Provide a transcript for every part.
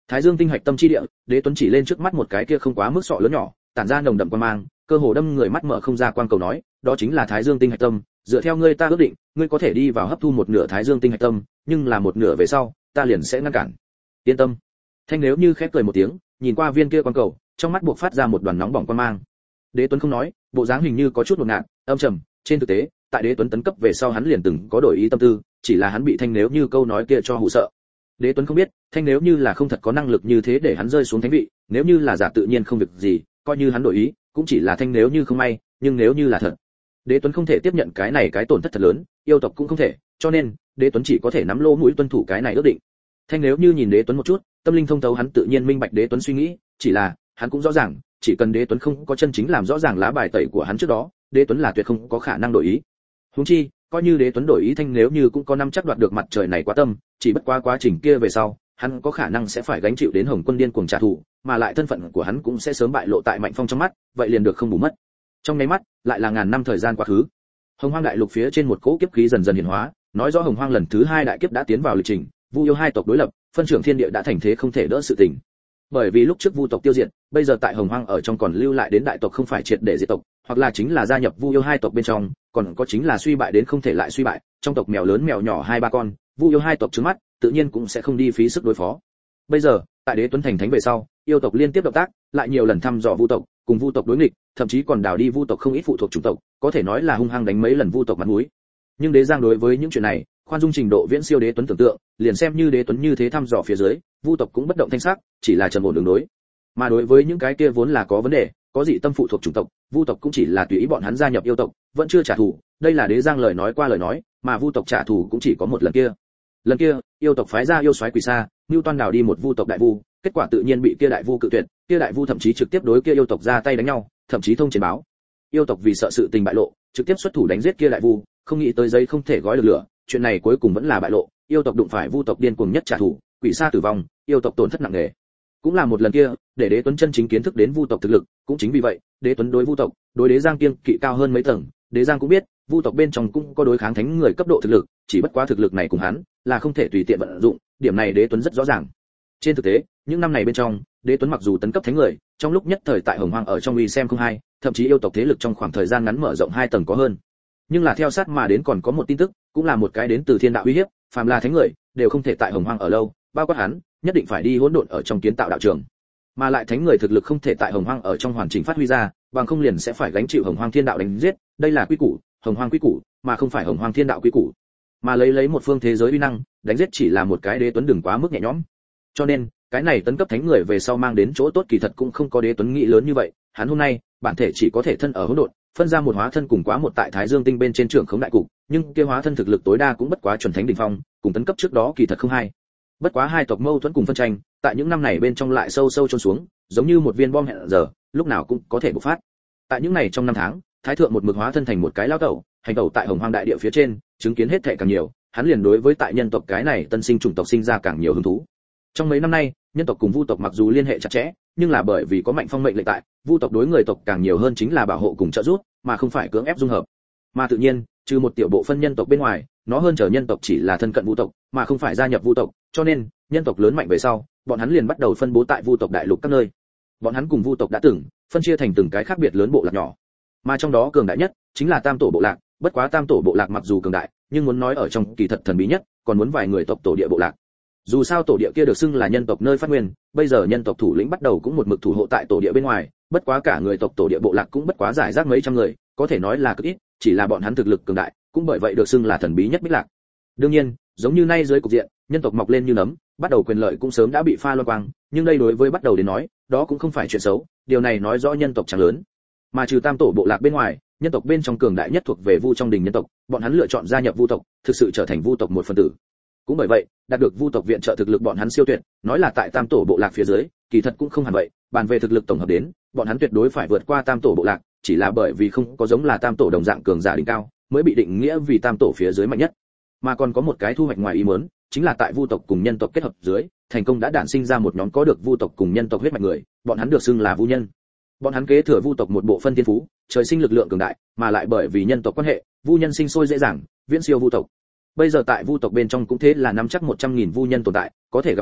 Thái Dương tinh hạch tâm chi địa, Đế Tuấn chỉ lên trước mắt một cái kia không quá mức sọ lớn nhỏ, tản ra nồng đậm quang mang, cơ hồ đâm người mắt mở không ra quang cầu nói, đó chính là Thái Dương tinh hạch tâm, dựa theo ngươi ta ước định, ngươi có thể đi vào hấp thu một nửa Thái Dương tinh hạch tâm, nhưng là một nửa về sau, ta liền sẽ ngăn cản. Yên tâm. Thanh Nếu Như khép cười một tiếng, nhìn qua viên kia quang cầu, trong mắt buộc phát ra một đoàn nóng bỏng quang mang. Đế Tuấn không nói, bộ dáng hình như có chút hỗn loạn, âm trầm, trên thực tế, tại Đế Tuấn tấn cấp về sau hắn liền từng có đổi ý tâm tư, chỉ là hắn bị Thanh Nếu Như câu nói kia cho hù sợ. Đế Tuấn không biết, Thanh Nếu Như là không thật có năng lực như thế để hắn rơi xuống thánh vị, nếu như là giả tự nhiên không việc gì, coi như hắn đổi ý, cũng chỉ là Thanh Nếu Như không may, nhưng nếu như là thật, Đế Tuấn không thể tiếp nhận cái này cái tổn thất thật lớn, yêu tộc cũng không thể, cho nên, Đế Tuấn chỉ có thể nắm lỗ mũi tuân thủ cái này ước định. Thanh Nếu Như nhìn Đế Tuấn một chút, tâm linh thông thấu hắn tự nhiên minh bạch Đế Tuấn suy nghĩ, chỉ là, hắn cũng rõ ràng, chỉ cần Đế Tuấn không có chân chính làm rõ ràng lá bài tẩy của hắn trước đó, Đế Tuấn là tuyệt không có khả năng đổi ý. Huống chi, coi như Đế Tuấn đổi ý, Thanh Nếu Như cũng có năm chắc đoạt được mặt trời này quá tâm, chỉ bất quá quá trình kia về sau, hắn có khả năng sẽ phải gánh chịu đến Hồng Quân điên cuồng trả thù, mà lại thân phận của hắn cũng sẽ sớm bại lộ tại Mạnh Phong trong mắt, vậy liền được không bù mất. Trong nháy mắt, lại là ngàn năm thời gian quá khứ. Hồng Hoang đại lục phía trên một cỗ kiếp khí dần dần hiển hóa, nói rõ Hồng Hoang lần thứ 2 đại kiếp đã tiến vào lịch trình, Vu Yêu hai tộc đối lập, phân trưởng thiên địa đã thành thế không thể đỡ sự tình. Bởi vì lúc trước Vu tộc tiêu diệt, bây giờ tại Hồng Hoang ở trong còn lưu lại đến đại tộc không phải triệt để diệt tộc, hoặc là chính là gia nhập Vu Yêu hai tộc bên trong, còn có chính là suy bại đến không thể lại suy bại, trong tộc mèo lớn mèo nhỏ 2-3 con, Vu Yêu hai tộc trừng mắt, tự nhiên cũng sẽ không đi phí sức đối phó. Bây giờ, tại Đế Tuấn thành thánh về sau, yêu tộc liên tiếp động tác, lại nhiều lần thăm dò Vu tộc, cùng Vu tộc đối nghịch, thậm chí còn đào đi Vu tộc không ít phụ thuộc chủng tộc, có thể nói là hung hăng đánh mấy lần Vu tộc mặt mũi. Nhưng Đế Giang đối với những chuyện này, khoan dung trình độ viễn siêu Đế Tuấn tưởng tượng, liền xem như Đế Tuấn như thế thăm dò phía dưới, Vu tộc cũng bất động thanh sắc, chỉ là trầm ổn đường đối. Mà đối với những cái kia vốn là có vấn đề, có dị tâm phụ thuộc chủng tộc, Vu tộc cũng chỉ là tùy ý bọn hắn gia nhập yêu tộc, vẫn chưa trả thù, đây là Đế Giang lời nói qua lời nói, mà Vu tộc trả thù cũng chỉ có một lần kia. Lần kia, yêu tộc phái ra yêu soái Quỷ Sa, Nưu Toan đào đi một Vu tộc đại vu, kết quả tự nhiên bị kia đại vu cự tuyệt, kia đại vu thậm chí trực tiếp đối kia yêu tộc ra tay đánh nhau, thậm chí thông truyền báo. Yêu tộc vì sợ sự tình bại lộ, trực tiếp xuất thủ đánh giết kia đại vu, không nghĩ tới giấy không thể gói được lửa, chuyện này cuối cùng vẫn là bại lộ, yêu tộc đụng phải Vu tộc điên cuồng nhất trả thù, Quỷ Sa tử vong, yêu tộc tổn thất nặng nề. Cũng là một lần kia, để Đế Tuấn chân chính kiến thức đến Vu tộc thực lực, cũng chính vì vậy, Đế Tuấn đối Vu tộc, đối Đế Giang kiêng kỵ cao hơn mấy tầng, Đế Giang cũng biết, Vu tộc bên trong cũng có đối kháng thánh người cấp độ thực lực, chỉ bất quá thực lực này cùng hắn là không thể tùy tiện vận dụng, điểm này Đế Tuấn rất rõ ràng. Trên thực tế, những năm này bên trong, Đế Tuấn mặc dù tấn cấp thánh người, trong lúc nhất thời tại Hồng Hoang ở trong uy xem không hay, thậm chí yêu tộc thế lực trong khoảng thời gian ngắn mở rộng 2 tầng có hơn. Nhưng là theo sát mà đến còn có một tin tức, cũng là một cái đến từ thiên đạo uy hiếp, phàm là thánh người đều không thể tại Hồng Hoang ở lâu, bao quát hắn, nhất định phải đi hỗn độn ở trong kiến tạo đạo trường. Mà lại thánh người thực lực không thể tại Hồng Hoang ở trong hoàn chỉnh phát huy ra, bằng không liền sẽ phải gánh chịu Hồng Hoang thiên đạo đánh giết, đây là quy củ, Hồng Hoang quy củ, mà không phải Hồng Hoang thiên đạo quy củ. Mà lấy một phương thế giới uy năng, đánh giết chỉ là một cái Đế Tuấn đừng quá mức nhẹ nhõm. Cho nên, cái này tấn cấp thánh người về sau mang đến chỗ tốt kỳ thật cũng không có Đế Tuấn nghĩ lớn như vậy, hắn hôm nay, bản thể chỉ có thể thân ở hỗn độn, phân ra một hóa thân cùng quá một tại Thái Dương tinh bên trên trưởng khống đại cục, nhưng kia hóa thân thực lực tối đa cũng bất quá chuẩn thánh đỉnh phong, cùng tấn cấp trước đó kỳ thật không hay. Bất quá hai tộc mâu thuẫn cùng phân tranh, tại những năm này bên trong lại sâu sâu chôn xuống, giống như một viên bom hẹn giờ, lúc nào cũng có thể bộc phát. Tại những này trong năm tháng, Thái thượng một mực hóa thân thành một cái lao tẩu, hành tẩu tại Hồng Hoang đại địa phía trên, chứng kiến hết thảy càng nhiều, hắn liền đối với tại nhân tộc cái này tân sinh chủng tộc sinh ra càng nhiều hứng thú. Trong mấy năm nay, nhân tộc cùng Vu tộc mặc dù liên hệ chặt chẽ, nhưng là bởi vì có Mạnh Phong mệnh lệnh tại, Vu tộc đối người tộc càng nhiều hơn chính là bảo hộ cùng trợ giúp, mà không phải cưỡng ép dung hợp. Mà tự nhiên, trừ một tiểu bộ phân nhân tộc bên ngoài, nó hơn trở nhân tộc chỉ là thân cận Vu tộc, mà không phải gia nhập Vu tộc, cho nên, nhân tộc lớn mạnh về sau, bọn hắn liền bắt đầu phân bố tại Vu tộc đại lục các nơi. Bọn hắn cùng Vu tộc đã từng phân chia thành từng cái khác biệt lớn bộ lạc nhỏ. Mà trong đó cường đại nhất chính là Tam tổ bộ lạc, bất quá Tam tổ bộ lạc mặc dù cường đại, nhưng muốn nói ở trong kỳ thật thần bí nhất, còn muốn vài người tộc tổ địa bộ lạc. Dù sao tổ địa kia được xưng là nhân tộc nơi phát nguyên, bây giờ nhân tộc thủ lĩnh bắt đầu cũng một mực thủ hộ tại tổ địa bên ngoài, bất quá cả người tộc tổ địa bộ lạc cũng bất quá giải rác mấy trăm người, có thể nói là cực ít, chỉ là bọn hắn thực lực cường đại, cũng bởi vậy được xưng là thần bí nhất Bích Lạc. Đương nhiên, giống như nay dưới cục diện, nhân tộc mọc lên như nấm, bắt đầu quyền lợi cũng sớm đã bị pha loan quang, nhưng đây đối với bắt đầu đến nói, đó cũng không phải chuyện xấu, điều này nói rõ nhân tộc chẳng lớn. Mà trừ Tam tổ bộ lạc bên ngoài, nhân tộc bên trong cường đại nhất thuộc về Vu trong đình nhân tộc, bọn hắn lựa chọn gia nhập Vu tộc, thực sự trở thành Vu tộc một phần tử. Cũng bởi vậy, đạt được Vu tộc viện trợ thực lực bọn hắn siêu tuyệt, nói là tại Tam tổ bộ lạc phía dưới, kỳ thật cũng không hẳn vậy, bàn về thực lực tổng hợp đến, bọn hắn tuyệt đối phải vượt qua Tam tổ bộ lạc, chỉ là bởi vì không có giống là Tam tổ đồng dạng cường giả đỉnh cao, mới bị định nghĩa vì Tam tổ phía dưới mạnh nhất. Mà còn có một cái thu hoạch ngoài ý muốn, chính là tại Vu tộc cùng nhân tộc kết hợp dưới, thành công đã đản sinh ra một nhóm có được Vu tộc cùng nhân tộc huyết mạch người, bọn hắn được xưng là Vu nhân. Bọn hắn kế thừa Vu tộc một bộ phân thiên phú, trời sinh lực lượng cường đại, mà lại bởi vì nhân tộc quan hệ, Vu nhân sinh sôi dễ dàng, viễn siêu Vu tộc. Bây giờ tại Vu tộc bên trong cũng thế là nắm chắc 100.000 Vu nhân tồn tại, có thể gặp phải,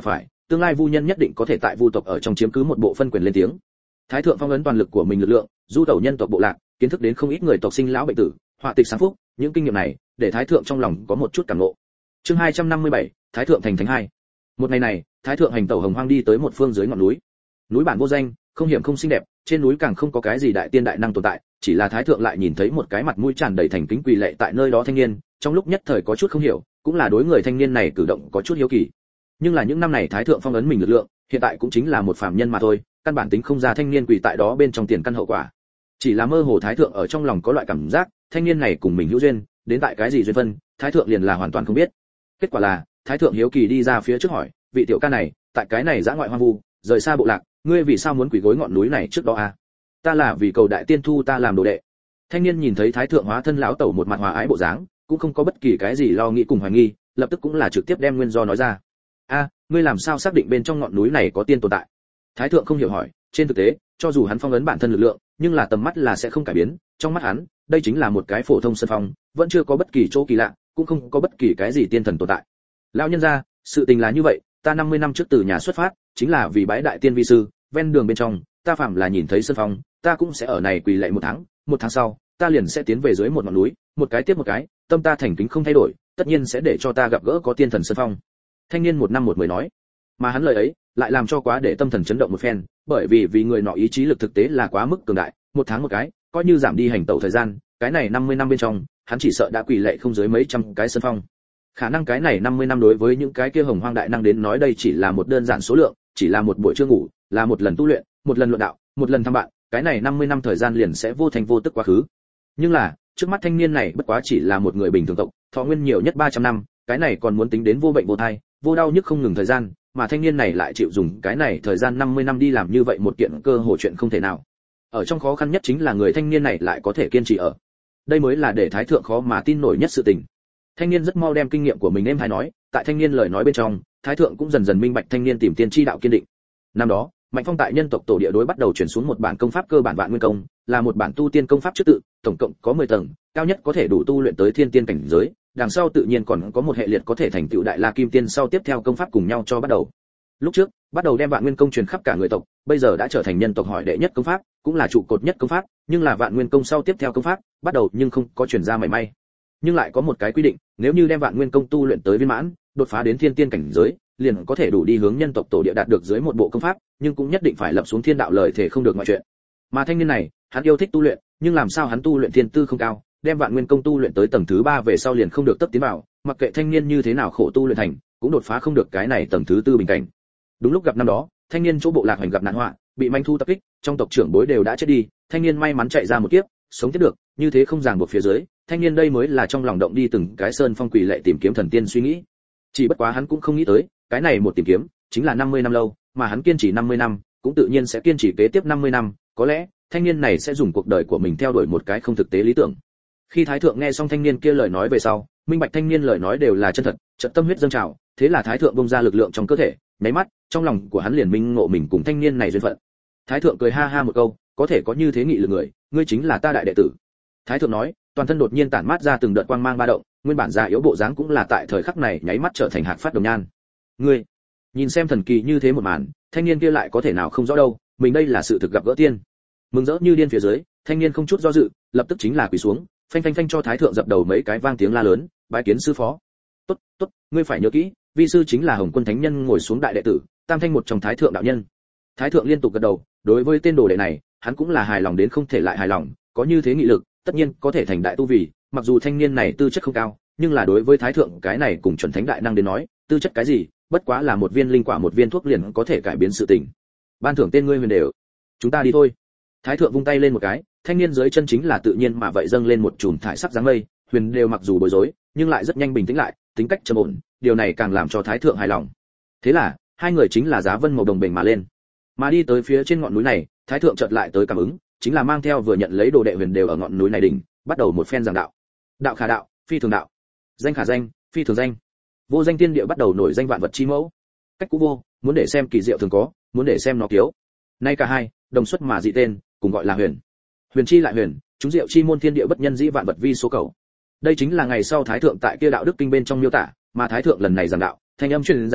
tương lai vu nhân nhất định có thể tại vu tộc ở trong chiếm cứ một bộ phân quyền lên tiếng. Thái thượng phong ấn toàn lực của mình lực lượng, du tẩu nhân tộc bộ lạc, kiến thức đến không ít người tộc sinh lão bệnh tử, họa tịch sáng phúc, những kinh nghiệm này để thái thượng trong lòng có một chút cảm ngộ. Chương 257, Thái thượng thành thánh 2. Một ngày này, thái thượng hành tẩu hồng hoang đi tới một phương dưới ngọn núi. Núi bản vô danh, không hiểm không xinh đẹp, trên núi càng không có cái gì đại tiên đại năng tồn tại, chỉ là thái thượng lại nhìn thấy một cái mặt mũi tràn đầy thành kính quỳ lệ tại nơi đó thanh niên, trong lúc nhất thời có chút không hiểu, cũng là đối người thanh niên này cử động có chút hiếu kỳ. Nhưng là những năm này thái thượng phong ấn mình lực lượng, hiện tại cũng chính là một phàm nhân mà thôi, căn bản tính không ra thanh niên quỳ tại đó bên trong tiền căn hậu quả. Chỉ là mơ hồ thái thượng ở trong lòng có loại cảm giác, thanh niên này cùng mình hữu duyên, đến tại cái gì duyên phân, thái thượng liền là hoàn toàn không biết. Kết quả là, thái thượng hiếu kỳ đi ra phía trước hỏi, vị tiểu ca này, tại cái này dã ngoại hoang vu, rời xa bộ lạc, ngươi vì sao muốn quỳ gối ngọn núi này trước đó à? Ta là vì cầu đại tiên thu ta làm đồ đệ. Thanh niên nhìn thấy thái thượng hóa thân lão tẩu một mặt hòa ái bộ dáng, cũng không có bất kỳ cái gì lo nghĩ cùng hoài nghi, lập tức cũng là trực tiếp đem nguyên do nói ra. A, ngươi làm sao xác định bên trong ngọn núi này có tiên tồn tại? Thái thượng không hiểu hỏi, trên thực tế, cho dù hắn phong ấn bản thân lực lượng, nhưng là tầm mắt là sẽ không cải biến, trong mắt hắn, đây chính là một cái phổ thông sân phong, vẫn chưa có bất kỳ chỗ kỳ lạ, cũng không có bất kỳ cái gì tiên thần tồn tại. Lão nhân gia, sự tình là như vậy, ta 50 năm trước từ nhà xuất phát, chính là vì bái đại tiên vi sư, ven đường bên trong, ta phạm là nhìn thấy sân phong, ta cũng sẽ ở này quỳ lạy một tháng sau, ta liền sẽ tiến về dưới một ngọn núi, một cái tiếp một cái, tâm ta thành kính không thay đổi, tất nhiên sẽ để cho ta gặp gỡ có tiên thần sân phong. Thanh niên một năm một mười nói, mà hắn lời ấy lại làm cho quá để tâm thần chấn động một phen, bởi vì người nọ ý chí lực thực tế là quá mức cường đại, một tháng một cái, coi như giảm đi hành tẩu thời gian, cái này 50 năm bên trong, hắn chỉ sợ đã quỳ lạy không dưới mấy trăm cái sân phong. Khả năng cái này 50 năm đối với những cái kia hồng hoang đại năng đến nói đây chỉ là một đơn giản số lượng, chỉ là một buổi trưa ngủ, là một lần tu luyện, một lần luận đạo, một lần thăm bạn, cái này 50 năm thời gian liền sẽ vô thành vô tức quá khứ. Nhưng là, trước mắt thanh niên này bất quá chỉ là một người bình thường tộc, thọ nguyên nhiều nhất 300 năm, cái này còn muốn tính đến vô bệnh vô thai, vô đau nhức không ngừng thời gian, mà thanh niên này lại chịu dùng cái này thời gian 50 năm đi làm như vậy một kiện cơ hội chuyện không thể nào. Ở trong khó khăn nhất chính là người thanh niên này lại có thể kiên trì ở. Đây mới là để thái thượng khó mà tin nổi nhất sự tình. Thanh niên rất mau đem kinh nghiệm của mình em hay nói, tại thanh niên lời nói bên trong, thái thượng cũng dần dần minh bạch thanh niên tìm tiên chi đạo kiên định. Năm đó, Mạnh Phong tại nhân tộc tổ địa đối bắt đầu chuyển xuống một bản công pháp cơ bản vạn nguyên công, là một bản tu tiên công pháp trước tự, tổng cộng có 10 tầng, cao nhất có thể đủ tu luyện tới thiên tiên cảnh giới, đằng sau tự nhiên còn có một hệ liệt có thể thành tựu đại la kim tiên sau tiếp theo công pháp cùng nhau cho bắt đầu. Lúc trước, bắt đầu đem vạn nguyên công truyền khắp cả người tộc, bây giờ đã trở thành nhân tộc hỏi đệ nhất công pháp, cũng là trụ cột nhất công pháp, nhưng là vạn nguyên công sau tiếp theo công pháp, bắt đầu nhưng không có truyền ra mảy may. Nhưng lại có một cái quy định, nếu như đem vạn nguyên công tu luyện tới viên mãn, đột phá đến thiên tiên cảnh giới, liền có thể đủ đi hướng nhân tộc tổ địa đạt được dưới một bộ công pháp, nhưng cũng nhất định phải lập xuống thiên đạo lời thể không được ngoại chuyện. Mà thanh niên này, hắn yêu thích tu luyện, nhưng làm sao hắn tu luyện thiên tư không cao, đem vạn nguyên công tu luyện tới tầng thứ 3 về sau liền không được tấp tiến vào, mặc kệ thanh niên như thế nào khổ tu luyện thành, cũng đột phá không được cái này tầng thứ 4 bình cảnh. Đúng lúc gặp năm đó, thanh niên chỗ bộ lạc hành gặp nạn họa, bị manh thu tập kích, trong tộc trưởng bối đều đã chết đi, thanh niên may mắn chạy ra một kiếp, sống tiếp được, như thế không ràng buộc phía dưới, thanh niên đây mới là trong lòng động đi từng cái sơn phong quỷ lệ tìm kiếm thần tiên suy nghĩ. Chỉ bất quá hắn cũng không nghĩ tới, cái này một tìm kiếm, chính là 50 năm lâu, mà hắn kiên trì 50 năm, cũng tự nhiên sẽ kiên trì kế tiếp 50 năm, có lẽ, thanh niên này sẽ dùng cuộc đời của mình theo đuổi một cái không thực tế lý tưởng. Khi thái thượng nghe xong thanh niên kia lời nói về sau, minh bạch thanh niên lời nói đều là chân thật, chợt tâm huyết dâng trào, thế là thái thượng bung ra lực lượng trong cơ thể, nháy mắt, trong lòng của hắn liền minh ngộ mình cùng thanh niên này duyên phận. Thái thượng cười ha ha một câu, có thể có như thế nghị lực người, ngươi chính là ta đại đệ tử. Thái thượng nói, toàn thân đột nhiên tản mát ra từng đợt quang mang ba động, nguyên bản già yếu bộ dáng cũng là tại thời khắc này nháy mắt trở thành hạt phát đồng nhan. Ngươi, nhìn xem thần kỳ như thế một màn, thanh niên kia lại có thể nào không rõ đâu, mình đây là sự thực gặp gỡ tiên. Mừng rỡ như điên phía dưới, thanh niên không chút do dự, lập tức chính là quỳ xuống, phanh phanh phanh cho thái thượng dập đầu mấy cái vang tiếng la lớn, bái kiến sư phó. Tốt, tốt, ngươi phải nhớ kỹ, vi sư chính là Hồng Quân Thánh Nhân ngồi xuống đại đệ tử, Tam Thanh một trong thái thượng đạo nhân. Thái thượng liên tục gật đầu, đối với tên đồ đệ này, hắn cũng là hài lòng đến không thể lại hài lòng, có như thế nghị lực, tất nhiên có thể thành đại tu vì, mặc dù thanh niên này tư chất không cao, nhưng là đối với thái thượng cái này cùng chuẩn thánh đại năng đến nói, tư chất cái gì, bất quá là một viên linh quả một viên thuốc liền có thể cải biến sự tình. Ban thưởng tên ngươi huyền đều, chúng ta đi thôi. Thái thượng vung tay lên một cái, thanh niên dưới chân chính là tự nhiên mà vậy dâng lên một chùm thải sắc dáng mây, huyền đều mặc dù bối rối, nhưng lại rất nhanh bình tĩnh lại, tính cách trầm ổn, điều này càng làm cho thái thượng hài lòng. Thế là, hai người chính là giá vân màu đồng bền mà lên. Mà đi tới phía trên ngọn núi này, thái thượng chợt lại tới cảm ứng, chính là mang theo vừa nhận lấy đồ đệ huyền đều ở ngọn núi này đỉnh, bắt đầu một phen giảng đạo. Đạo khả đạo, phi thường đạo. Danh khả danh, phi thường danh. Vô danh tiên địa bắt đầu nổi danh vạn vật chi mẫu. Cách cũ vô, muốn để xem kỳ diệu thường có, muốn để xem nó kiếu. Nay cả hai, đồng xuất mà dị tên, cùng gọi là huyền. Huyền chi lại huyền, chúng diệu chi môn thiên địa bất nhân dĩ vạn vật vi số cầu. Đây chính là ngày sau thái thượng tại kia đạo đức kinh bên trong miêu tả, mà thái thượng lần này giảng đạo, thanh âm truyền ra,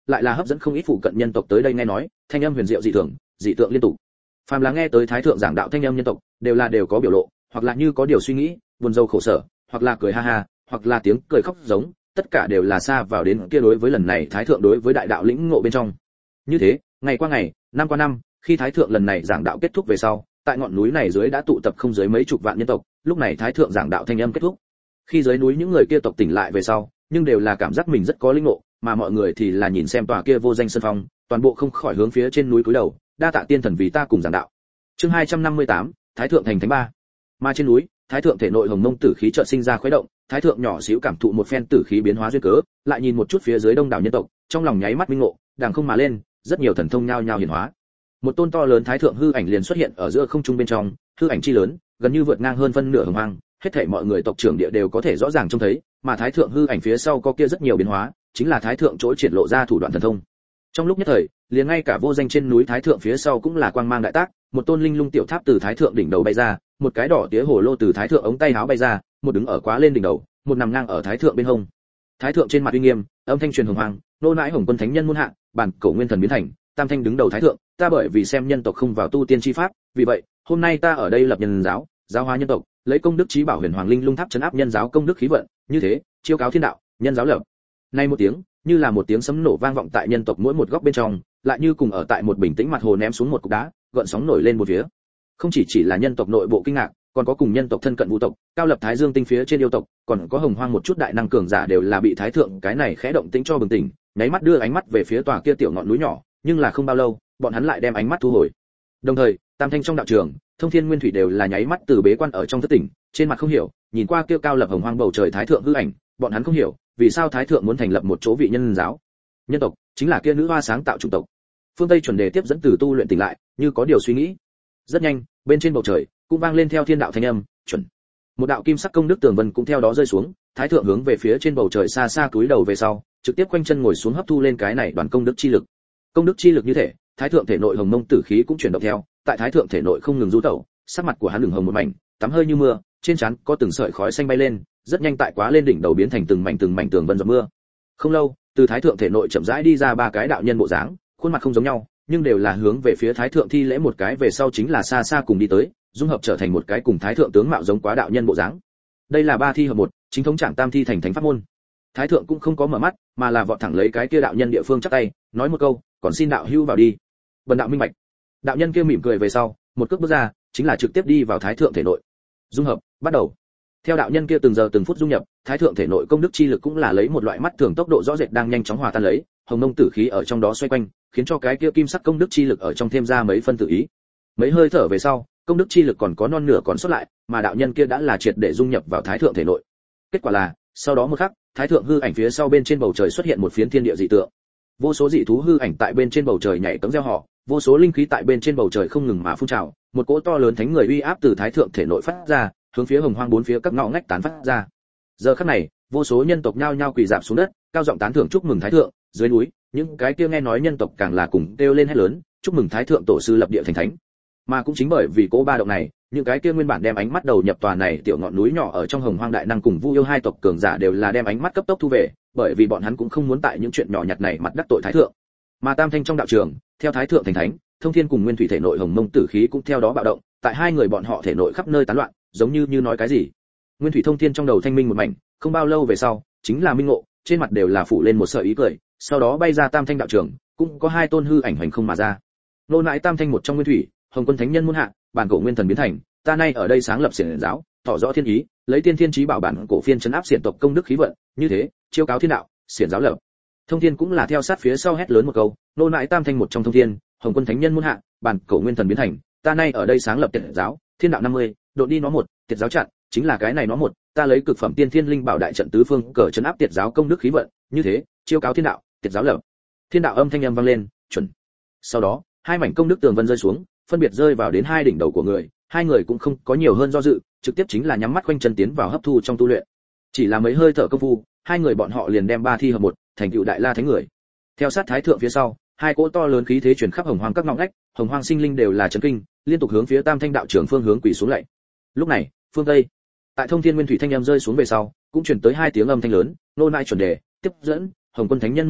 lại là hấp dẫn không ít phụ cận nhân tộc tới đây nghe nói, thanh âm huyền diệu dị thường, dị tượng liên tục. Phàm là nghe tới thái thượng giảng đạo thanh âm nhân tộc, đều có biểu lộ, hoặc là như có điều suy nghĩ, buồn rầu khổ sở, hoặc là cười ha ha, hoặc là tiếng cười khóc giống, tất cả đều là xa vào đến kia đối với lần này thái thượng đối với đại đạo lĩnh ngộ bên trong. Như thế, ngày qua ngày, năm qua năm, khi thái thượng lần này giảng đạo kết thúc về sau, tại ngọn núi này dưới đã tụ tập không dưới mấy chục vạn nhân tộc, lúc này thái thượng giảng đạo thanh âm kết thúc. Khi dưới núi những người kia tộc tỉnh lại về sau, nhưng đều là cảm giác mình rất có linh ngộ, mà mọi người thì là nhìn xem tòa kia vô danh sơn phong, toàn bộ không khỏi hướng phía trên núi cúi đầu, đa tạ tiên thần vì ta cùng giảng đạo. Chương 258, Thái thượng thành thánh ba. Mà trên núi, thái thượng thể nội hồng mông tử khí chợt sinh ra khuấy động, thái thượng nhỏ xíu cảm thụ một phen tử khí biến hóa duyên cớ, lại nhìn một chút phía dưới đông đảo nhân tộc, trong lòng nháy mắt minh ngộ, đàng không mà lên, rất nhiều thần thông nhao nhao hiển hóa. Một tôn to lớn thái thượng hư ảnh liền xuất hiện ở giữa không trung bên trong, hư ảnh chi lớn, gần như vượt ngang hơn phân nửa hồng hoang, hết thảy mọi người tộc trưởng địa đều có thể rõ ràng trông thấy, mà thái thượng hư ảnh phía sau có kia rất nhiều biến hóa, chính là thái thượng chỗ triển lộ ra thủ đoạn thần thông. Trong lúc nhất thời, liền ngay cả vô danh trên núi thái thượng phía sau cũng là quang mang đại tác, một tôn linh lung tiểu tháp từ thái thượng đỉnh đầu bay ra, một cái đỏ tía hồ lô từ thái thượng ống tay áo bay ra, một đứng ở quá lên đỉnh đầu, một nằm ngang ở thái thượng bên hông. Thái thượng trên mặt uy nghiêm, âm thanh truyền hồng hoàng, nô nãi hồng quân thánh nhân muôn hạ, bản cổ nguyên thần biến thành, tam thanh đứng đầu thái thượng, ta bởi vì xem nhân tộc không vào tu tiên chi pháp, vì vậy, hôm nay ta ở đây lập nhân giáo, giáo hóa nhân tộc, lấy công đức trí bảo huyền hoàng linh lung tháp trấn áp nhân giáo công đức khí vận, như thế, chiêu cáo thiên đạo, nhân giáo lập. Nay một tiếng, như là một tiếng sấm nổ vang vọng tại nhân tộc mỗi một góc bên trong, lại như cùng ở tại một bình tĩnh mặt hồ ném xuống một cục đá, gợn sóng nổi lên một phía. Không chỉ là nhân tộc nội bộ kinh ngạc, còn có cùng nhân tộc thân cận vũ tộc, cao lập thái dương tinh phía trên yêu tộc, còn có hồng hoang một chút đại năng cường giả đều là bị thái thượng cái này khẽ động tĩnh cho bừng tỉnh, nháy mắt đưa ánh mắt về phía tòa kia tiểu ngọn núi nhỏ, nhưng là không bao lâu, bọn hắn lại đem ánh mắt thu hồi. Đồng thời, tam thanh trong đạo trường, thông thiên nguyên thủy đều là nháy mắt từ bế quan ở trong thất tỉnh, trên mặt không hiểu, nhìn qua kia cao lập hồng hoang bầu trời thái thượng hư ảnh, bọn hắn không hiểu, vì sao thái thượng muốn thành lập một chỗ vị nhân giáo. Nhân tộc chính là kia nữ hoa sáng tạo chủng tộc. Phương Tây chuẩn đề tiếp dẫn từ tu luyện tỉnh lại, như có điều suy nghĩ. Rất nhanh, bên trên bầu trời cũng vang lên theo thiên đạo thanh âm, chuẩn. Một đạo kim sắc công đức tường vân cũng theo đó rơi xuống, thái thượng hướng về phía trên bầu trời xa xa cúi đầu về sau, trực tiếp quanh chân ngồi xuống hấp thu lên cái này đoàn công đức chi lực. Công đức chi lực như thể, thái thượng thể nội hồng mông tử khí cũng chuyển động theo, tại thái thượng thể nội không ngừng du tẩu, sắc mặt của hắn ửng hồng một mảnh, tắm hơi như mưa, trên trán có từng sợi khói xanh bay lên, rất nhanh tại quá lên đỉnh đầu biến thành từng mảnh tường vân giọt mưa. Không lâu, từ thái thượng thể nội chậm rãi đi ra ba cái đạo nhân bộ dáng, khuôn mặt không giống nhau, nhưng đều là hướng về phía thái thượng thi lễ một cái về sau chính là xa xa cùng đi tới, dung hợp trở thành một cái cùng thái thượng tướng mạo giống quá đạo nhân bộ dáng. Đây là ba thi hợp một, chính thống trạng tam thi thành thánh pháp môn. Thái thượng cũng không có mở mắt, mà là vọt thẳng lấy cái kia đạo nhân địa phương chắp tay, nói một câu, còn xin đạo hữu vào đi. Bần đạo minh bạch. Đạo nhân kia mỉm cười về sau, một cước bước ra, chính là trực tiếp đi vào thái thượng thể nội. Dung hợp, bắt đầu. Theo đạo nhân kia từng giờ từng phút dung nhập, thái thượng thể nội công đức chi lực cũng là lấy một loại mắt thường tốc độ rõ rệt đang nhanh chóng hòa tan lấy, hồng mông tử khí ở trong đó xoay quanh, khiến cho cái kia kim sắc công đức chi lực ở trong thêm ra mấy phân tự ý. Mấy hơi thở về sau, công đức chi lực còn có non nửa còn sót lại, mà đạo nhân kia đã là triệt để dung nhập vào thái thượng thể nội. Kết quả là, sau đó một khắc, thái thượng hư ảnh phía sau bên trên bầu trời xuất hiện một phiến thiên địa dị tượng. Vô số dị thú hư ảnh tại bên trên bầu trời nhảy cẫng reo hò, vô số linh khí tại bên trên bầu trời không ngừng mà phun trào, một cỗ to lớn thánh người uy áp từ thái thượng thể nội phát ra, hướng phía hồng hoang bốn phía các ngõ ngách tán phát ra. Giờ khắc này, vô số nhân tộc nhao nhao quỳ rạp xuống đất, cao giọng tán thưởng chúc mừng thái thượng. Dưới núi, những cái kia nghe nói nhân tộc càng là cùng kêu lên hét lớn, chúc mừng thái thượng tổ sư lập địa thành thánh. Mà cũng chính bởi vì cỗ ba động này, những cái kia nguyên bản đem ánh mắt đầu nhập tòa này tiểu ngọn núi nhỏ ở trong hồng hoang đại năng cùng vu yêu hai tộc cường giả đều là đem ánh mắt cấp tốc thu về, bởi vì bọn hắn cũng không muốn tại những chuyện nhỏ nhặt này mặt đắc tội thái thượng. Mà tam thanh trong đạo trường, theo thái thượng thành thánh, thông thiên cùng nguyên thủy thể nội hồng mông tử khí cũng theo đó bạo động, tại hai người bọn họ thể nội khắp nơi tán loạn, giống như nói cái gì. Nguyên thủy thông thiên trong đầu thanh minh một mảnh, không bao lâu về sau, chính là minh ngộ, trên mặt đều là phủ lên một sợi ý cười, sau đó bay ra tam thanh đạo trường, cũng có hai tôn hư ảnh hành không mà ra. Nô nãi tam thanh một trong nguyên thủy, hồng quân thánh nhân muôn hạ, bản cổ nguyên thần biến thành, ta nay ở đây sáng lập xiển giáo, tỏ rõ thiên ý, lấy tiên thiên chí bảo bản cổ phiên trấn áp xiển tộc công đức khí vận, như thế, chiêu cáo thiên đạo, xiển giáo lập. Thông thiên cũng là theo sát phía sau hét lớn một câu, nô nãi tam thanh một trong thông thiên, hồng quân thánh nhân muôn hạ, bản cổ nguyên thần biến thành, ta nay ở đây sáng lập tiệt giáo, thiên đạo 50, đột đi nó một, tiệt giáo chặn, chính là cái này nó một, ta lấy cực phẩm tiên thiên linh bảo đại trận tứ phương cờ trấn áp tiệt giáo công đức khí vận, như thế, chiêu cáo thiên đạo, tiệt giáo lập. Thiên đạo âm thanh âm vang lên, chuẩn. Sau đó, hai mảnh công đức tường vân rơi xuống, phân biệt rơi vào đến hai đỉnh đầu của người, hai người cũng không có nhiều hơn do dự, trực tiếp chính là nhắm mắt quanh chân tiến vào hấp thu trong tu luyện. Chỉ là mấy hơi thở công phu, hai người bọn họ liền đem ba thi hợp một, thành tựu đại la thánh người. Theo sát thái thượng phía sau, hai cỗ to lớn khí thế truyền khắp hồng hoang các ngõ ngách, hồng hoang sinh linh đều là chấn kinh, liên tục hướng phía tam thanh đạo trưởng phương hướng quỳ xuống lạy. Lúc này, phương tây, tại thông thiên nguyên thủy thanh âm rơi xuống về sau, cũng truyền tới hai tiếng âm thanh lớn, nô nai chuẩn đề, tiếp dẫn, hồng quân thánh nhân muôn hạ,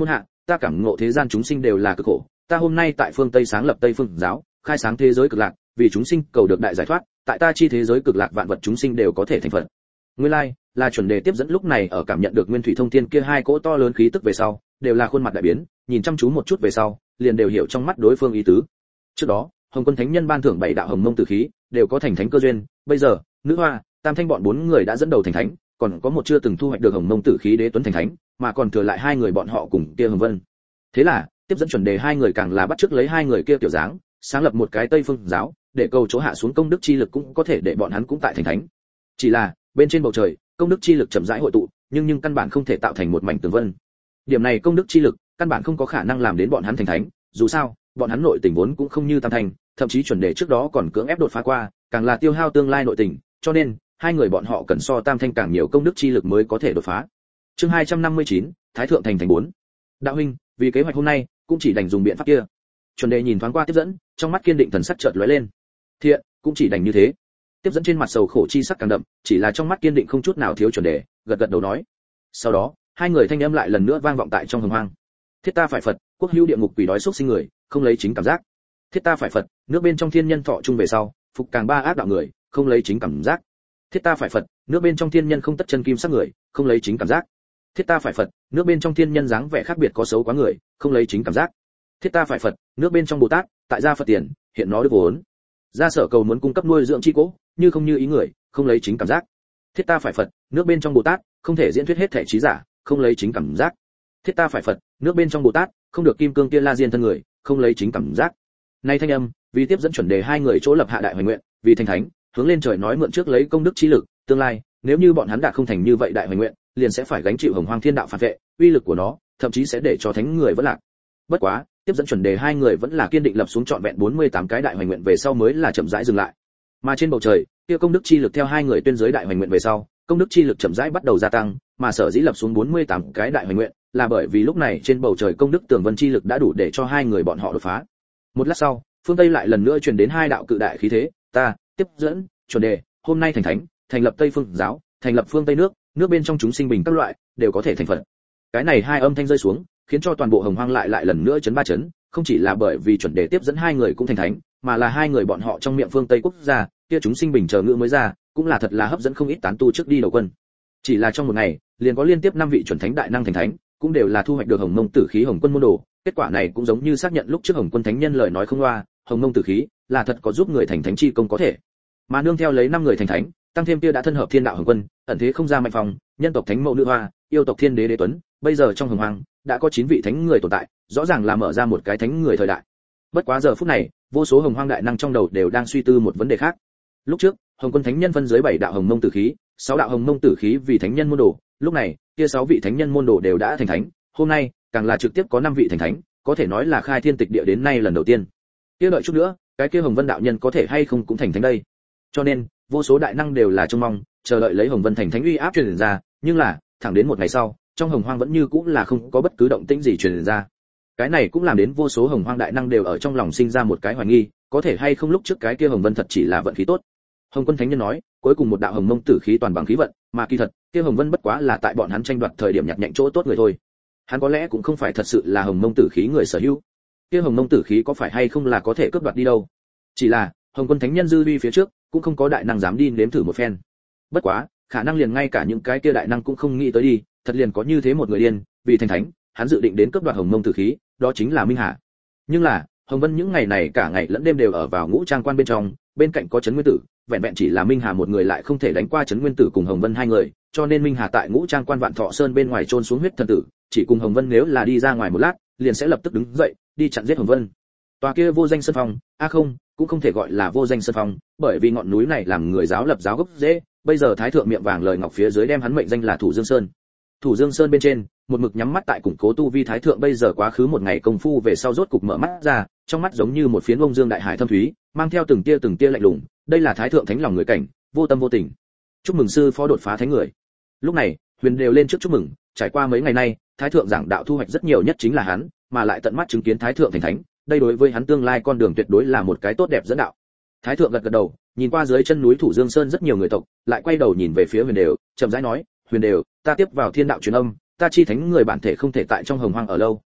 ta cảm ngộ thế gian chúng sinh đều là cực khổ, ta hôm nay tại phương Tây sáng lập Tây Phương giáo, khai sáng thế giới cực lạc, vì chúng sinh cầu được đại giải thoát, tại ta chi thế giới cực lạc vạn vật chúng sinh đều có thể thành Phật. Nguyên lai là chuẩn đề tiếp dẫn lúc này ở cảm nhận được nguyên thủy thông thiên kia hai cỗ to lớn khí tức về sau, đều là khuôn mặt đại biến, nhìn chăm chú một chút về sau, liền đều hiểu trong mắt đối phương ý tứ. Trước đó, Hồng Quân Thánh Nhân ban thưởng 7 đạo hồng mông tử khí, đều có thành thánh cơ duyên, bây giờ, Nữ Hoa, Tam Thanh bọn 4 người đã dẫn đầu thành thánh, còn có một chưa từng thu hoạch được hồng mông tử khí Đế Tuấn thành thánh, mà còn thừa lại hai người bọn họ cùng kia Hồng Vân. Thế là, tiếp dẫn chuẩn đề hai người càng là bắt chước lấy hai người kia tiểu dáng, sáng lập một cái Tây Phương giáo, để cầu chỗ hạ xuống công đức chi lực cũng có thể để bọn hắn cũng tại thành thánh. Chỉ là, bên trên bầu trời, công đức chi lực chậm rãi hội tụ, nhưng căn bản không thể tạo thành một mảnh tường vân. Điểm này công đức chi lực, căn bản không có khả năng làm đến bọn hắn thành thánh, dù sao, bọn hắn nội tình vốn cũng không như Tam Thanh, thậm chí chuẩn đề trước đó còn cưỡng ép đột phá qua, càng là tiêu hao tương lai nội tình, cho nên hai người bọn họ cần so Tam Thanh càng nhiều công đức chi lực mới có thể đột phá. Chương 259, Thái thượng thành 4. Đạo huynh, vì kế hoạch hôm nay, cũng chỉ đành dùng biện pháp kia. Chuẩn đề nhìn thoáng qua tiếp dẫn, trong mắt kiên định thần sắc chợt lóe lên. Thiện, cũng chỉ đành như thế. Tiếp dẫn trên mặt sầu khổ chi sắc càng đậm, chỉ là trong mắt kiên định không chút nào thiếu chuẩn đề, gật gật đầu nói. Sau đó, hai người thanh âm lại lần nữa vang vọng tại trong hồng hoang. Thiết ta phải Phật, quốc hữu địa ngục quỷ đói xúc sinh người, không lấy chính cảm giác. Thiết ta phải Phật, nước bên trong thiên nhân thọ chung về sau, phục càng ba ác đạo người, không lấy chính cảm giác. Thiết ta phải Phật, nước bên trong thiên nhân không tất chân kim sắc người, không lấy chính cảm giác. Thiết ta phải Phật, nước bên trong thiên nhân dáng vẻ khác biệt có xấu quá người, không lấy chính cảm giác. Thiết ta phải Phật, nước bên trong Bồ Tát, tại gia Phật tiền, hiện nó được vốn. Gia sở cầu muốn cung cấp nuôi dưỡng chi cố, như không như ý người, không lấy chính cảm giác. Thiết ta phải Phật, nước bên trong Bồ Tát, không thể diễn thuyết hết thể trí giả, không lấy chính cảm giác. Thiết ta phải Phật, nước bên trong Bồ Tát, không được kim cương kia la diên thân người, không lấy chính cảm giác. Nay thanh âm, vì tiếp dẫn chuẩn đề hai người chỗ lập hạ đại hoài nguyện, vì thành thánh, hướng lên trời nói mượn trước lấy công đức chi lực, tương lai, nếu như bọn hắn đạt không thành như vậy đại hoài nguyện, liền sẽ phải gánh chịu hồng hoang thiên đạo phản vệ, uy lực của nó, thậm chí sẽ để cho thánh người vẫn lạc. Bất quá, tiếp dẫn chuẩn đề hai người vẫn là kiên định lập xuống trọn vẹn 48 cái đại hoài nguyện về sau mới là chậm rãi dừng lại. Mà trên bầu trời, kia công đức chi lực theo hai người tuyên giới đại hoài nguyện về sau, công đức chi lực chậm rãi bắt đầu gia tăng, mà sở dĩ lập xuống 48 cái đại hoài nguyện, là bởi vì lúc này trên bầu trời công đức tường vân chi lực đã đủ để cho hai người bọn họ đột phá. Một lát sau, phương Tây lại lần nữa truyền đến hai đạo cự đại khí thế, ta, tiếp dẫn, chuẩn đề, hôm nay thành thánh, thành lập Tây Phương giáo, thành lập phương Tây nước bên trong chúng sinh bình các loại, đều có thể thành Phật. Cái này hai âm thanh rơi xuống, khiến cho toàn bộ hồng hoang lại lần nữa chấn ba chấn, không chỉ là bởi vì chuẩn đề tiếp dẫn hai người cũng thành thánh, mà là hai người bọn họ trong miệng phương Tây quốc gia, kia chúng sinh bình chờ ngữ mới ra, cũng là thật là hấp dẫn không ít tán tu trước đi đầu quân. Chỉ là trong một ngày, liền có liên tiếp 5 vị chuẩn thánh đại năng thành thánh, cũng đều là thu hoạch được hồng mông tử khí hồng quân môn đồ, kết quả này cũng giống như xác nhận lúc trước hồng quân thánh nhân lời nói không loa, hồng mông tử khí là thật có giúp người thành thánh chi công có thể. Mà nương theo lấy 5 người thành thánh, tăng thêm kia đã thân hợp thiên đạo hồng quân, ẩn thế không ra mạnh phòng, nhân tộc thánh mẫu Nữ Hoa, yêu tộc thiên đế Đế Tuấn, bây giờ trong hồng hoang đã có 9 vị thánh người tồn tại, rõ ràng là mở ra một cái thánh người thời đại. Bất quá giờ phút này, vô số hồng hoang đại năng trong đầu đều đang suy tư một vấn đề khác. Lúc trước, hồng quân thánh nhân phân giới 7 đạo hồng mông tử khí, 6 đạo hồng mông tử khí vì thánh nhân môn đồ, lúc này, kia 6 vị thánh nhân môn đồ đều đã thành thánh, hôm nay, càng là trực tiếp có 5 vị thành thánh, có thể nói là khai thiên tịch địa đến nay lần đầu tiên. Kia đợi chút nữa, cái kia Hồng Vân đạo nhân có thể hay không cũng thành thánh đây. Cho nên, vô số đại năng đều là trông mong, chờ đợi lấy Hồng Vân thành thánh uy áp truyền ra, nhưng là, thẳng đến một ngày sau, trong hồng hoang vẫn như cũng là không có bất cứ động tĩnh gì truyền ra. Cái này cũng làm đến vô số hồng hoang đại năng đều ở trong lòng sinh ra một cái hoài nghi, có thể hay không lúc trước cái kia Hồng Vân thật chỉ là vận khí tốt. Hồng Quân thánh nhân nói, cuối cùng một đạo hồng mông tử khí toàn bằng khí vận, mà kỳ thật, kia Hồng Vân bất quá là tại bọn hắn tranh đoạt thời điểm nhặt nhạnh chỗ tốt người thôi. Hắn có lẽ cũng không phải thật sự là hồng mông tử khí người sở hữu. Kia hồng mông tử khí có phải hay không là có thể cướp đoạt đi đâu? Chỉ là, Hồng Quân thánh nhân dư uy phía trước, cũng không có đại năng dám đi nếm thử một phen. Bất quá, khả năng liền ngay cả những cái kia đại năng cũng không nghĩ tới đi, thật liền có như thế một người điên, vì thành thánh, hắn dự định đến cướp đoạt hồng mông tử khí, đó chính là Minh Hà. Nhưng là, Hồng Vân những ngày này cả ngày lẫn đêm đều ở vào Ngũ Trang Quan bên trong, bên cạnh có Trấn Nguyên Tử, vẹn vẹn chỉ là Minh Hà một người lại không thể đánh qua Trấn Nguyên Tử cùng Hồng Vân hai người, cho nên Minh Hà tại Ngũ Trang Quan Vạn Thọ Sơn bên ngoài chôn xuống huyết thần tử, chỉ cùng Hồng Vân nếu là đi ra ngoài một lát, liền sẽ lập tức đứng dậy, đi chặn giết Hồng Vân. Tòa kia vô danh sơn phong, không, cũng không thể gọi là vô danh sơn phong, bởi vì ngọn núi này làm người giáo lập giáo gốc rễ, bây giờ thái thượng miệng vàng lời ngọc phía dưới đem hắn mệnh danh là Thủ Dương Sơn. Thủ Dương Sơn bên trên, một mực nhắm mắt tại củng cố tu vi thái thượng bây giờ quá khứ một ngày công phu về sau rốt cục mở mắt ra, trong mắt giống như một phiến bông dương đại hải thâm thúy, mang theo từng tia lạnh lùng, đây là thái thượng thánh lòng người cảnh, vô tâm vô tình. Chúc mừng sư phó đột phá thánh người. Lúc này, Huyền đều lên trước chúc mừng, trải qua mấy ngày nay, thái thượng giảng đạo thu hoạch rất nhiều nhất chính là hắn, mà lại tận mắt chứng kiến thái thượng thành thánh, đây đối với hắn tương lai con đường tuyệt đối là một cái tốt đẹp dẫn đạo. Thái thượng gật gật đầu, nhìn qua dưới chân núi Thủ Dương Sơn rất nhiều người tộc, lại quay đầu nhìn về phía Huyền đều, chậm rãi nói, Huyền đều, ta tiếp vào thiên đạo truyền âm, ta chi thánh người bản thể không thể tại trong hồng hoang ở lâu,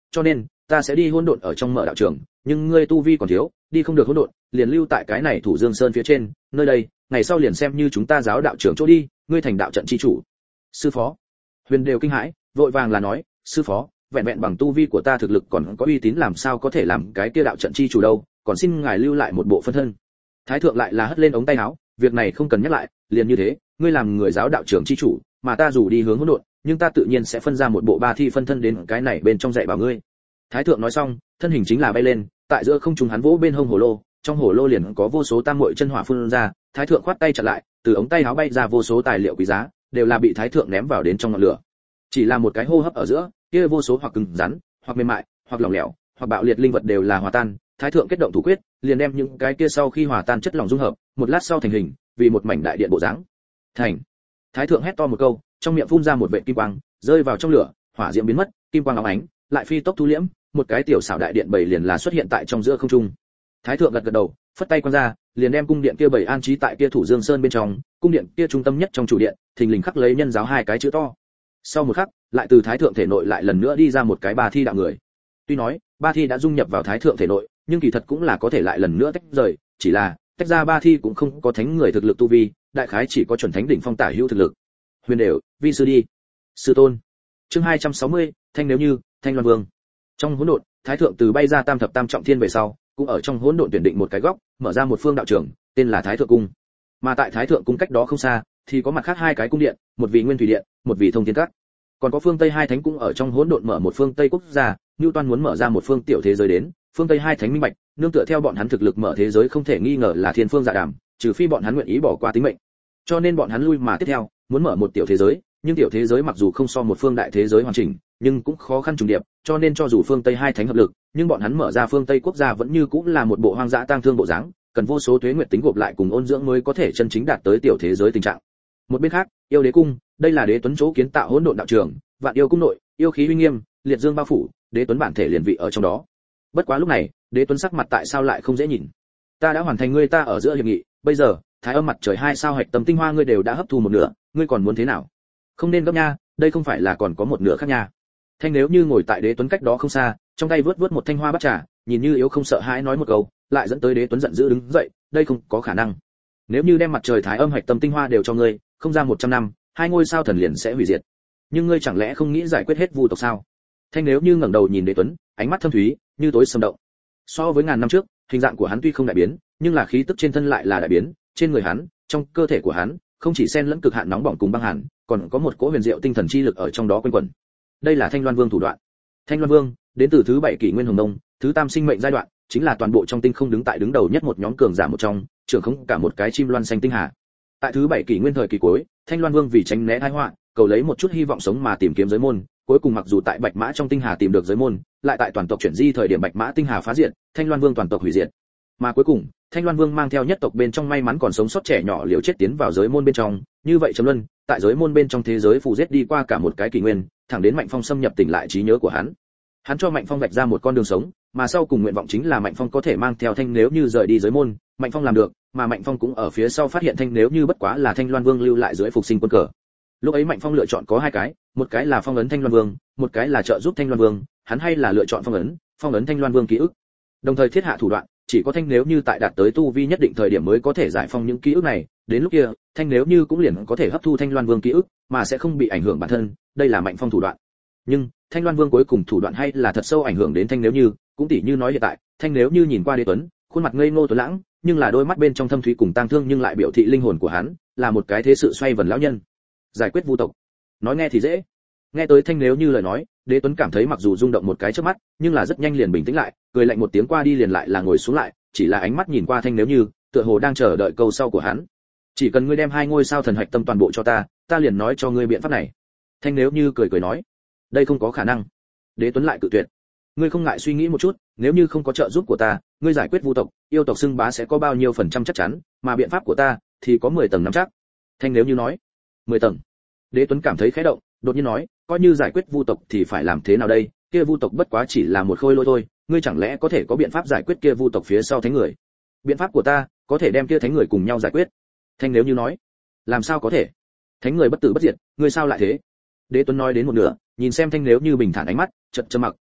cho nên ta sẽ đi hỗn độn ở trong mở đạo trường, nhưng ngươi tu vi còn thiếu, đi không được hỗn độn, liền lưu tại cái này Thủ Dương Sơn phía trên, nơi đây, ngày sau liền xem như chúng ta giáo đạo trưởng chỗ đi, ngươi thành đạo trận chi chủ. Sư phó. Huyền đều kinh hãi, vội vàng là nói, sư phó, vẹn vẹn bằng tu vi của ta thực lực còn có uy tín làm sao có thể làm cái kia đạo trận chi chủ đâu, còn xin ngài lưu lại một bộ phân thân. Thái thượng lại là hất lên ống tay áo, việc này không cần nhắc lại, liền như thế, ngươi làm người giáo đạo trưởng chi chủ, mà ta dù đi hướng hỗn độn, nhưng ta tự nhiên sẽ phân ra một bộ ba thi phân thân đến cái này bên trong dạy bảo ngươi. Thái thượng nói xong, thân hình chính là bay lên, tại giữa không trung hắn vỗ bên hông hồ lô, trong hồ lô liền có vô số tam muội chân hỏa phun ra, Thái thượng khoát tay chặn lại, từ ống tay áo bay ra vô số tài liệu quý giá, đều là bị Thái thượng ném vào đến trong ngọn lửa. Chỉ là một cái hô hấp ở giữa, kia vô số hoặc cứng rắn, hoặc mềm mại, hoặc lỏng lẻo, hoặc bạo liệt linh vật đều là hòa tan, Thái thượng kết động thủ quyết, liền đem những cái kia sau khi hòa tan chất lỏng dung hợp, một lát sau thành hình, vì một mảnh đại điện bộ dáng. Thành. Thái thượng hét to một câu, trong miệng phun ra một vệt kim quang, rơi vào trong lửa, hỏa diễm biến mất, kim quang óng ánh, lại phi tốc thu liễm, một cái tiểu xảo đại điện bảy liền là xuất hiện tại trong giữa không trung. Thái thượng gật gật đầu, phất tay quăng ra, liền đem cung điện kia bảy an trí tại kia Thủ Dương Sơn bên trong, cung điện kia trung tâm nhất trong chủ điện, thình lình khắc lấy nhân giáo hai cái chữ to. Sau một khắc, lại từ Thái thượng thể nội lại lần nữa đi ra một cái ba thi đạo người. Tuy nói, ba thi đã dung nhập vào Thái thượng thể nội, nhưng kỳ thật cũng là có thể lại lần nữa tách rời, chỉ là tách ra ba thi cũng không có thánh người thực lực tu vi, đại khái chỉ có chuẩn thánh đỉnh phong tả hữu thực lực. Huyền đều, vi sư đi. Sư tôn. Chương 260, Thanh nếu như, Thanh Loan Vương. Trong hỗn độn, Thái thượng từ bay ra tam thập tam trọng thiên về sau, cũng ở trong hỗn độn tuyển định một cái góc, mở ra một phương đạo trường, tên là Thái thượng cung. Mà tại Thái thượng cung cách đó không xa, thì có mặt khác hai cái cung điện, một vị Nguyên Thủy điện, một vị Thông Thiên các. Còn có phương Tây hai thánh cũng ở trong hỗn độn mở một phương Tây quốc gia, Newton muốn mở ra một phương tiểu thế giới đến, phương Tây hai thánh minh bạch, nương tựa theo bọn hắn thực lực mở thế giới không thể nghi ngờ là thiên phương dạ đàm, trừ phi bọn hắn nguyện ý bỏ qua tính mệnh. Cho nên bọn hắn lui mà tiếp theo, muốn mở một tiểu thế giới, nhưng tiểu thế giới mặc dù không so một phương đại thế giới hoàn chỉnh, nhưng cũng khó khăn trùng điệp, cho nên cho dù phương Tây hai thánh hợp lực, nhưng bọn hắn mở ra phương Tây quốc gia vẫn như cũng là một bộ hoang dã tang thương bộ dáng, cần vô số tuế nguyệt tính gộp lại cùng ôn dưỡng mới có thể chân chính đạt tới tiểu thế giới tình trạng. Một bên khác, Yêu Đế cung, đây là Đế Tuấn chỗ kiến tạo hỗn độn đạo trường, vạn yêu cung nội, yêu khí uy nghiêm, liệt dương bao phủ, Đế Tuấn bản thể liền vị ở trong đó. Bất quá lúc này, Đế Tuấn sắc mặt tại sao lại không dễ nhìn? Ta đã hoàn thành ngươi ta ở giữa hiệp nghị, bây giờ, Thái âm mặt trời hai sao hạch tâm tinh hoa ngươi đều đã hấp thu một nửa, ngươi còn muốn thế nào? Không nên gấp nha, đây không phải là còn có một nửa khác nha. Thanh nếu như ngồi tại Đế Tuấn cách đó không xa, trong tay vớt vớt một thanh hoa bát trà, nhìn như yếu không sợ hãi nói một câu, lại dẫn tới Đế Tuấn giận dữ đứng dậy, đây không có khả năng. Nếu như đem mặt trời Thái âm hạch tâm tinh hoa đều cho ngươi, không ra 100 năm, hai ngôi sao thần liền sẽ hủy diệt. Nhưng ngươi chẳng lẽ không nghĩ giải quyết hết vu tộc sao? Thanh nếu như ngẩng đầu nhìn Đế Tuấn, ánh mắt thâm thúy, như tối sầm động. So với ngàn năm trước, hình dạng của hắn tuy không đại biến, nhưng là khí tức trên thân lại là đại biến, trên người hắn, trong cơ thể của hắn, không chỉ xen lẫn cực hạn nóng bỏng cùng băng hàn, còn có một cỗ huyền diệu tinh thần chi lực ở trong đó quanh quẩn. Đây là Thanh Loan Vương thủ đoạn. Thanh Loan Vương, đến từ thứ 7 kỷ nguyên hồng nông, thứ tam sinh mệnh giai đoạn, chính là toàn bộ trong tinh không đứng tại đứng đầu nhất một nhóm cường giả một trong, trưởng không cả một cái chim loan xanh tinh hà. Tại thứ 7 kỷ nguyên thời kỳ cuối, Thanh Loan Vương vì tránh né tai họa, cầu lấy một chút hy vọng sống mà tìm kiếm giới môn, cuối cùng mặc dù tại Bạch Mã trong tinh hà tìm được giới môn, lại tại toàn tộc chuyển di thời điểm Bạch Mã tinh hà phá diệt, Thanh Loan Vương toàn tộc hủy diệt. Mà cuối cùng, Thanh Loan Vương mang theo nhất tộc bên trong may mắn còn sống sót trẻ nhỏ liều chết tiến vào giới môn bên trong, như vậy trầm luân, tại giới môn bên trong thế giới phù giết đi qua cả một cái kỷ nguyên, thẳng đến Mạnh Phong xâm nhập tỉnh lại trí nhớ của hắn. Hắn cho Mạnh Phong vạch ra một con đường sống, mà sau cùng nguyện vọng chính là Mạnh Phong có thể mang theo Thanh nếu như rời đi giới môn, Mạnh Phong làm được, mà Mạnh Phong cũng ở phía sau phát hiện Thanh nếu như bất quá là Thanh Loan Vương lưu lại dưới phục sinh quân cờ. Lúc ấy Mạnh Phong lựa chọn có hai cái, một cái là phong ấn Thanh Loan Vương, một cái là trợ giúp Thanh Loan Vương, hắn hay là lựa chọn phong ấn Thanh Loan Vương ký ức. Đồng thời thiết hạ thủ đoạn, chỉ có Thanh nếu như tại đạt tới tu vi nhất định thời điểm mới có thể giải phong những ký ức này, đến lúc kia, Thanh nếu như cũng liền có thể hấp thu Thanh Loan Vương ký ức, mà sẽ không bị ảnh hưởng bản thân, đây là Mạnh Phong thủ đoạn. Nhưng, Thanh Loan Vương cuối cùng thủ đoạn hay là thật sâu ảnh hưởng đến Thanh nếu như, cũng tỉ như nói hiện tại, Thanh nếu như nhìn qua Đế Tuấn, khuôn mặt ngây ngô tuấn lãng, nhưng là đôi mắt bên trong thâm thúy cùng tang thương nhưng lại biểu thị linh hồn của hắn, là một cái thế sự xoay vần lão nhân. Giải quyết vu tộc. Nói nghe thì dễ. Nghe tới Thanh nếu như lời nói, Đế Tuấn cảm thấy mặc dù rung động một cái trước mắt, nhưng là rất nhanh liền bình tĩnh lại, cười lạnh một tiếng qua đi liền lại là ngồi xuống lại, chỉ là ánh mắt nhìn qua Thanh nếu như, tựa hồ đang chờ đợi câu sau của hắn. Chỉ cần ngươi đem hai ngôi sao thần hạch tâm toàn bộ cho ta, ta liền nói cho ngươi biện pháp này. Thanh nếu như cười cười nói, đây không có khả năng. Đế Tuấn lại cự tuyệt. Ngươi không ngại suy nghĩ một chút, nếu như không có trợ giúp của ta, ngươi giải quyết vu tộc, yêu tộc xưng bá sẽ có bao nhiêu phần trăm chắc chắn, mà biện pháp của ta thì có 10 tầng nắm chắc. Thanh nếu như nói, 10 tầng. Đế Tuấn cảm thấy khẽ động, đột nhiên nói, coi như giải quyết vu tộc thì phải làm thế nào đây? Kia vu tộc bất quá chỉ là một khôi lỗi thôi, ngươi chẳng lẽ có thể có biện pháp giải quyết kia vu tộc phía sau thánh người? Biện pháp của ta, có thể đem kia thánh người cùng nhau giải quyết. Thanh nếu như nói, làm sao có thể? Thánh người bất tử bất diệt, ngươi sao lại thế? Đế Tuấn nói đến một nửa, nhìn xem Thanh nếu như bình thản ánh mắt, chợt trầm mặc,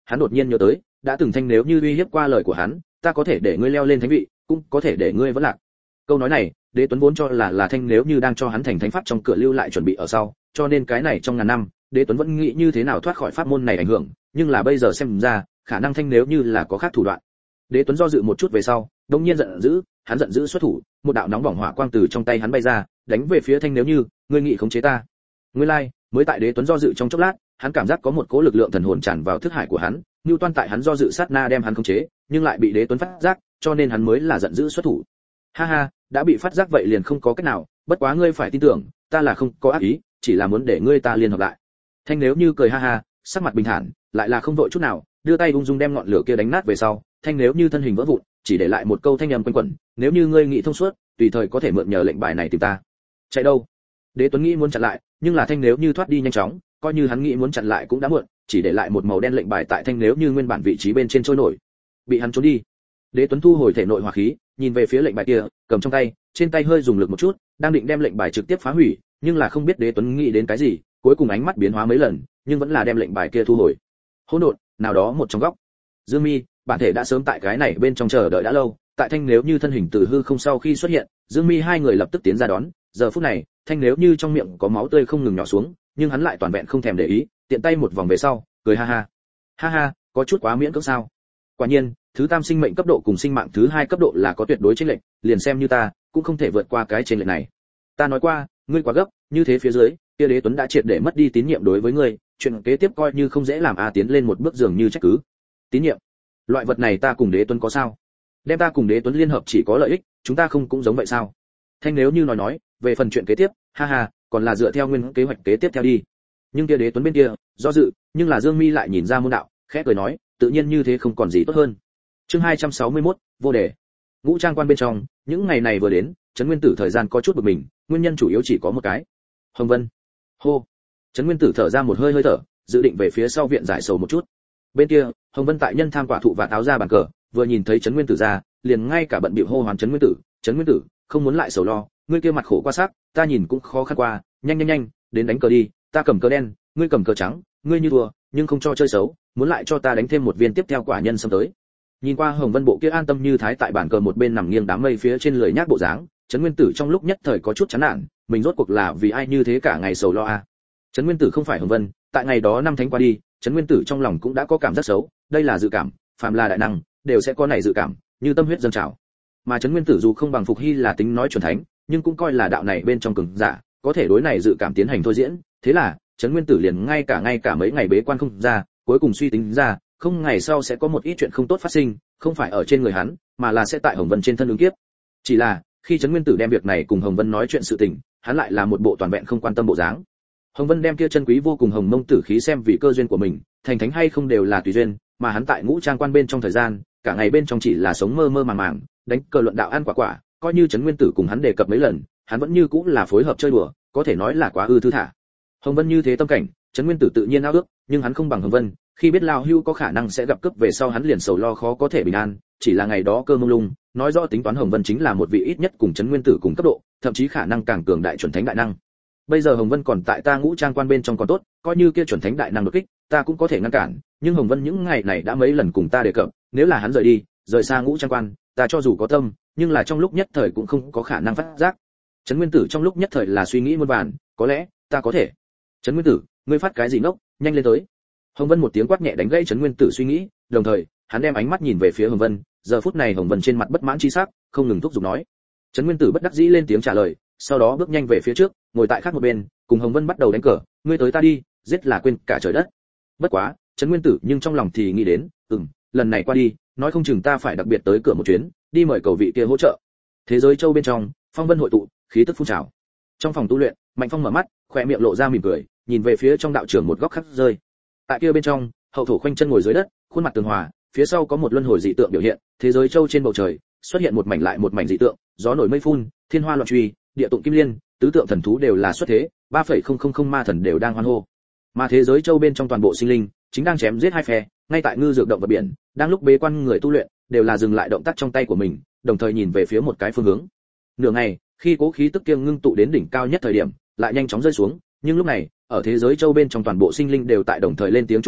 hắn đột nhiên nhớ tới, đã từng thanh nếu như uy hiếp qua lời của hắn, ta có thể để ngươi leo lên thánh vị, cũng có thể để ngươi vẫn lạc. Câu nói này, Đế Tuấn vốn cho là thanh nếu như đang cho hắn thành thánh pháp trong cửa lưu lại chuẩn bị ở sau, cho nên cái này trong ngàn năm, Đế Tuấn vẫn nghĩ như thế nào thoát khỏi pháp môn này ảnh hưởng, nhưng là bây giờ xem ra, khả năng thanh nếu như là có khác thủ đoạn. Đế Tuấn do dự một chút về sau, đột nhiên giận dữ, hắn giận dữ xuất thủ, một đạo nóng bỏng hỏa quang từ trong tay hắn bay ra, đánh về phía thanh nếu như, ngươi nghĩ khống chế ta. Nguyên lai, mới tại Đế Tuấn do dự trong chốc lát, hắn cảm giác có một cỗ lực lượng thần hồn tràn vào thức hải của hắn, Newton tại hắn do dự sát na đem hắn khống chế, nhưng lại bị Đế Tuấn phát giác, cho nên hắn mới là giận dữ xuất thủ. Ha ha, đã bị phát giác vậy liền không có cách nào, bất quá ngươi phải tin tưởng, ta là không có ác ý, chỉ là muốn để ngươi ta liên hợp lại. Thanh nếu như cười ha ha, sắc mặt bình thản, lại là không vội chút nào, đưa tay ung dung đem ngọn lửa kia đánh nát về sau, thanh nếu như thân hình vỡ vụn, chỉ để lại một câu thanh âm quanh quẩn, nếu như ngươi nghĩ thông suốt, tùy thời có thể mượn nhờ lệnh bài này tìm ta. Chạy đâu? Đế Tuấn nghĩ muốn chặn lại, nhưng là thanh nếu như thoát đi nhanh chóng, coi như hắn nghĩ muốn chặn lại cũng đã muộn, chỉ để lại một màu đen lệnh bài tại thanh nếu như nguyên bản vị trí bên trên trôi nổi. Bị hắn trốn đi. Đế Tuấn thu hồi thể nội hỏa khí, nhìn về phía lệnh bài kia, cầm trong tay, trên tay hơi dùng lực một chút, đang định đem lệnh bài trực tiếp phá hủy, nhưng là không biết Đế Tuấn nghĩ đến cái gì, cuối cùng ánh mắt biến hóa mấy lần, nhưng vẫn là đem lệnh bài kia thu hồi. Hỗn độn, nào đó một trong góc. Dương Mi, bản thể đã sớm tại cái này bên trong chờ đợi đã lâu, tại thanh nếu như thân hình từ hư không sau khi xuất hiện, Dương Mi hai người lập tức tiến ra đón, giờ phút này, thanh nếu như trong miệng có máu tươi không ngừng nhỏ xuống, nhưng hắn lại toàn vẹn không thèm để ý, tiện tay một vòng về sau, cười ha ha. Ha ha, có chút quá miễn cưỡng sao? Quả nhiên, thứ tam sinh mệnh cấp độ cùng sinh mạng thứ hai cấp độ là có tuyệt đối chênh lệch, liền xem như ta, cũng không thể vượt qua cái chênh lệch này. Ta nói qua, ngươi quá gấp, như thế phía dưới, kia Đế Tuấn đã triệt để mất đi tín nhiệm đối với ngươi, chuyện kế tiếp coi như không dễ làm tiến lên một bước dường như trách cứ. Tín nhiệm? Loại vật này ta cùng Đế Tuấn có sao? Đem ta cùng Đế Tuấn liên hợp chỉ có lợi ích, chúng ta không cũng giống vậy sao? Thanh nếu như nói, về phần chuyện kế tiếp, ha ha, còn là dựa theo nguyên kế hoạch kế tiếp theo đi. Nhưng kia Đế Tuấn bên kia, do dự, nhưng là Dương Mi lại nhìn ra môn đạo, khẽ cười nói, tự nhiên như thế không còn gì tốt hơn. Chương 261, vô đề. Ngũ Trang Quan bên trong, những ngày này vừa đến, Trấn Nguyên Tử thời gian có chút bực mình, nguyên nhân chủ yếu chỉ có một cái. Hồng Vân. Hô. Trấn Nguyên Tử thở ra một hơi thở, dự định về phía sau viện giải sầu một chút. Bên kia, Hồng Vân tại nhân tham quả thụ và táo ra bàn cờ, vừa nhìn thấy Trấn Nguyên Tử ra, liền ngay cả bận bịu hô hoán Trấn Nguyên Tử, "Trấn Nguyên Tử, không muốn lại sầu lo, ngươi kia mặt khổ qua sắc, ta nhìn cũng khó khăn qua, nhanh nhanh nhanh, đến đánh cờ đi, ta cầm cờ đen, ngươi cầm cờ trắng, ngươi như thua, nhưng không cho chơi xấu, muốn lại cho ta đánh thêm một viên tiếp theo quả nhân xâm tới." Nhìn qua Hồng Vân bộ kia an tâm như thái tại bàn cờ một bên nằm nghiêng đám mây phía trên lười nhác bộ dáng, Trấn Nguyên Tử trong lúc nhất thời có chút chán nản, mình rốt cuộc là vì ai như thế cả ngày sầu lo a. Trấn Nguyên Tử không phải Hồng Vân, tại ngày đó năm thánh qua đi, Trấn Nguyên Tử trong lòng cũng đã có cảm giác xấu, đây là dự cảm, phàm là đại năng đều sẽ có này dự cảm, như tâm huyết dâng trào. Mà Trấn Nguyên Tử dù không bằng Phục Hy là tính nói chuẩn thánh, nhưng cũng coi là đạo này bên trong cường giả, có thể đối này dự cảm tiến hành thôi diễn, thế là Trấn Nguyên Tử liền ngay cả mấy ngày bế quan không ra, cuối cùng suy tính ra, không ngày sau sẽ có một ít chuyện không tốt phát sinh, không phải ở trên người hắn, mà là sẽ tại Hồng Vân trên thân ứng kiếp. Chỉ là, khi Trấn Nguyên Tử đem việc này cùng Hồng Vân nói chuyện sự tình, hắn lại là một bộ toàn vẹn không quan tâm bộ dáng. Hồng Vân đem kia chân quý vô cùng hồng mông tử khí xem vì cơ duyên của mình, thành thánh hay không đều là tùy duyên, mà hắn tại Ngũ Trang Quan bên trong thời gian, cả ngày bên trong chỉ là sống mơ mơ màng màng, đánh cờ luận đạo ăn quả quả, coi như Trấn Nguyên Tử cùng hắn đề cập mấy lần, hắn vẫn như cũng là phối hợp chơi đùa, có thể nói là quá ư thư thả. Hồng Vân như thế tâm cảnh, Trấn Nguyên Tử tự nhiên ao ước, nhưng hắn không bằng Hồng Vân, khi biết Lão Hưu có khả năng sẽ gặp cướp về sau hắn liền sầu lo khó có thể bình an, chỉ là ngày đó cơ mông lung, nói rõ tính toán Hồng Vân chính là một vị ít nhất cùng Trấn Nguyên Tử cùng cấp độ, thậm chí khả năng càng cường đại chuẩn thánh đại năng. Bây giờ Hồng Vân còn tại ta Ngũ Trang Quan bên trong còn tốt, coi như kia chuẩn thánh đại năng đột kích, ta cũng có thể ngăn cản, nhưng Hồng Vân những ngày này đã mấy lần cùng ta đề cập, nếu là hắn rời đi, rời xa Ngũ Trang Quan, ta cho dù có tâm, nhưng là trong lúc nhất thời cũng không có khả năng phát giác. Trấn Nguyên Tử trong lúc nhất thời là suy nghĩ muôn vàn, có lẽ ta có thể. Trấn Nguyên Tử, ngươi phát cái gì ngốc, nhanh lên tới. Hồng Vân một tiếng quát nhẹ đánh gãy Trấn Nguyên Tử suy nghĩ, đồng thời, hắn đem ánh mắt nhìn về phía Hồng Vân, giờ phút này Hồng Vân trên mặt bất mãn chi sắc, không ngừng thúc giục nói. Trấn Nguyên Tử bất đắc dĩ lên tiếng trả lời, sau đó bước nhanh về phía trước, ngồi tại khác một bên, cùng Hồng Vân bắt đầu đánh cờ, ngươi tới ta đi, giết là quên cả trời đất. Bất quá, Trấn Nguyên Tử nhưng trong lòng thì nghĩ đến, lần này qua đi, nói không chừng ta phải đặc biệt tới cửa một chuyến, đi mời cầu vị kia hỗ trợ. Thế giới châu bên trong, phong vân hội tụ, khí tức phun trào. Trong phòng tu luyện, Mạnh Phong mở mắt, khóe miệng lộ ra mỉm cười, nhìn về phía trong đạo trưởng một góc khác rơi. Tại kia bên trong, Hậu Thổ khoanh chân ngồi dưới đất, khuôn mặt tường hòa, phía sau có một luân hồi dị tượng biểu hiện, thế giới châu trên bầu trời xuất hiện một mảnh lại một mảnh dị tượng, gió nổi mây phun, thiên hoa loạn truy, địa tụng kim liên, tứ tượng thần thú đều là xuất thế, 3,000 ma thần đều đang hoan hô. Mà thế giới châu bên trong toàn bộ sinh linh chính đang chém giết hai phe, ngay tại ngư dược động vật biển, đang lúc bế quan người tu luyện đều là dừng lại động tác trong tay của mình, đồng thời nhìn về phía một cái phương hướng. Nửa ngày, khi cố khí tức kia ngưng tụ đến đỉnh cao nhất thời điểm, lại nhanh chóng rơi xuống, nhưng lúc này, ở thế giới châu bên trong toàn bộ sinh linh đều tại đồng thời lên tiếng chúc mừng,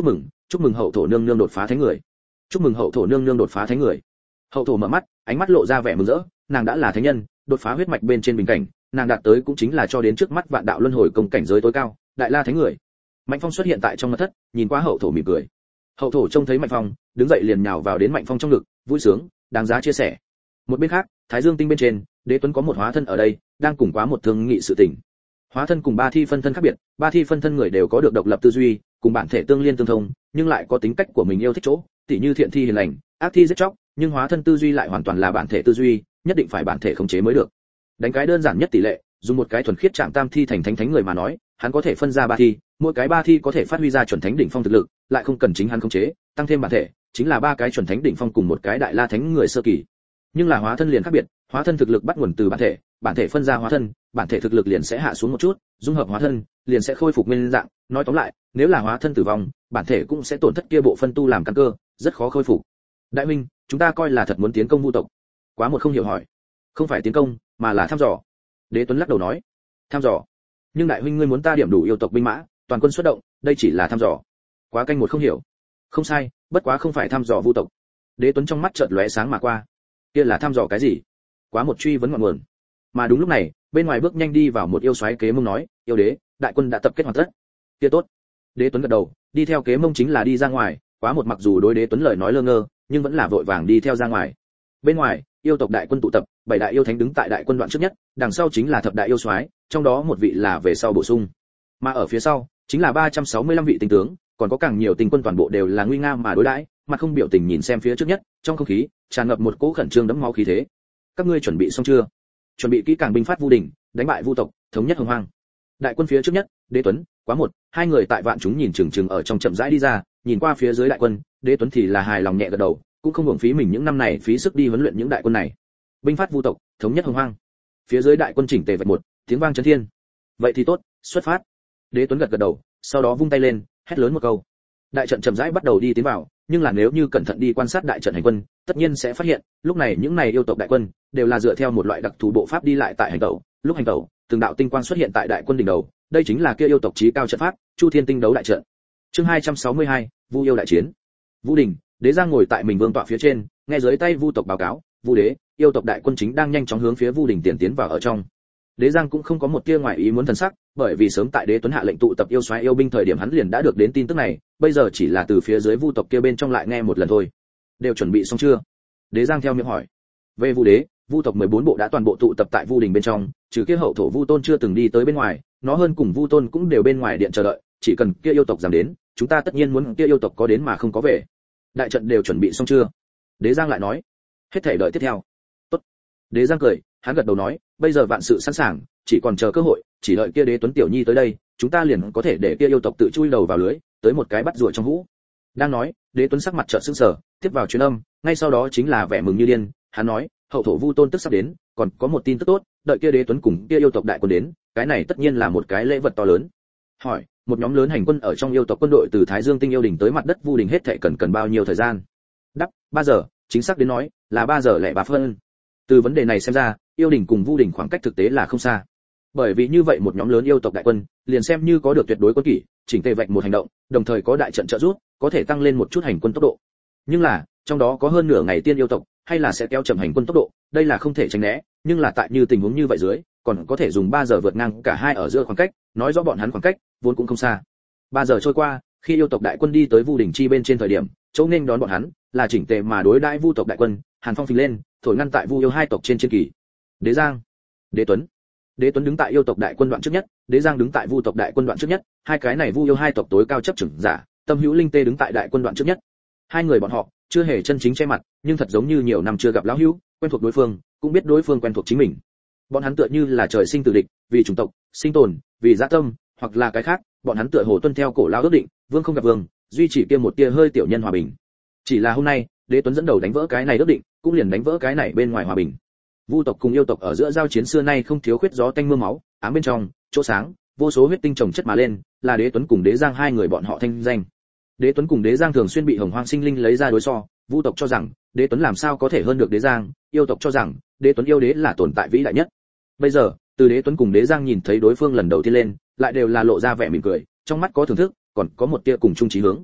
chúc mừng hậu thổ nương nương đột phá thánh người. Chúc mừng hậu thổ nương nương đột phá thánh người. Hậu thổ mở mắt, ánh mắt lộ ra vẻ mừng rỡ, nàng đã là thánh nhân, đột phá huyết mạch bên trên bình cảnh, nàng đạt tới cũng chính là cho đến trước mắt vạn đạo luân hồi công cảnh giới tối cao, đại la thánh người. Mạnh Phong xuất hiện tại trong mật thất, nhìn qua hậu thổ mỉm cười. Hậu thổ trông thấy Mạnh Phong, đứng dậy liền nhào vào đến Mạnh Phong trong ngực, vui sướng, đáng giá chia sẻ. Một bên khác, Thái Dương tinh bên trên, Đế Tuấn có một hóa thân ở đây, đang cùng quá một thương nghị sự tình. Hóa thân cùng ba thi phân thân khác biệt, ba thi phân thân người đều có được độc lập tư duy, cùng bản thể tương liên tương thông, nhưng lại có tính cách của mình yêu thích chỗ, tỉ như thiện thi hiền lành, ác thi giết chóc, nhưng hóa thân tư duy lại hoàn toàn là bản thể tư duy, nhất định phải bản thể khống chế mới được. Đánh cái đơn giản nhất tỷ lệ, dùng một cái thuần khiết chạm tam thi thành thánh người mà nói, hắn có thể phân ra ba thi, mỗi cái ba thi có thể phát huy ra chuẩn thánh đỉnh phong thực lực, lại không cần chính hắn khống chế, tăng thêm bản thể, chính là ba cái chuẩn thánh đỉnh phong cùng một cái đại la thánh người sơ kỳ. Nhưng là hóa thân liền khác biệt, hóa thân thực lực bắt nguồn từ bản thể phân ra hóa thân, bản thể thực lực liền sẽ hạ xuống một chút, dung hợp hóa thân, liền sẽ khôi phục nguyên dạng, nói tóm lại, nếu là hóa thân tử vong, bản thể cũng sẽ tổn thất kia bộ phân tu làm căn cơ, rất khó khôi phục. Đại huynh, chúng ta coi là thật muốn tiến công Vu tộc. Quá một không hiểu hỏi. Không phải tiến công, mà là thăm dò. Đế Tuấn lắc đầu nói. Thăm dò? Nhưng đại huynh ngươi muốn ta điểm đủ yêu tộc binh mã, toàn quân xuất động, đây chỉ là thăm dò. Quá canh một không hiểu. Không sai, bất quá không phải thăm dò Vu tộc. Đế Tuấn trong mắt chợt lóe sáng mà qua. Kia là thăm dò cái gì? Quá một truy vấn ngọn nguồn. Mà đúng lúc này, bên ngoài bước nhanh đi vào một yêu soái kế mông nói, yêu đế, đại quân đã tập kết hoàn tất. Kia tốt. Đế Tuấn gật đầu, đi theo kế mông chính là đi ra ngoài. Quá một mặc dù đối Đế Tuấn lời nói lơ ngơ, nhưng vẫn là vội vàng đi theo ra ngoài. Bên ngoài, yêu tộc đại quân tụ tập, bảy đại yêu thánh đứng tại đại quân đoạn trước nhất, đằng sau chính là thập đại yêu soái, trong đó một vị là về sau bổ sung. Mà ở phía sau, chính là 365 vị tinh tướng, còn có càng nhiều tinh quân toàn bộ đều là nguy nga mà đối đãi, mặt không biểu tình nhìn xem phía trước nhất, trong không khí tràn ngập một cỗ khẩn trương đẫm máu khí thế. Các ngươi chuẩn bị xong chưa? Chuẩn bị kỹ càng binh phát Vu đỉnh, đánh bại Vu tộc, thống nhất hồng hoang. Đại quân phía trước nhất, Đế Tuấn, Quá một, hai người tại vạn chúng nhìn chừng chừng ở trong chậm rãi đi ra, nhìn qua phía dưới đại quân, Đế Tuấn thì là hài lòng nhẹ gật đầu, cũng không hưởng phí mình những năm này phí sức đi huấn luyện những đại quân này. Binh phát Vu tộc, thống nhất hồng hoang. Phía dưới đại quân chỉnh tề vạch một, tiếng vang chấn thiên. Vậy thì tốt, xuất phát. Đế Tuấn gật gật đầu, sau đó vung tay lên, hét lớn một câu. Đại trận chậm rãi bắt đầu đi tiến vào, nhưng là nếu như cẩn thận đi quan sát đại trận hành quân, tất nhiên sẽ phát hiện, lúc này những này yêu tộc đại quân đều là dựa theo một loại đặc thù bộ pháp đi lại tại hành tẩu, lúc hành tẩu, từng đạo tinh quang xuất hiện tại đại quân đỉnh đầu, đây chính là kia yêu tộc chí cao trận pháp, Chu Thiên Tinh đấu đại trận. Chương 262, Vu yêu đại chiến. Vu đỉnh, Đế Giang ngồi tại mình vương tọa phía trên, nghe dưới tay Vu tộc báo cáo, Vu đế, yêu tộc đại quân chính đang nhanh chóng hướng phía Vu đỉnh tiến vào ở trong. Đế Giang cũng không có một tia ngoài ý muốn thần sắc, bởi vì sớm tại Đế Tuấn hạ lệnh tụ tập yêu soái yêu binh thời điểm hắn liền đã được đến tin tức này, bây giờ chỉ là từ phía dưới Vu tộc kia bên trong lại nghe một lần thôi. Đều chuẩn bị xong chưa? Đế Giang theo miệng hỏi. Về Vu đế, Vu tộc 14 bộ đã toàn bộ tụ tập tại Vu đỉnh bên trong, trừ kia hậu thổ Vu Tôn chưa từng đi tới bên ngoài, nó hơn cùng Vu Tôn cũng đều bên ngoài điện chờ đợi, chỉ cần kia yêu tộc dám đến, chúng ta tất nhiên muốn kia yêu tộc có đến mà không có về. Đại trận đều chuẩn bị xong chưa? Đế Giang lại nói. Hết thảy đợi tiếp theo. Tốt. Đế Giang cười, hắn gật đầu nói, bây giờ vạn sự sẵn sàng, chỉ còn chờ cơ hội, chỉ đợi kia Đế Tuấn tiểu nhi tới đây, chúng ta liền có thể để kia yêu tộc tự chui đầu vào lưới, tới một cái bắt rùa trong hũ. Đang nói, Đế Tuấn sắc mặt chợt sững sờ, tiếp vào truyền âm, ngay sau đó chính là vẻ mừng như điên, hắn nói, hậu thổ Vu Tôn tức sắp đến, còn có một tin tức tốt, đợi kia Đế Tuấn cùng kia yêu tộc đại quân đến, cái này tất nhiên là một cái lễ vật to lớn. Hỏi, một nhóm lớn hành quân ở trong yêu tộc quân đội từ Thái Dương Tinh yêu đỉnh tới mặt đất Vu đỉnh hết thảy cần bao nhiêu thời gian? Đáp, 3 giờ, chính xác đến nói, là 3 giờ lẻ 3 phân. Từ vấn đề này xem ra, yêu đỉnh cùng Vu đỉnh khoảng cách thực tế là không xa. Bởi vì như vậy một nhóm lớn yêu tộc đại quân, liền xem như có được tuyệt đối quân kỷ, chỉnh tề vạch một hành động, đồng thời có đại trận trợ giúp, có thể tăng lên một chút hành quân tốc độ. Nhưng là, trong đó có hơn nửa ngày tiên yêu tộc, hay là sẽ kéo chậm hành quân tốc độ, đây là không thể tránh né, nhưng là tại như tình huống như vậy dưới, còn có thể dùng 3 giờ vượt ngang cả hai ở giữa khoảng cách, nói rõ bọn hắn khoảng cách vốn cũng không xa. 3 giờ trôi qua, khi yêu tộc đại quân đi tới Vu đỉnh chi bên trên thời điểm, chỗ nên đón bọn hắn là chỉnh tề mà đối đãi Vu tộc đại quân, Hàn Phong phình lên, thổi ngăn tại Vu yêu hai tộc trên kỳ. Đế Giang, Đế Tuấn. Đế Tuấn đứng tại yêu tộc đại quân đoạn trước nhất, Đế Giang đứng tại Vu tộc đại quân đoạn trước nhất, hai cái này Vu yêu hai tộc tối cao chấp trưởng giả, Tâm Hữu Linh Tê đứng tại đại quân đoạn trước nhất. Hai người bọn họ chưa hề chân chính che mặt, nhưng thật giống như nhiều năm chưa gặp lão hữu, quen thuộc đối phương, cũng biết đối phương quen thuộc chính mình. Bọn hắn tựa như là trời sinh tử địch, vì chủng tộc, sinh tồn, vì dã tâm, hoặc là cái khác, bọn hắn tựa hồ tuân theo cổ lão ước định, vương không gặp vương, duy chỉ kia một tia hơi tiểu nhân hòa bình. Chỉ là hôm nay, Đế Tuấn dẫn đầu đánh vỡ cái này ước định, cũng liền đánh vỡ cái này bên ngoài hòa bình. Vu tộc cùng yêu tộc ở giữa giao chiến xưa nay không thiếu khuyết gió tanh mưa máu, ám bên trong, chỗ sáng, vô số huyết tinh chồng chất mà lên, là Đế Tuấn cùng Đế Giang hai người bọn họ thanh danh. Đế Tuấn cùng Đế Giang thường xuyên bị Hồng Hoang sinh linh lấy ra đối so, Vu tộc cho rằng Đế Tuấn làm sao có thể hơn được Đế Giang, yêu tộc cho rằng Đế Tuấn yêu đế là tồn tại vĩ đại nhất. Bây giờ, từ Đế Tuấn cùng Đế Giang nhìn thấy đối phương lần đầu tiên lên, lại đều là lộ ra vẻ mỉm cười, trong mắt có thưởng thức, còn có một tia cùng chung chí hướng.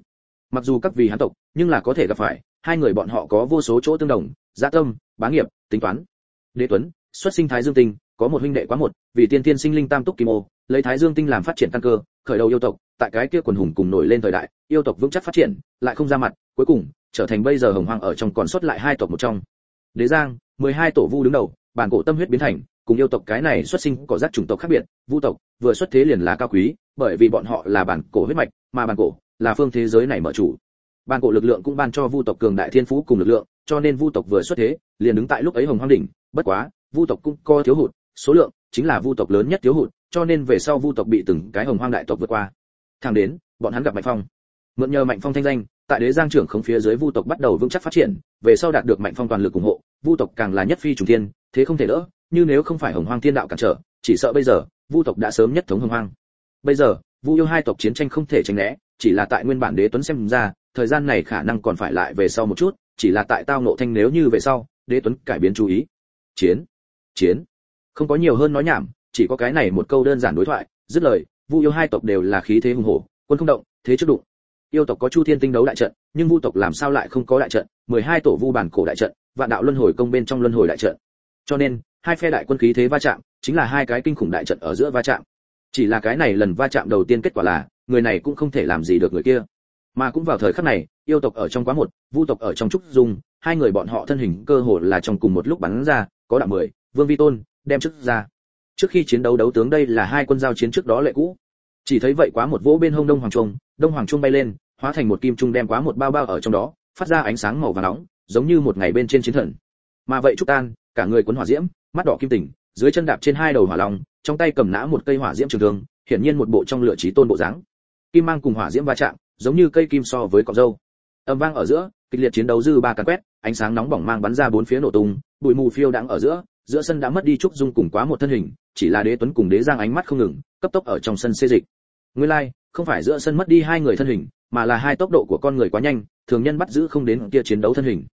Mặc dù các vì hắn tộc, nhưng là có thể gặp phải, hai người bọn họ có vô số chỗ tương đồng, dạ tâm, bá nghiệp, tính toán. Đế Tuấn, xuất sinh Thái Dương Tinh, có một huynh đệ quá một, vì tiên tiên sinh linh tam túc kim ô, lấy Thái Dương Tinh làm phát triển căn cơ, khởi đầu yêu tộc, tại cái kia quần hùng cùng nổi lên thời đại, yêu tộc vững chắc phát triển, lại không ra mặt, cuối cùng trở thành bây giờ hồng hoang ở trong còn sót lại hai tộc một trong. Đế Giang, 12 tổ vu đứng đầu, bản cổ tâm huyết biến thành, cùng yêu tộc cái này xuất sinh có giác chủng tộc khác biệt, vu tộc vừa xuất thế liền là cao quý, bởi vì bọn họ là bản cổ huyết mạch, mà bản cổ là phương thế giới này mở chủ. Bản cổ lực lượng cũng ban cho vu tộc cường đại thiên phú cùng lực lượng, cho nên vu tộc vừa xuất thế, liền đứng tại lúc ấy hồng hoang đỉnh, bất quá, vu tộc cũng có thiếu hụt, số lượng chính là vu tộc lớn nhất thiếu hụt, cho nên về sau vu tộc bị từng cái hồng hoang đại tộc vượt qua. Thẳng đến, bọn hắn gặp Mạnh Phong. Mượn nhờ Mạnh Phong thanh danh, tại Đế Giang trưởng khống phía dưới vu tộc bắt đầu vững chắc phát triển, về sau đạt được Mạnh Phong toàn lực ủng hộ, vu tộc càng là nhất phi trùng thiên, thế không thể đỡ, như nếu không phải hồng hoang thiên đạo cản trở, chỉ sợ bây giờ vu tộc đã sớm nhất thống hồng hoang. Bây giờ, vu yêu hai tộc chiến tranh không thể tránh né, chỉ là tại nguyên bản Đế Tuấn xem ra, thời gian này khả năng còn phải lại về sau một chút, chỉ là tại tao nộ thanh nếu như về sau, Đế Tuấn cải biến chú ý. Chiến. Không có nhiều hơn nói nhảm, chỉ có cái này một câu đơn giản đối thoại, dứt lời, vu yêu hai tộc đều là khí thế hùng hổ, quân không động, thế trước đụng. Yêu tộc có Chu Thiên Tinh đấu đại trận, nhưng vu tộc làm sao lại không có đại trận, 12 tổ vu bản cổ đại trận, vạn đạo luân hồi công bên trong luân hồi đại trận. Cho nên, hai phe đại quân khí thế va chạm, chính là hai cái kinh khủng đại trận ở giữa va chạm. Chỉ là cái này lần va chạm đầu tiên kết quả là, người này cũng không thể làm gì được người kia. Mà cũng vào thời khắc này, yêu tộc ở trong quá một, vu tộc ở trong trúc dung, hai người bọn họ thân hình cơ hồ là trong cùng một lúc bắn ra, có đạo 10, Vương Vi Tôn đem trước ra. Trước khi chiến đấu đấu tướng đây là hai quân giao chiến trước đó lệ cũ. Chỉ thấy vậy quá một vỗ bên hông Đông Hoàng Trung bay lên, hóa thành một kim trung đem quá một bao bao ở trong đó, phát ra ánh sáng màu vàng nóng, giống như một ngày bên trên chiến thần. Mà vậy trúc tan, cả người cuốn hỏa diễm, mắt đỏ kim tỉnh, dưới chân đạp trên hai đầu hỏa long, trong tay cầm nã một cây hỏa diễm trường thương, hiển nhiên một bộ trong lửa chí tôn bộ dáng. Kim mang cùng hỏa diễm va chạm, giống như cây kim so với cọng râu. Âm vang ở giữa, kịch liệt chiến đấu dư ba càn quét, ánh sáng nóng bỏng mang bắn ra bốn phía nổ tung, bụi mù phiêu đãng ở giữa sân đã mất đi trúc dung cùng quá một thân hình, chỉ là Đế Tuấn cùng Đế Giang ánh mắt không ngừng, cấp tốc ở trong sân xê dịch. Nguyên lai, không phải giữa sân mất đi hai người thân hình, mà là hai tốc độ của con người quá nhanh, thường nhân bắt giữ không đến kia chiến đấu thân hình.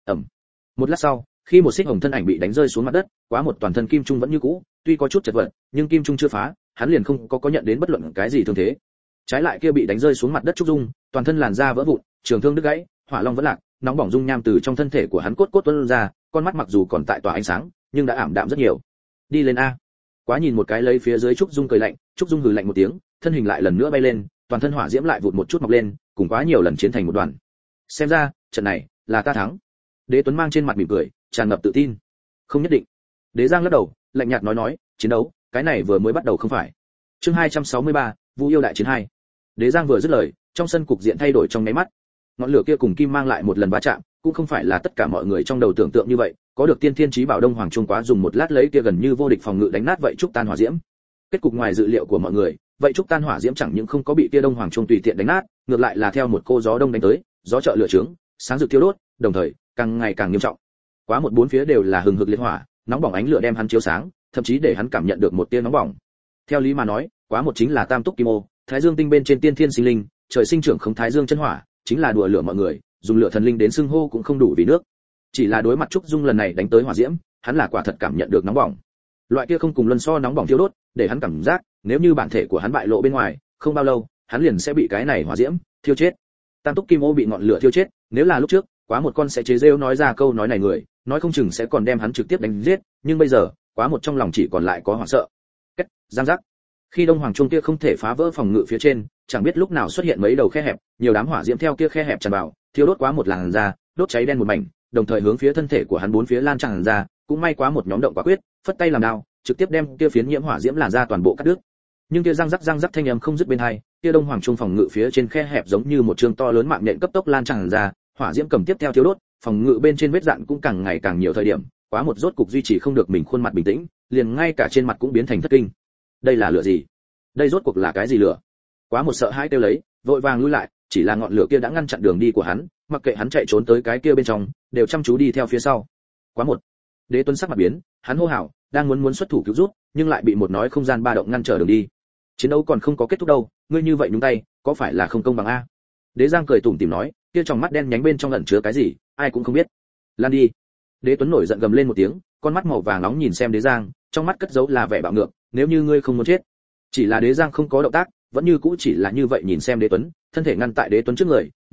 Một lát sau, khi một xích hồng thân ảnh bị đánh rơi xuống mặt đất, quá một toàn thân kim trung vẫn như cũ, tuy có chút chật vật, nhưng kim trung chưa phá, hắn liền không có nhận đến bất luận cái gì thương thế. Trái lại kia bị đánh rơi xuống mặt đất trúc dung, toàn thân làn da vỡ vụn, trường thương đứt gãy, hỏa long vẫn lạc, nóng bỏng dung nham từ trong thân thể của hắn cốt tuôn ra, con mắt mặc dù còn tại tỏa ánh sáng, nhưng đã ảm đạm rất nhiều. Đi lên a. Quá nhìn một cái lấy phía dưới trúc dung cười lạnh, trúc dung hừ lạnh một tiếng, thân hình lại lần nữa bay lên, toàn thân hỏa diễm lại vụt một chút mọc lên, cùng quá nhiều lần chiến thành một đoàn. Xem ra, trận này là ta thắng. Đế Tuấn mang trên mặt mỉm cười, tràn ngập tự tin. Không nhất định. Đế Giang lắc đầu, lạnh nhạt nói, chiến đấu, cái này vừa mới bắt đầu không phải. Chương 263, Vu yêu đại chiến 2. Đế Giang vừa dứt lời, trong sân cục diện thay đổi trong nháy mắt. Ngọn lửa kia cùng kim mang lại một lần va chạm, cũng không phải là tất cả mọi người trong đầu tưởng tượng như vậy, có được tiên thiên chí bảo Đông Hoàng Trung quá dùng một lát lấy kia gần như vô địch phòng ngự đánh nát vậy trúc tan hỏa diễm. Kết cục ngoài dự liệu của mọi người, vậy trúc tan hỏa diễm chẳng những không có bị kia Đông Hoàng Trung tùy tiện đánh nát, ngược lại là theo một cô gió đông đánh tới, gió trợ lửa trướng, sáng rực thiêu đốt, đồng thời càng ngày càng nghiêm trọng. Quá một bốn phía đều là hừng hực liệt hỏa, nóng bỏng ánh lửa đem hắn chiếu sáng, thậm chí để hắn cảm nhận được một tia nóng bỏng. Theo lý mà nói, quá một chính là tam túc kim ô, Thái Dương tinh bên trên tiên thiên sinh linh, trời sinh trưởng không Thái Dương chân hỏa, chính là đùa lửa mọi người, dùng lửa thần linh đến xưng hô cũng không đủ vì nước. Chỉ là đối mặt trúc dung lần này đánh tới hỏa diễm, hắn là quả thật cảm nhận được nóng bỏng. Loại kia không cùng luân so nóng bỏng thiêu đốt, để hắn cảm giác, nếu như bản thể của hắn bại lộ bên ngoài, không bao lâu, hắn liền sẽ bị cái này hỏa diễm thiêu chết. Tam túc kim ô bị ngọn lửa thiêu chết, nếu là lúc trước, quá một con sẽ chế giễu nói ra câu nói này người, nói không chừng sẽ còn đem hắn trực tiếp đánh giết, nhưng bây giờ, quá một trong lòng chỉ còn lại có hoảng sợ. Cách, giang giác. Khi Đông Hoàng Trung kia không thể phá vỡ phòng ngự phía trên, chẳng biết lúc nào xuất hiện mấy đầu khe hẹp, nhiều đám hỏa diễm theo kia khe hẹp tràn vào, thiêu đốt quá một làn da, đốt cháy đen một mảnh, đồng thời hướng phía thân thể của hắn bốn phía lan tràn ra, cũng may quá một nhóm động quả quyết, phất tay làm đao, trực tiếp đem kia phiến nhiễm hỏa diễm làn da toàn bộ cắt đứt. Nhưng kia răng rắc thanh âm không dứt bên hai, kia Đông Hoàng Trung phòng ngự phía trên khe hẹp giống như một trường to lớn mạng nhện cấp tốc lan tràn ra, hỏa diễm cầm tiếp theo thiêu đốt, phòng ngự bên trên vết dạn cũng càng ngày càng nhiều thời điểm, quá một rốt cục duy trì không được mình khuôn mặt bình tĩnh, liền ngay cả trên mặt cũng biến thành thất kinh. Đây là lửa gì? Đây rốt cuộc là cái gì lửa? Quá một sợ hãi kêu lấy, vội vàng lui lại, chỉ là ngọn lửa kia đã ngăn chặn đường đi của hắn, mặc kệ hắn chạy trốn tới cái kia bên trong, đều chăm chú đi theo phía sau. Quá một. Đế Tuấn sắc mặt biến, hắn hô hào, đang muốn xuất thủ cứu rút, nhưng lại bị một nói không gian ba động ngăn trở đường đi. Chiến đấu còn không có kết thúc đâu, ngươi như vậy nhúng tay, có phải là không công bằng a? Đế Giang cười tủm tỉm nói, kia trong mắt đen nhánh bên trong ẩn chứa cái gì, ai cũng không biết. Lan đi. Đế Tuấn nổi giận gầm lên một tiếng, con mắt màu vàng nóng nhìn xem Đế Giang, trong mắt cất giấu là vẻ bạo ngược, nếu như ngươi không muốn chết. Chỉ là Đế Giang không có động tác, vẫn như cũ chỉ là như vậy nhìn xem Đế Tuấn, thân thể ngăn tại Đế Tuấn trước người,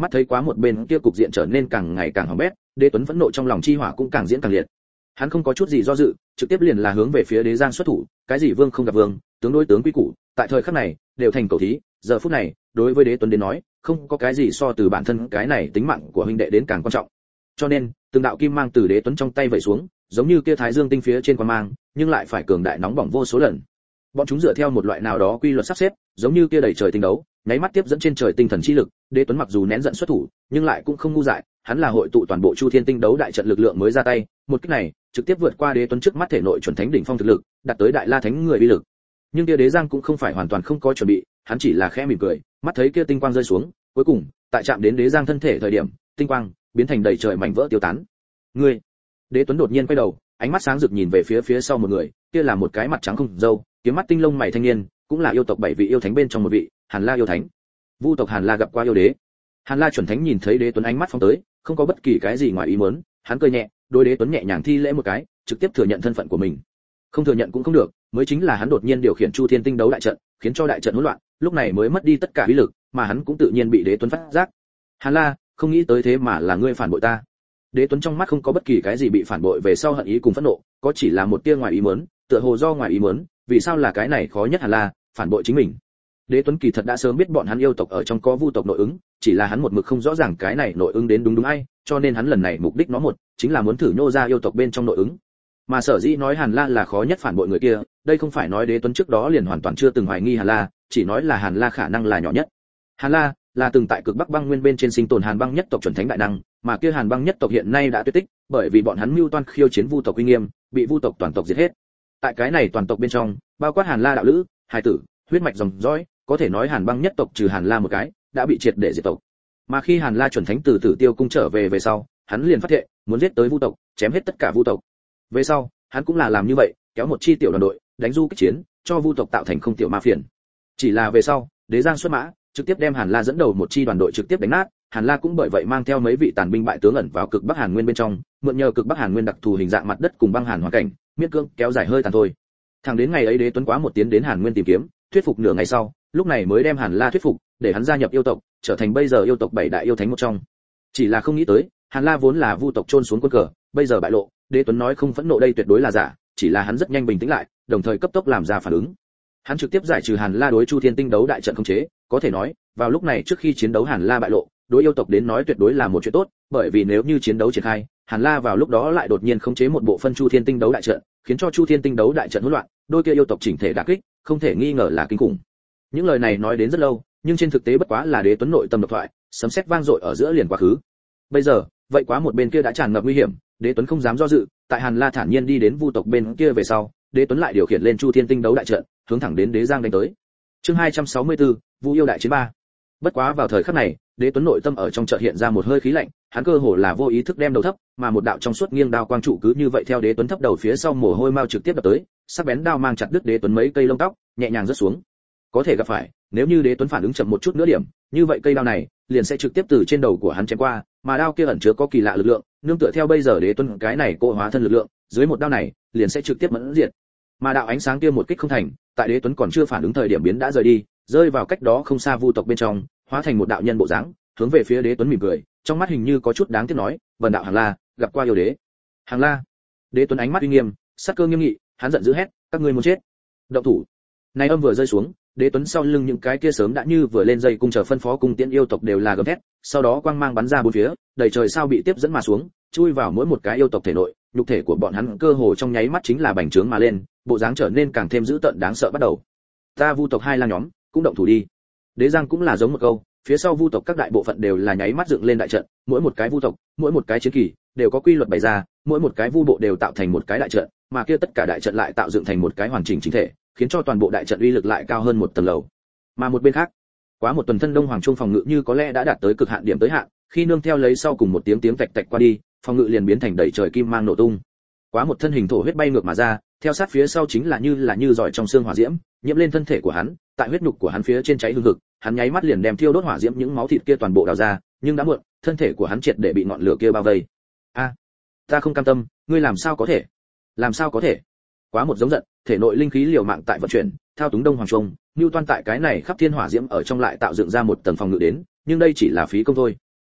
mắt thấy quá một bên kia cục diện trở nên càng ngày càng hỏng bét, Đế Tuấn phẫn nộ trong lòng chi hỏa cũng càng diễn càng liệt. Hắn không có chút gì do dự, trực tiếp liền là hướng về phía Đế Giang xuất thủ, cái gì vương không gặp vương, tướng đối tướng quy củ, tại thời khắc này đều thành cầu thí. Giờ phút này, đối với Đế Tuấn đến nói, không có cái gì so từ bản thân cái này tính mạng của huynh đệ đến càng quan trọng. Cho nên, từng đạo kim mang từ Đế Tuấn trong tay vẩy xuống, giống như kia thái dương tinh phía trên quang mang, nhưng lại phải cường đại nóng bỏng vô số lần. Bọn chúng dựa theo một loại nào đó quy luật sắp xếp, giống như kia đầy trời tinh đấu, nháy mắt tiếp dẫn trên trời tinh thần chi lực. Đế Tuấn mặc dù nén giận xuất thủ, nhưng lại cũng không ngu dại, hắn là hội tụ toàn bộ Chu Thiên tinh đấu đại trận lực lượng mới ra tay, một kích này trực tiếp vượt qua Đế Tuấn trước mắt thể nội chuẩn thánh đỉnh phong thực lực, đạt tới đại la thánh người uy lực. Nhưng kia Đế Giang cũng không phải hoàn toàn không có chuẩn bị, hắn chỉ là khẽ mỉm cười, mắt thấy kia tinh quang rơi xuống, cuối cùng, tại chạm đến Đế Giang thân thể thời điểm, tinh quang biến thành đầy trời mảnh vỡ tiêu tán. Ngươi! Đế Tuấn đột nhiên quay đầu, ánh mắt sáng rực nhìn về phía sau một người, kia là một cái mặt trắng không râu, kiếm mắt tinh lông mày thanh niên, cũng là yêu tộc 7 vị yêu thánh bên trong một vị, Hàn La yêu thánh. Vu tộc Hàn La gặp qua yêu đế. Hàn La chuẩn thánh nhìn thấy Đế Tuấn ánh mắt phóng tới, không có bất kỳ cái gì ngoài ý muốn, hắn cười nhẹ, đối Đế Tuấn nhẹ nhàng thi lễ một cái, trực tiếp thừa nhận thân phận của mình. Không thừa nhận cũng không được, mới chính là hắn đột nhiên điều khiển Chu Thiên tinh đấu đại trận, khiến cho đại trận hỗn loạn, lúc này mới mất đi tất cả uy lực, mà hắn cũng tự nhiên bị Đế Tuấn phát giác. Hàn La, không nghĩ tới thế mà là ngươi phản bội ta. Đế Tuấn trong mắt không có bất kỳ cái gì bị phản bội về sau hận ý cùng phẫn nộ, có chỉ là một tia ngoài ý muốn, tựa hồ do ngoài ý muốn, vì sao là cái này khó nhất Hàn La phản bội chính mình. Đế Tuấn kỳ thật đã sớm biết bọn hắn yêu tộc ở trong có vu tộc nội ứng, chỉ là hắn một mực không rõ ràng cái này nội ứng đến đúng ai, cho nên hắn lần này mục đích nó một, chính là muốn thử nhô ra yêu tộc bên trong nội ứng. Mà sở dĩ nói Hàn La là khó nhất phản bội người kia, đây không phải nói Đế Tuấn trước đó liền hoàn toàn chưa từng hoài nghi Hàn La, chỉ nói là Hàn La khả năng là nhỏ nhất. Hàn La là từng tại cực Bắc băng nguyên bên trên sinh tồn Hàn băng nhất tộc chuẩn thánh đại năng, mà kia Hàn băng nhất tộc hiện nay đã tuyệt tích, bởi vì bọn hắn mưu toan khiêu chiến vu tộc uy nghiêm, bị vu tộc toàn tộc diệt hết. Tại cái này toàn tộc bên trong, bao quát Hàn La đạo lữ, hài tử, huyết mạch dòng dõi, có thể nói Hàn băng nhất tộc trừ Hàn La một cái, đã bị triệt để diệt tộc. Mà khi Hàn La chuẩn thánh từ Tử Tiêu cung trở về sau, hắn liền phát thệ, muốn giết tới vu tộc, chém hết tất cả vu tộc. Về sau, hắn cũng là làm như vậy, kéo một chi tiểu đoàn đội, đánh du kích chiến, cho vu tộc tạo thành không tiểu ma phiền. Chỉ là về sau, Đế Giang xuất mã, trực tiếp đem Hàn La dẫn đầu một chi đoàn đội trực tiếp đánh nát, Hàn La cũng bởi vậy mang theo mấy vị tàn binh bại tướng ẩn vào cực Bắc Hàn Nguyên bên trong, mượn nhờ cực Bắc Hàn Nguyên đặc thù hình dạng mặt đất cùng băng hàn hoàn cảnh, miễn cưỡng kéo dài hơi tàn thôi. Thẳng đến ngày ấy Đế Tuấn quá một tiến đến Hàn Nguyên tìm kiếm, thuyết phục nửa ngày sau, lúc này mới đem Hàn La thuyết phục, để hắn gia nhập yêu tộc, trở thành bây giờ yêu tộc 7 đại yêu thánh một trong. Chỉ là không nghĩ tới, Hàn La vốn là vu tộc chôn xuống quân cờ, bây giờ bại lộ, Đế Tuấn nói không phẫn nộ đây tuyệt đối là giả, chỉ là hắn rất nhanh bình tĩnh lại, đồng thời cấp tốc làm ra phản ứng. Hắn trực tiếp giải trừ Hàn La đối Chu Thiên tinh đấu đại trận khống chế, có thể nói, vào lúc này trước khi chiến đấu Hàn La bại lộ, đối yêu tộc đến nói tuyệt đối là một chuyện tốt, bởi vì nếu như chiến đấu triển khai, Hàn La vào lúc đó lại đột nhiên khống chế một bộ phân Chu Thiên tinh đấu đại trận, khiến cho Chu Thiên tinh đấu đại trận hỗn loạn, đôi kia yêu tộc chỉnh thể đả kích, không thể nghi ngờ là kinh khủng. Những lời này nói đến rất lâu, nhưng trên thực tế bất quá là Đế Tuấn nội tâm độc thoại, sấm sét vang dội ở giữa liền quá khứ. Bây giờ, vậy quá một bên kia đã tràn ngập nguy hiểm, Đế Tuấn không dám do dự, tại Hàn La thản nhiên đi đến vu tộc bên kia về sau, Đế Tuấn lại điều khiển lên Chu Thiên tinh đấu đại trận, hướng thẳng đến Đế Giang đánh tới. Chương 264, Vu yêu đại chiến 3. Bất quá vào thời khắc này, Đế Tuấn nội tâm ở trong chợt hiện ra một hơi khí lạnh, hắn cơ hồ là vô ý thức đem đầu thấp, mà một đạo trong suốt nghiêng đao quang trụ cứ như vậy theo Đế Tuấn thấp đầu phía sau mồ hôi mau trực tiếp đập tới, sắc bén đao mang chặt đứt Đế Tuấn mấy cây lông tóc, nhẹ nhàng rớt xuống. Có thể gặp phải, nếu như Đế Tuấn phản ứng chậm một chút nữa điểm, như vậy cây đao này liền sẽ trực tiếp từ trên đầu của hắn chém qua, mà đao kia ẩn chứa có kỳ lạ lực lượng, nương tựa theo bây giờ Đế Tuấn cái này cỗ hóa thân lực lượng, dưới một đao này liền sẽ trực tiếp mẫn diệt. Mà đạo ánh sáng kia một kích không thành, tại Đế Tuấn còn chưa phản ứng thời điểm biến đã rời đi, rơi vào cách đó không xa vu tộc bên trong, hóa thành một đạo nhân bộ dáng, hướng về phía Đế Tuấn mỉm cười, trong mắt hình như có chút đáng tiếc nói, "Vân đạo Hàng La, gặp qua yêu đế." Hàng La. Đế Tuấn ánh mắt uy nghiêm, sắc cơ nghiêm nghị, hắn giận dữ hét, "Các ngươi muốn chết?" Động thủ. Này âm vừa rơi xuống, Đế Tuấn sau lưng những cái kia sớm đã như vừa lên dây cung chờ phân phó cung tiễn yêu tộc đều là gầm thét, sau đó quang mang bắn ra bốn phía, đầy trời sao bị tiếp dẫn mà xuống, chui vào mỗi một cái yêu tộc thể nội, nhục thể của bọn hắn cơ hồ trong nháy mắt chính là bành trướng mà lên, bộ dáng trở nên càng thêm dữ tợn đáng sợ bắt đầu. Ta vu tộc hai lang nhóm, cũng động thủ đi. Đế Giang cũng là giống một câu, phía sau vu tộc các đại bộ phận đều là nháy mắt dựng lên đại trận, mỗi một cái vu tộc, mỗi một cái chiến kỳ đều có quy luật bày ra, mỗi một cái vu bộ đều tạo thành một cái đại trận, mà kia tất cả đại trận lại tạo dựng thành một cái hoàn chỉnh chính thể, khiến cho toàn bộ đại trận uy lực lại cao hơn một tầng lầu. Mà một bên khác, quá một tuần thân Đông Hoàng Trung phòng ngự như có lẽ đã đạt tới cực hạn điểm tới hạn, khi nương theo lấy sau cùng một tiếng tiếng tạch tạch qua đi, phòng ngự liền biến thành đầy trời kim mang nổ tung. Quá một thân hình thổ huyết bay ngược mà ra, theo sát phía sau chính là như giỏi trong xương hỏa diễm, nhiễm lên thân thể của hắn, tại huyết nhục của hắn phía trên cháy hừng hực, hắn nháy mắt liền đem thiêu đốt hỏa diễm những máu thịt kia toàn bộ đào ra, nhưng đã muộn, thân thể của hắn triệt để bị ngọn lửa kia bao vây. A, ta không cam tâm, ngươi làm sao có thể? Làm sao có thể? Quá một giống giận, thể nội linh khí liều mạng tại vận chuyển, thao túng Đông Hoàng Trung, Nưu Toan tại cái này khắp thiên hỏa diễm ở trong lại tạo dựng ra một tầng phòng ngự đến, nhưng đây chỉ là phí công thôi.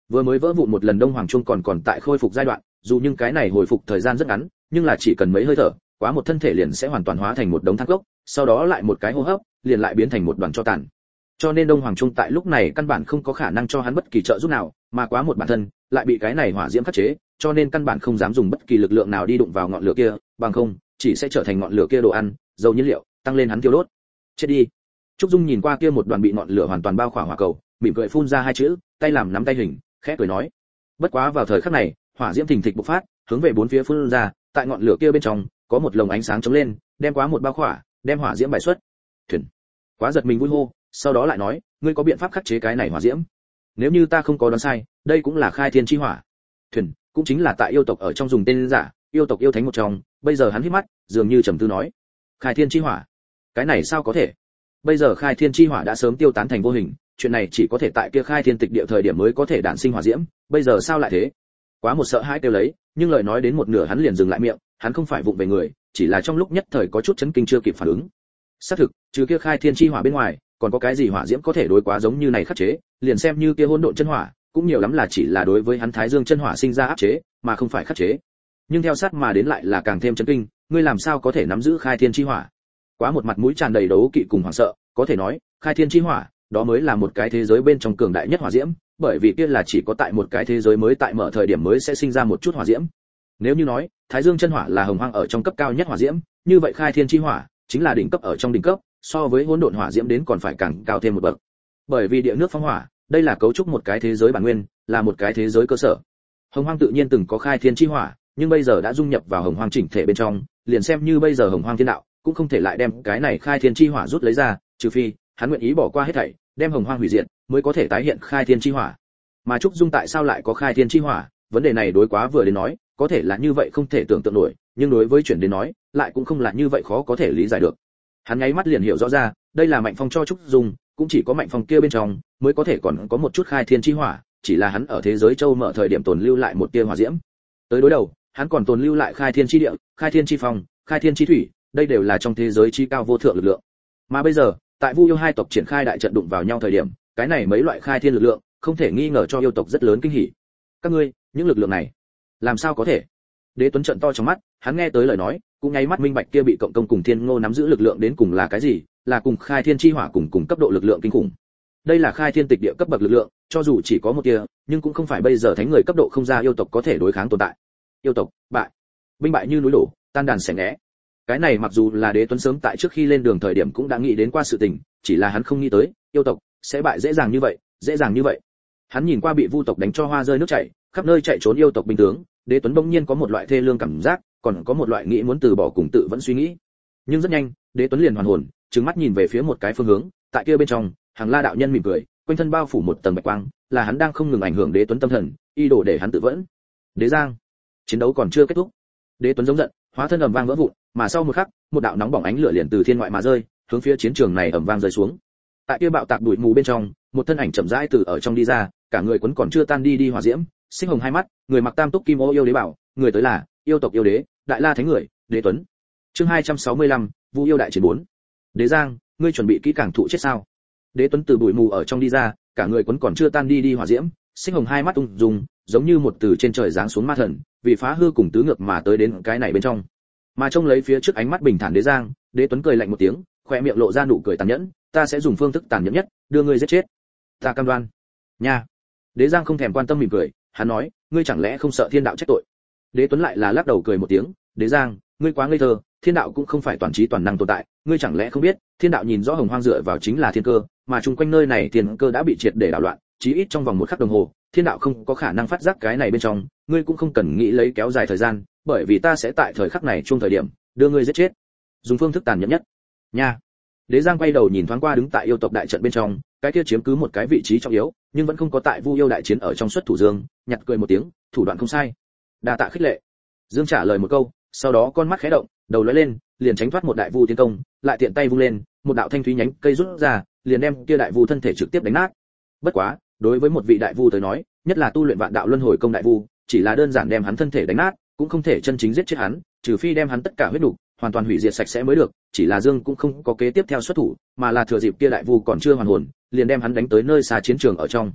Vừa mới vỡ vụn một lần đông hoàng trung còn tại khôi phục giai đoạn, dù nhưng cái này hồi phục thời gian rất ngắn, nhưng là chỉ cần mấy hơi thở, quá một thân thể liền sẽ hoàn toàn hóa thành một đống than cốc, sau đó lại một cái hô hấp, liền lại biến thành một đoàn tro tàn. Cho nên đông hoàng trung tại lúc này căn bản không có khả năng cho hắn bất kỳ trợ giúp nào, mà quá một bản thân lại bị cái này hỏa diễm khắc chế, cho nên căn bản không dám dùng bất kỳ lực lượng nào đi đụng vào ngọn lửa kia, bằng không chỉ sẽ trở thành ngọn lửa kia đồ ăn, dầu nhiên liệu, tăng lên hắn tiêu đốt. Chết đi. Trúc Dung nhìn qua kia một đoàn bị ngọn lửa hoàn toàn bao khỏa hỏa cầu, mỉm cười phun ra hai chữ, tay làm nắm tay hình, khẽ cười nói. Bất quá vào thời khắc này, hỏa diễm thình thịch bộc phát, hướng về bốn phía phun ra, tại ngọn lửa kia bên trong, có một lồng ánh sáng chống lên, đem quá một bao khỏa, đem hỏa diễm bài xuất. Thuyền. Quá giật mình vui hô, sau đó lại nói, ngươi có biện pháp khắc chế cái này hỏa diễm? Nếu như ta không có đoán sai, đây cũng là khai thiên chi hỏa. Thuyền, cũng chính là tại yêu tộc ở trong dùng tên giả, yêu tộc yêu thánh một trong, bây giờ hắn hít mắt, dường như trầm tư nói, khai thiên chi hỏa, cái này sao có thể? Bây giờ khai thiên chi hỏa đã sớm tiêu tán thành vô hình, chuyện này chỉ có thể tại kia khai thiên tịch địa thời điểm mới có thể đản sinh hỏa diễm, bây giờ sao lại thế? Quá một sợ hãi kêu lấy, nhưng lời nói đến một nửa hắn liền dừng lại miệng, hắn không phải vụng về người, chỉ là trong lúc nhất thời có chút chấn kinh chưa kịp phản ứng. Xác thực, trừ kia khai thiên chi hỏa bên ngoài, còn có cái gì hỏa diễm có thể đối quá giống như này khắc chế, liền xem như kia hỗn độn chân hỏa, cũng nhiều lắm là chỉ là đối với hắn thái dương chân hỏa sinh ra áp chế, mà không phải khắc chế. Nhưng theo sát mà đến lại là càng thêm chấn kinh, ngươi làm sao có thể nắm giữ khai thiên chi hỏa? Quá một mặt mũi tràn đầy đấu kỵ cùng hoảng sợ, có thể nói, khai thiên chi hỏa, đó mới là một cái thế giới bên trong cường đại nhất hỏa diễm, bởi vì kia là chỉ có tại một cái thế giới mới tại mở thời điểm mới sẽ sinh ra một chút hỏa diễm. Nếu như nói, thái dương chân hỏa là hồng hoang ở trong cấp cao nhất hỏa diễm, như vậy khai thiên chi hỏa chính là đỉnh cấp ở trong đỉnh cấp, so với hỗn độn hỏa diễm đến còn phải càng cao thêm một bậc. Bởi vì địa nước phong hỏa, đây là cấu trúc một cái thế giới bản nguyên, là một cái thế giới cơ sở. Hồng hoang tự nhiên từng có khai thiên chi hỏa, nhưng bây giờ đã dung nhập vào hồng hoang chỉnh thể bên trong, liền xem như bây giờ hồng hoang thiên đạo cũng không thể lại đem cái này khai thiên chi hỏa rút lấy ra, trừ phi hắn nguyện ý bỏ qua hết thảy, đem hồng hoang hủy diệt, mới có thể tái hiện khai thiên chi hỏa. Mà Trúc Dung tại sao lại có khai thiên chi hỏa, vấn đề này đối quá vừa đến nói, có thể là như vậy không thể tưởng tượng nổi, nhưng đối với chuyển đến nói, lại cũng không là như vậy khó có thể lý giải được. Hắn nháy mắt liền hiểu rõ ra, đây là Mạnh Phong cho Trúc Dung, cũng chỉ có Mạnh Phong kia bên trong mới có thể còn có một chút khai thiên chi hỏa, chỉ là hắn ở thế giới châu mở thời điểm tồn lưu lại một tia hỏa diễm. Tới đối đầu, hắn còn tồn lưu lại khai thiên chi địa, khai thiên chi phong, khai thiên chi thủy, đây đều là trong thế giới chi cao vô thượng lực lượng. Mà bây giờ, tại Vu yêu hai tộc triển khai đại trận đụng vào nhau thời điểm, cái này mấy loại khai thiên lực lượng, không thể nghi ngờ cho yêu tộc rất lớn kinh hỉ. Các ngươi, những lực lượng này, làm sao có thể? Đế Tuấn trợn to trong mắt, hắn nghe tới lời nói, cũng nháy mắt minh bạch kia bị cộng công cùng Thiên Ngô nắm giữ lực lượng đến cùng là cái gì, là cùng khai thiên chi hỏa cùng cấp độ lực lượng kinh khủng. Đây là khai thiên tịch địa cấp bậc lực lượng, cho dù chỉ có một tia, nhưng cũng không phải bây giờ thánh người cấp độ không ra yêu tộc có thể đối kháng tồn tại. Yêu tộc, bại. Binh bại như núi đổ, tan đàn xẻ ngẽ. Cái này mặc dù là Đế Tuấn sớm tại trước khi lên đường thời điểm cũng đã nghĩ đến qua sự tình, chỉ là hắn không nghĩ tới, yêu tộc sẽ bại dễ dàng như vậy, dễ dàng như vậy. Hắn nhìn qua bị Vu tộc đánh cho hoa rơi nước chảy, khắp nơi chạy trốn yêu tộc binh tướng, Đế Tuấn bỗng nhiên có một loại thê lương cảm giác, còn có một loại nghĩ muốn từ bỏ cùng tự vẫn suy nghĩ. Nhưng rất nhanh, Đế Tuấn liền hoàn hồn, trừng mắt nhìn về phía một cái phương hướng, tại kia bên trong, Hàng La đạo nhân mỉm cười, quanh thân bao phủ một tầng bạch quang, là hắn đang không ngừng ảnh hưởng Đế Tuấn tâm thần, y đồ để hắn tự vẫn. Đế Giang, chiến đấu còn chưa kết thúc. Đế Tuấn giống giận, hóa thân ầm vang vỡ vụn, mà sau một khắc, một đạo nóng bỏng ánh lửa liền từ thiên ngoại mà rơi, hướng phía chiến trường này ầm vang rơi xuống. Tại kia bạo tạc bụi mù bên trong, một thân ảnh chậm rãi từ ở trong đi ra, cả người quấn còn chưa tan đi hỏa diễm, sinh hồng hai mắt, người mặc tam túc kim ô yêu đế bảo, người tới là yêu tộc yêu đế, Đại La Thánh người, Đế Tuấn. Chương 265, Vu yêu đại chiến 4. Đế Giang, ngươi chuẩn bị kỹ càng thụ chết sao? Đế Tuấn từ bụi mù ở trong đi ra, cả người quấn còn chưa tan đi hỏa diễm, sinh hồng hai mắt ung dung, giống như một từ trên trời giáng xuống ma thần, vì phá hư cùng tứ ngược mà tới đến cái này bên trong. Mà trông lấy phía trước ánh mắt bình thản Đế Giang, Đế Tuấn cười lạnh một tiếng, khóe miệng lộ ra nụ cười tàn nhẫn, ta sẽ dùng phương thức tàn nhẫn nhất, đưa ngươi giết chết. Ta cam đoan. Nha. Đế Giang không thèm quan tâm mỉm cười, hắn nói, ngươi chẳng lẽ không sợ thiên đạo trách tội? Đế Tuấn lại là lắc đầu cười một tiếng, Đế Giang, ngươi quá ngây thơ, thiên đạo cũng không phải toàn trí toàn năng tồn tại, ngươi chẳng lẽ không biết, thiên đạo nhìn rõ hồng hoang dựa vào chính là thiên cơ, mà chung quanh nơi này thiên cơ đã bị triệt để đảo loạn, chí ít trong vòng một khắc đồng hồ, thiên đạo không có khả năng phát giác cái này bên trong, ngươi cũng không cần nghĩ lấy kéo dài thời gian, bởi vì ta sẽ tại thời khắc này chung thời điểm, đưa ngươi giết chết. Dùng phương thức tàn nhẫn nhất. Nha. Đế Giang quay đầu nhìn thoáng qua đứng tại yêu tộc đại trận bên trong, cái kia chiếm cứ một cái vị trí trọng yếu, nhưng vẫn không có tại Vu yêu đại chiến ở trong xuất thủ Dương, nhặt cười một tiếng, thủ đoạn không sai. Đa tạ khích lệ. Dương trả lời một câu, sau đó con mắt khẽ động, đầu lóe lên, liền tránh thoát một đại vu tiến công, lại tiện tay vung lên, một đạo thanh thúy nhánh cây rút ra, liền đem kia đại vu thân thể trực tiếp đánh nát. Bất quá, đối với một vị đại vu tới nói, nhất là tu luyện vạn đạo luân hồi công đại vu, chỉ là đơn giản đem hắn thân thể đánh nát, cũng không thể chân chính giết chết hắn, trừ phi đem hắn tất cả huyết nục hoàn toàn hủy diệt sạch sẽ mới được, chỉ là Dương cũng không có kế tiếp theo xuất thủ, mà là thừa dịp kia đại vu còn chưa hoàn hồn, liền đem hắn đánh tới nơi xa chiến trường ở trong.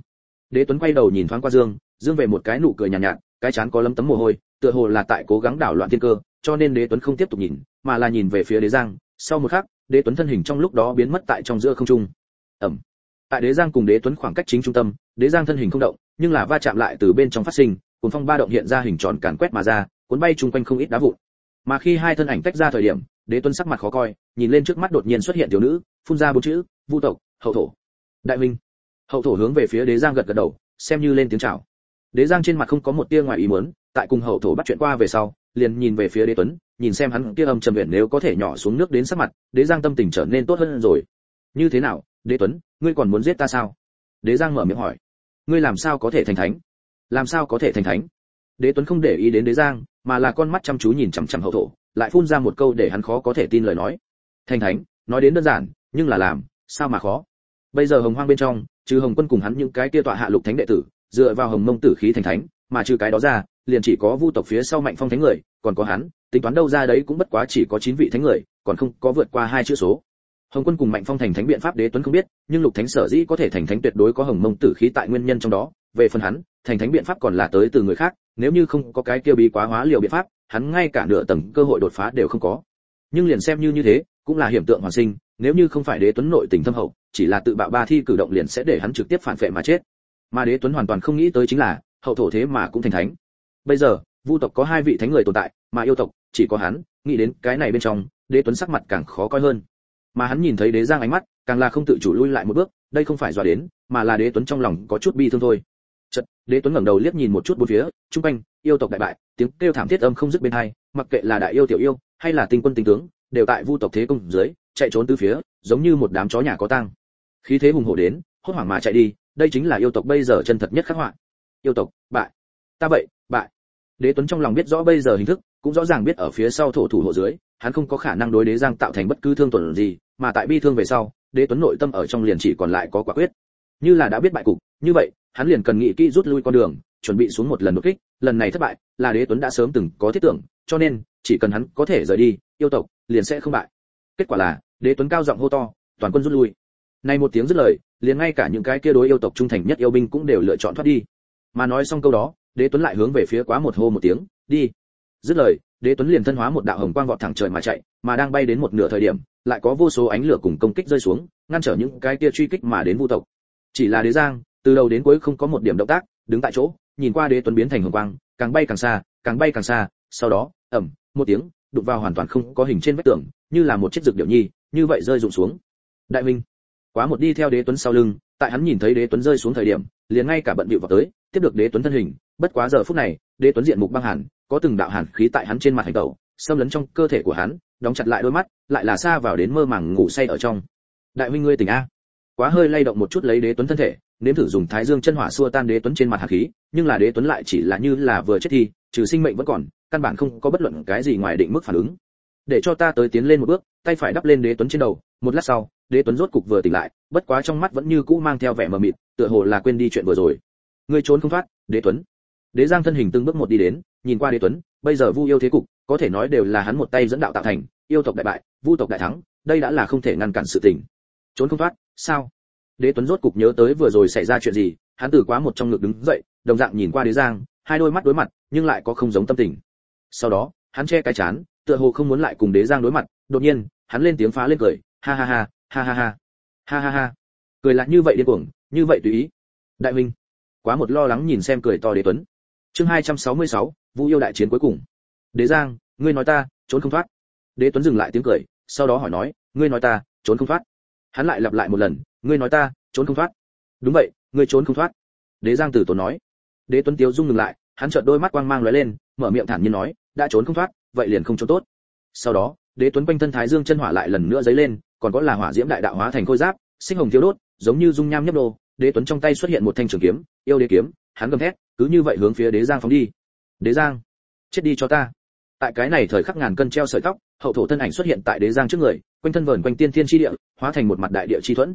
Đế Tuấn quay đầu nhìn thoáng qua Dương về một cái nụ cười nhàn nhạt, cái trán có lấm tấm mồ hôi, tựa hồ là tại cố gắng đảo loạn thiên cơ, cho nên Đế Tuấn không tiếp tục nhìn, mà là nhìn về phía Đế Giang. Sau một khắc, Đế Tuấn thân hình trong lúc đó biến mất tại trong giữa không trung. Ầm. Tại Đế Giang cùng Đế Tuấn khoảng cách chính trung tâm, Đế Giang thân hình không động, nhưng là va chạm lại từ bên trong phát sinh, cuồng phong ba động hiện ra hình tròn càn quét mà ra, cuốn bay chung quanh không ít đá vụn. Mà khi hai thân ảnh tách ra thời điểm, Đế Tuấn sắc mặt khó coi, nhìn lên trước mắt đột nhiên xuất hiện thiếu nữ, phun ra bốn chữ: Vu tộc, Hậu thổ. Đại huynh. Hậu thổ hướng về phía Đế Giang gật gật đầu, xem như lên tiếng chào. Đế Giang trên mặt không có một tia ngoài ý muốn, tại cùng Hậu thổ bắt chuyện qua về sau, liền nhìn về phía Đế Tuấn, nhìn xem hắn kia âm trầm biển nếu có thể nhỏ xuống nước đến sắc mặt, Đế Giang tâm tình trở nên tốt hơn rồi. Như thế nào, Đế Tuấn, ngươi còn muốn giết ta sao? Đế Giang mở miệng hỏi. Ngươi làm sao có thể thành thánh? Làm sao có thể thành thánh? Đế Tuấn không để ý đến Đế Giang, mà là con mắt chăm chú nhìn chằm chằm Hậu thổ, lại phun ra một câu để hắn khó có thể tin lời nói. Thành thánh, nói đến đơn giản, nhưng là làm, sao mà khó? Bây giờ Hồng Hoang bên trong, trừ Hồng Quân cùng hắn những cái kia tọa hạ lục thánh đệ tử, dựa vào Hồng Mông tử khí thành thánh, mà trừ cái đó ra, liền chỉ có Vu tộc phía sau Mạnh Phong thánh người, còn có hắn, tính toán đâu ra đấy cũng bất quá chỉ có 9 vị thánh người, còn không có vượt qua 2 chữ số. Hồng Quân cùng Mạnh Phong thành thánh biện pháp Đế Tuấn không biết, nhưng lục thánh sở dĩ có thể thành thánh tuyệt đối có Hồng Mông tử khí tại nguyên nhân trong đó, về phần hắn, thành thánh biện pháp còn là tới từ người khác, nếu như không có cái kia bí quá hóa liều biện pháp, hắn ngay cả nửa tầng cơ hội đột phá đều không có. Nhưng liền xem như thế, cũng là hiểm tượng hoàn sinh, nếu như không phải Đế Tuấn nội tình thâm hậu, chỉ là tự bạo ba thi cử động liền sẽ để hắn trực tiếp phản phệ mà chết. Mà Đế Tuấn hoàn toàn không nghĩ tới chính là, Hậu thổ thế mà cũng thành thánh. Bây giờ, Vu tộc có 2 vị thánh người tồn tại, mà yêu tộc chỉ có hắn, nghĩ đến cái này bên trong, Đế Tuấn sắc mặt càng khó coi hơn. Mà hắn nhìn thấy Đế Giang ánh mắt, càng là không tự chủ lui lại một bước, đây không phải dọa đến, mà là Đế Tuấn trong lòng có chút bi thương thôi. Chợt, Đế Tuấn ngẩng đầu liếc nhìn một chút bốn phía, trung quanh, yêu tộc đại bại, tiếng kêu thảm thiết âm không dứt bên tai, mặc kệ là đại yêu tiểu yêu, hay là tinh quân tinh tướng, đều tại Vu tộc thế công dưới, chạy trốn tứ phía, giống như một đám chó nhà có tang. Khí thế hùng hổ đến, hốt hoảng mà chạy đi, đây chính là yêu tộc bây giờ chân thật nhất khắc họa. Yêu tộc, bại. Ta vậy, bại. Đế Tuấn trong lòng biết rõ bây giờ hình thức, cũng rõ ràng biết ở phía sau thổ thủ hộ dưới, hắn không có khả năng đối Đế Giang tạo thành bất cứ thương tổn gì, mà tại bi thương về sau, Đế Tuấn nội tâm ở trong liền chỉ còn lại có quả quyết. Như là đã biết bại cục, như vậy, hắn liền cần nghĩ kỹ rút lui con đường, chuẩn bị xuống một lần đột kích, lần này thất bại, là Đế Tuấn đã sớm từng có thiết tưởng, cho nên, chỉ cần hắn có thể rời đi, yêu tộc liền sẽ không bại. Kết quả là, Đế Tuấn cao giọng hô to, toàn quân rút lui. Này một tiếng dứt lời, liền ngay cả những cái kia đối yêu tộc trung thành nhất yêu binh cũng đều lựa chọn thoát đi. Mà nói xong câu đó, Đế Tuấn lại hướng về phía quá một hô một tiếng, đi. Dứt lời, Đế Tuấn liền thân hóa một đạo hồng quang vọt thẳng trời mà chạy, mà đang bay đến một nửa thời điểm, lại có vô số ánh lửa cùng công kích rơi xuống, ngăn trở những cái kia truy kích mà đến Vu tộc. Chỉ là Đế Giang, từ đầu đến cuối không có một điểm động tác, đứng tại chỗ, nhìn qua Đế Tuấn biến thành hồng quang, càng bay càng xa, càng bay càng xa, sau đó, ầm, một tiếng, đụng vào hoàn toàn không có hình trên vách tường, như là một chiếc dược điệu nhi, như vậy rơi rụng xuống. Đại huynh, quá một đi theo Đế Tuấn sau lưng, tại hắn nhìn thấy Đế Tuấn rơi xuống thời điểm, liền ngay cả bận bịu vào tới, tiếp được Đế Tuấn thân hình, bất quá giờ phút này, Đế Tuấn diện mục băng hàn, có từng đạo hàn khí tại hắn trên mặt hành tẩu, xâm lấn trong cơ thể của hắn, đóng chặt lại đôi mắt, lại là xa vào đến mơ màng ngủ say ở trong. Đại huynh ngươi tỉnh a? Quá hơi lay động một chút lấy Đế Tuấn thân thể, nếm thử dùng Thái Dương chân hỏa xua tan Đế Tuấn trên mặt hàn khí, nhưng là Đế Tuấn lại chỉ là như là vừa chết thì, trừ sinh mệnh vẫn còn, căn bản không có bất luận cái gì ngoài định mức phản ứng. Để cho ta tới tiến lên một bước, tay phải đắp lên Đế Tuấn trên đầu, một lát sau, Đế Tuấn rốt cục vừa tỉnh lại, bất quá trong mắt vẫn như cũ mang theo vẻ mờ mịt, tựa hồ là quên đi chuyện vừa rồi. Ngươi trốn không thoát, Đế Tuấn. Đế Giang thân hình từng bước một đi đến, nhìn qua Đế Tuấn, bây giờ Vu yêu thế cục, có thể nói đều là hắn một tay dẫn đạo tạo thành, yêu tộc đại bại, Vu tộc đại thắng, đây đã là không thể ngăn cản sự tình. Trốn không thoát, sao? Đế Tuấn rốt cục nhớ tới vừa rồi xảy ra chuyện gì, hắn từ quá một trong ngực đứng dậy, đồng dạng nhìn qua Đế Giang, hai đôi mắt đối mặt, nhưng lại có không giống tâm tình. Sau đó, hắn che cái chán, tựa hồ không muốn lại cùng Đế Giang đối mặt, đột nhiên, hắn lên tiếng phá lên cười, ha ha ha, ha ha ha, ha ha ha. Cười lại như vậy điên cuồng, như vậy tùy ý. Đại huynh. Quá một lo lắng nhìn xem cười to Đế Tuấn. Chương 266, Vu yêu đại chiến cuối cùng. Đế Giang, ngươi nói ta trốn không thoát. Đế Tuấn dừng lại tiếng cười, sau đó hỏi nói, ngươi nói ta trốn không thoát. Hắn lại lặp lại một lần, ngươi nói ta trốn không thoát. Đúng vậy, ngươi trốn không thoát. Đế Giang từ tốn nói. Đế Tuấn tiếu dung ngừng lại, hắn chợt đôi mắt quang mang lóe lên, mở miệng thản nhiên nói, đã trốn không thoát, vậy liền không trốn tốt. Sau đó, Đế Tuấn quanh thân Thái Dương chân hỏa lại lần nữa giấy lên, còn có là hỏa diễm đại đạo hóa thành khôi giáp, sinh hồng thiêu đốt, giống như dung nham nhấp nô. Đế Tuấn trong tay xuất hiện một thanh trường kiếm, yêu đế kiếm, hắn gầm thét, cứ như vậy hướng phía Đế Giang phóng đi. Đế Giang, chết đi cho ta. Tại cái này thời khắc ngàn cân treo sợi tóc, hậu thổ thân ảnh xuất hiện tại Đế Giang trước người, quanh thân vờn quanh tiên thiên chi địa, hóa thành một mặt đại địa chi thuẫn.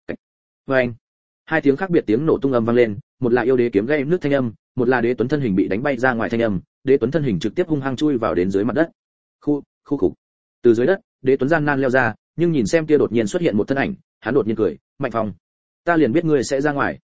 Oeng! Hai tiếng khác biệt tiếng nổ tung âm vang lên, một là yêu đế kiếm gây nước thanh âm, một là Đế Tuấn thân hình bị đánh bay ra ngoài thanh âm, Đế Tuấn thân hình trực tiếp hung hăng chui vào đến dưới mặt đất. Khu khục. Từ dưới đất, Đế Tuấn gian nan leo ra, nhưng nhìn xem kia đột nhiên xuất hiện một thân ảnh, hắn đột nhiên cười, Mạnh Phong, ta liền biết ngươi sẽ ra ngoài.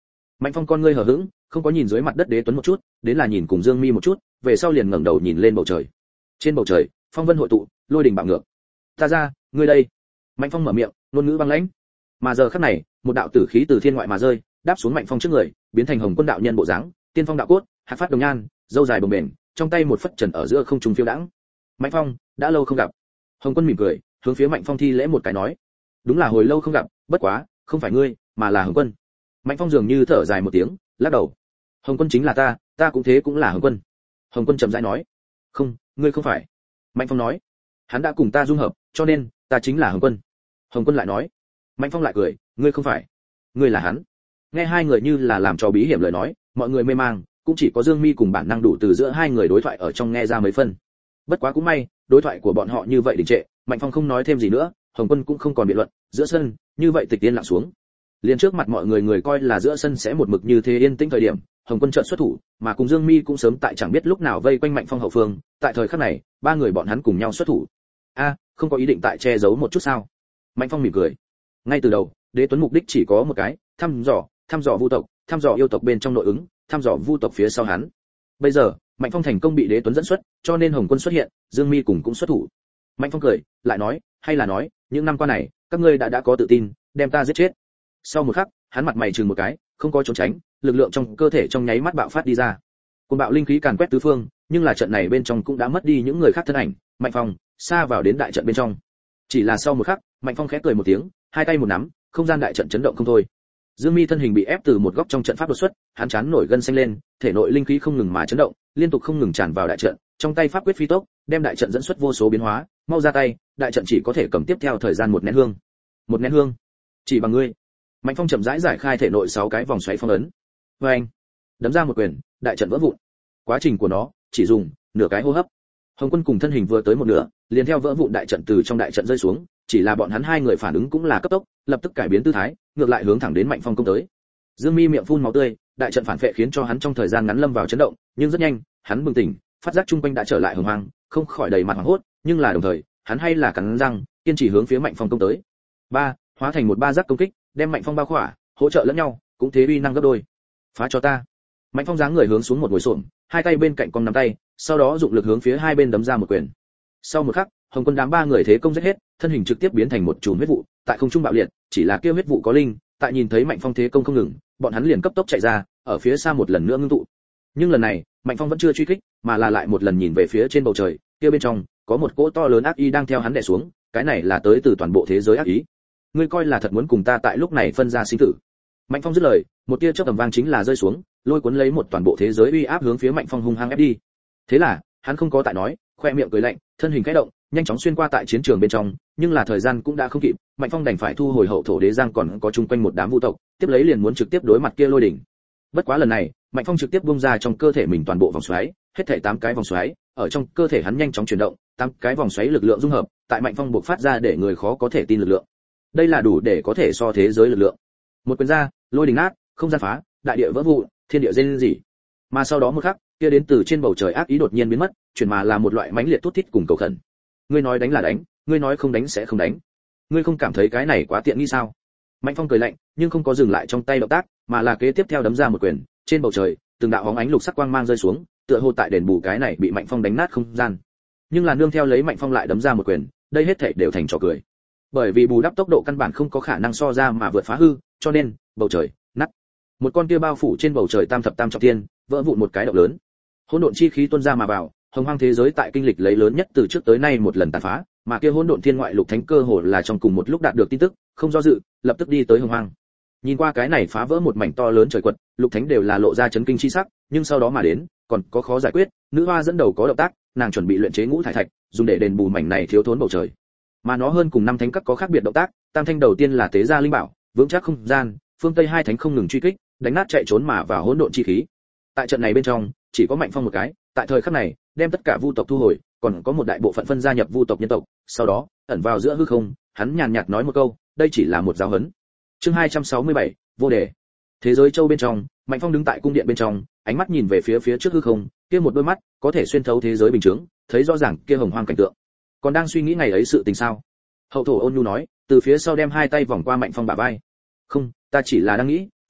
Mạnh Phong con ngươi hờ hững, không có nhìn dưới mặt đất Đế Tuấn một chút, đến là nhìn cùng Dương Mi một chút, về sau liền ngẩng đầu nhìn lên bầu trời. Trên bầu trời, phong vân hội tụ, lôi đình bạo ngược. "Ta ra, ngươi đây." Mạnh Phong mở miệng, ngôn ngữ băng lãnh. Mà giờ khắc này, một đạo tử khí từ thiên ngoại mà rơi, đáp xuống Mạnh Phong trước người, biến thành Hồng Quân đạo nhân bộ dáng, tiên phong đạo cốt, hạc phát đồng nhan, râu dài bồng bềnh, trong tay một phất trần ở giữa không trung phiêu đãng. "Mạnh Phong, đã lâu không gặp." Hồng Quân mỉm cười, hướng phía Mạnh Phong thi lễ một cái nói: "Đúng là hồi lâu không gặp, bất quá, không phải ngươi, mà là Hồng Quân." Mạnh Phong dường như thở dài một tiếng, lắc đầu. "Hồng Quân chính là ta cũng thế cũng là Hồng Quân." Hồng Quân chậm rãi nói: "Không, ngươi không phải." Mạnh Phong nói: "Hắn đã cùng ta dung hợp, cho nên ta chính là Hồng Quân." Hồng Quân lại nói. Mạnh Phong lại cười: "Ngươi không phải, ngươi là hắn." Nghe hai người như là làm trò bí hiểm lời nói, mọi người mê mang, cũng chỉ có Dương Mi cùng bản năng đủ từ giữa hai người đối thoại ở trong nghe ra mấy phân. Bất quá cũng may, đối thoại của bọn họ như vậy đình trệ, Mạnh Phong không nói thêm gì nữa, Hồng Quân cũng không còn biện luận, giữa sân, như vậy tịch yên lặng xuống. Liên trước mặt mọi người người coi là giữa sân sẽ một mực như thế yên tĩnh thời điểm, Hồng Quân chợt xuất thủ, mà cùng Dương Mi cũng sớm tại chẳng biết lúc nào vây quanh Mạnh Phong hậu phương, tại thời khắc này, ba người bọn hắn cùng nhau xuất thủ. "A, không có ý định tại che giấu một chút sao?" Mạnh Phong mỉm cười. Ngay từ đầu, Đế Tuấn mục đích chỉ có một cái, thăm dò vu tộc, thăm dò yêu tộc bên trong nội ứng, thăm dò vu tộc phía sau hắn. Bây giờ, Mạnh Phong thành công bị Đế Tuấn dẫn xuất, cho nên Hồng Quân xuất hiện, Dương Mi cùng cũng xuất thủ. Mạnh Phong cười, lại nói, hay là nói, những năm qua này, các ngươi đã có tự tin, đem ta giết chết. Sau một khắc, hắn mặt mày chừng một cái, không có trốn tránh, lực lượng trong cơ thể trong nháy mắt bạo phát đi ra. Cuồng bạo linh khí càn quét tứ phương, nhưng là trận này bên trong cũng đã mất đi những người khác thân ảnh, Mạnh Phong xa vào đến đại trận bên trong. Chỉ là sau một khắc, Mạnh Phong khẽ cười một tiếng, hai tay một nắm, không gian đại trận chấn động không thôi. Dương Mi thân hình bị ép từ một góc trong trận pháp đột xuất, hắn chán nổi gân xanh lên, thể nội linh khí không ngừng mà chấn động, liên tục không ngừng tràn vào đại trận, trong tay pháp quyết phi tốc, đem đại trận dẫn xuất vô số biến hóa, mau ra tay, đại trận chỉ có thể cầm tiếp theo thời gian một nén hương. Một nén hương, chỉ bằng ngươi. Mạnh Phong chậm rãi giải khai thể nội 6 cái vòng xoáy phong ấn. Oeng, đấm ra một quyền, đại trận vỡ vụn. Quá trình của nó chỉ dùng nửa cái hô hấp. Hồng Quân cùng thân hình vừa tới một nửa, liền theo vỡ vụn đại trận từ trong đại trận rơi xuống, chỉ là bọn hắn hai người phản ứng cũng là cấp tốc, lập tức cải biến tư thái, ngược lại hướng thẳng đến Mạnh Phong công tới. Dương Mi miệng phun máu tươi, đại trận phản phệ khiến cho hắn trong thời gian ngắn lâm vào chấn động, nhưng rất nhanh, hắn bừng tỉnh, phát giác chung quanh đã trở lại hồng hoang, không khỏi đầy mặt hoảng hốt, nhưng là đồng thời, hắn hay là cắn răng, kiên trì hướng phía Mạnh Phong công tới. Ba, hóa thành một ba giác công kích, đem Mạnh Phong bao khỏa, hỗ trợ lẫn nhau, cũng thế uy năng gấp đôi. Phá cho ta. Mạnh Phong giáng người hướng xuống một ngồi xổm, hai tay bên cạnh con nắm tay, sau đó dụng lực hướng phía hai bên đấm ra một quyền. Sau một khắc, Hồng Quân đám ba người thế công giết hết, thân hình trực tiếp biến thành một chùm huyết vụ, tại không trung bạo liệt, chỉ là kia huyết vụ có linh, tại nhìn thấy Mạnh Phong thế công không ngừng, bọn hắn liền cấp tốc chạy ra, ở phía xa một lần nữa ngưng tụ. Nhưng lần này, Mạnh Phong vẫn chưa truy kích, mà là lại một lần nhìn về phía trên bầu trời, kia bên trong có một cỗ to lớn ác ý đang theo hắn đè xuống, cái này là tới từ toàn bộ thế giới ác ý. Ngươi coi là thật muốn cùng ta tại lúc này phân ra sinh tử? Mạnh Phong dứt lời, một tia chớp tầm vang chính là rơi xuống, lôi cuốn lấy một toàn bộ thế giới uy áp hướng phía Mạnh Phong hung hăng ép đi. Thế là, hắn không có tại nói, khoe miệng cười lạnh, thân hình khẽ động, nhanh chóng xuyên qua tại chiến trường bên trong, nhưng là thời gian cũng đã không kịp, Mạnh Phong đành phải thu hồi hậu thổ đế giang còn có chung quanh một đám vu tộc, tiếp lấy liền muốn trực tiếp đối mặt kia lôi đỉnh. Bất quá lần này, Mạnh Phong trực tiếp bung ra trong cơ thể mình toàn bộ vòng xoáy, hết thảy 8 cái vòng xoáy, ở trong cơ thể hắn nhanh chóng chuyển động, 8 cái vòng xoáy lực lượng dung hợp, tại Mạnh Phong bộc phát ra để người khó có thể tin lực lượng. Đây là đủ để có thể so thế giới lực lượng. Một quyền ra, lôi đỉnh nát, không gian phá, đại địa vỡ vụn, thiên địa rên rỉ. Mà sau đó một khắc, kia đến từ trên bầu trời ác ý đột nhiên biến mất, chuyển mà là một loại mãnh liệt thút thít cùng cầu khẩn. Ngươi nói đánh là đánh, ngươi nói không đánh sẽ không đánh. Ngươi không cảm thấy cái này quá tiện nghi sao? Mạnh Phong cười lạnh, nhưng không có dừng lại trong tay động tác, mà là kế tiếp theo đấm ra một quyền, trên bầu trời, từng đạo hóng ánh lục sắc quang mang rơi xuống, tựa hồ tại đền bù cái này bị Mạnh Phong đánh nát không gian. Nhưng là nương theo lấy Mạnh Phong lại đấm ra một quyền, đây hết thảy đều thành trò cười. Bởi vì bù đắp tốc độ căn bản không có khả năng so ra mà vượt phá hư, cho nên, bầu trời nát. Một con kia bao phủ trên bầu trời tam thập tam trọng thiên, vỡ vụn một cái động lớn. Hỗn độn chi khí tuôn ra mà vào, hồng hoang thế giới tại kinh lịch lấy lớn nhất từ trước tới nay một lần tàn phá, mà kia hỗn độn thiên ngoại lục thánh cơ hồ là trong cùng một lúc đạt được tin tức, không do dự, lập tức đi tới hồng hoang. Nhìn qua cái này phá vỡ một mảnh to lớn trời quật, lục thánh đều là lộ ra chấn kinh chi sắc, nhưng sau đó mà đến, còn có khó giải quyết, nữ hoa dẫn đầu có động tác, nàng chuẩn bị luyện chế ngũ thải thạch, dùng để đền bù mảnh này thiếu thốn bầu trời. Mà nó hơn cùng năm thánh các có khác biệt động tác, tam thanh đầu tiên là tế gia linh bảo, vững chắc không gian, phương tây hai thánh không ngừng truy kích, đánh nát chạy trốn mà vào hỗn độn chi khí. Tại trận này bên trong, chỉ có Mạnh Phong một cái, tại thời khắc này, đem tất cả vu tộc thu hồi, còn có một đại bộ phận phân gia nhập vu tộc nhân tộc, sau đó, ẩn vào giữa hư không, hắn nhàn nhạt nói một câu, đây chỉ là một giáo huấn. Chương 267, vô đề. Thế giới châu bên trong, Mạnh Phong đứng tại cung điện bên trong, ánh mắt nhìn về phía trước hư không, kia một đôi mắt có thể xuyên thấu thế giới bình chứng, thấy rõ ràng kia hồng hoang cảnh tượng. Còn đang suy nghĩ ngày ấy sự tình sao? Hậu thổ ôn nhu nói, từ phía sau đem hai tay vòng qua Mạnh Phong bả vai. Không, ta chỉ là đang nghĩ,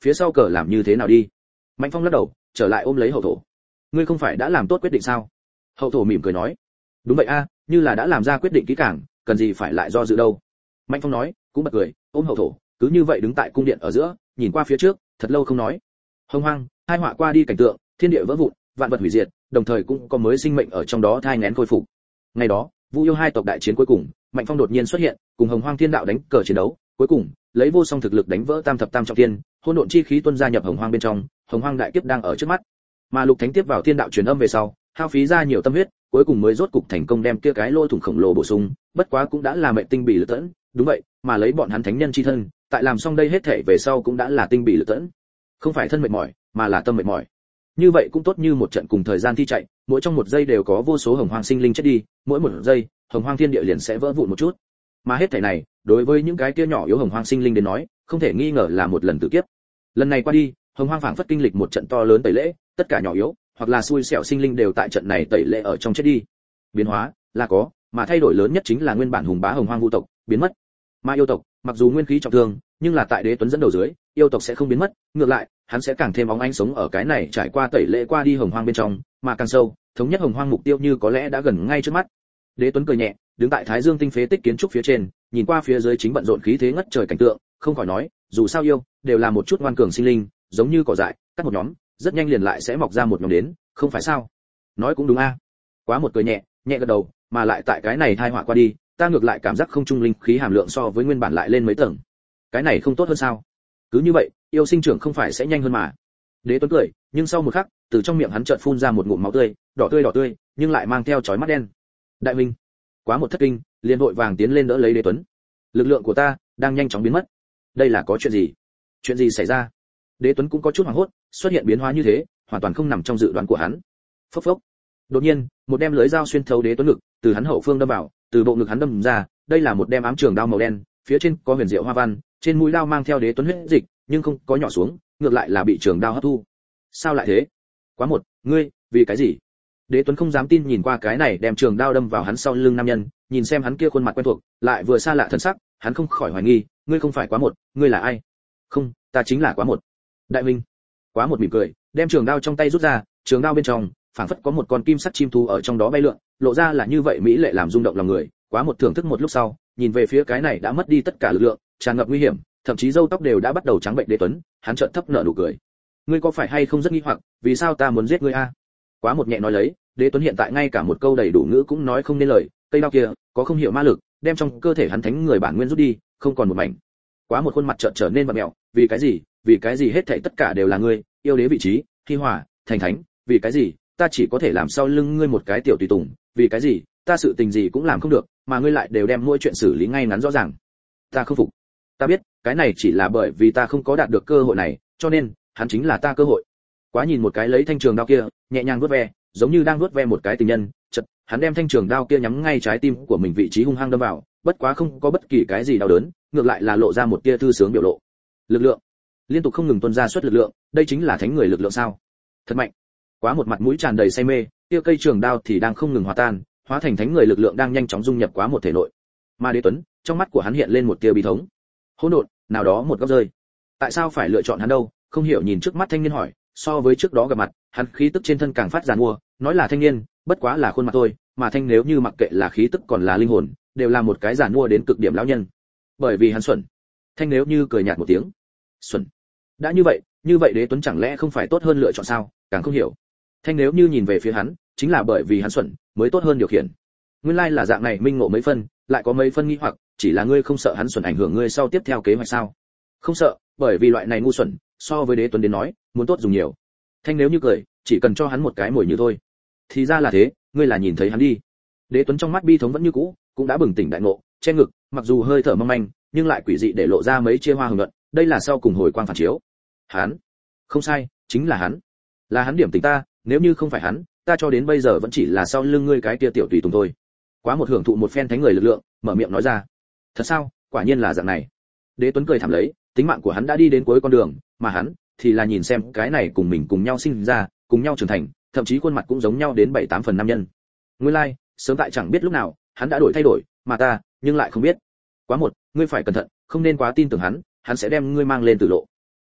phía sau cờ làm như thế nào đi? Mạnh Phong lắc đầu, trở lại ôm lấy hậu thổ. Ngươi không phải đã làm tốt quyết định sao? Hậu thổ mỉm cười nói. Đúng vậy a, như là đã làm ra quyết định kỹ càng, cần gì phải lại do dự đâu. Mạnh Phong nói, cũng bật cười, ôm hậu thổ, cứ như vậy đứng tại cung điện ở giữa, nhìn qua phía trước, thật lâu không nói. Hồng hoang, hai họa qua đi cảnh tượng, thiên địa vỡ vụn, vạn vật hủy diệt, đồng thời cũng có mới sinh mệnh ở trong đó thai nghén khôi phục. Ngày đó, Vu yêu hai tộc đại chiến cuối cùng, Mạnh Phong đột nhiên xuất hiện, cùng Hồng Hoang Thiên Đạo đánh cờ chiến đấu, cuối cùng, lấy vô song thực lực đánh vỡ tam thập tam trọng thiên, hỗn độn chi khí tuôn ra nhập Hồng Hoang bên trong, Hồng Hoang đại kiếp đang ở trước mắt. Mà Lục Thánh tiếp vào Thiên Đạo truyền âm về sau, hao phí ra nhiều tâm huyết, cuối cùng mới rốt cục thành công đem kia cái lỗ thủng khổng lồ bổ sung, bất quá cũng đã là mệnh tinh bị lựa tẫn, đúng vậy, mà lấy bọn hắn thánh nhân chi thân, tại làm xong đây hết thể về sau cũng đã là tinh bị lựa tẫn. Không phải thân mệt mỏi, mà là tâm mệt mỏi. Như vậy cũng tốt như một trận cùng thời gian thi chạy, mỗi trong một giây đều có vô số hồng hoang sinh linh chết đi, mỗi một giây, hồng hoang thiên địa liền sẽ vỡ vụn một chút. Mà hết thảy này, đối với những cái kia nhỏ yếu hồng hoang sinh linh đến nói, không thể nghi ngờ là một lần tử kiếp. Lần này qua đi, hồng hoang phảng phất kinh lịch một trận to lớn tẩy lễ, tất cả nhỏ yếu hoặc là xui xẻo sinh linh đều tại trận này tẩy lễ ở trong chết đi. Biến hóa là có, mà thay đổi lớn nhất chính là nguyên bản hùng bá hồng hoang vu tộc biến mất. Mà yêu tộc, mặc dù nguyên khí trọng thương, nhưng là tại Đế Tuấn dẫn đầu dưới, yêu tộc sẽ không biến mất, ngược lại, hắn sẽ càng thêm óng ánh sống ở cái này trải qua tẩy lễ qua đi hồng hoang bên trong, mà càng sâu, thống nhất hồng hoang mục tiêu như có lẽ đã gần ngay trước mắt. Đế Tuấn cười nhẹ, đứng tại Thái Dương tinh phế tích kiến trúc phía trên, nhìn qua phía dưới chính bận rộn khí thế ngất trời cảnh tượng, không khỏi nói, dù sao yêu đều là một chút ngoan cường sinh linh, giống như cỏ dại, cắt một nhóm, rất nhanh liền lại sẽ mọc ra một nhóm đến, không phải sao? Nói cũng đúng a. Quá một cười nhẹ, nhẹ gật đầu, mà lại tại cái này tai họa qua đi, ta ngược lại cảm giác không trung linh khí hàm lượng so với nguyên bản lại lên mấy tầng. Cái này không tốt hơn sao? Cứ như vậy, yêu sinh trưởng không phải sẽ nhanh hơn mà. Đế Tuấn cười, nhưng sau một khắc, từ trong miệng hắn chợt phun ra một ngụm máu tươi, đỏ tươi, nhưng lại mang theo chói mắt đen. Đại huynh, quá một thất kinh, liền vội vàng tiến lên đỡ lấy Đế Tuấn. Lực lượng của ta đang nhanh chóng biến mất. Đây là có chuyện gì? Chuyện gì xảy ra? Đế Tuấn cũng có chút hoảng hốt, xuất hiện biến hóa như thế, hoàn toàn không nằm trong dự đoán của hắn. Phốc phốc. Đột nhiên, một đem lưới dao xuyên thấu Đế Tuấn ngực, từ hắn hậu phương đâm vào, từ bộ ngực hắn đâm ra, đây là một đem ám trường đao màu đen, phía trên có huyền diệu hoa văn, trên mũi đao mang theo Đế Tuấn huyết dịch, nhưng không có nhỏ xuống, ngược lại là bị trường đao hấp thu. Sao lại thế? Quá một, ngươi, vì cái gì? Đế Tuấn không dám tin nhìn qua cái này đem trường đao đâm vào hắn sau lưng nam nhân, nhìn xem hắn kia khuôn mặt quen thuộc, lại vừa xa lạ thân sắc, hắn không khỏi hoài nghi, ngươi không phải Quá một, ngươi là ai? Không, ta chính là Quá một. Đại huynh. Quá một mỉm cười, đem trường đao trong tay rút ra, trường đao bên trong, phảng phất có một con kim sắt chim thú ở trong đó bay lượn, lộ ra là như vậy mỹ lệ làm rung động lòng người. Quá một thưởng thức một lúc sau, nhìn về phía cái này đã mất đi tất cả lực lượng, tràn ngập nguy hiểm, thậm chí râu tóc đều đã bắt đầu trắng bệnh Đế Tuấn, hắn chợt thấp nở nụ cười. Ngươi có phải hay không rất nghi hoặc, vì sao ta muốn giết ngươi a? Quá một nhẹ nói lấy, Đế Tuấn hiện tại ngay cả một câu đầy đủ ngữ cũng nói không nên lời, cây đao kia có không hiểu ma lực, đem trong cơ thể hắn thánh người bản nguyên rút đi, không còn một mảnh. Quá một khuôn mặt chợt trở nên vặn mèo, vì cái gì hết thảy tất cả đều là ngươi, yêu đế vị trí, thi hỏa, thành thánh, vì cái gì, ta chỉ có thể làm sau lưng ngươi một cái tiểu tùy tùng, vì cái gì, ta sự tình gì cũng làm không được, mà ngươi lại đều đem mỗi chuyện xử lý ngay ngắn rõ ràng. Ta không phục. Ta biết, cái này chỉ là bởi vì ta không có đạt được cơ hội này, cho nên, hắn chính là ta cơ hội. Quá nhìn một cái lấy thanh trường đao kia, nhẹ nhàng vuốt ve, giống như đang vuốt ve một cái tình nhân, chợt, hắn đem thanh trường đao kia nhắm ngay trái tim của mình vị trí hung hăng đâm vào, bất quá không có bất kỳ cái gì đau đớn, ngược lại là lộ ra một tia thư sướng biểu lộ. Lực lượng, liên tục không ngừng tuôn ra xuất lực lượng, đây chính là thánh người lực lượng sao? Thật mạnh. Quá một mặt mũi tràn đầy say mê, kia cây trường đao thì đang không ngừng hòa tan, hóa thành thánh người lực lượng đang nhanh chóng dung nhập Quá một thể nội. Mà Đế Tuấn, trong mắt của hắn hiện lên một tia bi thống. Hỗn độn, nào đó một góc rơi. Tại sao phải lựa chọn hắn đâu? Không hiểu nhìn trước mắt thanh niên hỏi, so với trước đó gặp mặt, hắn khí tức trên thân càng phát giàn mua, nói là thanh niên, bất quá là khuôn mặt thôi, mà thanh nếu như mặc kệ là khí tức còn là linh hồn, đều là một cái giàn mua đến cực điểm lão nhân. Bởi vì hắn xuẩn. Thanh nếu như cười nhạt một tiếng. Xuẩn. Đã như vậy Đế Tuấn chẳng lẽ không phải tốt hơn lựa chọn sao? Càng không hiểu. Thanh nếu như nhìn về phía hắn, chính là bởi vì hắn xuẩn, mới tốt hơn điều khiển. Nguyên lai là dạng này minh ngộ mấy phân, lại có mấy phân nghi hoặc, chỉ là ngươi không sợ hắn xuẩn ảnh hưởng ngươi sau tiếp theo kế hoạch sao? Không sợ, bởi vì loại này ngu xuẩn, so với Đế Tuấn đến nói, muốn tốt dùng nhiều. Thanh nếu như cười, chỉ cần cho hắn một cái mồi nhử thôi. Thì ra là thế, ngươi là nhìn thấy hắn đi. Đế Tuấn trong mắt bi thống vẫn như cũ, cũng đã bừng tỉnh đại ngộ, che ngực, mặc dù hơi thở mong manh, nhưng lại quỷ dị để lộ ra mấy chia hoa hồng nhuận, đây là sau cùng hồi quang phản chiếu. Hắn, không sai, chính là hắn. Là hắn điểm tỉnh ta, nếu như không phải hắn, ta cho đến bây giờ vẫn chỉ là sau lưng ngươi cái kia tiểu tùy tùng thôi. Quá một hưởng thụ một phen thánh người lực lượng, mở miệng nói ra. Thật sao? Quả nhiên là dạng này. Đế Tuấn cười thảm lấy, tính mạng của hắn đã đi đến cuối con đường, mà hắn thì là nhìn xem cái này cùng mình cùng nhau sinh ra, cùng nhau trưởng thành, thậm chí khuôn mặt cũng giống nhau đến 7-8 phần nam nhân. Nguyên lai, sớm tại chẳng biết lúc nào, hắn đã thay đổi, mà ta, nhưng lại không biết. Quá một, ngươi phải cẩn thận, không nên quá tin tưởng hắn, hắn sẽ đem ngươi mang lên tử lộ.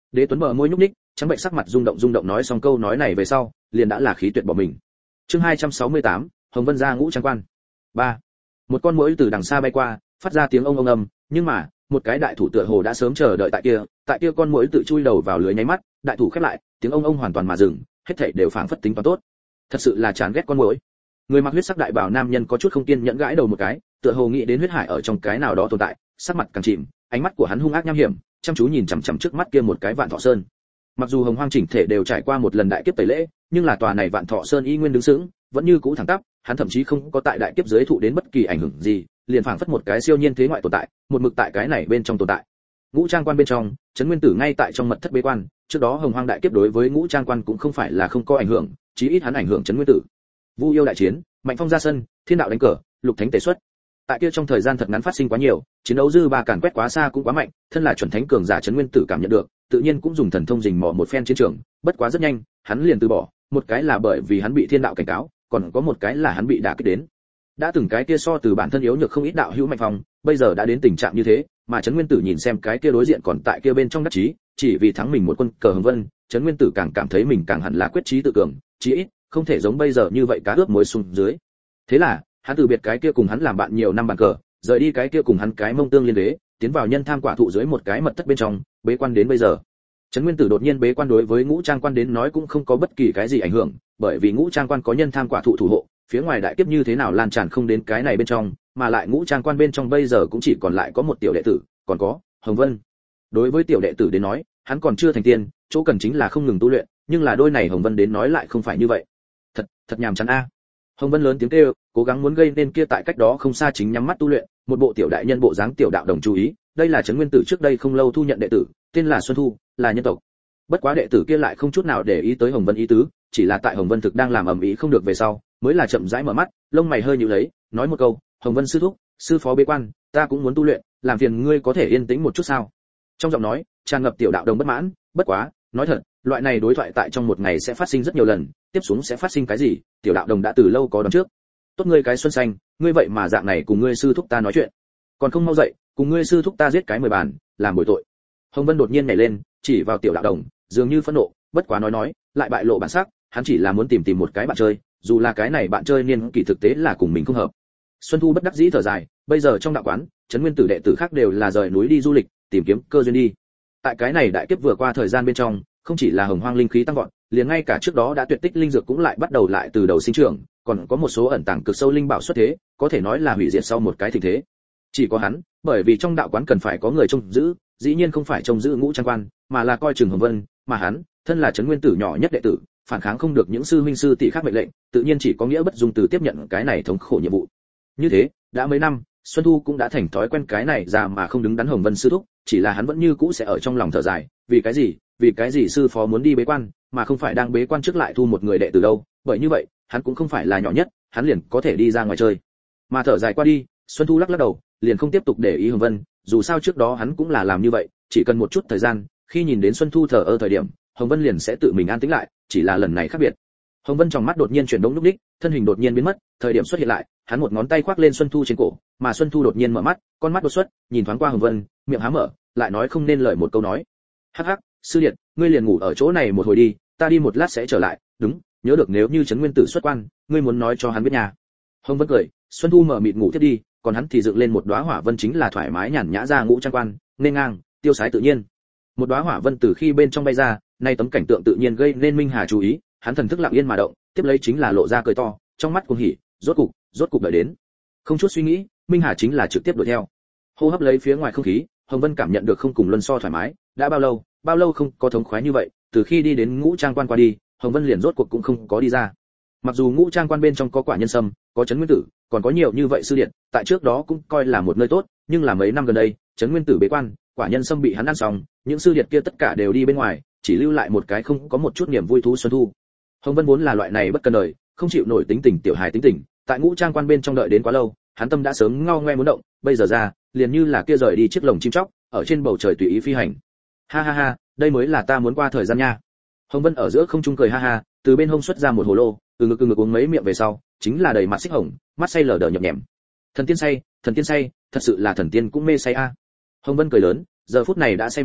Đế Tuấn bờ môi nhúc nhích, trắng bệnh sắc mặt rung động nói xong câu nói này về sau, liền đã là khí tuyệt bỏ mình. Chương 268, Hồng Vân ra ngũ trang quan. 3. Một con muỗi từ đằng xa bay qua, phát ra tiếng ông ầm, nhưng mà, một cái đại thủ tựa hồ đã sớm chờ đợi tại kia con muỗi tự chui đầu vào lưới nháy mắt, đại thủ khép lại, tiếng ông hoàn toàn mà dừng, hết thảy đều phảng phất tính toán tốt. Thật sự là chán ghét con muỗi. Người mặc huyết sắc đại bào nam nhân có chút không kiên nhẫn gãi đầu một cái, tựa hồ nghĩ đến huyết hải ở trong cái nào đó tồn tại, sắc mặt càng chìm, ánh mắt của hắn hung ác nham hiểm, chăm chú nhìn chằm chằm trước mắt kia một cái Vạn Thọ Sơn. Mặc dù Hồng Hoang chỉnh thể đều trải qua một lần đại kiếp tẩy lễ, nhưng là tòa này Vạn Thọ Sơn y nguyên đứng sững, vẫn như cũ thẳng tắp, hắn thậm chí không có tại đại kiếp dưới thụ đến bất kỳ ảnh hưởng gì, liền phảng phất một cái siêu nhiên thế ngoại tồn tại, một mực tại cái này bên trong tồn tại. Ngũ Trang Quan bên trong, Trấn Nguyên Tử ngay tại trong mật thất bế quan, trước đó Hồng Hoang đại kiếp đối với Ngũ Trang Quan cũng không phải là không có ảnh hưởng, chí ít hắn ảnh hưởng Trấn Nguyên Tử. Vu yêu đại chiến, Mạnh Phong ra sân, Thiên đạo đánh cờ, Lục Thánh tề xuất. Tại kia trong thời gian thật ngắn phát sinh quá nhiều, chiến đấu dư ba càn quét quá xa cũng quá mạnh, thân là chuẩn thánh cường giả Trấn Nguyên Tử cảm nhận được, tự nhiên cũng dùng thần thông rình mò một phen chiến trường, bất quá rất nhanh, hắn liền từ bỏ, một cái là bởi vì hắn bị thiên đạo cảnh cáo, còn có một cái là hắn bị đả kích đến. Đã từng cái kia so từ bản thân yếu nhược không ít đạo hữu Mạnh Phong, bây giờ đã đến tình trạng như thế, mà Trấn Nguyên Tử nhìn xem cái kia đối diện còn tại kia bên trong đắc chí, chỉ vì thắng mình một quân cờ Hồng Vân, Trấn Nguyên Tử càng cảm thấy mình càng hẳn là quyết chí tự cường, chí ít không thể giống bây giờ như vậy cá ướp muối xuống dưới. Thế là, hắn từ biệt cái kia cùng hắn làm bạn nhiều năm bàn cờ, rời đi cái kia cùng hắn cái mông tương liên đế, tiến vào nhân tham quả thụ dưới một cái mật thất bên trong, bế quan đến bây giờ. Trấn Nguyên Tử đột nhiên bế quan đối với Ngũ Trang Quan đến nói cũng không có bất kỳ cái gì ảnh hưởng, bởi vì Ngũ Trang Quan có nhân tham quả thụ thủ hộ, phía ngoài đại kiếp như thế nào lan tràn không đến cái này bên trong, mà lại Ngũ Trang Quan bên trong bây giờ cũng chỉ còn lại có một tiểu đệ tử, còn có Hồng Vân. Đối với tiểu đệ tử đến nói, hắn còn chưa thành tiên, chỗ cần chính là không ngừng tu luyện, nhưng là đôi này Hồng Vân đến nói lại không phải như vậy. Thật nhàm chán a. Hồng Vân lớn tiếng kêu, cố gắng muốn gây nên kia tại cách đó không xa chính nhắm mắt tu luyện, một bộ tiểu đại nhân bộ dáng tiểu đạo đồng chú ý, đây là Trấn Nguyên Tử trước đây không lâu thu nhận đệ tử, tên là Xuân Thu, là nhân tộc. Bất quá đệ tử kia lại không chút nào để ý tới Hồng Vân ý tứ, chỉ là tại Hồng Vân thực đang làm ầm ĩ không được về sau, mới là chậm rãi mở mắt, lông mày hơi nhíu lấy, nói một câu, "Hồng Vân sư thúc, sư phó bế quan, ta cũng muốn tu luyện, làm phiền ngươi có thể yên tĩnh một chút sao?" Trong giọng nói tràn ngập tiểu đạo đồng bất mãn, bất quá, nói thật, loại này đối thoại tại trong một ngày sẽ phát sinh rất nhiều lần, tiếp xuống sẽ phát sinh cái gì, tiểu đạo đồng đã từ lâu có đoán trước. Tốt ngươi cái Xuân Xanh, ngươi vậy mà dạng này cùng ngươi sư thúc ta nói chuyện, còn không mau dậy, cùng ngươi sư thúc ta giết cái 10 bàn, làm bồi tội. Hồng Vân đột nhiên nhảy lên, chỉ vào tiểu đạo đồng, dường như phẫn nộ, bất quá nói, lại bại lộ bản sắc, hắn chỉ là muốn tìm một cái bạn chơi, dù là cái này bạn chơi niên kỷ thực tế là cùng mình không hợp. Xuân Thu bất đắc dĩ thở dài, bây giờ trong đạo quán, Trấn Nguyên Tử đệ tử khác đều là rời núi đi du lịch, tìm kiếm cơ duyên đi. Tại cái này đại kiếp vừa qua thời gian bên trong, không chỉ là hồng hoang linh khí tăng vọt, liền ngay cả trước đó đã tuyệt tích linh dược cũng lại bắt đầu lại từ đầu sinh trưởng, còn có một số ẩn tàng cực sâu linh bảo xuất thế, có thể nói là hủy diệt sau một cái thịnh thế. Chỉ có hắn, bởi vì trong đạo quán cần phải có người trông giữ, dĩ nhiên không phải trông giữ Ngũ Trang Quan, mà là coi chừng Hồng Vân, mà hắn, thân là Trấn Nguyên Tử nhỏ nhất đệ tử, phản kháng không được những sư huynh sư tỷ khác mệnh lệnh, tự nhiên chỉ có nghĩa bất dung từ tiếp nhận cái này thống khổ nhiệm vụ. Như thế, đã mấy năm, Xuân Thu cũng đã thành thói quen cái này già mà không đứng đắn Hồng Vân sư thúc, chỉ là hắn vẫn như cũ sẽ ở trong lòng thở dài, vì cái gì sư phó muốn đi bế quan, mà không phải đang bế quan trước lại thu một người đệ tử đâu, bởi như vậy, hắn cũng không phải là nhỏ nhất, hắn liền có thể đi ra ngoài chơi. Mà thở dài qua đi, Xuân Thu lắc lắc đầu, liền không tiếp tục để ý Hồng Vân, dù sao trước đó hắn cũng là làm như vậy, chỉ cần một chút thời gian, khi nhìn đến Xuân Thu thở ơ thời điểm, Hồng Vân liền sẽ tự mình an tĩnh lại, chỉ là lần này khác biệt. Hồng Vân trong mắt đột nhiên chuyển động lúc đích, thân hình đột nhiên biến mất, thời điểm xuất hiện lại, hắn một ngón tay khoác lên Xuân Thu trên cổ, mà Xuân Thu đột nhiên mở mắt, con mắt đột xuất, nhìn thoáng qua Hồng Vân, miệng há mở, lại nói không nên lời một câu nói. Hắc hắc, sư điệt, ngươi liền ngủ ở chỗ này một hồi đi, ta đi một lát sẽ trở lại, đúng, nhớ được nếu như Trấn Nguyên Tử xuất quan, ngươi muốn nói cho hắn biết nhà. Hồng Vân cười, Xuân Thu mở mịt ngủ tiếp đi, còn hắn thì dựng lên một đóa hỏa vân chính là thoải mái nhàn nhã ra Ngũ Trang Quan, nên ngang, tiêu sái tự nhiên. Một đóa hỏa vân từ khi bên trong bay ra, nay tấm cảnh tượng tự nhiên gây nên Minh Hà chú ý, hắn thần thức lặng yên mà động, tiếp lấy chính là lộ ra cười to, trong mắt cuồng hỉ, rốt cục đợi đến. Không chút suy nghĩ, Minh Hà chính là trực tiếp đuổi theo. Hô hấp lấy phía ngoài không khí, Hồng Vân cảm nhận được không cùng luân so thoải mái, đã bao lâu không có thống khoái như vậy, từ khi đi đến Ngũ Trang Quan qua đi, Hồng Vân liền rốt cuộc cũng không có đi ra. Mặc dù Ngũ Trang Quan bên trong có Quả Nhân Sâm, có Trấn Nguyên Tử, còn có nhiều như vậy sư điện, tại trước đó cũng coi là một nơi tốt, nhưng là mấy năm gần đây, Trấn Nguyên Tử bế quan, Quả Nhân Sâm bị hắn ăn xong, những sư điện kia tất cả đều đi bên ngoài, chỉ lưu lại một cái không có một chút niềm vui thú Xuân Thu. Hồng Vân vốn là loại này bất cần đời, không chịu nổi tính tình tiểu hài tính tình, tại Ngũ Trang Quan bên trong đợi đến quá lâu, hắn tâm đã sớm ngao ngoe muốn động, bây giờ ra, liền như là kia rời đi chiếc lồng chim chóc, ở trên bầu trời tùy ý phi hành. Ha ha ha, đây mới là ta muốn qua thời gian nha. Hồng Vân ở giữa không trung cười ha ha, từ bên hông xuất ra một hồ lô, từ ngực uống mấy miệng về sau, chính là đầy mặt xích hồng, mắt say lờ đờ nhập nhèm. Thần tiên say, thật sự là thần tiên cũng mê say a. Hồng Vân cười lớn, giờ phút này đã say mềm,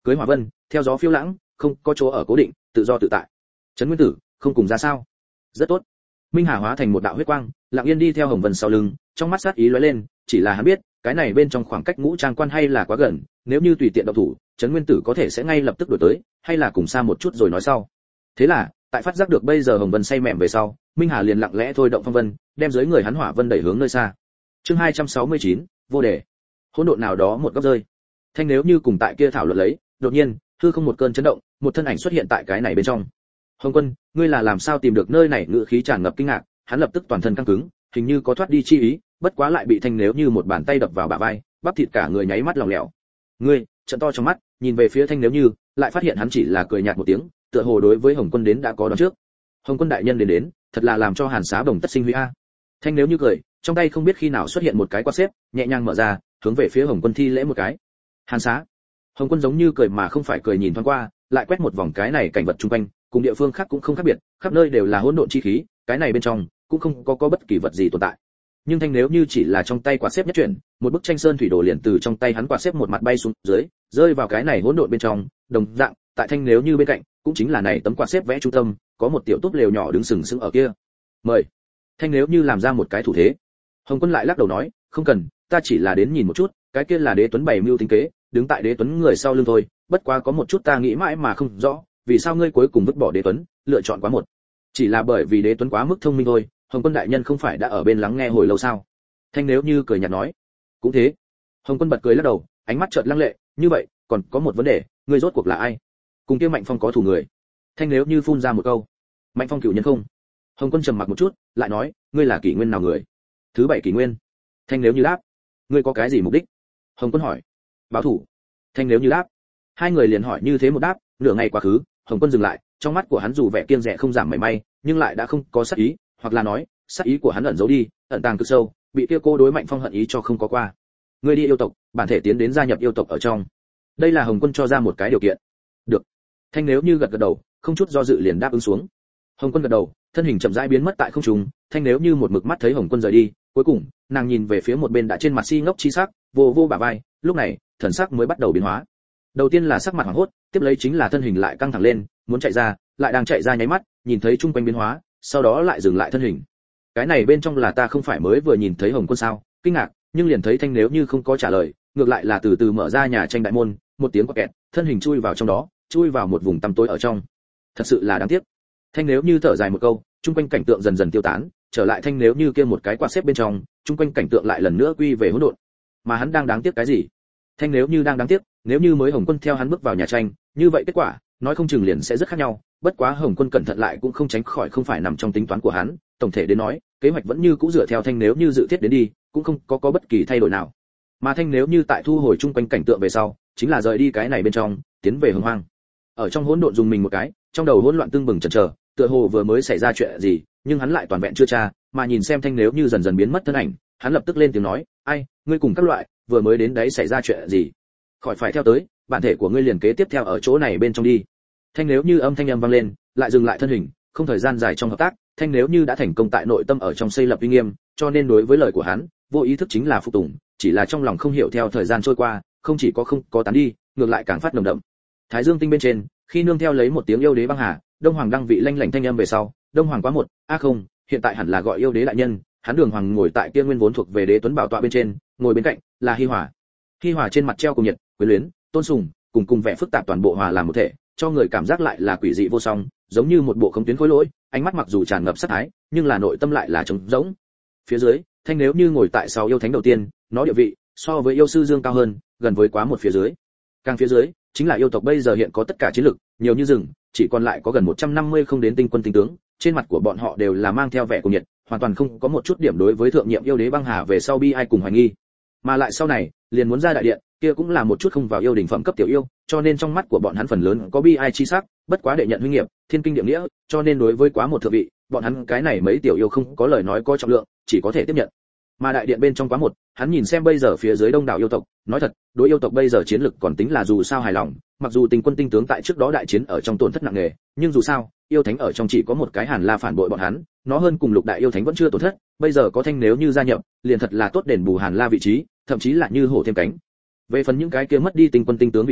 cưới hỏa vân, theo gió phiêu lãng, không có chỗ ở cố định, tự do tự tại. Trấn Nguyên Tử, không cùng ra sao? Rất tốt. Minh Hà hóa thành một đạo huyết quang, lặng yên đi theo Hồng Vân sau lưng, trong mắt sát ý lóe lên, chỉ là hắn biết, cái này bên trong khoảng cách ngũ trang quan hay là quá gần, nếu như tùy tiện động thủ, Trấn Nguyên Tử có thể sẽ ngay lập tức đuổi tới, hay là cùng xa một chút rồi nói sau. Thế là, tại phát giác được bây giờ Hồng Vân say mềm về sau, Minh Hà liền lặng lẽ thôi động phong vân, đem dưới người hắn hỏa vân đẩy hướng nơi xa. Chương 269, vô đề. Hỗn độn nào đó một góc rơi. Thanh nếu như cùng tại kia thảo luận lấy, đột nhiên, hư không một cơn chấn động, một thân ảnh xuất hiện tại cái này bên trong. Hồng Quân, ngươi là làm sao tìm được nơi này? Ngữ khí tràn ngập kinh ngạc, hắn lập tức toàn thân căng cứng, hình như có thoát đi chi ý, bất quá lại bị Thanh nếu như một bàn tay đập vào bả vai, bắp thịt cả người nháy mắt lỏng lẻo. Ngươi, trợn to trong mắt, nhìn về phía Thanh nếu như, lại phát hiện hắn chỉ là cười nhạt một tiếng, tựa hồ đối với Hồng Quân đến đã có đoán trước. Hồng Quân đại nhân đến, thật là làm cho Hàn Xá Bồng tất sinh huy a. Thanh nếu như cười, trong tay không biết khi nào xuất hiện một cái quạt xếp, nhẹ nhàng mở ra, hướng về phía Hồng Quân thi lễ một cái. Hàn Xá. Hồng Quân giống như cười mà không phải cười nhìn thoáng qua, lại quét một vòng cái này cảnh vật xung quanh, cùng địa phương khác cũng không khác biệt, khắp nơi đều là hỗn độn chi khí, cái này bên trong cũng không có bất kỳ vật gì tồn tại. Nhưng Thanh nếu như chỉ là trong tay quạt xếp nhất chuyển, một bức tranh sơn thủy đồ liền từ trong tay hắn quạt xếp một mặt bay xuống dưới, rơi vào cái này hỗn độn bên trong, đồng dạng, tại Thanh nếu như bên cạnh, cũng chính là này tấm quạt xếp vẽ trung tâm, có một tiểu túp lều nhỏ đứng sừng sững ở kia. Mời. Thanh nếu như làm ra một cái thủ thế. Hồng Quân lại lắc đầu nói, không cần, ta chỉ là đến nhìn một chút, cái kia là Đế Tuấn bày mưu tính kế, đứng tại Đế Tuấn người sau lưng thôi, bất quá có một chút ta nghĩ mãi mà không rõ, vì sao ngươi cuối cùng vứt bỏ Đế Tuấn, lựa chọn quá một. Chỉ là bởi vì Đế Tuấn quá mức thông minh thôi, Hồng Quân đại nhân không phải đã ở bên lắng nghe hồi lâu sao? Thanh nếu như cười nhạt nói, cũng thế. Hồng Quân bật cười lắc đầu, ánh mắt chợt lăng lệ, như vậy, còn có một vấn đề, ngươi rốt cuộc là ai? Cùng kia Mạnh Phong có thù người. Thanh nếu như phun ra một câu, Mạnh Phong cựu nhân không? Hồng Quân trầm mặc một chút, lại nói, ngươi là kỷ nguyên nào người? Thứ 7 kỷ nguyên. Thanh nếu như đáp, ngươi có cái gì mục đích? Hồng Quân hỏi. Báo thủ. Thanh nếu như đáp. Hai người liền hỏi như thế một đáp, nửa ngày quá khứ, Hồng Quân dừng lại, trong mắt của hắn dù vẻ kiêng dè không giảm mảy may, nhưng lại đã không có sát ý, hoặc là nói, sát ý của hắn ẩn giấu đi, ẩn tàng cực sâu, bị kia cô đối Mạnh Phong hận ý cho không có qua. Ngươi đi yêu tộc, bản thể tiến đến gia nhập yêu tộc ở trong. Đây là Hồng Quân cho ra một cái điều kiện. Được. Thanh nếu như gật gật đầu, không chút do dự liền đáp ứng xuống. Hồng Quân gật đầu, thân hình chậm rãi biến mất tại không trung, Thanh nếu như một mực mắt thấy Hồng Quân rời đi, cuối cùng, nàng nhìn về phía một bên đã trên mặt si ngốc chi sắc, vô vô bả vai, lúc này, thần sắc mới bắt đầu biến hóa. Đầu tiên là sắc mặt hoảng hốt, tiếp lấy chính là thân hình lại căng thẳng lên, muốn chạy ra, lại đang chạy ra nháy mắt, nhìn thấy chung quanh biến hóa, sau đó lại dừng lại thân hình. Cái này bên trong là ta không phải mới vừa nhìn thấy Hồng Quân sao? Kinh ngạc, nhưng liền thấy Thanh nếu như không có trả lời, ngược lại là từ từ mở ra nhà tranh đại môn, một tiếng quạt kẹt, thân hình chui vào trong đó, chui vào một vùng tăm tối ở trong. Thật sự là đáng tiếc. Thanh nếu như thở dài một câu, chung quanh cảnh tượng dần dần tiêu tán, trở lại Thanh nếu như kia một cái quạt xếp bên trong, chung quanh cảnh tượng lại lần nữa quy về hỗn độn. Mà hắn đang đáng tiếc cái gì? Thanh nếu như đang đáng tiếc, nếu như mới Hồng Quân theo hắn bước vào nhà tranh, như vậy kết quả, nói không chừng liền sẽ rất khác nhau, bất quá Hồng Quân cẩn thận lại cũng không tránh khỏi không phải nằm trong tính toán của hắn, tổng thể đến nói, kế hoạch vẫn như cũ dựa theo Thanh nếu như dự thiết đến đi, cũng không có bất kỳ thay đổi nào. Mà Thanh nếu như tại thu hồi chung quanh cảnh tượng về sau, chính là rời đi cái này bên trong, tiến về Hồng Hoang. Ở trong hỗn độn dùng mình một cái, trong đầu hỗn loạn tương bừng chần chờ, tựa hồ vừa mới xảy ra chuyện gì, nhưng hắn lại toàn vẹn chưa tra, mà nhìn xem Thanh nếu như dần dần biến mất thân ảnh, hắn lập tức lên tiếng nói, ai, ngươi cùng các loại, vừa mới đến đấy xảy ra chuyện gì? Khỏi phải theo tới, bản thể của ngươi liền kế tiếp theo ở chỗ này bên trong đi. Thanh nếu như âm thanh âm vang lên, lại dừng lại thân hình, không thời gian dài trong hợp tác, Thanh nếu như đã thành công tại nội tâm ở trong xây lập uy nghiêm, cho nên đối với lời của hắn, vô ý thức chính là phục tùng, chỉ là trong lòng không hiểu theo thời gian trôi qua, không chỉ có không có tán đi, ngược lại càng phát nồng đậm. Thái Dương tinh bên trên, khi nương theo lấy một tiếng yêu đế băng hà, Đông Hoàng đăng vị lanh lảnh thanh âm về sau, Đông Hoàng quá một, không, hiện tại hẳn là gọi yêu đế đại nhân, hắn Đường Hoàng ngồi tại kia nguyên vốn thuộc về Đế Tuấn bảo tọa bên trên, ngồi bên cạnh là Hi Hòa. Hi Hòa trên mặt treo cùng nhiệt, quyến luyến, tôn sùng, cùng vẻ phức tạp toàn bộ hòa làm một thể, cho người cảm giác lại là quỷ dị vô song, giống như một bộ không tuyến khối lỗi, ánh mắt mặc dù tràn ngập sát thái, nhưng là nội tâm lại là trống rỗng. Phía dưới, Thanh nếu như ngồi tại sau yêu thánh đầu tiên, nó địa vị so với yêu sư Dương cao hơn, gần với quá một phía dưới. Càng phía dưới, chính là yêu tộc bây giờ hiện có tất cả chiến lực, nhiều như rừng, chỉ còn lại có gần 150 không đến tinh quân tinh tướng, trên mặt của bọn họ đều là mang theo vẻ cuồng nhiệt, hoàn toàn không có một chút điểm đối với thượng nhiệm yêu đế băng hà về sau bi ai cùng hoài nghi. Mà lại sau này, liền muốn ra đại điện, kia cũng là một chút không vào yêu đỉnh phẩm cấp tiểu yêu, cho nên trong mắt của bọn hắn phần lớn có bi ai chi sắc, bất quá đệ nhận huy nghiệp, thiên kinh địa nghĩa, cho nên đối với quá một thượng vị, bọn hắn cái này mấy tiểu yêu không có lời nói có trọng lượng, chỉ có thể tiếp nhận. Mà đại điện bên trong quá một, hắn nhìn xem bây giờ phía dưới đông đảo yêu tộc, nói thật, đối yêu tộc bây giờ chiến lực còn tính là dù sao hài lòng, mặc dù tình quân tinh tướng tại trước đó đại chiến ở trong tổn thất nặng nề, nhưng dù sao, yêu thánh ở trong chỉ có một cái Hàn La phản bội bọn hắn, nó hơn cùng lục đại yêu thánh vẫn chưa tổn thất, bây giờ có Thanh nếu như gia nhập, liền thật là tốt đền bù Hàn La vị trí, thậm chí là như hổ thêm cánh. Về phần những cái kia mất đi tinh quân tinh tướng vị trí,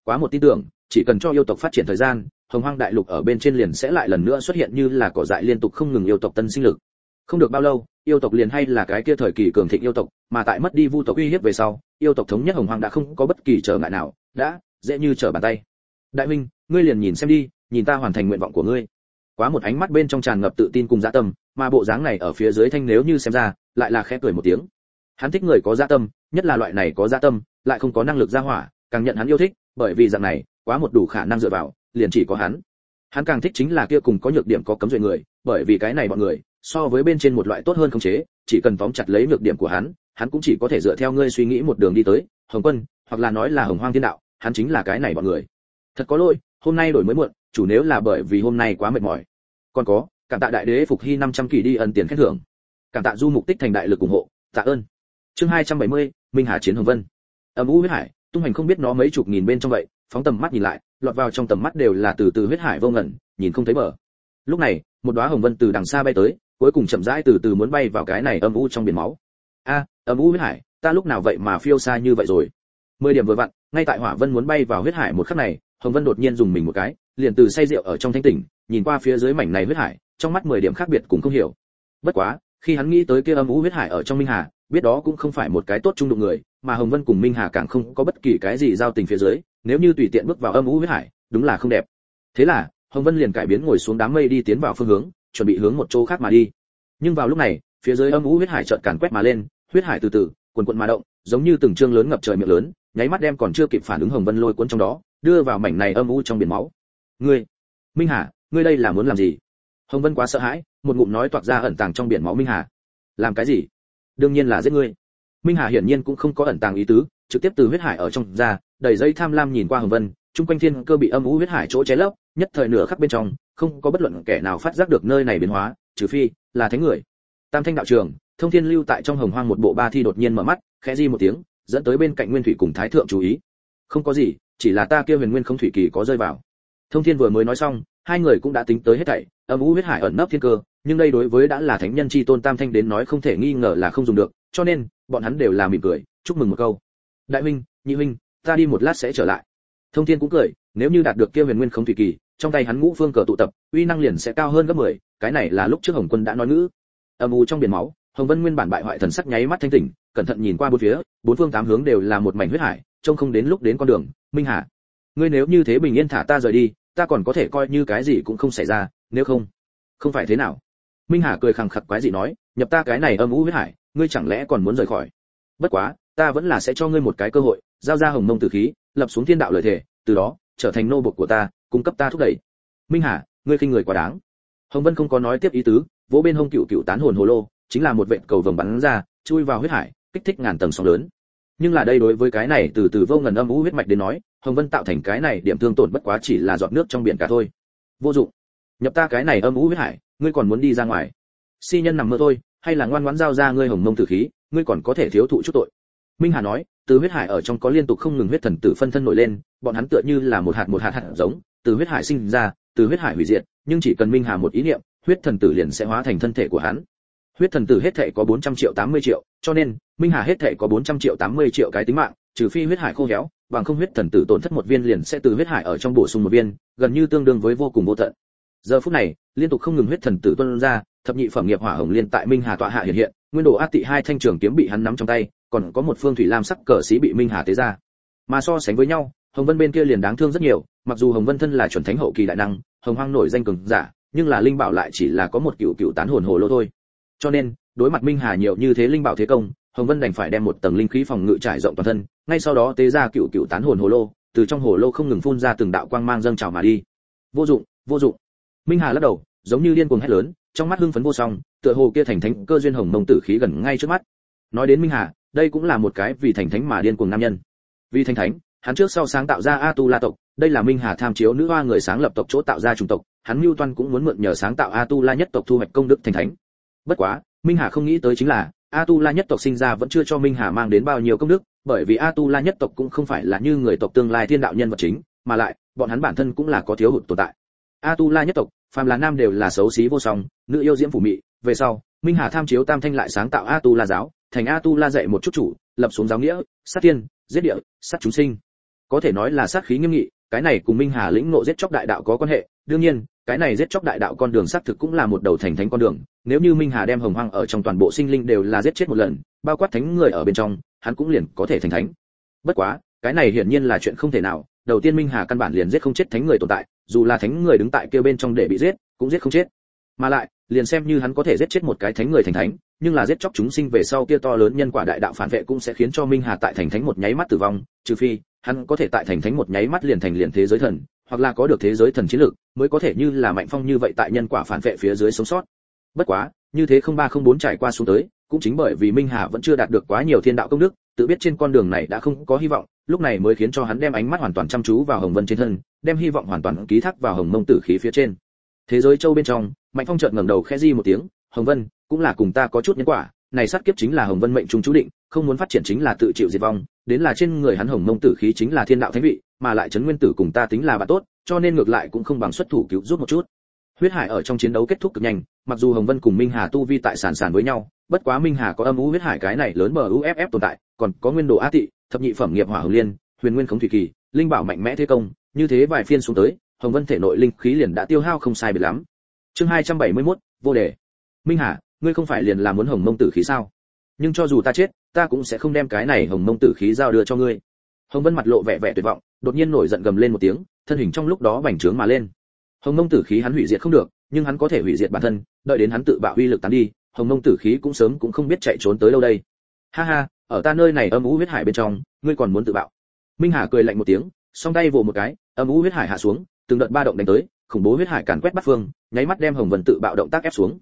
quá một tin tưởng, chỉ cần cho yêu tộc phát triển thời gian, Hồng Hoang đại lục ở bên trên liền sẽ lại lần nữa xuất hiện như là cỏ dại liên tục không ngừng yêu tộc tân sinh lực. Không được bao lâu, yêu tộc liền hay là cái kia thời kỳ cường thịnh yêu tộc, mà tại mất đi vu tộc uy hiếp về sau, yêu tộc thống nhất Hồng Hoang đã không có bất kỳ trở ngại nào, đã dễ như trở bàn tay. Đại huynh, ngươi liền nhìn xem đi, nhìn ta hoàn thành nguyện vọng của ngươi. Quá một ánh mắt bên trong tràn ngập tự tin cùng dạ tâm, mà bộ dáng này ở phía dưới Thanh nếu như xem ra, lại là khẽ cười một tiếng. Hắn thích người có dạ tâm, nhất là loại này có dạ tâm, lại không có năng lực ra hỏa, càng nhận hắn yêu thích, bởi vì dạng này, quá một đủ khả năng dựa vào, liền chỉ có hắn. Hắn càng thích chính là kia cùng có nhược điểm có cấm duyệt người, bởi vì cái này bọn người, so với bên trên một loại tốt hơn khống chế, chỉ cần tóm chặt lấy nhược điểm của hắn cũng chỉ có thể dựa theo ngươi suy nghĩ một đường đi tới, Hồng Quân, hoặc là nói là Hồng Hoang Thiên Đạo, hắn chính là cái này bọn người. Thật có lỗi, hôm nay đổi mới muộn, chủ nếu là bởi vì hôm nay quá mệt mỏi. Còn có, cảm tạ đại đế phục hy 500 kỳ đi ân tiền khen thưởng. Cảm tạ du mục tích thành đại lực ủng hộ, tạ ơn. Chương 270, Minh Hà chiến Hồng Vân. Âm u huyết hải, tung hành không biết nó mấy chục nghìn bên trong vậy, phóng tầm mắt nhìn lại, lọt vào trong tầm mắt đều là từ từ huyết hải vô ngần, nhìn không thấy bờ. Lúc này, một đóa hồng vân từ đằng xa bay tới, cuối cùng chậm rãi từ từ muốn bay vào cái này âm u trong biển máu. Âm u huyết hải, ta lúc nào vậy mà phiêu xa như vậy rồi? 10 điểm vừa vặn, ngay tại hỏa vân muốn bay vào huyết hải một khắc này, hồng vân đột nhiên dùng mình một cái, liền từ say rượu ở trong thanh tỉnh, nhìn qua phía dưới mảnh này huyết hải, trong mắt 10 điểm khác biệt cũng không hiểu. Bất quá, khi hắn nghĩ tới kia âm u huyết hải ở trong Minh Hà, biết đó cũng không phải một cái tốt trung đụng người, mà Hồng Vân cùng Minh Hà càng không có bất kỳ cái gì giao tình phía dưới, nếu như tùy tiện bước vào âm u huyết hải, đúng là không đẹp. Thế là, Hồng Vân liền cải biến ngồi xuống đám mây đi tiến vào phương hướng, chuẩn bị hướng một chỗ khác mà đi. Nhưng vào lúc này, phía dưới âm u huyết hải chợt càn quét mà lên, huyết hải từ từ cuồn cuộn mà động, giống như từng trương lớn ngập trời miệng lớn, nháy mắt đem còn chưa kịp phản ứng Hồng Vân lôi cuốn trong đó, đưa vào mảnh này âm u trong biển máu. Ngươi, Minh Hà, ngươi đây là muốn làm gì? Hồng Vân quá sợ hãi, một ngụm nói toạc ra ẩn tàng trong biển máu Minh Hà. Làm cái gì? Đương nhiên là giết ngươi. Minh Hà hiển nhiên cũng không có ẩn tàng ý tứ, trực tiếp từ huyết hải ở trong ra, đầy dây tham lam nhìn qua Hồng Vân, trung quanh thiên cơ bị âm u huyết hải chỗ che lấp, nhất thời nửa khắc bên trong, không có bất luận kẻ nào phát giác được nơi này biến hóa, trừ phi là thánh người. Tam Thanh đạo trường, Thông Thiên lưu tại trong Hồng Hoang một bộ ba thi đột nhiên mở mắt, khẽ di một tiếng, dẫn tới bên cạnh Nguyên Thủy cùng Thái thượng chú ý. Không có gì, chỉ là ta kia Huyền Nguyên không thủy kỳ có rơi vào. Thông Thiên vừa mới nói xong, hai người cũng đã tính tới hết thảy, âm u huyết hải ẩn nấp thiên cơ, nhưng đây đối với đã là thánh nhân chi tôn Tam Thanh đến nói không thể nghi ngờ là không dùng được, cho nên bọn hắn đều là mỉm cười, chúc mừng một câu. Đại huynh, nhị huynh, ta đi một lát sẽ trở lại. Thông Thiên cũng cười, nếu như đạt được kia Huyền Nguyên không thủy kỳ, trong tay hắn ngũ phương cờ tụ tập, uy năng liền sẽ cao hơn gấp 10, cái này là lúc trước Hồng Quân đã nói ngữ. Âm u trong biển máu, Hồng Vân nguyên bản bại hoại thần sắc nháy mắt thanh tỉnh, cẩn thận nhìn qua bốn phía, bốn phương tám hướng đều là một mảnh huyết hải, trông không đến lúc đến con đường. Minh Hà, ngươi nếu như thế bình yên thả ta rời đi, ta còn có thể coi như cái gì cũng không xảy ra, nếu không phải thế nào? Minh Hà cười khằng khặc quái dị nói, nhập ta cái này âm u huyết hải, ngươi chẳng lẽ còn muốn rời khỏi? Bất quá, ta vẫn là sẽ cho ngươi một cái cơ hội, giao ra Hồng Mông tử khí, lập xuống thiên đạo lợi thể, từ đó trở thành nô bộc của ta, cung cấp ta thúc đẩy. Minh Hà, ngươi khinh người quá đáng. Hồng Vân không có nói tiếp ý tứ, vỗ bên hông cựu tán hồn hồ lô, chính là một vệt cầu vồng bắn ra, chui vào huyết hải, kích thích ngàn tầng sóng lớn. Nhưng là đây đối với cái này từ từ vô ngần âm u huyết mạch đến nói, Hồng Vân tạo thành cái này điểm thương tổn bất quá chỉ là giọt nước trong biển cả thôi. Vô dụng. Nhập ta cái này âm u huyết hải, ngươi còn muốn đi ra ngoài? Si nhân nằm mơ thôi, hay là ngoan ngoãn giao ra ngươi Hồng Mông tử khí, ngươi còn có thể thiếu thụ chút tội. Minh Hà nói, từ huyết hải ở trong có liên tục không ngừng huyết thần tử phân thân nổi lên, bọn hắn tựa như là một hạt giống, từ huyết hải sinh ra, từ huyết hải hủy diệt, nhưng chỉ cần Minh Hà một ý niệm, huyết thần tử liền sẽ hóa thành thân thể của hắn. Huyết thần tử hết thảy có 400 triệu 80 triệu, cho nên Minh Hà hết thảy có 400 triệu 80 triệu cái tính mạng, trừ phi huyết hải khô héo, bằng không huyết thần tử tổn thất một viên liền sẽ từ huyết hải ở trong bổ sung một viên, gần như tương đương với vô cùng vô tận. Giờ phút này, liên tục không ngừng huyết thần tử tuôn ra, thập nhị phẩm nghiệp hỏa hồng liên tại Minh Hà tọa hạ hiện hiện, nguyên đồ át tị hai thanh trường kiếm bị hắn nắm trong tay, còn có một phương thủy lam sắc cờ xí bị Minh Hà tế ra. Mà so sánh với nhau, Hồng Vân bên kia liền đáng thương rất nhiều, mặc dù Hồng Vân thân là chuẩn thánh hậu kỳ đại năng, Hồng Hoang nổi danh cường giả, nhưng là linh bảo lại chỉ là có một cựu tán hồn hồ lô thôi. Cho nên, đối mặt Minh Hà nhiều như thế linh bảo thế công, Hồng Vân đành phải đem một tầng linh khí phòng ngự trải rộng toàn thân, ngay sau đó tế ra cựu tán hồn hồ lô, từ trong hồ lô không ngừng phun ra từng đạo quang mang dâng trào mà đi. Vô dụng, vô dụng. Minh Hà lắc đầu, giống như điên cuồng hét lớn, trong mắt hưng phấn vô song, tựa hồ kia thành thánh cơ duyên Hồng Mông tử khí gần ngay trước mắt. Nói đến Minh Hà, đây cũng là một cái vì thành thánh mà điên cuồng nam nhân. Vì thành thánh, hắn trước sau sáng tạo ra A Tu La tộc, đây là Minh Hà tham chiếu nữ hoa người sáng lập tộc chỗ tạo ra chủng tộc, hắn Mưu Toan cũng muốn mượn nhờ sáng tạo A Tu La nhất tộc thu hoạch công đức thành thánh. Bất quá, Minh Hà không nghĩ tới chính là, A Tu La nhất tộc sinh ra vẫn chưa cho Minh Hà mang đến bao nhiêu công đức, bởi vì A Tu La nhất tộc cũng không phải là như người tộc tương lai thiên đạo nhân vật chính, mà lại, bọn hắn bản thân cũng là có thiếu hụt tồn tại. A Tu La nhất tộc, phàm là nam đều là xấu xí vô song, nữ yêu diễm phủ mị, về sau, Minh Hà tham chiếu Tam Thanh lại sáng tạo A Tu La giáo, thành A Tu La dạy một chút chủ, lập xuống giáo nghĩa, sát tiên, giết địa, sát chúng sinh. có thể nói là sát khí nghiêm nghị, cái này cùng Minh Hà lĩnh ngộ giết chóc đại đạo có quan hệ. Đương nhiên, cái này giết chóc đại đạo con đường xác thực cũng là một đầu thành thánh con đường, nếu như Minh Hà đem hồng hoang ở trong toàn bộ sinh linh đều là giết chết một lần, bao quát thánh người ở bên trong, hắn cũng liền có thể thành thánh. Bất quá, cái này hiển nhiên là chuyện không thể nào, đầu tiên Minh Hà căn bản liền giết không chết thánh người tồn tại, dù là thánh người đứng tại kia bên trong để bị giết, cũng giết không chết. Mà lại, liền xem như hắn có thể giết chết một cái thánh người thành thánh, nhưng là giết chóc chúng sinh về sau kia to lớn nhân quả đại đạo phản vệ cũng sẽ khiến cho Minh Hà tại thành thánh một nháy mắt tử vong, trừ phi hắn có thể tại thành thánh một nháy mắt liền thành liền thế giới thần, hoặc là có được thế giới thần chiến lực, mới có thể như là Mạnh Phong như vậy tại nhân quả phản vệ phía dưới sống sót. Bất quá, như thế 0304 trải qua xuống tới, cũng chính bởi vì Minh Hà vẫn chưa đạt được quá nhiều thiên đạo công đức, tự biết trên con đường này đã không có hy vọng, lúc này mới khiến cho hắn đem ánh mắt hoàn toàn chăm chú vào Hồng Vân trên thân, đem hy vọng hoàn toàn ký thác vào Hồng Mông Tử khí phía trên. Thế giới châu bên trong, Mạnh Phong chợt ngẩng đầu khẽ di một tiếng, "Hồng Vân, cũng là cùng ta có chút nhân quả, này sát kiếp chính là Hồng Vân mệnh trung chú định, không muốn phát triển chính là tự chịu diệt vong, đến là trên người hắn Hồng Mông Tử khí chính là thiên đạo thánh vị, mà lại Trấn Nguyên Tử cùng ta tính là bạn tốt, cho nên ngược lại cũng không bằng xuất thủ cứu giúp một chút." Huyết Hải ở trong chiến đấu kết thúc cực nhanh, mặc dù Hồng Vân cùng Minh Hà tu vi tại sàn với nhau, bất quá Minh Hà có âm u huyết hải cái này lớn bờ UFF tồn tại, còn có nguyên đồ A Tị, thập nhị phẩm nghiệp hỏa hồng liên, huyền nguyên khống thủy kỳ, linh bảo mạnh mẽ thế công, như thế vài phiên xuống tới, Hồng Vân thể nội linh khí liền đã tiêu hao không sai biệt lắm. Chương 271, vô đề. Minh Hà, ngươi không phải liền là muốn Hồng Mông Tử khí sao? Nhưng cho dù ta chết, ta cũng sẽ không đem cái này Hồng Mông Tử khí giao đưa cho ngươi. Hồng Vân mặt lộ vẻ vẻ tuyệt vọng, đột nhiên nổi giận gầm lên một tiếng, thân hình trong lúc đó bành trướng mà lên. Hồng Mông Tử khí hắn hủy diệt không được, nhưng hắn có thể hủy diệt bản thân, đợi đến hắn tự bạo uy lực tán đi, Hồng Mông Tử khí cũng sớm cũng không biết chạy trốn tới đâu đây. Ha ha, ở ta nơi này âm u huyết hải bên trong, ngươi còn muốn tự bạo? Minh Hà cười lạnh một tiếng, song tay vồ một cái, âm u huyết hải hạ xuống, từng đợt ba động đánh tới, khủng bố huyết hải càn quét bát phương, nháy mắt đem Hồng Vân tự bạo động tác ép xuống.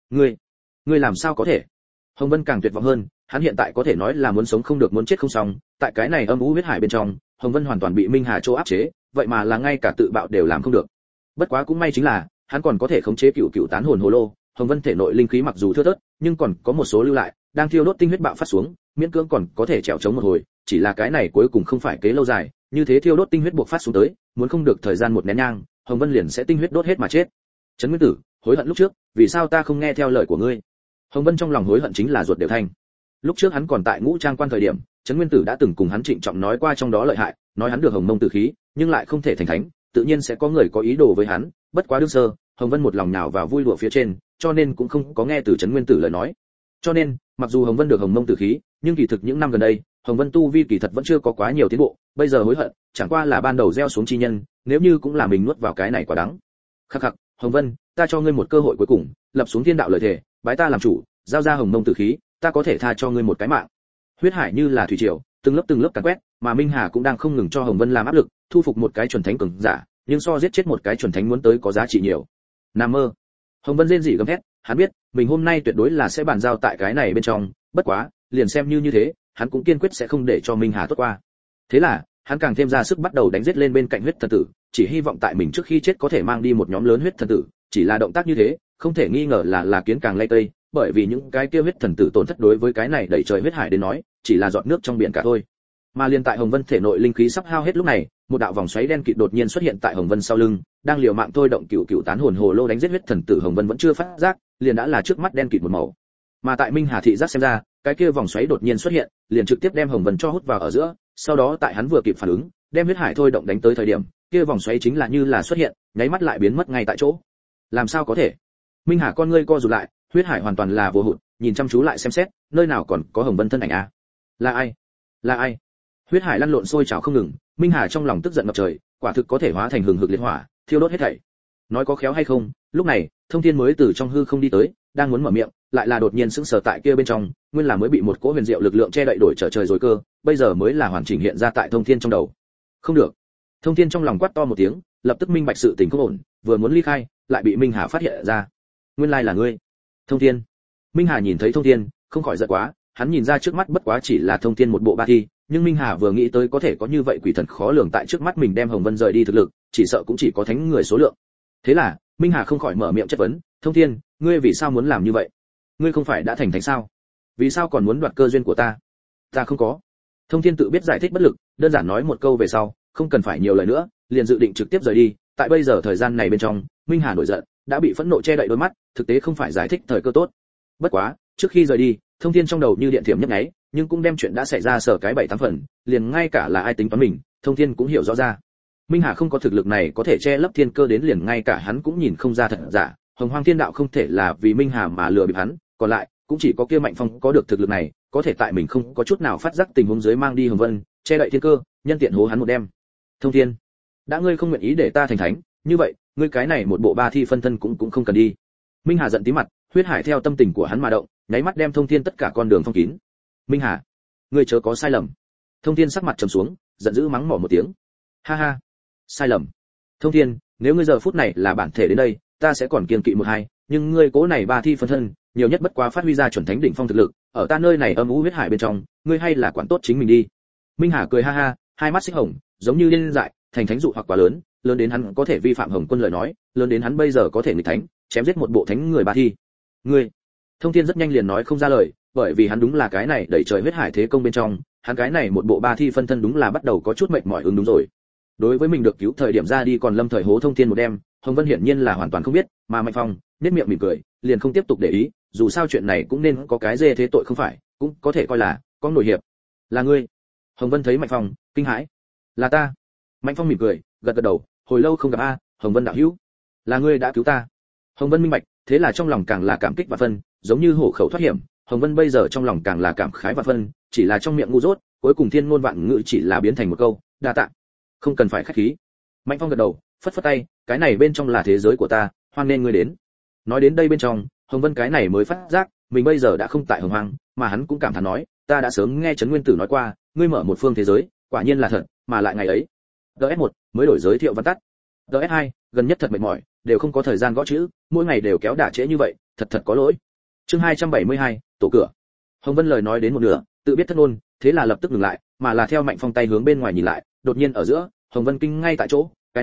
Ngươi làm sao có thể? Hồng Vân càng tuyệt vọng hơn, hắn hiện tại có thể nói là muốn sống không được muốn chết không xong, tại cái này âm u huyết hải bên trong, Hồng Vân hoàn toàn bị Minh Hà chỗ áp chế, vậy mà là ngay cả tự bạo đều làm không được. Bất quá cũng may chính là, hắn còn có thể khống chế cựu cựu tán hồn hồ lô, Hồng Vân thể nội linh khí mặc dù thưa thớt, nhưng còn có một số lưu lại, đang thiêu đốt tinh huyết bạo phát xuống, miễn cưỡng còn có thể trèo chống một hồi, chỉ là cái này cuối cùng không phải kế lâu dài, như thế thiêu đốt tinh huyết buộc phát xuống tới, muốn không được thời gian một nén nhang, Hồng Vân liền sẽ tinh huyết đốt hết mà chết. Trấn Nguyên Tử, hối hận lúc trước, vì sao ta không nghe theo lời của ngươi? Hồng Vân trong lòng hối hận chính là ruột đều thanh. Lúc trước hắn còn tại Ngũ Trang Quan thời điểm, Trấn Nguyên Tử đã từng cùng hắn trịnh trọng nói qua trong đó lợi hại, nói hắn được Hồng Mông Tử khí, nhưng lại không thể thành thánh, tự nhiên sẽ có người có ý đồ với hắn, bất quá đương sơ, Hồng Vân một lòng nhào vào vui đùa phía trên, cho nên cũng không có nghe từ Trấn Nguyên Tử lời nói. Cho nên, mặc dù Hồng Vân được Hồng Mông Tử khí, nhưng kỳ thực những năm gần đây, Hồng Vân tu vi kỳ thật vẫn chưa có quá nhiều tiến bộ, bây giờ hối hận, chẳng qua là ban đầu gieo xuống chi nhân, nếu như cũng là mình nuốt vào cái này quả đắng. Khắc khắc, Hồng Vân, ta cho ngươi một cơ hội cuối cùng, lập xuống thiên đạo lời thề, bái ta làm chủ, giao ra Hồng Mông Tử khí, ta có thể tha cho ngươi một cái mạng. Huyết hải như là thủy triều, từng lớp càn quét, mà Minh Hà cũng đang không ngừng cho Hồng Vân làm áp lực, thu phục một cái chuẩn thánh cường giả, nhưng so giết chết một cái chuẩn thánh muốn tới có giá trị nhiều. Nam mơ. Hồng Vân rên rỉ gầm thét, hắn biết, mình hôm nay tuyệt đối là sẽ bàn giao tại cái này bên trong, bất quá, liền xem như thế, hắn cũng kiên quyết sẽ không để cho Minh Hà tốt qua. Thế là, hắn càng thêm ra sức bắt đầu đánh giết lên bên cạnh huyết thần tử, chỉ hy vọng tại mình trước khi chết có thể mang đi một nhóm lớn huyết thần tử, chỉ là động tác như thế, không thể nghi ngờ là kiến càng lay tây, bởi vì những cái kia huyết thần tử tổn thất đối với cái này đẩy trời huyết hải đến nói, chỉ là giọt nước trong biển cả thôi. Mà liên tại Hồng Vân thể nội linh khí sắp hao hết lúc này, một đạo vòng xoáy đen kịt đột nhiên xuất hiện tại Hồng Vân sau lưng, đang liều mạng thôi động cựu cựu tán hồn hồ lô đánh giết huyết thần tử. Hồng Vân vẫn chưa phát giác, liền đã là trước mắt đen kịt một màu. Mà tại Minh Hà thị giác xem ra, cái kia vòng xoáy đột nhiên xuất hiện, liền trực tiếp đem Hồng Vân cho hút vào ở giữa, sau đó tại hắn vừa kịp phản ứng, đem huyết hải thôi động đánh tới thời điểm, kia vòng xoáy chính là như là xuất hiện, nháy mắt lại biến mất ngay tại chỗ. Làm sao có thể? Minh Hà con ngươi co rụt lại, huyết hải hoàn toàn là vô hụt, nhìn chăm chú lại xem xét, nơi nào còn có Hồng Vân thân ảnh a? Là ai? Là ai? Huyết hải lăn lộn sôi trào không ngừng, Minh Hà trong lòng tức giận ngập trời, quả thực có thể hóa thành hừng hực liệt hỏa, thiêu đốt hết thảy. Nói có khéo hay không, lúc này, Thông Thiên mới từ trong hư không đi tới, đang muốn mở miệng, lại là đột nhiên sững sờ tại kia bên trong, nguyên là mới bị một cỗ huyền diệu lực lượng che đậy đổi trở trời rồi cơ, bây giờ mới là hoàn chỉnh hiện ra tại Thông Thiên trong đầu. Không được. Thông Thiên trong lòng quát to một tiếng, lập tức minh bạch sự tình không ổn, vừa muốn ly khai, lại bị Minh Hà phát hiện ra. Nguyên lai là ngươi. Thông Thiên. Minh Hà nhìn thấy Thông Thiên, không khỏi giận quá, hắn nhìn ra trước mắt bất quá chỉ là Thông Thiên một bộ ba thi, nhưng Minh Hà vừa nghĩ tới có thể có như vậy quỷ thần khó lường tại trước mắt mình đem Hồng Vân rời đi thực lực, chỉ sợ cũng chỉ có thánh người số lượng. Thế là, Minh Hà không khỏi mở miệng chất vấn, Thông Thiên, ngươi vì sao muốn làm như vậy? Ngươi không phải đã thành thánh sao? Vì sao còn muốn đoạt cơ duyên của ta? Ta không có. Thông Thiên tự biết giải thích bất lực, đơn giản nói một câu về sau, không cần phải nhiều lời nữa, liền dự định trực tiếp rời đi. Tại bây giờ thời gian này bên trong, Minh Hà nổi giận, đã bị phẫn nộ che đậy đôi mắt, thực tế không phải giải thích thời cơ tốt. Bất quá, trước khi rời đi, Thông Thiên trong đầu như điện thiểm nhấp nháy, nhưng cũng đem chuyện đã xảy ra sở cái 7-8 phần, liền ngay cả là ai tính toán mình, Thông Thiên cũng hiểu rõ ra. Minh Hà không có thực lực này có thể che lấp thiên cơ đến liền ngay cả hắn cũng nhìn không ra thật giả, Hồng Hoang Thiên Đạo không thể là vì Minh Hà mà lừa bịp hắn, còn lại cũng chỉ có kia Mạnh Phong có được thực lực này, có thể tại mình không có chút nào phát giác tình huống dưới mang đi Hồng Vân, che đậy thiên cơ, nhân tiện hố hắn một đêm. Thông Thiên, đã ngươi không nguyện ý để ta thành thánh, như vậy, ngươi cái này một bộ ba thi phân thân cũng không cần đi. Minh Hà giận tí mặt, huyết hải theo tâm tình của hắn mà động, nháy mắt đem Thông Thiên tất cả con đường phong kín. Minh Hà, ngươi chớ có sai lầm. Thông Thiên sắc mặt trầm xuống, giận dữ mắng mỏ một tiếng. Ha ha, sai lầm. Thông Thiên, nếu ngươi giờ phút này là bản thể đến đây, ta sẽ còn kiêng kỵ một hai, nhưng ngươi cố này ba thi phân thân, nhiều nhất bất quá phát huy ra chuẩn thánh đỉnh phong thực lực, ở ta nơi này âm u huyết hải bên trong, ngươi hay là quản tốt chính mình đi. Minh Hà cười ha ha, hai mắt xích hồng, giống như điên dại, thành thánh dụ hoặc quá lớn, lớn đến hắn có thể vi phạm Hồng Quân lời nói, lớn đến hắn bây giờ có thể nghịch thánh, chém giết một bộ thánh người ba thi. Ngươi, Thông Thiên rất nhanh liền nói không ra lời, bởi vì hắn đúng là cái này đẩy trời huyết hải thế công bên trong, hắn cái này một bộ ba thi phân thân đúng là bắt đầu có chút mệt mỏi đúng rồi. Đối với mình được cứu thời điểm ra đi còn lâm thời hố Thông Thiên một đêm, Hồng Vân hiển nhiên là hoàn toàn không biết, mà Mạnh Phong nhếch miệng mỉm cười, liền không tiếp tục để ý, dù sao chuyện này cũng nên có cái dê thế tội không phải, cũng có thể coi là có nổi hiệp. Là ngươi? Hồng Vân thấy Mạnh Phong, kinh hãi. Là ta. Mạnh Phong mỉm cười, gật gật đầu, hồi lâu không gặp a, Hồng Vân đạo hữu, là ngươi đã cứu ta. Hồng Vân minh bạch, thế là trong lòng càng là cảm kích và phân, giống như hổ khẩu thoát hiểm, Hồng Vân bây giờ trong lòng càng là cảm khái và phân, chỉ là trong miệng ngu dốt, cuối cùng thiên ngôn vạn ngữ chỉ là biến thành một câu, đa tạ. Không cần phải khách khí. Mạnh Phong gật đầu, phất phất tay, cái này bên trong là thế giới của ta, hoan nên ngươi đến. Nói đến đây bên trong, Hồng Vân cái này mới phát giác, mình bây giờ đã không tại Hồng Hoang, mà hắn cũng cảm thán nói, ta đã sớm nghe Trấn Nguyên Tử nói qua, ngươi mở một phương thế giới, quả nhiên là thật, mà lại ngày ấy. DS1 mới đổi giới thiệu văn tắt. DS2, gần nhất thật mệt mỏi, đều không có thời gian gõ chữ, mỗi ngày đều kéo đả trễ như vậy, thật có lỗi. Chương 272, tổ cửa. Hồng Vân lời nói đến một nửa, tự biết thất ngôn, thế là lập tức ngừng lại, mà là theo Mạnh Phong tay hướng bên ngoài nhìn lại, đột nhiên ở giữa, Hồng Vân kinh ngay tại chỗ, cái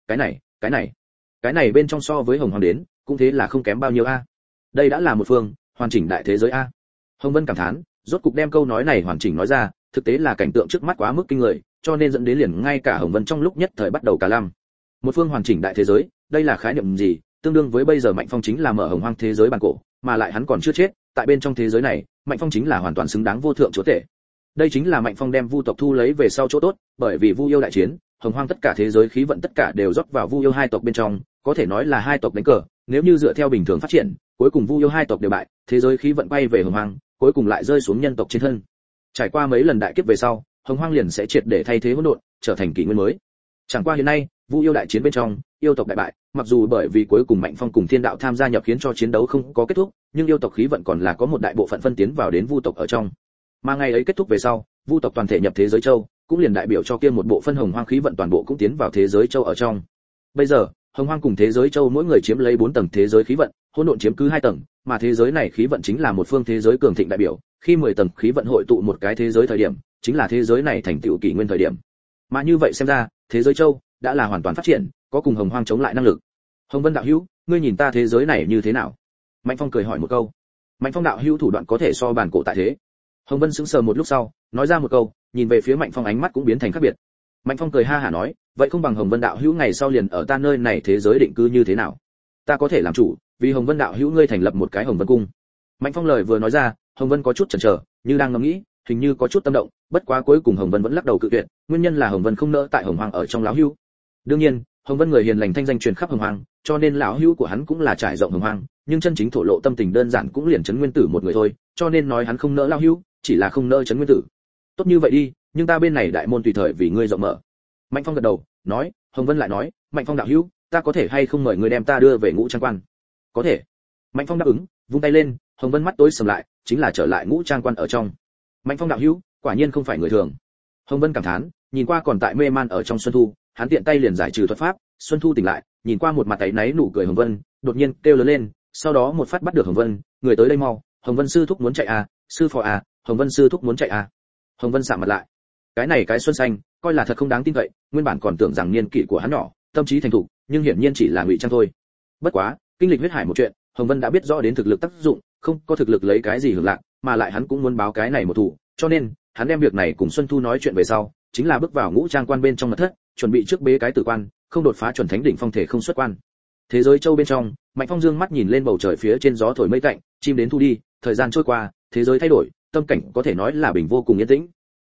này bên trong so với Hồng Hoàng đến, cũng thế là không kém bao nhiêu a. Đây đã là một phương hoàn chỉnh đại thế giới a. Hồng Vân cảm thán, rốt cục đem câu nói này hoàn chỉnh nói ra, thực tế là cảnh tượng trước mắt quá mức kinh người, cho nên dẫn đến liền ngay cả Hồng Vân trong lúc nhất thời bắt đầu cả lăm. Một phương hoàn chỉnh đại thế giới, đây là khái niệm gì? Tương đương với bây giờ Mạnh Phong chính là mở Hồng Hoang thế giới bản cổ, mà lại hắn còn chưa chết, tại bên trong thế giới này, Mạnh Phong chính là hoàn toàn xứng đáng vô thượng chúa tể. Đây chính là Mạnh Phong đem Vu tộc thu lấy về sau chỗ tốt, bởi vì Vu yêu đại chiến, Hồng Hoang tất cả thế giới khí vận tất cả đều rót vào Vu yêu hai tộc bên trong, có thể nói là hai tộc đánh cờ, nếu như dựa theo bình thường phát triển, cuối cùng Vu yêu hai tộc đều bại, thế giới khí vận bay về Hồng Hoang, cuối cùng lại rơi xuống nhân tộc trên thân. Trải qua mấy lần đại kiếp về sau, Hồng Hoang liền sẽ triệt để thay thế hỗn độn, trở thành kỷ nguyên mới. Chẳng qua hiện nay, Vu yêu đại chiến bên trong, yêu tộc đại bại, mặc dù bởi vì cuối cùng Mạnh Phong cùng Thiên Đạo tham gia nhập khiến cho chiến đấu không có kết thúc, nhưng yêu tộc khí vận còn là có một đại bộ phận phân tiến vào đến Vu tộc ở trong. Mà ngày ấy kết thúc về sau, Vu tộc toàn thể nhập thế giới châu, cũng liền đại biểu cho kia một bộ phân Hồng Hoang khí vận toàn bộ cũng tiến vào thế giới châu ở trong. Bây giờ, Hồng Hoang cùng thế giới châu mỗi người chiếm lấy 4 tầng thế giới khí vận, hỗn độn chiếm cứ 2 tầng, mà thế giới này khí vận chính là một phương thế giới cường thịnh đại biểu, khi 10 tầng khí vận hội tụ một cái thế giới thời điểm, chính là thế giới này thành tựu kỷ nguyên thời điểm. Mà như vậy xem ra, thế giới châu đã là hoàn toàn phát triển, có cùng Hồng Hoang chống lại năng lực. Hồng Vân đạo hữu, ngươi nhìn ta thế giới này như thế nào? Mạnh Phong cười hỏi một câu. Mạnh Phong đạo hữu thủ đoạn có thể so bản cổ tại thế. Hồng Vân sững sờ một lúc sau, nói ra một câu, nhìn về phía Mạnh Phong ánh mắt cũng biến thành khác biệt. Mạnh Phong cười ha hả nói, vậy không bằng Hồng Vân đạo hữu ngày sau liền ở ta nơi này thế giới định cư như thế nào? Ta có thể làm chủ, vì Hồng Vân đạo hữu ngươi thành lập một cái Hồng Vân cung. Mạnh Phong lời vừa nói ra, Hồng Vân có chút chần chờ, như đang ngẫm nghĩ, hình như có chút tâm động, bất quá cuối cùng Hồng Vân vẫn lắc đầu cự tuyệt, nguyên nhân là Hồng Vân không nỡ tại Hồng Hoang ở trong lão hưu. Đương nhiên, Hồng Vân người hiền lành thanh danh truyền khắp Hồng Hoang, cho nên lão hưu của hắn cũng là trải rộng Hồng Hoang, nhưng chân chính thổ lộ tâm tình đơn giản cũng liền Trấn Nguyên Tử một người thôi, cho nên nói hắn không nỡ lão hưu, chỉ là không nỡ Trấn Nguyên Tử. Tốt như vậy đi, nhưng ta bên này đại môn tùy thời vì ngươi rộng mở. Mạnh Phong gật đầu, nói, Hồng Vân lại nói, Mạnh Phong đạo hữu, ta có thể hay không mời ngươi đem ta đưa về Ngũ Trang Quan? Có thể. Mạnh Phong đáp ứng, vung tay lên, Hồng Vân mắt tối sầm lại, chính là trở lại Ngũ Trang Quan ở trong. Mạnh Phong đạo hữu, quả nhiên không phải người thường. Hồng Vân cảm thán, nhìn qua còn tại mê man ở trong Xuân Thu, hắn tiện tay liền giải trừ thuật pháp, Xuân Thu tỉnh lại, nhìn qua một mặt áy náy nụ cười Hồng Vân, đột nhiên kêu lớn lên, sau đó một phát bắt được Hồng Vân, người tới đây mau, Hồng Vân sư thúc muốn chạy à, sư phò à, Hồng Vân sư thúc muốn chạy à. Hồng Vân sạm mặt lại. Cái này cái Xuân Xanh, coi là thật không đáng tin cậy, nguyên bản còn tưởng rằng niên kỷ của hắn nhỏ, tâm trí thành thục, nhưng hiển nhiên chỉ là ngụy trang thôi. Bất quá, kinh lịch huyết hải một chuyện, Hồng Vân đã biết rõ đến thực lực tác dụng, không có thực lực lấy cái gì hưởng lạc, mà lại hắn cũng muốn báo cái này một thủ, cho nên, hắn đem việc này cùng Xuân Thu nói chuyện về sau, chính là bước vào Ngũ Trang Quan bên trong mật thất, chuẩn bị trước bế cái tử quan, không đột phá chuẩn thánh đỉnh phong thể không xuất quan. Thế giới châu bên trong, Mạnh Phong dương mắt nhìn lên bầu trời phía trên gió thổi mây tạnh, chim đến thu đi, thời gian trôi qua, thế giới thay đổi, tâm cảnh có thể nói là bình vô cùng yên tĩnh.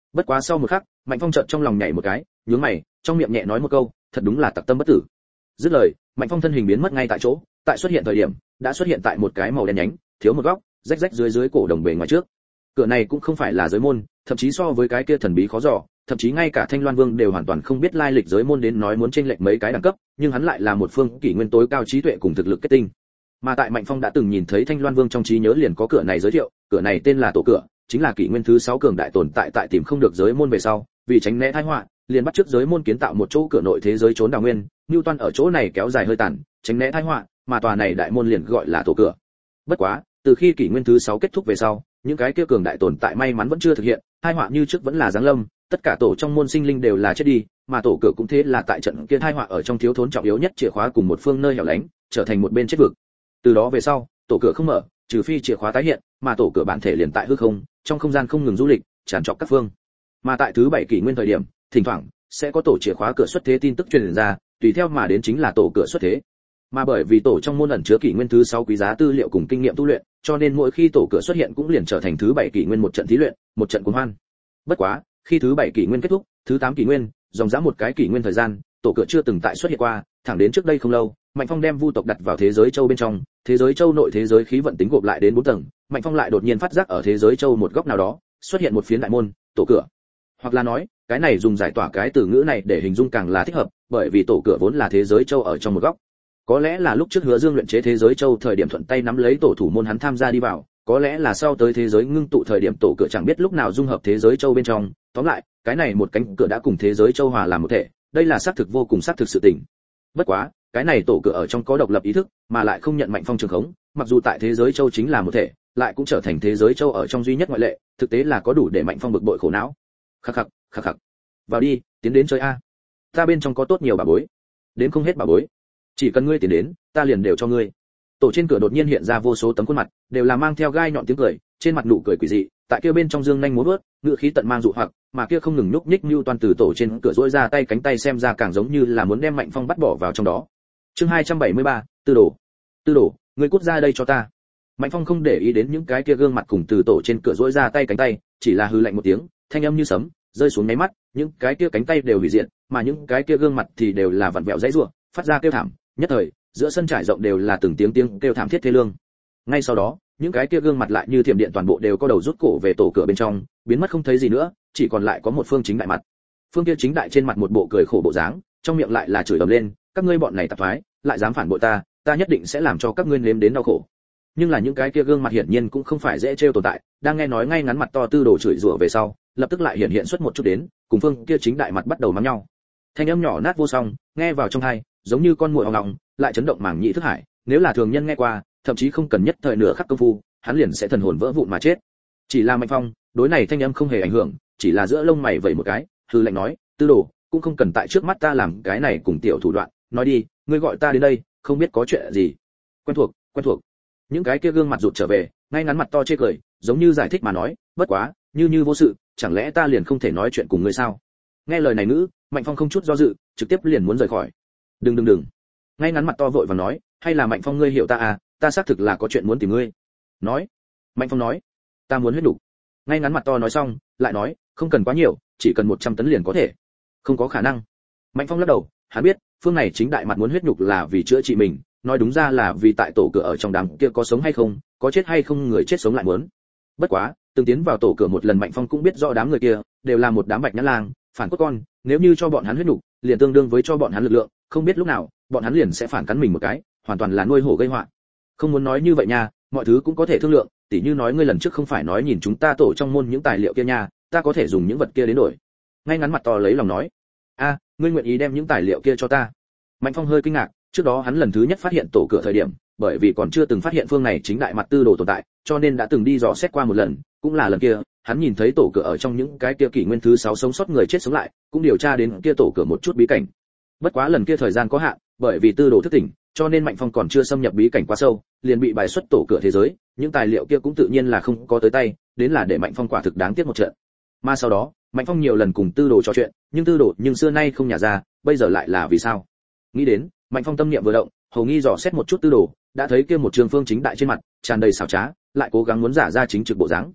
Bất quá sau một khắc, Mạnh Phong chợt trong lòng nhảy một cái, nhướng mày, trong miệng nhẹ nói một câu, thật đúng là tặc tâm bất tử. Dứt lời, Mạnh Phong thân hình biến mất ngay tại chỗ, tại xuất hiện thời điểm, đã xuất hiện tại một cái màu đen nhánh, thiếu một góc, rách rách dưới cổ đồng bề ngoài trước. Cửa này cũng không phải là giới môn, thậm chí so với cái kia thần bí khó dò, thậm chí ngay cả Thanh Loan Vương đều hoàn toàn không biết lai lịch giới môn đến nói muốn chênh lệch mấy cái đẳng cấp, nhưng hắn lại là một phương kỷ nguyên tối cao trí tuệ cùng thực lực kết tinh. Mà tại Mạnh Phong đã từng nhìn thấy Thanh Loan Vương trong trí nhớ liền có cửa này giới thiệu, cửa này tên là tổ cửa, chính là kỷ nguyên thứ 6 cường đại tồn tại tìm không được giới môn về sau, vì tránh né tai họa, liền bắt trước giới môn kiến tạo một chỗ cửa nội thế giới trốn đào nguyên, Newton ở chỗ này kéo dài hơi tàn, tránh né tai họa, mà tòa này đại môn liền gọi là tổ cửa. Bất quá, từ khi kỷ nguyên thứ 6 kết thúc về sau, những cái kia cường đại tồn tại may mắn vẫn chưa thực hiện, tai họa như trước vẫn là giáng lâm, tất cả tổ trong môn sinh linh đều là chết đi, mà tổ cửa cũng thế là tại trận kia tai họa ở trong thiếu thốn trọng yếu nhất chìa khóa cùng một phương nơi hẻo lánh, trở thành một bên chết vực. Từ đó về sau, tổ cửa không mở, trừ phi chìa khóa tái hiện, mà tổ cửa bản thể liền tại hư không, trong không gian không ngừng du lịch, tràn trọc các phương. Mà tại thứ 7 kỷ nguyên thời điểm, thỉnh thoảng sẽ có tổ chìa khóa cửa xuất thế tin tức truyền ra, tùy theo mà đến chính là tổ cửa xuất thế. Mà bởi vì tổ trong môn ẩn chứa kỷ nguyên thứ 6 quý giá tư liệu cùng kinh nghiệm tu luyện, cho nên mỗi khi tổ cửa xuất hiện cũng liền trở thành thứ 7 kỷ nguyên một trận thí luyện, một trận cuồng hoan. Bất quá, khi thứ 7 kỷ nguyên kết thúc, thứ 8 kỷ nguyên, dòng dã một cái kỷ nguyên thời gian, tổ cửa chưa từng tại xuất hiện qua, thẳng đến trước đây không lâu, Mạnh Phong đem Vu tộc đặt vào thế giới châu bên trong, thế giới châu nội thế giới khí vận tính gộp lại đến 4 tầng, Mạnh Phong lại đột nhiên phát giác ở thế giới châu một góc nào đó, xuất hiện một phiến đại môn, tổ cửa. Hoặc là nói, cái này dùng giải tỏa cái từ ngữ này để hình dung càng là thích hợp, bởi vì tổ cửa vốn là thế giới châu ở trong một góc. Có lẽ là lúc trước Hứa Dương luyện chế thế giới châu thời điểm thuận tay nắm lấy tổ thủ môn hắn tham gia đi vào, có lẽ là sau tới thế giới ngưng tụ thời điểm tổ cửa chẳng biết lúc nào dung hợp thế giới châu bên trong, tóm lại, cái này một cánh cửa đã cùng thế giới châu hòa làm một thể, đây là xác thực vô cùng xác thực sự tình. Bất quá, cái này tổ cửa ở trong có độc lập ý thức, mà lại không nhận Mạnh Phong trường khống, mặc dù tại thế giới châu chính là một thể, lại cũng trở thành thế giới châu ở trong duy nhất ngoại lệ, thực tế là có đủ để Mạnh Phong bực bội khổ não. Khắc khắc, khắc khắc. Vào đi, tiến đến chơi a. Ta bên trong có tốt nhiều bà bối. Đến không hết bà bối. Chỉ cần ngươi tiến đến, ta liền đều cho ngươi. Tổ trên cửa đột nhiên hiện ra vô số tấm khuôn mặt, đều là mang theo gai nhọn tiếng cười, trên mặt nụ cười quỷ dị, tại kia bên trong dương nhanh múa vớt, ngựa khí tận mang dụ hoặc, mà kia không ngừng nhúc nhích Nưu Toan từ tổ trên cửa duỗi ra tay cánh tay xem ra càng giống như là muốn đem Mạnh Phong bắt bỏ vào trong đó. Chương 273, Tư đồ. Tư đồ, ngươi cút ra đây cho ta. Mạnh Phong không để ý đến những cái kia gương mặt cùng từ tổ trên cửa duỗi ra tay cánh tay, chỉ là hừ lạnh một tiếng, thanh âm như sấm, rơi xuống nháy mắt, những cái kia cánh tay đều hủy diệt, mà những cái kia gương mặt thì đều là vặn vẹo dãy rủa, phát ra kêu thảm, nhất thời, giữa sân trải rộng đều là từng tiếng kêu thảm thiết thê lương. Ngay sau đó, những cái kia gương mặt lại như thiểm điện toàn bộ đều có đầu rút cổ về tổ cửa bên trong, biến mất không thấy gì nữa, chỉ còn lại có một phương chính đại mặt. Phương kia chính đại trên mặt một bộ cười khổ bộ dáng, trong miệng lại là chửi ầm lên, các ngươi bọn này tạp thoái, lại dám phản bội ta, ta nhất định sẽ làm cho các ngươi nếm đến đau khổ. Nhưng là những cái kia gương mặt hiển nhiên cũng không phải dễ trêu tồn tại, đang nghe nói ngay ngắn mặt to tư đồ chửi rủa về sau, lập tức lại hiện xuất một chút đến, cùng phương kia chính đại mặt bắt đầu mắng nhau. Thanh âm nhỏ nát vô song, nghe vào trong tai, giống như con muỗi ong ong, lại chấn động màng nhĩ thức hải, nếu là thường nhân nghe qua, thậm chí không cần nhất thời nửa khắc công phu, hắn liền sẽ thần hồn vỡ vụn mà chết. Chỉ là Mạnh Phong, đối này thanh âm không hề ảnh hưởng, chỉ là giữa lông mày vẩy một cái, hừ lạnh nói, tư đồ, cũng không cần tại trước mắt ta làm cái này cùng tiểu thủ đoạn, nói đi, ngươi gọi ta đến đây, không biết có chuyện gì. Quen thuộc. Những cái kia gương mặt rụt trở về, ngay ngắn mặt to chê cười, giống như giải thích mà nói, bất quá, như vô sự, chẳng lẽ ta liền không thể nói chuyện cùng ngươi sao? Nghe lời này ngữ, Mạnh Phong không chút do dự, trực tiếp liền muốn rời khỏi. Đừng. Ngay ngắn mặt to vội vàng nói, hay là Mạnh Phong ngươi hiểu ta à, ta xác thực là có chuyện muốn tìm ngươi. Nói. Mạnh Phong nói, ta muốn huyết đủ. Ngay ngắn mặt to nói xong, lại nói, không cần quá nhiều, chỉ cần 100 tấn liền có thể. Không có khả năng. Mạnh Phong lắc đầu, hắn biết, phương này chính đại mặt muốn huyết nhục là vì chữa trị mình, nói đúng ra là vì tại tổ cửa ở trong đám kia có sống hay không, có chết hay không người chết sống lại muốn. Bất quá, từng tiến vào tổ cửa một lần Mạnh Phong cũng biết rõ đám người kia đều là một đám bạch nhãn lang, phản cốt con, nếu như cho bọn hắn huyết nhục, liền tương đương với cho bọn hắn lực lượng, không biết lúc nào, bọn hắn liền sẽ phản cắn mình một cái, hoàn toàn là nuôi hổ gây họa. Không muốn nói như vậy nha, mọi thứ cũng có thể thương lượng, tỉ như nói ngươi lần trước không phải nói nhìn chúng ta tổ trong môn những tài liệu kia nha, ta có thể dùng những vật kia đến đổi. Ngay ngắn mặt to lấy lòng nói, a, ngươi nguyện ý đem những tài liệu kia cho ta? Mạnh Phong hơi kinh ngạc, trước đó hắn lần thứ nhất phát hiện tổ cửa thời điểm, bởi vì còn chưa từng phát hiện phương này chính đại mặt tư đồ tồn tại, cho nên đã từng đi dò xét qua một lần, cũng là lần kia, hắn nhìn thấy tổ cửa ở trong những cái kia kỷ nguyên thứ 6 sống sót người chết sống lại, cũng điều tra đến kia tổ cửa một chút bí cảnh. Bất quá lần kia thời gian có hạn, bởi vì tư đồ thức tỉnh, cho nên Mạnh Phong còn chưa xâm nhập bí cảnh quá sâu, liền bị bài xuất tổ cửa thế giới, những tài liệu kia cũng tự nhiên là không có tới tay, đến là để Mạnh Phong quả thực đáng tiếc một trận. Mà sau đó, Mạnh Phong nhiều lần cùng tư đồ trò chuyện, nhưng tư đồ nhưng xưa nay không nhả ra, bây giờ lại là vì sao? Nghĩ đến, Mạnh Phong tâm niệm vừa động, hầu nghi dò xét một chút tư đồ, đã thấy kia một trường phương chính đại trên mặt tràn đầy xảo trá, lại cố gắng muốn giả ra chính trực bộ dáng.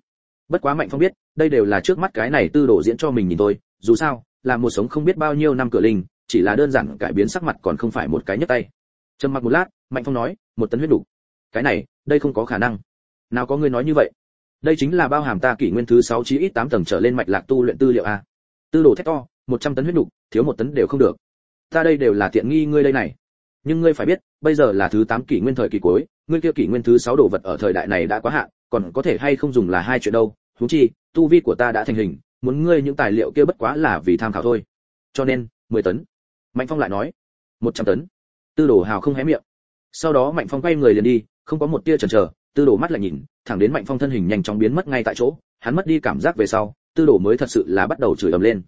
Bất quá Mạnh Phong biết, đây đều là trước mắt cái này Tư Đồ diễn cho mình nhìn thôi, dù sao, là một sống không biết bao nhiêu năm cửa linh, chỉ là đơn giản cải biến sắc mặt còn không phải một cái nhấc tay. Trầm mặc một lát, Mạnh Phong nói, 1 tấn huyết đủ. Cái này, đây không có khả năng. Nào có người nói như vậy? Đây chính là bao hàm ta kỷ nguyên thứ 6 chí ít 8 tầng trở lên mạch lạc tu luyện tư liệu a. Tư Đồ thét to, 100 tấn huyết đủ, thiếu 1 tấn đều không được. Ta đây đều là tiện nghi ngươi đây này. Nhưng ngươi phải biết, bây giờ là thứ 8 kỷ nguyên thời kỳ cuối, ngươi kia kỷ nguyên thứ 6 đồ vật ở thời đại này đã quá hạn, còn có thể hay không dùng là hai chuyện đâu. Huống chi, tu vi của ta đã thành hình, muốn ngươi những tài liệu kia bất quá là vì tham khảo thôi. Cho nên, 10 tấn. Mạnh Phong lại nói, 100 tấn. Tư Đồ hào không hé miệng. Sau đó Mạnh Phong quay người liền đi, không có một tia chần chờ, Tư Đồ mắt lại nhìn, thẳng đến Mạnh Phong thân hình nhanh chóng biến mất ngay tại chỗ, hắn mất đi cảm giác về sau, Tư Đồ mới thật sự là bắt đầu chửi ầm lên.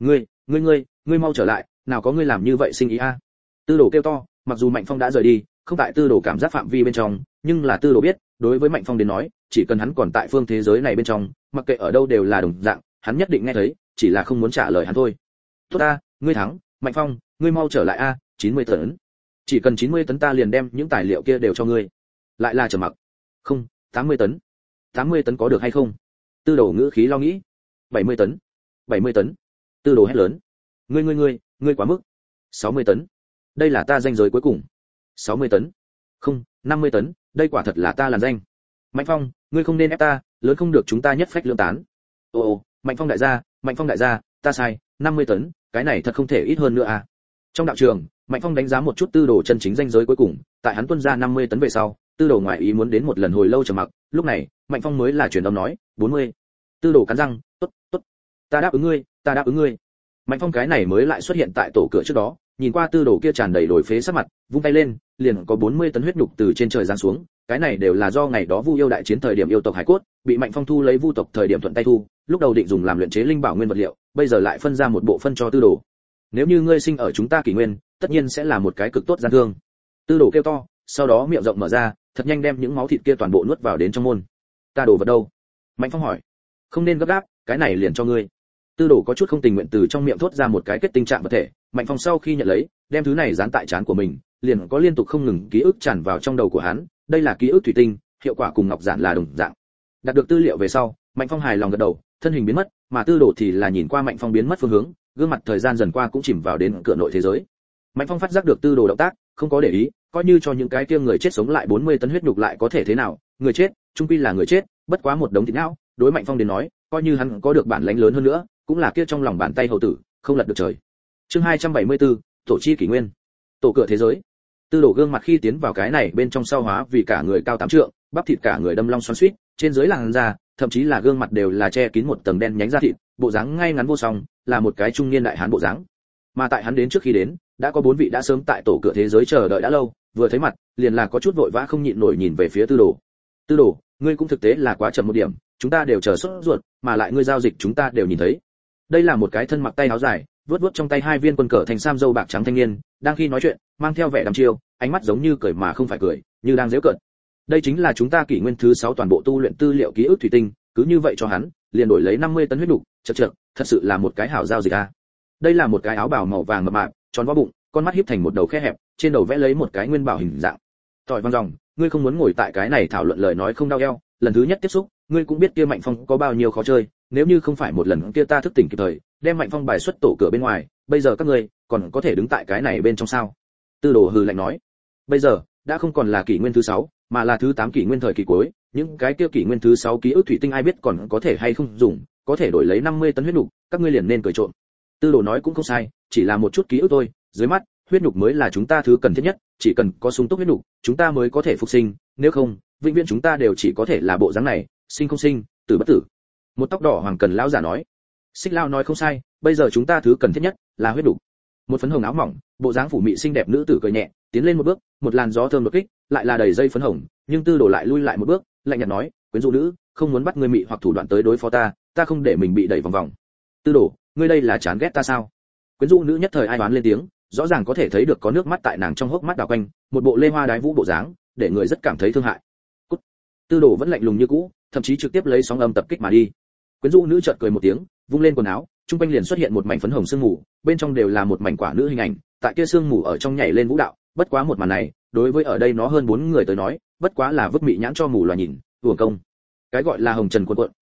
Ngươi mau trở lại, nào có ngươi làm như vậy sinh ý a. Tư Đồ kêu to, mặc dù Mạnh Phong đã rời đi, không tại Tư Đồ cảm giác phạm vi bên trong, nhưng là Tư Đồ biết, đối với Mạnh Phong đến nói, chỉ cần hắn còn tại phương thế giới này bên trong, mặc kệ ở đâu đều là đồng dạng, hắn nhất định nghe thấy, chỉ là không muốn trả lời hắn thôi. Tốt a, ngươi thắng, Mạnh Phong, ngươi mau trở lại a, 90 tấn. Chỉ cần 90 tấn ta liền đem những tài liệu kia đều cho ngươi. Lại là trầm mặc. Không, 80 tấn. 80 tấn có được hay không? Tư Đồ ngữ khí lo nghĩ. 70 tấn. 70 tấn. Tư Đồ hét lớn. Ngươi quá mức. 60 tấn. Đây là ta danh giới cuối cùng. 60 tấn. Không, 50 tấn, đây quả thật là ta làn danh. Mạnh Phong, ngươi không nên ép ta, lớn không được chúng ta nhất phách lưỡng tán. Ồ, Mạnh Phong đại gia, ta sai, 50 tấn, cái này thật không thể ít hơn nữa à. Trong đạo trường, Mạnh Phong đánh giá một chút Tư Đồ chân chính danh giới cuối cùng, tại hắn tuân ra 50 tấn về sau, Tư Đồ ngoại ý muốn đến một lần hồi lâu trầm mặc, lúc này, Mạnh Phong mới là truyền âm nói, 40. Tư Đồ cắn răng, tốt, ta đáp ứng ngươi. Mạnh Phong cái này mới lại xuất hiện tại tổ cửa trước đó, nhìn qua Tư Đồ kia tràn đầy đổi phế sắc mặt, vung tay lên, liền có 40 tấn huyết nhục từ trên trời giáng xuống, cái này đều là do ngày đó Vu yêu đại chiến thời điểm yêu tộc hải cốt, bị Mạnh Phong thu lấy Vu tộc thời điểm thuận tay thu, lúc đầu định dùng làm luyện chế linh bảo nguyên vật liệu, bây giờ lại phân ra một bộ phân cho Tư Đồ. Nếu như ngươi sinh ở chúng ta kỷ nguyên, tất nhiên sẽ là một cái cực tốt gian thương. Tư Đồ kêu to, sau đó miệng rộng mở ra, thật nhanh đem những máu thịt kia toàn bộ nuốt vào đến trong môn. Ta đồ vật đâu? Mạnh Phong hỏi. Không nên gấp gáp, cái này liền cho ngươi. Tư Đồ có chút không tình nguyện từ trong miệng thốt ra một cái kết tinh trạng vật thể, Mạnh Phong sau khi nhận lấy, đem thứ này dán tại trán của mình, liền có liên tục không ngừng ký ức tràn vào trong đầu của hắn, đây là ký ức thủy tinh, hiệu quả cùng ngọc giản là đồng dạng. Đạt được tư liệu về sau, Mạnh Phong hài lòng gật đầu, thân hình biến mất, mà Tư Đồ thì là nhìn qua Mạnh Phong biến mất phương hướng, gương mặt thời gian dần qua cũng chìm vào đến cửa nội thế giới. Mạnh Phong phát giác được Tư Đồ động tác, không có để ý, coi như cho những cái kia người chết sống lại 40 tấn huyết nhục lại có thể thế nào, người chết, chung quy là người chết, bất quá một đống thịt não, đối Mạnh Phong đến nói, coi như hắn có được bản lãnh lớn hơn nữa, cũng là kia trong lòng bàn tay hầu tử, không lật được trời. Chương 274, tổ chi kỷ nguyên. Tổ cửa thế giới. Tư Đồ gương mặt khi tiến vào cái này bên trong sau hóa vì cả người cao 8 trượng, bắp thịt cả người đâm long xoắn xuýt, trên dưới làn da, thậm chí là gương mặt đều là che kín một tầng đen nhánh da thịt, bộ dáng ngay ngắn vô song, là một cái trung niên đại hán bộ dáng. Mà tại hắn đến trước khi đến, đã có 4 vị đã sớm tại tổ cửa thế giới chờ đợi đã lâu, vừa thấy mặt, liền là có chút vội vã không nhịn nổi nhìn về phía Tư Đồ. Tư Đồ, ngươi cũng thực tế là quá chậm một điểm, chúng ta đều chờ sốt ruột, mà lại ngươi giao dịch chúng ta đều nhìn thấy. Đây là một cái thân mặc tay áo dài, vuốt vuốt trong tay hai viên quân cờ thành sam dâu bạc trắng thanh niên, đang khi nói chuyện, mang theo vẻ đăm chiêu, ánh mắt giống như cười mà không phải cười, như đang giễu cợt. Đây chính là chúng ta kỷ nguyên thứ 6 toàn bộ tu luyện tư liệu ký ức thủy tinh, cứ như vậy cho hắn, liền đổi lấy 50 tấn huyết nục, chậc, thật sự là một cái hảo giao dịch a. Đây là một cái áo bào màu vàng mập mạp, tròn vo bụng, con mắt híp thành một đầu khe hẹp, trên đầu vẽ lấy một cái nguyên bảo hình dạng. Tỏi văn ròng, ngươi không muốn ngồi tại cái này thảo luận lời nói không đau eo, lần thứ nhất tiếp xúc, ngươi cũng biết kia Mạnh Phong có bao nhiêu khó chơi, nếu như không phải một lần kia ta thức tỉnh kịp thời, đem Mạnh Phong bài xuất tổ cửa bên ngoài, bây giờ các ngươi còn có thể đứng tại cái này bên trong sao? Tư Đồ hừ lạnh nói. Bây giờ đã không còn là kỷ nguyên thứ 6, mà là thứ 8 kỷ nguyên thời kỳ cuối, những cái kia kỷ nguyên thứ 6 ký ức thủy tinh ai biết còn có thể hay không dùng, có thể đổi lấy 50 tấn huyết nục, các ngươi liền nên cười trộm. Tư Đồ nói cũng không sai, chỉ là một chút ký ức thôi, dưới mắt, huyết nục mới là chúng ta thứ cần thiết nhất, chỉ cần có sung túc huyết nục, chúng ta mới có thể phục sinh, nếu không, vĩnh viễn chúng ta đều chỉ có thể là bộ dáng này, sinh không sinh, tử bất tử. Một tóc đỏ hoàng cần lão giả nói. Xích Lao nói không sai, bây giờ chúng ta thứ cần thiết nhất là huyết nục. Một phấn hồng áo mỏng, bộ dáng phủ mị xinh đẹp nữ tử cười nhẹ, tiến lên một bước, một làn gió thơm đột kích, lại là đầy dây phấn hồng, nhưng Tư Đồ lại lui lại một bước, lạnh nhạt nói, quyến rũ nữ, không muốn bắt ngươi mị hoặc thủ đoạn tới đối phó ta, ta không để mình bị đẩy vòng vòng. Tư Đồ, ngươi đây là chán ghét ta sao? Quyến rũ nữ nhất thời ai đoán lên tiếng, rõ ràng có thể thấy được có nước mắt tại nàng trong hốc mắt đảo quanh, một bộ lê hoa đái vũ bộ dáng, để người rất cảm thấy thương hại. Cút. Tư Đồ vẫn lạnh lùng như cũ, thậm chí trực tiếp lấy sóng âm tập kích mà đi. Quyến rũ nữ chợt cười một tiếng, vung lên quần áo, trung quanh liền xuất hiện một mảnh phấn hồng sương mù, bên trong đều là một mảnh quả nữ hình ảnh, tại kia sương mù ở trong nhảy lên vũ đạo, bất quá một màn này, đối với ở đây nó hơn 4 người tới nói, bất quá là vứt mị nhãn cho mù loà nhìn, uổng công. Cái gọi là hồng trần cuộn cuộn,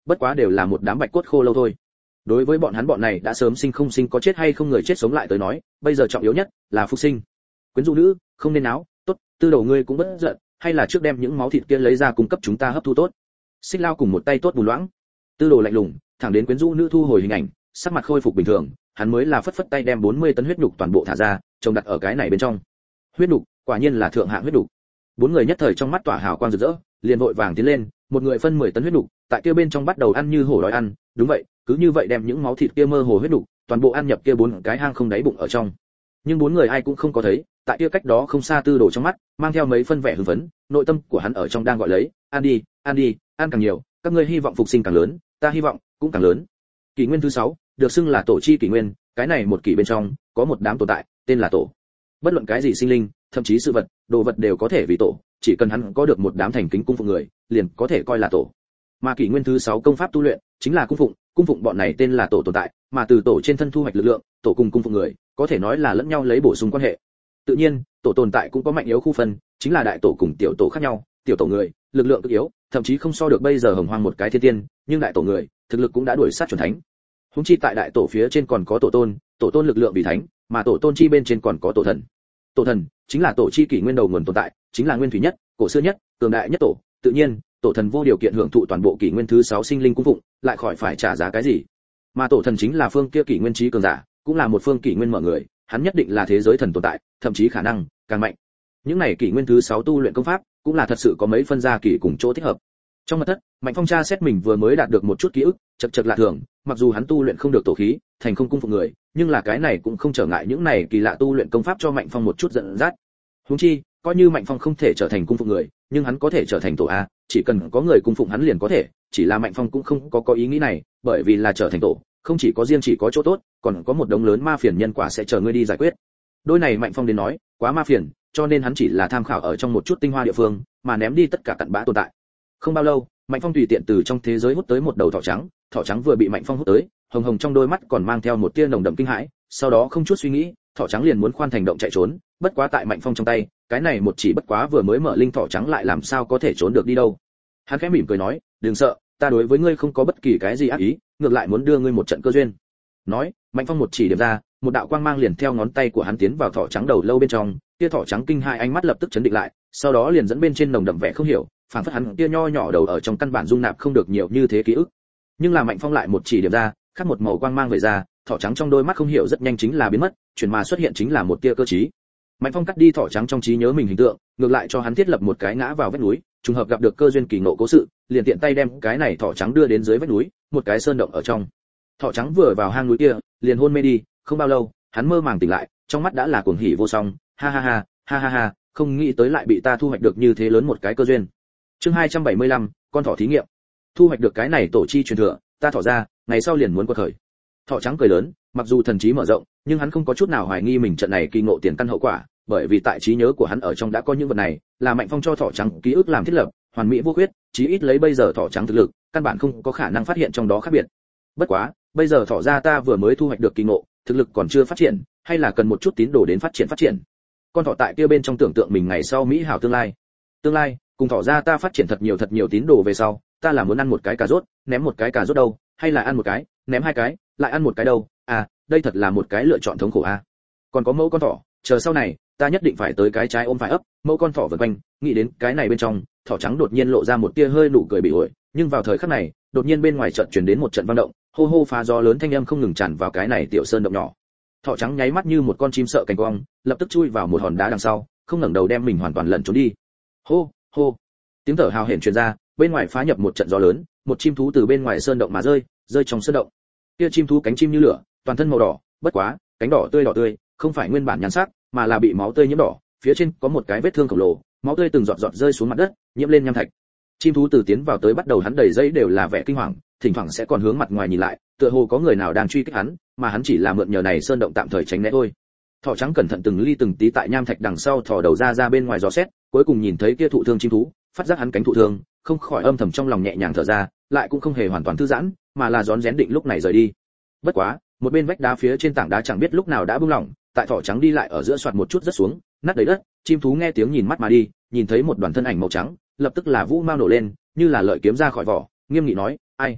bất quá đều là một đám bạch cốt khô lâu thôi. Đối với bọn hắn bọn này đã sớm sinh không sinh có chết hay không người chết sống lại tới nói, bây giờ trọng yếu nhất là phục sinh. Quyến rũ nữ, không nên áo, tốt, Tư Đồ ngươi cũng bất giận, hay là trước đem những máu thịt kia lấy ra cung cấp chúng ta hấp thu tốt. Xích Lao cùng một tay tốt bùn loãng. Tư Đồ lạnh lùng, thẳng đến quyến rũ nữ thu hồi hình ảnh, sắc mặt khôi phục bình thường, hắn mới là phất phất tay đem 40 tấn huyết nhục toàn bộ thả ra, trồng đặt ở cái này bên trong. Huyết nhục, quả nhiên là thượng hạng huyết nhục. Bốn người nhất thời trong mắt tỏa hào quang rực rỡ, liền vội vàng tiến lên, một người phân 10 tấn huyết nhục, tại kia bên trong bắt đầu ăn như hổ đói ăn, đúng vậy, cứ như vậy đem những máu thịt kia mơ hồ huyết nhục, toàn bộ ăn nhập kia bốn cái hang không đáy bụng ở trong. Nhưng bốn người ai cũng không có thấy, tại kia cách đó không xa Tư Đồ trong mắt, mang theo mấy phân vẻ hưng phấn, nội tâm của hắn ở trong đang gọi lấy, ăn đi, ăn đi, ăn càng nhiều, các ngươi hy vọng phục sinh càng lớn, ta hy vọng cũng càng lớn. Kỷ nguyên thứ 6, được xưng là tổ chi kỷ nguyên, cái này một kỷ bên trong, có một đám tồn tại, tên là tổ. Bất luận cái gì sinh linh, thậm chí sự vật, đồ vật đều có thể vì tổ, chỉ cần hắn có được một đám thành kính cung phụng người, liền có thể coi là tổ. Mà kỷ nguyên thứ 6 công pháp tu luyện, chính là cung phụng bọn này tên là tổ tồn tại, mà từ tổ trên thân thu hoạch lực lượng, tổ cùng cung phụng người, có thể nói là lẫn nhau lấy bổ sung quan hệ. Tự nhiên, tổ tồn tại cũng có mạnh yếu khu phân, chính là đại tổ cùng tiểu tổ khác nhau, tiểu tổ người, lực lượng cực yếu, thậm chí không so được bây giờ Hồng Hoang một cái thiên tiên, nhưng đại tổ người, thực lực cũng đã đuổi sát chuẩn thánh. Huống chi tại đại tổ phía trên còn có tổ tôn lực lượng vì thánh, mà tổ tôn chi bên trên còn có tổ thần. Tổ thần chính là tổ chi kỷ nguyên đầu nguồn tồn tại, chính là nguyên thủy nhất, cổ xưa nhất, cường đại nhất tổ. Tự nhiên, tổ thần vô điều kiện hưởng thụ toàn bộ kỷ nguyên thứ 6 sinh linh cung phụng, lại khỏi phải trả giá cái gì. Mà tổ thần chính là phương kia kỷ nguyên trí cường giả, cũng là một phương kỷ nguyên mở người, hắn nhất định là thế giới thần tồn tại, thậm chí khả năng càng mạnh. Những này kỷ nguyên thứ 6 tu luyện công pháp, cũng là thật sự có mấy phân gia kỷ cùng chỗ thích hợp. Trong mật thất, Mạnh Phong tra xét mình vừa mới đạt được một chút ký ức, chậc lạ thường, mặc dù hắn tu luyện không được tổ khí, thành không cung phụng người, nhưng là cái này cũng không trở ngại những này kỳ lạ tu luyện công pháp cho Mạnh Phong một chút giận dắt. Huống chi, coi như Mạnh Phong không thể trở thành cung phụng người, nhưng hắn có thể trở thành tổ a, chỉ cần có người cung phụng hắn liền có thể, chỉ là Mạnh Phong cũng không có ý nghĩ này, bởi vì là trở thành tổ, không chỉ có riêng chỉ có chỗ tốt, còn có một đống lớn ma phiền nhân quả sẽ chờ ngươi đi giải quyết. Đôi này Mạnh Phong đến nói, quá ma phiền, cho nên hắn chỉ là tham khảo ở trong một chút tinh hoa địa phương, mà ném đi tất cả cặn bã tồn tại. Không bao lâu, Mạnh Phong tùy tiện từ trong thế giới hút tới một đầu thỏ trắng vừa bị Mạnh Phong hút tới, hồng hồng trong đôi mắt còn mang theo một tia nồng đậm kinh hãi, sau đó không chút suy nghĩ, thỏ trắng liền muốn khoan thành động chạy trốn, bất quá tại Mạnh Phong trong tay, cái này một chỉ bất quá vừa mới mở linh thỏ trắng lại làm sao có thể trốn được đi đâu. Hắn khẽ mỉm cười nói, đừng sợ, ta đối với ngươi không có bất kỳ cái gì ác ý, ngược lại muốn đưa ngươi một trận cơ duyên. Nói, Mạnh Phong một chỉ điểm ra, một đạo quang mang liền theo ngón tay của hắn tiến vào thỏ trắng đầu lâu bên trong, kia thỏ trắng kinh hãi ánh mắt lập tức chấn định lại, sau đó liền dẫn bên trên nồng đậm vẻ không hiểu, phảng phất hắn kia nho nhỏ đầu ở trong căn bản dung nạp không được nhiều như thế ký ức. Nhưng là Mạnh Phong lại một chỉ điểm ra, khác một màu quang mang về ra, thỏ trắng trong đôi mắt không hiểu rất nhanh chính là biến mất, chuyển mà xuất hiện chính là một tia cơ trí. Mạnh Phong cắt đi thỏ trắng trong trí nhớ mình hình tượng, ngược lại cho hắn thiết lập một cái ngã vào vách núi, trùng hợp gặp được cơ duyên kỳ ngộ cố sự, liền tiện tay đem cái này thỏ trắng đưa đến dưới vách núi, một cái sơn động ở trong. Thỏ trắng vừa vào hang núi kia, liền hôn mê đi, không bao lâu, hắn mơ màng tỉnh lại, trong mắt đã là cuồng hỉ vô song, ha ha ha, ha ha ha, không nghĩ tới lại bị ta thu hoạch được như thế lớn một cái cơ duyên. Chương 275, con thỏ thí nghiệm. Thu hoạch được cái này tổ chi truyền thừa, ta thỏ ra, ngày sau liền muốn quật khởi. Thỏ trắng cười lớn, mặc dù thần trí mở rộng, nhưng hắn không có chút nào hoài nghi mình trận này kỳ ngộ tiền căn hậu quả, bởi vì tại trí nhớ của hắn ở trong đã có những vật này, là Mạnh Phong cho thỏ trắng ký ức làm thiết lập, hoàn mỹ vô khuyết, chí ít lấy bây giờ thỏ trắng thực lực, căn bản không có khả năng phát hiện trong đó khác biệt. Bất quá, bây giờ thỏ ra ta vừa mới thu hoạch được kỳ ngộ, thực lực còn chưa phát triển, hay là cần một chút tín đồ đến phát triển. Con thỏ tại kia bên trong tưởng tượng mình ngày sau mỹ hảo tương lai, cùng thỏ ra ta phát triển thật nhiều tín đồ về sau, ta là muốn ăn một cái cà rốt, ném một cái cà rốt đâu, hay là ăn một cái, ném hai cái, lại ăn một cái đâu, à, đây thật là một cái lựa chọn thống khổ a. Còn có mẫu con thỏ, chờ sau này, ta nhất định phải tới cái trái ôm phải ấp, mẫu con thỏ vần quanh, nghĩ đến cái này bên trong, thỏ trắng đột nhiên lộ ra một tia hơi nụ cười bị ổi, nhưng vào thời khắc này, đột nhiên bên ngoài chợt truyền đến một trận vang động, hô hô phá gió lớn thanh âm không ngừng tràn vào cái này tiểu sơn động nhỏ. Thỏ trắng nháy mắt như một con chim sợ cánh quang, lập tức chui vào một hòn đá đằng sau, không ngẩng đầu đem mình hoàn toàn lẩn trốn đi. Hô, hô. Tiếng thở hào hển truyền ra, bên ngoài phá nhập một trận gió lớn, một chim thú từ bên ngoài sơn động mà rơi trong sơn động. Kia chim thú cánh chim như lửa, toàn thân màu đỏ, bất quá, cánh đỏ tươi, không phải nguyên bản nhan sắc, mà là bị máu tươi nhiễm đỏ, phía trên có một cái vết thương khổng lồ, máu tươi từng giọt rơi xuống mặt đất, nhiễm lên nham thạch. Chim thú từ tiến vào tới bắt đầu hắn đầy dây đều là vẻ kinh hoàng, thỉnh thoảng sẽ còn hướng mặt ngoài nhìn lại, tựa hồ có người nào đang truy kích hắn, mà hắn chỉ là mượn nhờ này sơn động tạm thời tránh né thôi. Thỏ trắng cẩn thận từng ly từng tí tại nham thạch đằng sau thò đầu ra bên ngoài dò xét, cuối cùng nhìn thấy kia thụ thương chim thú, phát giác hắn cánh thụ thương, không khỏi âm thầm trong lòng nhẹ nhàng thở ra, lại cũng không hề hoàn toàn thư giãn, mà là rón rén định lúc này rời đi. Bất quá, một bên vách đá phía trên tảng đá chẳng biết lúc nào đã bung lỏng, tại thỏ trắng đi lại ở giữa soạt một chút rất xuống, nát đầy đất, chim thú nghe tiếng nhìn mắt mà đi, nhìn thấy một đoàn thân ảnh màu trắng, lập tức là vũ mao nổ lên, như là lợi kiếm ra khỏi vỏ, nghiêm nghị nói, ai,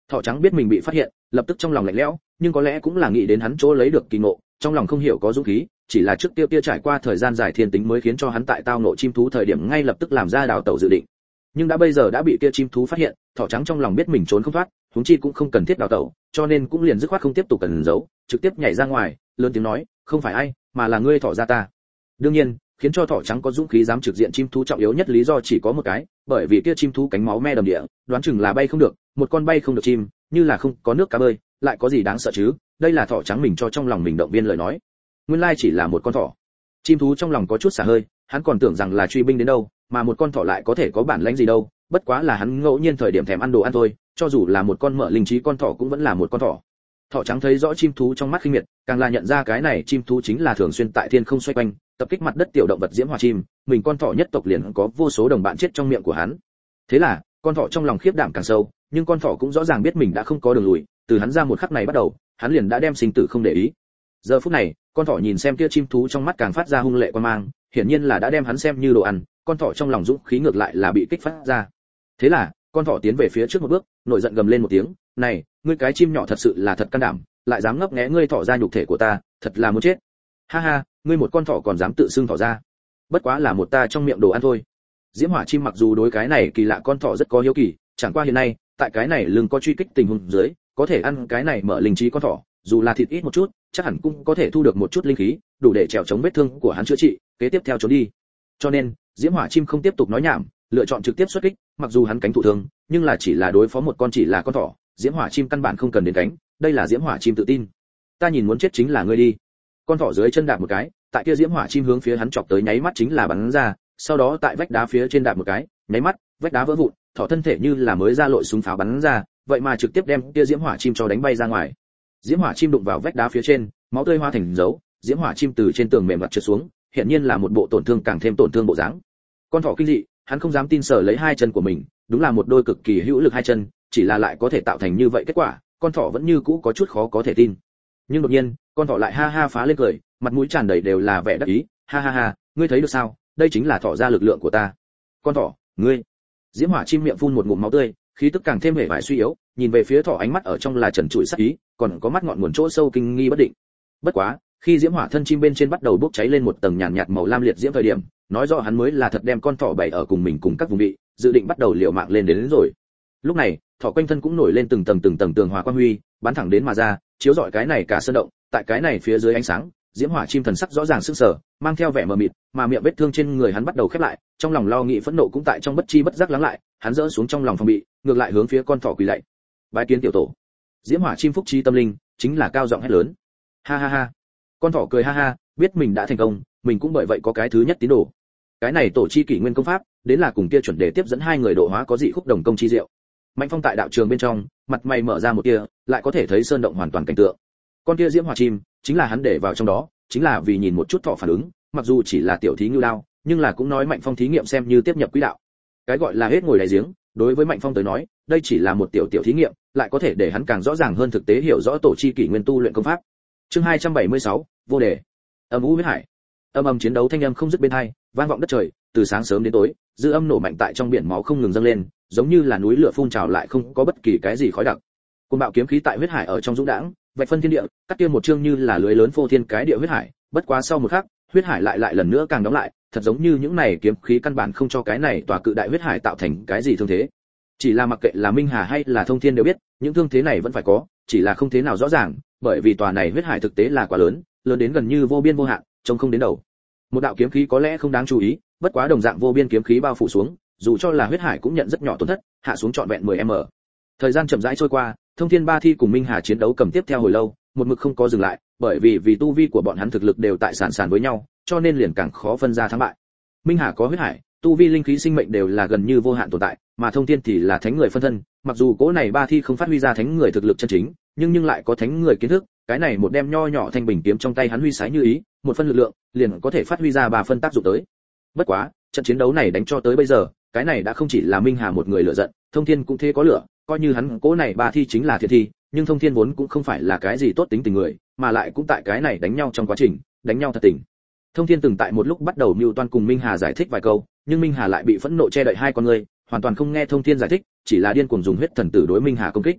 Thỏ trắng biết mình bị phát hiện, lập tức trong lòng lạnh lẽo, nhưng có lẽ cũng là nghĩ đến hắn chỗ lấy được kỳ ngộ, trong lòng không hiểu có dũng khí, chỉ là trước tiêu kia trải qua thời gian dài thiên tính mới khiến cho hắn tại tao nộ chim thú thời điểm ngay lập tức làm ra đào tẩu dự định. Nhưng đã bây giờ đã bị kia chim thú phát hiện, thỏ trắng trong lòng biết mình trốn không thoát, huống chi cũng không cần thiết đào tẩu, cho nên cũng liền dứt khoát không tiếp tục cần giấu, trực tiếp nhảy ra ngoài, lớn tiếng nói, không phải ai, mà là ngươi thỏ ra ta. Đương nhiên, khiến cho thỏ trắng có dũng khí dám trực diện chim thú trọng yếu nhất lý do chỉ có một cái, bởi vì kia chim thú cánh máu me đầm địa, đoán chừng là bay không được, một con bay không được chim, như là không có nước cá bơi, lại có gì đáng sợ chứ? Đây là thỏ trắng mình cho trong lòng mình động viên lời nói. Nguyên lai chỉ là một con thỏ. Chim thú trong lòng có chút xả hơi, hắn còn tưởng rằng là truy binh đến đâu, mà một con thỏ lại có thể có bản lĩnh gì đâu, bất quá là hắn ngẫu nhiên thời điểm thèm ăn đồ ăn thôi, cho dù là một con mở linh trí con thỏ cũng vẫn là một con thỏ. Thỏ trắng thấy rõ chim thú trong mắt khinh miệt, càng là nhận ra cái này chim thú chính là thường xuyên tại thiên không xoay quanh, tập kích mặt đất tiểu động vật diễm hỏa chim, mình con thỏ nhất tộc liền có vô số đồng bạn chết trong miệng của hắn. Thế là, con thỏ trong lòng khiếp đảm càng sâu, nhưng con thỏ cũng rõ ràng biết mình đã không có đường lùi, từ hắn ra một khắc này bắt đầu, hắn liền đã đem sinh tử không để ý. Giờ phút này, con thỏ nhìn xem kia chim thú trong mắt càng phát ra hung lệ quan mang, hiển nhiên là đã đem hắn xem như đồ ăn, con thỏ trong lòng dũng khí ngược lại là bị kích phát ra. Thế là, con thỏ tiến về phía trước một bước, nổi giận gầm lên một tiếng, "Này, ngươi cái chim nhỏ thật sự là thật can đảm, lại dám ngấp nghé ngươi thỏ ra nhục thể của ta, thật là muốn chết. Ha ha, ngươi một con thỏ còn dám tự xưng thỏ ra. Bất quá là một ta trong miệng đồ ăn thôi." Diễm hỏa chim mặc dù đối cái này kỳ lạ con thỏ rất có hiếu kỳ, chẳng qua hiện nay, tại cái này lưng có truy kích tình huống dưới, có thể ăn cái này mở linh trí con thỏ, dù là thịt ít một chút, chắc hẳn cũng có thể thu được một chút linh khí, đủ để trèo chống vết thương của hắn chữa trị, kế tiếp theo trốn đi. Cho nên, Diễm hỏa chim không tiếp tục nói nhảm, lựa chọn trực tiếp xuất kích, mặc dù hắn cánh thụ thương, nhưng là chỉ là đối phó một con chỉ là con thỏ, Diễm hỏa chim căn bản không cần đến cánh, đây là Diễm hỏa chim tự tin. Ta nhìn muốn chết chính là ngươi đi. Con thỏ dưới chân đạp một cái, tại kia Diễm hỏa chim hướng phía hắn chọc tới nháy mắt chính là bắn ra, sau đó tại vách đá phía trên đạp một cái, nháy mắt, vách đá vỡ vụn, thỏ thân thể như là mới ra lội súng pháo bắn ra, vậy mà trực tiếp đem kia Diễm hỏa chim cho đánh bay ra ngoài. Diễm hỏa chim đụng vào vách đá phía trên, máu tươi hoa thành dấu, Diễm hỏa chim từ trên tường mềm mặt trượt xuống, hiện nhiên là một bộ tổn thương càng thêm tổn thương bộ dáng. Con thỏ kinh dị, hắn không dám tin sờ lấy hai chân của mình, đúng là một đôi cực kỳ hữu lực hai chân, chỉ là lại có thể tạo thành như vậy kết quả, con thỏ vẫn như cũ có chút khó có thể tin. Nhưng đột nhiên, con thỏ lại ha ha phá lên cười, mặt mũi tràn đầy đều là vẻ đắc ý, ha ha ha, ngươi thấy được sao, đây chính là thỏ ra lực lượng của ta. Con thỏ, ngươi. Diễm hỏa chim miệng phun một ngụm máu tươi, khí tức càng thêm hề vải suy yếu, nhìn về phía thỏ ánh mắt ở trong là trần trụi sắc ý, còn có mắt ngọn nguồn chỗ sâu kinh nghi bất định. Bất quá, khi diễm hỏa thân chim bên trên bắt đầu bốc cháy lên một tầng nhàn nhạt màu lam liệt diễm thời điểm, nói rõ hắn mới là thật đem con thỏ bày ở cùng mình cùng các vùng vị, dự định bắt đầu liều mạng lên đến rồi. Lúc này, thỏ quanh thân cũng nổi lên từng tầng tường hòa quang huy, bắn thẳng đến mà ra, chiếu rọi cái này cả sơn động, tại cái này phía dưới ánh sáng, diễm hỏa chim thần sắc rõ ràng sững sờ, mang theo vẻ mờ mịt, mà miệng vết thương trên người hắn bắt đầu khép lại, trong lòng lo nghĩ phẫn nộ cũng tại trong bất chi bất giác lắng lại, hắn dỡ xuống trong lòng phòng bị, ngược lại hướng phía con thỏ quỳ lạy. Bái kiến tiểu tổ. Diễm hỏa chim phúc trí tâm linh, chính là cao giọng hét lớn. Ha ha ha. Con thỏ cười ha ha, biết mình đã thành công, mình cũng bởi vậy có cái thứ nhất tín đồ. Cái này tổ chi kỷ nguyên công pháp, đến là cùng kia chuẩn đề tiếp dẫn hai người độ hóa có dị khúc đồng công chi diệu. Mạnh Phong tại đạo trường bên trong, mặt mày mở ra một tia, lại có thể thấy sơn động hoàn toàn cảnh tượng. Con kia diễm hỏa chim, chính là hắn để vào trong đó, chính là vì nhìn một chút thỏ phản ứng, mặc dù chỉ là tiểu thí ngưu đao, nhưng là cũng nói Mạnh Phong thí nghiệm xem như tiếp nhập quỹ đạo. Cái gọi là hết ngồi đáy giếng, đối với Mạnh Phong tới nói, đây chỉ là một tiểu thí nghiệm, lại có thể để hắn càng rõ ràng hơn thực tế hiểu rõ tổ chi kỷ nguyên tu luyện công pháp. Chương 276, vô đề. Âm u huyết hải. Âm ầm chiến đấu thanh âm không dứt bên tai, vang vọng đất trời, từ sáng sớm đến tối, dư âm nổ mạnh tại trong biển máu không ngừng dâng lên, giống như là núi lửa phun trào lại không có bất kỳ cái gì khói đặc. Cuồng bạo kiếm khí tại huyết hải ở trong dũng đãng, vạch phân thiên địa, cắt kia một chương như là lưới lớn phô thiên cái địa huyết hải, bất quá sau một khắc, huyết hải lại lần nữa càng đóng lại, thật giống như những này kiếm khí căn bản không cho cái này tòa cự đại huyết hải tạo thành cái gì thương thế. Chỉ là mặc kệ là Minh Hà hay là Thông Thiên đều biết, những thương thế này vẫn phải có, chỉ là không thế nào rõ ràng, bởi vì tòa này huyết hải thực tế là quá lớn, lớn đến gần như vô biên vô hạn, trông không đến đầu. Một đạo kiếm khí có lẽ không đáng chú ý, bất quá đồng dạng vô biên kiếm khí bao phủ xuống, dù cho là huyết hải cũng nhận rất nhỏ tổn thất, hạ xuống trọn vẹn 10m. Thời gian chậm rãi trôi qua, Thông Thiên Ba Thi cùng Minh Hà chiến đấu cầm tiếp theo hồi lâu, một mực không có dừng lại, bởi vì tu vi của bọn hắn thực lực đều tại sàn với nhau, cho nên liền càng khó phân ra thắng bại. Minh Hà có huyết hải, tu vi linh khí sinh mệnh đều là gần như vô hạn tồn tại, mà Thông Thiên thì là thánh người phân thân, mặc dù cỗ này Ba Thi không phát huy ra thánh người thực lực chân chính, nhưng lại có thánh người kiến thức, cái này một đem nho nhỏ thanh bình kiếm trong tay hắn huy sái như ý, một phân lực lượng, liền có thể phát huy ra 3 phân tác dụng tới. Bất quá, trận chiến đấu này đánh cho tới bây giờ, cái này đã không chỉ là Minh Hà một người lửa giận, Thông Thiên cũng thế có lửa, coi như hắn cỗ này Ba Thi chính là thiện thi, nhưng Thông Thiên vốn cũng không phải là cái gì tốt tính tình người, mà lại cũng tại cái này đánh nhau trong quá trình, đánh nhau thật tình. Thông Thiên từng tại một lúc bắt đầu mưu toan cùng Minh Hà giải thích vài câu, nhưng Minh Hà lại bị phẫn nộ che đậy hai con người, hoàn toàn không nghe Thông Thiên giải thích, chỉ là điên cuồng dùng huyết thần tử đối Minh Hà công kích.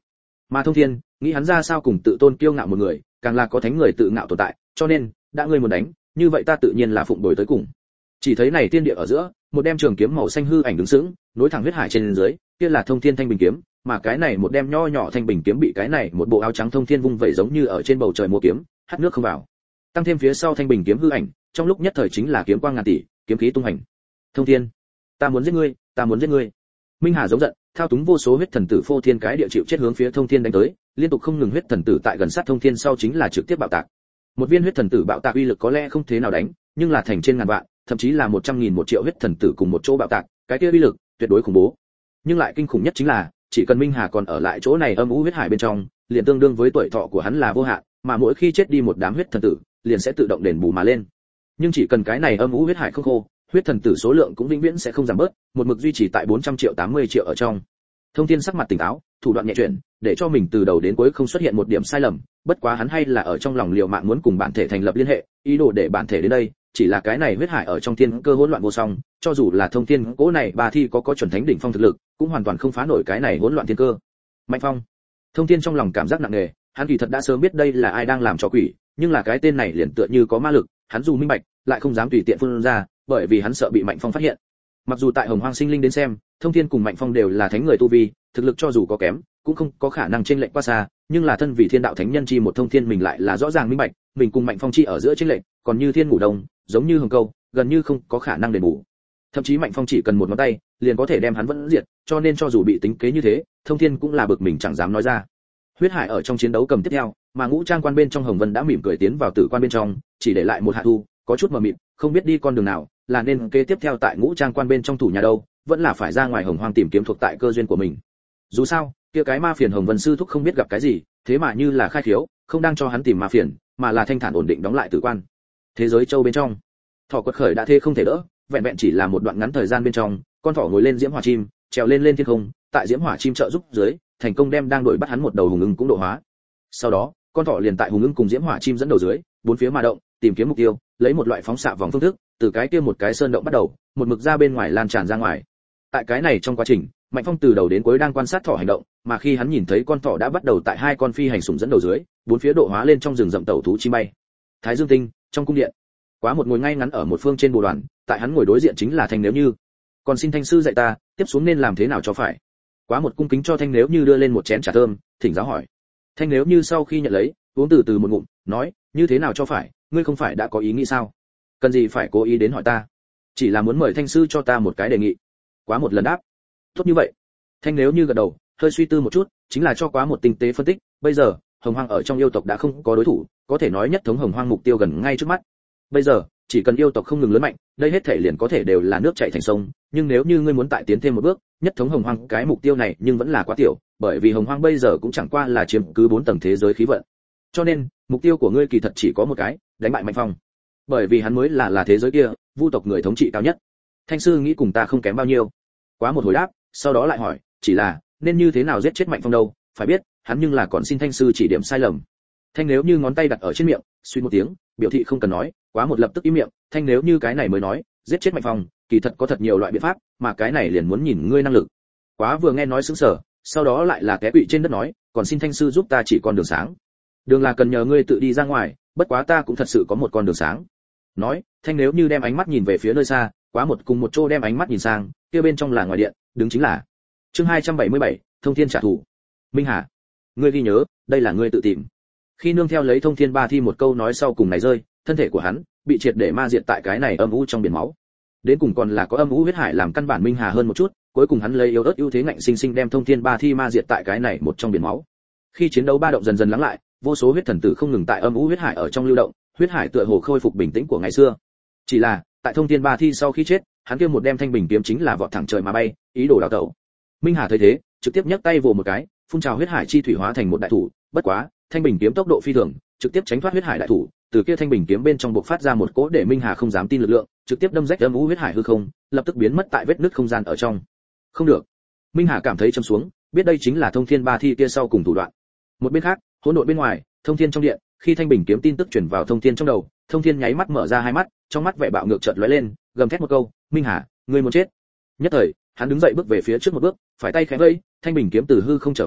Mà Thông Thiên, nghĩ hắn ra sao cùng tự tôn kiêu ngạo một người, càng là có thánh người tự ngạo tồn tại, cho nên, đã ngươi muốn đánh, như vậy ta tự nhiên là phụng bồi tới cùng. Chỉ thấy này tiên địa ở giữa, một đem trường kiếm màu xanh hư ảnh đứng sững, nối thẳng huyết hải trên dưới, kia là Thông Thiên thanh bình kiếm, mà cái này một đem nho nhỏ thanh bình kiếm bị cái này một bộ áo trắng Thông Thiên vung vẩy giống như ở trên bầu trời múa kiếm, hắt nước không vào. Tăng thêm phía sau thanh bình kiếm hư ảnh, trong lúc nhất thời chính là kiếm quang ngàn tỷ, kiếm khí tung hành. Thông Thiên, ta muốn giết ngươi, ta muốn giết ngươi. Minh Hà giống giận, thao túng vô số huyết thần tử phô thiên cái địa chịu chết hướng phía Thông Thiên đánh tới, liên tục không ngừng huyết thần tử tại gần sát Thông Thiên sau chính là trực tiếp bạo tạc. Một viên huyết thần tử bạo tạc uy lực có lẽ không thế nào đánh, nhưng là thành trên ngàn vạn, thậm chí là 100.000 1 triệu huyết thần tử cùng một chỗ bạo tạc, cái kia uy lực tuyệt đối khủng bố. Nhưng lại kinh khủng nhất chính là, chỉ cần Minh Hà còn ở lại chỗ này âm u huyết hải bên trong, liền tương đương với tuổi thọ của hắn là vô hạn, mà mỗi khi chết đi một đám huyết thần tử, liền sẽ tự động đền bù mà lên. Nhưng chỉ cần cái này âm u huyết hải không khô, huyết thần tử số lượng cũng vĩnh viễn sẽ không giảm bớt, một mực duy trì tại 400 triệu 80 triệu ở trong. Thông Thiên sắc mặt tỉnh táo, thủ đoạn nhẹ chuyển, để cho mình từ đầu đến cuối không xuất hiện một điểm sai lầm, bất quá hắn hay là ở trong lòng liều mạng muốn cùng bản thể thành lập liên hệ, ý đồ để bản thể đến đây, chỉ là cái này huyết hải ở trong thiên cơ hỗn loạn vô song, cho dù là Thông Thiên cố này ba thi có chuẩn thánh đỉnh phong thực lực, cũng hoàn toàn không phá nổi cái này hỗn loạn thiên cơ. Mạnh Phong. Thông Thiên trong lòng cảm giác nặng nề, hắn kỳ thật đã sớm biết đây là ai đang làm trò quỷ, nhưng là cái tên này liền tựa như có ma lực, hắn dù minh bạch, lại không dám tùy tiện phun ra, bởi vì hắn sợ bị Mạnh Phong phát hiện. Mặc dù tại Hồng Hoang Sinh Linh đến xem, Thông Thiên cùng Mạnh Phong đều là thánh người tu vi, thực lực cho dù có kém, cũng không có khả năng chênh lệch quá xa, nhưng là thân vì thiên đạo thánh nhân chi một Thông Thiên mình lại là rõ ràng minh bạch, mình cùng Mạnh Phong chi ở giữa chênh lệch, còn như thiên ngủ đông, giống như hồng câu, gần như không có khả năng đền bù. Thậm chí Mạnh Phong chỉ cần một ngón tay, liền có thể đem hắn vẫn diệt, cho nên cho dù bị tính kế như thế, Thông Thiên cũng là bực mình chẳng dám nói ra. Huyết hải ở trong chiến đấu cầm tiếp theo, mà ngũ trang quan bên trong Hồng Vân đã mỉm cười tiến vào tử quan bên trong, chỉ để lại một Hạ Thu, có chút mờ mịt, không biết đi con đường nào, là nên kế tiếp theo tại ngũ trang quan bên trong thủ nhà đâu, vẫn là phải ra ngoài Hồng Hoang tìm kiếm thuộc tại cơ duyên của mình. Dù sao, kia cái ma phiền Hồng Vân sư thúc không biết gặp cái gì, thế mà như là khai khiếu, không đang cho hắn tìm ma phiền, mà là thanh thản ổn định đóng lại tử quan. Thế giới châu bên trong, thỏ quật khởi đã thê không thể đỡ, vẹn vẹn chỉ là một đoạn ngắn thời gian bên trong, con thỏ ngồi lên diễm hỏa chim, trèo lên thiên không, tại diễm hỏa chim trợ giúp dưới, thành công đem đang đuổi bắt hắn một đầu hùng ưng cũng độ hóa. Sau đó, con thỏ liền tại hùng ưng cùng diễm hỏa chim dẫn đầu dưới, bốn phía mà động, tìm kiếm mục tiêu, lấy một loại phóng xạ vòng phương thức, từ cái kia một cái sơn động bắt đầu, một mực ra bên ngoài lan tràn ra ngoài. Tại cái này trong quá trình, Mạnh Phong từ đầu đến cuối đang quan sát thỏ hành động, mà khi hắn nhìn thấy con thỏ đã bắt đầu tại hai con phi hành sủng dẫn đầu dưới, bốn phía độ hóa lên trong rừng rậm tẩu thú chim bay. Thái Dương Tinh, trong cung điện, Quá một ngồi ngay ngắn ở một phương trên bồ đoàn, tại hắn ngồi đối diện chính là Thanh Nếu Như. Còn xin Thanh sư dạy ta, tiếp xuống nên làm thế nào cho phải? Quá một cung kính cho Thanh Nếu Như đưa lên một chén trà thơm, thỉnh giáo hỏi. Thanh Nếu Như sau khi nhận lấy, uống từ từ một ngụm, nói, như thế nào cho phải, ngươi không phải đã có ý nghĩ sao? Cần gì phải cố ý đến hỏi ta? Chỉ là muốn mời Thanh sư cho ta một cái đề nghị. Quá một lần đáp. Tốt như vậy. Thanh Nếu Như gật đầu, hơi suy tư một chút, chính là cho Quá một tinh tế phân tích, bây giờ, Hồng Hoang ở trong yêu tộc đã không có đối thủ, có thể nói nhất thống Hồng Hoang mục tiêu gần ngay trước mắt. Bây giờ, chỉ cần yêu tộc không ngừng lớn mạnh, đây hết thể liền có thể đều là nước chảy thành sông, nhưng nếu như ngươi muốn tại tiến thêm một bước, nhất thống Hồng Hoang, cái mục tiêu này nhưng vẫn là quá tiểu, bởi vì Hồng Hoang bây giờ cũng chẳng qua là chiếm cứ 4 tầng thế giới khí vận. Cho nên, mục tiêu của ngươi kỳ thật chỉ có một cái, đánh bại Mạnh Phong. Bởi vì hắn mới là thế giới kia, vu tộc người thống trị cao nhất. Thanh sư nghĩ cùng ta không kém bao nhiêu. Quá một hồi đáp, sau đó lại hỏi, chỉ là nên như thế nào giết chết Mạnh Phong đâu? Phải biết, hắn nhưng là còn xin Thanh sư chỉ điểm sai lầm. Thanh Nếu Như ngón tay đặt ở trên miệng, suy một tiếng, biểu thị không cần nói. Quá một lập tức im miệng. Thanh Nếu Như cái này mới nói, giết chết Mạnh Phong, kỳ thật có thật nhiều loại biện pháp, mà cái này liền muốn nhìn ngươi năng lực. Quá vừa nghe nói sững sờ, sau đó lại là té quỵ trên đất nói, còn xin Thanh sư giúp ta chỉ con đường sáng. Đường là cần nhờ ngươi tự đi ra ngoài, bất quá ta cũng thật sự có một con đường sáng. Nói, Thanh Nếu Như đem ánh mắt nhìn về phía nơi xa, Quá một cùng một chỗ đem ánh mắt nhìn sang, kia bên trong là ngoài điện, đứng chính là chương 277, Thông Thiên trả thù. Minh Hà, ngươi ghi nhớ, đây là ngươi tự tìm. Khi nương theo lấy Thông Thiên ba thi một câu nói sau cùng này rơi, thân thể của hắn bị triệt để ma diệt tại cái này âm u trong biển máu. Đến cùng còn là có âm u huyết hải làm căn bản Minh Hà hơn một chút, cuối cùng hắn lấy yếu ớt ưu thế ngạnh sinh sinh đem Thông Thiên ba thi ma diệt tại cái này một trong biển máu. Khi chiến đấu ba động dần dần lắng lại, vô số huyết thần tử không ngừng tại âm u huyết hải ở trong lưu động, huyết hải tựa hồ khôi phục bình tĩnh của ngày xưa. Chỉ là, tại Thông Thiên ba thi sau khi chết, hắn kia một đem thanh bình kiếm chính là vọt thẳng trời mà bay, ý đồ đào tẩu. Minh Hà thấy thế, trực tiếp nhấc tay vồ một cái, phun trào huyết hải chi thủy hóa thành một đại thủ, bất quá, thanh bình kiếm tốc độ phi thường, trực tiếp tránh thoát huyết hải đại thủ, từ kia thanh bình kiếm bên trong bộc phát ra một cỗ để Minh Hà không dám tin lực lượng, trực tiếp đâm rách âm u huyết hải hư không, lập tức biến mất tại vết nứt không gian ở trong. Không được. Minh Hà cảm thấy trầm xuống, biết đây chính là Thông Thiên ba thi kia sau cùng thủ đoạn. Một bên khác, hỗn độn bên ngoài, Thông Thiên trong điện, khi thanh bình kiếm tin tức truyền vào Thông Thiên trong đầu, Thông Thiên nháy mắt mở ra hai mắt, trong mắt vẻ bạo ngược chợt lóe lên, gầm thét một câu, "Minh Hà, ngươi muốn chết!" Nhất thời, hắn đứng dậy bước về phía trước một bước, phải tay khẽ vẫy, thanh bình kiếm từ hư không trở về,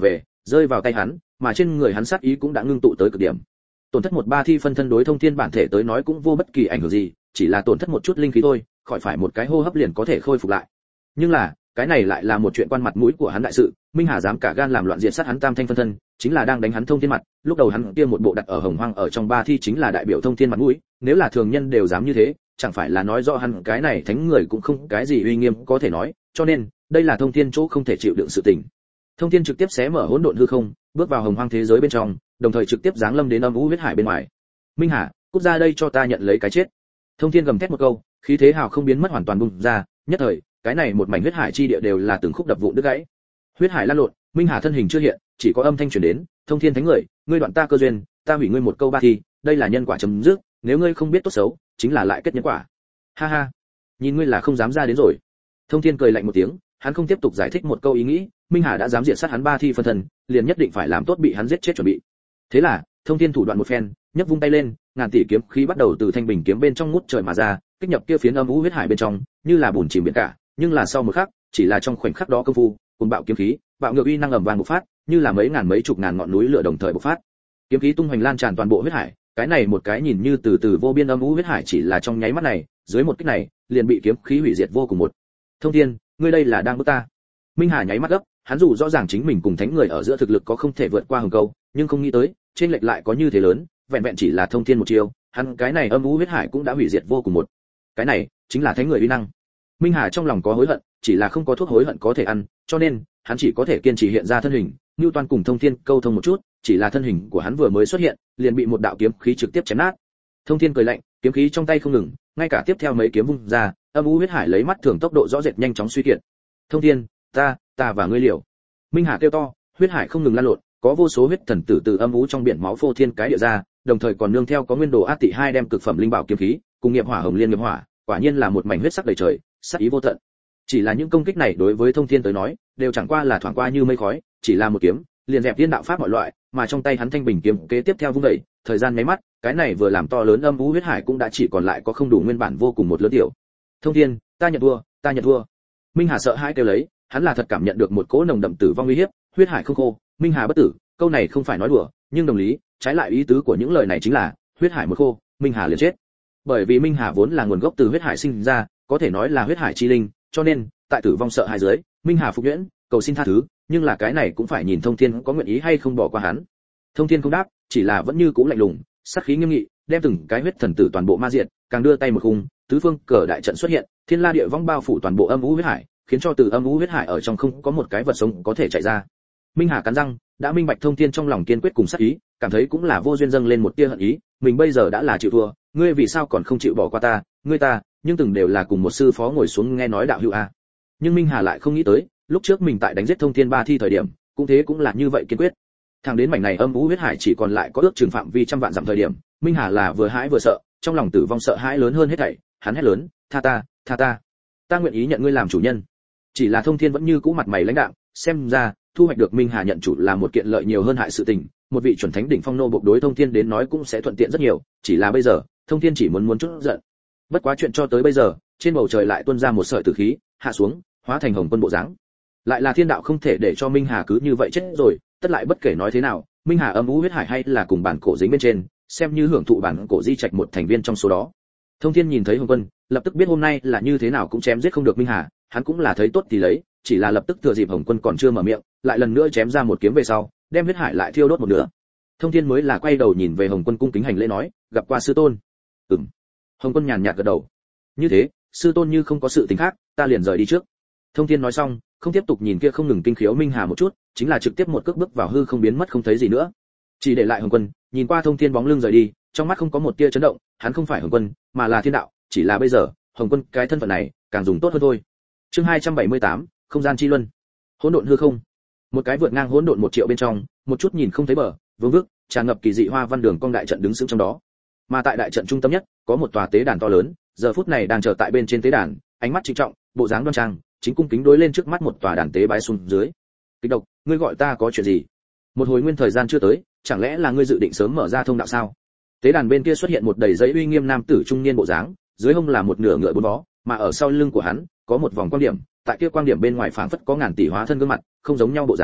rơi vào tay hắn, mà trên người hắn sát ý cũng đã ngưng tụ tới cực điểm. Tổn thất một ba thi phân thân đối Thông Thiên bản thể tới nói cũng vô bất kỳ ảnh hưởng gì, chỉ là tổn thất một chút linh khí thôi, khỏi phải một cái hô hấp liền có thể khôi phục lại. Nhưng là, cái này lại là một chuyện quan mặt mũi của hắn đại sự, Minh Hà dám cả gan làm loạn diệt sát hắn tam thanh phân thân, chính là đang đánh hắn Thông Thiên mặt, lúc đầu hắn kia một bộ đặt ở Hồng Hoang ở trong ba thi chính là đại biểu Thông Thiên mặt mũi, nếu là thường nhân đều dám như thế, chẳng phải là nói rõ hắn cái này thánh người cũng không cái gì uy nghiêm có thể nói, cho nên, đây là Thông Thiên chỗ không thể chịu đựng sự tình. Thông Thiên trực tiếp xé mở hỗn độn hư không, bước vào Hồng Hoang thế giới bên trong, đồng thời trực tiếp giáng lâm đến âm u huyết hải bên ngoài. Minh Hà, cút ra đây cho ta nhận lấy cái chết. Thông Thiên gầm thét một câu, khí thế hào không biến mất hoàn toàn bùng ra, nhất thời, cái này một mảnh huyết hải chi địa đều là từng khúc đập vụn đứt gãy. Huyết hải lan lộn, Minh Hà thân hình chưa hiện, chỉ có âm thanh truyền đến, Thông Thiên thánh người, ngươi đoạn ta cơ duyên, ta hủy ngươi một câu ba thi, đây là nhân quả chấm dứt, nếu ngươi không biết tốt xấu, chính là lại kết nhân quả. Ha ha, nhìn ngươi là không dám ra đến rồi. Thông Thiên cười lạnh một tiếng, hắn không tiếp tục giải thích một câu ý nghĩ, Minh Hà đã dám diệt sát hắn ba thi phân thân, liền nhất định phải làm tốt bị hắn giết chết chuẩn bị. Thế là, Thông Thiên thủ đoạn một phen, nhấc vung tay lên, ngàn tỷ kiếm khí bắt đầu từ thanh bình kiếm bên trong ngút trời mà ra, kích nhập kia phiến âm u huyết hải bên trong, như là bùn chìm biển cả, nhưng là sau một khắc, chỉ là trong khoảnh khắc đó công phu, cuồng bạo kiếm khí, bạo ngược uy năng ầm vang bộc phát, như là mấy ngàn mấy chục ngàn ngọn núi lửa đồng thời bộc phát. Kiếm khí tung hoành lan tràn toàn bộ huyết hải, cái này một cái nhìn như từ từ vô biên âm u huyết hải chỉ là trong nháy mắt này, dưới một kích này, liền bị kiếm khí hủy diệt vô cùng một. Thông Thiên, ngươi đây là đang bức ta. Minh Hà nháy mắt gấp, hắn dù rõ ràng chính mình cùng thánh người ở giữa thực lực có không thể vượt qua hừng câu, nhưng không nghĩ tới, trên lệch lại có như thế lớn, vẹn vẹn chỉ là Thông Thiên một chiêu, hắn cái này âm u huyết hải cũng đã hủy diệt vô cùng một. Cái này chính là thánh người uy năng. Minh Hà trong lòng có hối hận, chỉ là không có thuốc hối hận có thể ăn, cho nên hắn chỉ có thể kiên trì hiện ra thân hình, Nưu Toan cùng Thông Thiên câu thông một chút, chỉ là thân hình của hắn vừa mới xuất hiện, liền bị một đạo kiếm khí trực tiếp chém nát. Thông Thiên cười lạnh, kiếm khí trong tay không ngừng, ngay cả tiếp theo mấy kiếm vung ra, âm u huyết hải lấy mắt thường tốc độ rõ rệt nhanh chóng suy kiệt. Thông Thiên, ta và ngươi liều. Minh Hà kêu to, huyết hải không ngừng lan lộn, có vô số huyết thần tử từ âm u trong biển máu phô thiên cái địa ra, đồng thời còn nương theo có nguyên đồ át tị hai đem cực phẩm linh bảo kiếm khí, cùng nghiệp hỏa hồng liên nghiệp hỏa, quả nhiên là một mảnh huyết sắc đầy trời, sát ý vô tận. Chỉ là những công kích này đối với Thông Thiên tới nói, đều chẳng qua là thoảng qua như mây khói, chỉ là một kiếm, liền dẹp tiên đạo pháp mọi loại, mà trong tay hắn thanh bình kiếm kế tiếp theo vung dậy, thời gian nháy mắt, cái này vừa làm to lớn âm u huyết hải cũng đã chỉ còn lại có không đủ nguyên bản vô cùng một lớn tiểu. Thông Thiên, ta nhận thua, ta nhận thua. Minh Hà sợ hãi kêu lấy, hắn là thật cảm nhận được một cỗ nồng đậm tử vong uy hiếp, huyết hải không khô, Minh Hà bất tử, câu này không phải nói đùa, nhưng đồng lý, trái lại ý tứ của những lời này chính là, huyết hải một khô, Minh Hà liền chết. Bởi vì Minh Hà vốn là nguồn gốc từ huyết hải sinh ra, có thể nói là huyết hải chi linh, cho nên, tại tử vong sợ hãi dưới, Minh Hà phục nhuyễn, cầu xin tha thứ, nhưng là cái này cũng phải nhìn Thông Thiên có nguyện ý hay không bỏ qua hắn. Thông Thiên không đáp, chỉ là vẫn như cũ lạnh lùng, sát khí nghiêm nghị, đem từng cái huyết thần tử toàn bộ ma diệt, càng đưa tay một khung, tứ phương cờ đại trận xuất hiện, thiên la địa vong bao phủ toàn bộ âm u huyết hải, khiến cho từ âm u huyết hải ở trong không có một cái vật sống có thể chạy ra. Minh Hà cắn răng, đã minh bạch Thông Thiên trong lòng kiên quyết cùng sát ý, cảm thấy cũng là vô duyên dâng lên một tia hận ý, mình bây giờ đã là chịu thua, ngươi vì sao còn không chịu bỏ qua ta, ngươi ta, nhưng từng đều là cùng một sư phó ngồi xuống nghe nói đạo hữu a. Nhưng Minh Hà lại không nghĩ tới, lúc trước mình tại đánh giết Thông Thiên ba thi thời điểm, cũng thế cũng là như vậy kiên quyết. Thẳng đến mảnh này âm u huyết hải chỉ còn lại có ước chừng phạm vi trăm vạn dặm thời điểm, Minh Hà là vừa hãi vừa sợ, trong lòng tử vong sợ hãi lớn hơn hết thảy, hắn hét lớn, tha ta, ta nguyện ý nhận ngươi làm chủ nhân. Chỉ là Thông Thiên vẫn như cũ mặt mày lãnh đạm, xem ra thu hoạch được Minh Hà nhận chủ là một kiện lợi nhiều hơn hại sự tình, một vị chuẩn thánh đỉnh phong nô bộc đối Thông Thiên đến nói cũng sẽ thuận tiện rất nhiều, chỉ là bây giờ, Thông Thiên chỉ muốn chút giận. Bất quá chuyện cho tới bây giờ, trên bầu trời lại tuôn ra một sợi tử khí, hạ xuống, hóa thành hồng quân bộ dáng. Lại là thiên đạo không thể để cho Minh Hà cứ như vậy chết rồi, tất lại bất kể nói thế nào, Minh Hà âm u huyết hải hay là cùng bản cổ dính bên trên, xem như hưởng thụ bản cổ di trạch một thành viên trong số đó. Thông Thiên nhìn thấy hồng quân, lập tức biết hôm nay là như thế nào cũng chém giết không được Minh Hà, hắn cũng là thấy tốt thì lấy, chỉ là lập tức thừa dịp hồng quân còn chưa mở miệng, lại lần nữa chém ra một kiếm về sau, đem huyết hải lại thiêu đốt một nửa. Thông Thiên mới là quay đầu nhìn về hồng quân cung kính hành lễ nói, gặp qua sư tôn. Hồng quân nhàn nhạt gật đầu. Như thế, sư tôn như không có sự tình khác, ta liền rời đi trước. Thông Thiên nói xong, không tiếp tục nhìn kia không ngừng kinh khiếu Minh Hà một chút, chính là trực tiếp một cước bước vào hư không biến mất không thấy gì nữa. Chỉ để lại Hồng Quân, nhìn qua Thông Thiên bóng lưng rời đi, trong mắt không có một tia chấn động, hắn không phải Hồng Quân, mà là thiên đạo, chỉ là bây giờ, Hồng Quân cái thân phận này, càng dùng tốt hơn thôi. Chương 278, không gian chi luân. Hỗn độn hư không. Một cái vượt ngang hỗn độn 1 triệu bên trong, một chút nhìn không thấy bờ, vương vức, tràn ngập kỳ dị hoa văn đường cong đại trận đứng sững trong đó. Mà tại đại trận trung tâm nhất, có một tòa tế đàn to lớn, giờ phút này đang chờ tại bên trên tế đàn, ánh mắt trịnh trọng, bộ dáng đoan trang, chính cung kính đối lên trước mắt một tòa đàn tế bái xuống dưới. Kịch độc, ngươi gọi ta có chuyện gì? Một hồi nguyên thời gian chưa tới, chẳng lẽ là ngươi dự định sớm mở ra thông đạo sao? Tế đàn bên kia xuất hiện một đầy giấy uy nghiêm nam tử trung niên bộ dáng, dưới hông là một nửa ngựa bốn vó, mà ở sau lưng của hắn có một vòng quang điểm, tại kia quang điểm bên ngoài phảng phất có ngàn tỷ hóa thân gương mặt, không giống nhau bộ dáng,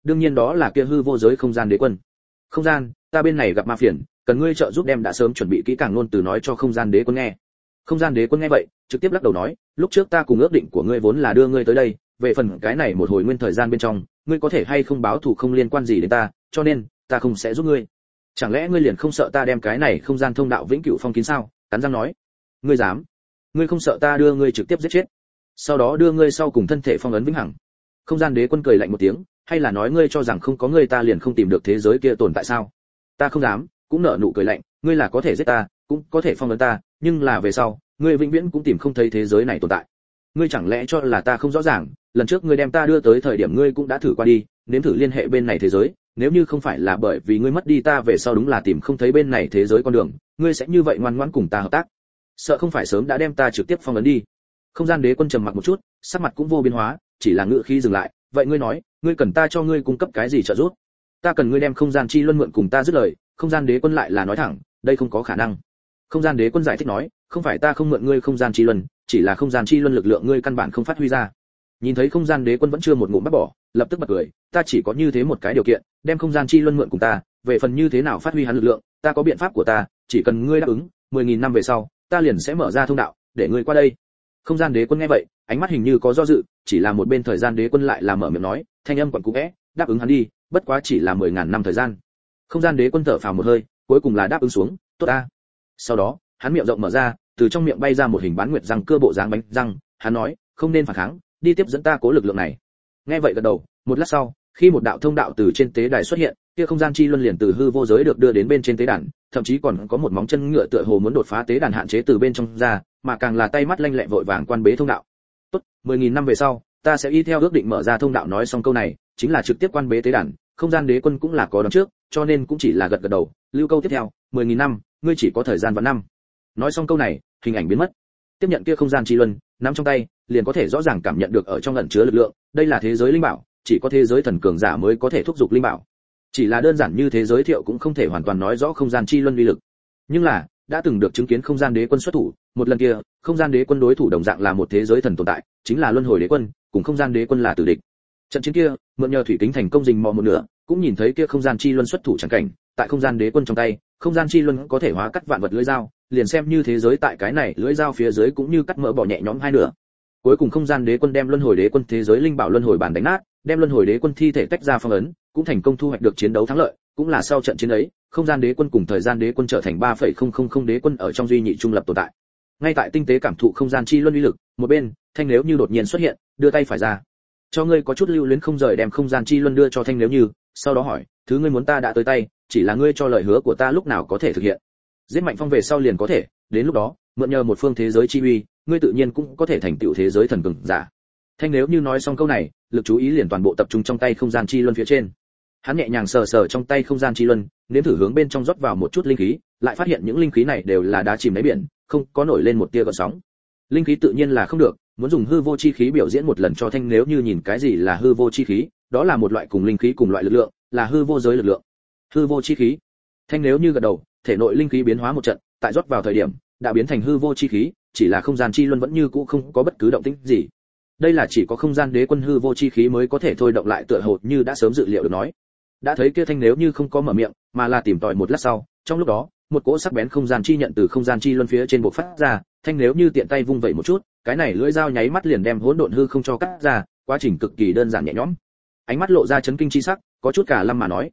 đương nhiên đó là kia hư vô giới không gian đế quân. Không gian, ta bên này gặp ma phiền, cần ngươi trợ giúp đem đã sớm chuẩn bị kỹ càng luôn từ nói cho không gian đế quân nghe. Không gian đế quân nghe vậy, trực tiếp lắc đầu nói, lúc trước ta cùng ước định của ngươi vốn là đưa ngươi tới đây, về phần cái này một hồi nguyên thời gian bên trong, ngươi có thể hay không báo thù không liên quan gì đến ta, cho nên ta không sẽ giúp ngươi. Chẳng lẽ ngươi liền không sợ ta đem cái này không gian thông đạo vĩnh cửu phong kín sao? Cắn răng nói, ngươi dám? Ngươi không sợ ta đưa ngươi trực tiếp giết chết, sau đó đưa ngươi sau cùng thân thể phong ấn vĩnh hằng? Không gian đế quân cười lạnh một tiếng, hay là nói ngươi cho rằng không có ngươi ta liền không tìm được thế giới kia tồn tại sao? Ta không dám, cũng nở nụ cười lạnh, ngươi là có thể giết ta, cũng có thể phong ấn ta, nhưng là về sau, ngươi vĩnh viễn cũng tìm không thấy thế giới này tồn tại. Ngươi chẳng lẽ cho là ta không rõ ràng, lần trước ngươi đem ta đưa tới thời điểm ngươi cũng đã thử qua đi, nếm thử liên hệ bên này thế giới, nếu như không phải là bởi vì ngươi mất đi ta về sau đúng là tìm không thấy bên này thế giới con đường, ngươi sẽ như vậy ngoan ngoãn cùng ta hợp tác? Sợ không phải sớm đã đem ta trực tiếp phong ấn đi. Không gian đế quân trầm mặc một chút, sắc mặt cũng vô biến hóa, chỉ là ngữ khí dừng lại, vậy ngươi nói, ngươi cần ta cho ngươi cung cấp cái gì trợ giúp? Ta cần ngươi đem không gian chi luân mượn cùng ta dứt lời. Không gian đế quân lại là nói thẳng, đây không có khả năng. Không gian đế quân giải thích nói, không phải ta không mượn ngươi không gian chi luân, chỉ là không gian chi luân lực lượng ngươi căn bản không phát huy ra. Nhìn thấy không gian đế quân vẫn chưa một ngụm bắt bỏ, lập tức bật cười, ta chỉ có như thế một cái điều kiện, đem không gian chi luân mượn cùng ta, về phần như thế nào phát huy hắn lực lượng, ta có biện pháp của ta, chỉ cần ngươi đáp ứng, 10.000 năm về sau, ta liền sẽ mở ra thông đạo, để ngươi qua đây. Không gian đế quân nghe vậy, ánh mắt hình như có do dự, chỉ là một bên thời gian đế quân lại là mở miệng nói, thanh âm quặn cũ é, đáp ứng hắn đi, bất quá chỉ là 10.000 năm thời gian. Không gian đế quân thở phào một hơi, cuối cùng là đáp ứng xuống, tốt ta. Sau đó, hắn miệng rộng mở ra, từ trong miệng bay ra một hình bán nguyệt răng cưa bộ dáng bánh răng, hắn nói, không nên phản kháng, đi tiếp dẫn ta cố lực lượng này. Nghe vậy gật đầu, một lát sau, khi một đạo thông đạo từ trên tế đài xuất hiện, kia không gian chi luân liền từ hư vô giới được đưa đến bên trên tế đàn, thậm chí còn có một móng chân ngựa tựa hồ muốn đột phá tế đàn hạn chế từ bên trong ra, mà càng là tay mắt lanh lẹ vội vàng quan bế thông đạo. Tốt, 10.000 năm về sau, ta sẽ y theo ước định mở ra thông đạo. Nói xong câu này, chính là trực tiếp quan bế tế đàn. Không gian đế quân cũng là có đón trước, cho nên cũng chỉ là gật gật đầu, lưu câu tiếp theo, 10.000 năm, ngươi chỉ có thời gian vạn năm. Nói xong câu này, hình ảnh biến mất. Tiếp nhận kia không gian chi luân, nắm trong tay, liền có thể rõ ràng cảm nhận được ở trong ẩn chứa lực lượng, đây là thế giới linh bảo, chỉ có thế giới thần cường giả mới có thể thúc giục linh bảo. Chỉ là đơn giản như thế giới thiệu cũng không thể hoàn toàn nói rõ không gian chi luân uy lực. Nhưng là, đã từng được chứng kiến không gian đế quân xuất thủ, một lần kia, không gian đế quân đối thủ đồng dạng là một thế giới thần tồn tại, chính là luân hồi đế quân, cùng không gian đế quân là tử địch. Trận chiến kia, mượn nhờ thủy kính thành công rình mò một nửa, cũng nhìn thấy kia không gian chi luân xuất thủ chẳng cảnh, tại không gian đế quân trong tay, không gian chi luân có thể hóa cắt vạn vật lưỡi dao, liền xem như thế giới tại cái này lưỡi dao phía dưới cũng như cắt mỡ bỏ nhẹ nhõm hai nửa. Cuối cùng không gian đế quân đem luân hồi đế quân thế giới linh bảo luân hồi bản đánh nát, đem luân hồi đế quân thi thể tách ra phong ấn, cũng thành công thu hoạch được chiến đấu thắng lợi, cũng là sau trận chiến ấy, không gian đế quân cùng thời gian đế quân trở thành 3,000 đế quân ở trong duy nhị trung lập tồn tại. Ngay tại tinh tế cảm thụ không gian chi luân uy lực, một bên, Thanh Nếu Như đột nhiên xuất hiện, đưa tay phải ra. Cho ngươi có chút lưu luyến không rời đem không gian chi luân đưa cho Thanh Nếu Như, sau đó hỏi, thứ ngươi muốn ta đã tới tay, chỉ là ngươi cho lời hứa của ta lúc nào có thể thực hiện. Giết Mạnh Phong về sau liền có thể, đến lúc đó, mượn nhờ một phương thế giới chi uy, ngươi tự nhiên cũng có thể thành tựu thế giới thần cường giả. Thanh Nếu Như nói xong câu này, lực chú ý liền toàn bộ tập trung trong tay không gian chi luân phía trên. Hắn nhẹ nhàng sờ sờ trong tay không gian chi luân, nếm thử hướng bên trong rót vào một chút linh khí, lại phát hiện những linh khí này đều là đá chìm đáy biển, không có nổi lên một tia gợn sóng. Linh khí tự nhiên là không được, muốn dùng hư vô chi khí biểu diễn một lần cho Thanh Nếu Như nhìn cái gì là hư vô chi khí, đó là một loại cùng linh khí cùng loại lực lượng, là hư vô giới lực lượng. Hư vô chi khí. Thanh Nếu Như gật đầu, thể nội linh khí biến hóa một trận, tại rót vào thời điểm, đã biến thành hư vô chi khí, chỉ là không gian chi luân vẫn như cũ không có bất cứ động tĩnh gì. Đây là chỉ có không gian đế quân hư vô chi khí mới có thể thôi động lại, tựa hồ như đã sớm dự liệu được nói. Đã thấy kia Thanh Nếu Như không có mở miệng, mà là tìm tòi một lát sau, trong lúc đó, một cỗ sắc bén không gian chi nhận từ không gian chi luân phía trên bộc phát ra, Thanh Nếu Như tiện tay vung vẩy một chút, cái này lưỡi dao nháy mắt liền đem hỗn độn hư không cho cắt ra, quá trình cực kỳ đơn giản nhẹ nhõm. Ánh mắt lộ ra chấn kinh chi sắc, có chút cả lâm mà nói,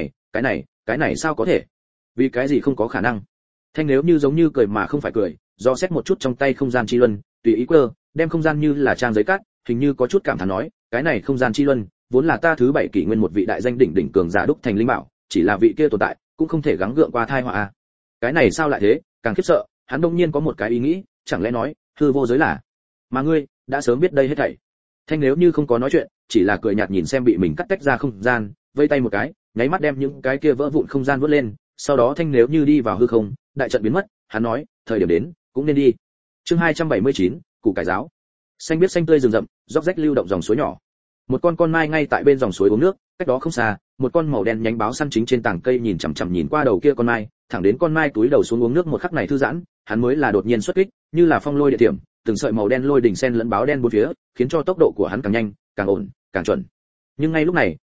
cái này sao có thể? Vì cái gì không có khả năng? Thanh Nếu Như giống như cười mà không phải cười, do xét một chút trong tay không gian chi luân, tùy ý quơ, đem không gian như là trang giấy cắt, hình như có chút cảm thán nói, cái này không gian chi luân, vốn là ta thứ 7 kỷ nguyên một vị đại danh đỉnh đỉnh cường giả đúc thành linh bảo, chỉ là vị kia tồn tại, cũng không thể gắng gượng qua thai họa a. Cái này sao lại thế? Càng khiếp sợ, hắn đông nhiên có một cái ý nghĩ, chẳng lẽ nói, hư vô giới là? Mà ngươi đã sớm biết đây hết thảy. Thanh Nếu Như không có nói chuyện, chỉ là cười nhạt nhìn xem bị mình cắt tách ra không gian, vây tay một cái, nháy mắt đem những cái kia vỡ vụn không gian vớt lên, sau đó Thanh Nếu Như đi vào hư không, đại trận biến mất, hắn nói, thời điểm đến, cũng nên đi. Chương 279, củ cải giáo. Xanh biết xanh tươi rừng rậm, róc rách lưu động dòng suối nhỏ. Một con mai ngay tại bên dòng suối uống nước, cách đó không xa, một con màu đen nhánh báo săn chính trên tảng cây nhìn chằm chằm nhìn qua đầu kia con mai, thẳng đến con mai túi đầu xuống uống nước một khắc này thư giãn, hắn mới là đột nhiên xuất kích, như là phong lôi địa điểm, từng sợi màu đen lôi đỉnh sen lẫn báo đen bốn phía, khiến cho tốc độ của hắn càng nhanh, càng ổn, càng chuẩn. Nhưng ngay lúc này,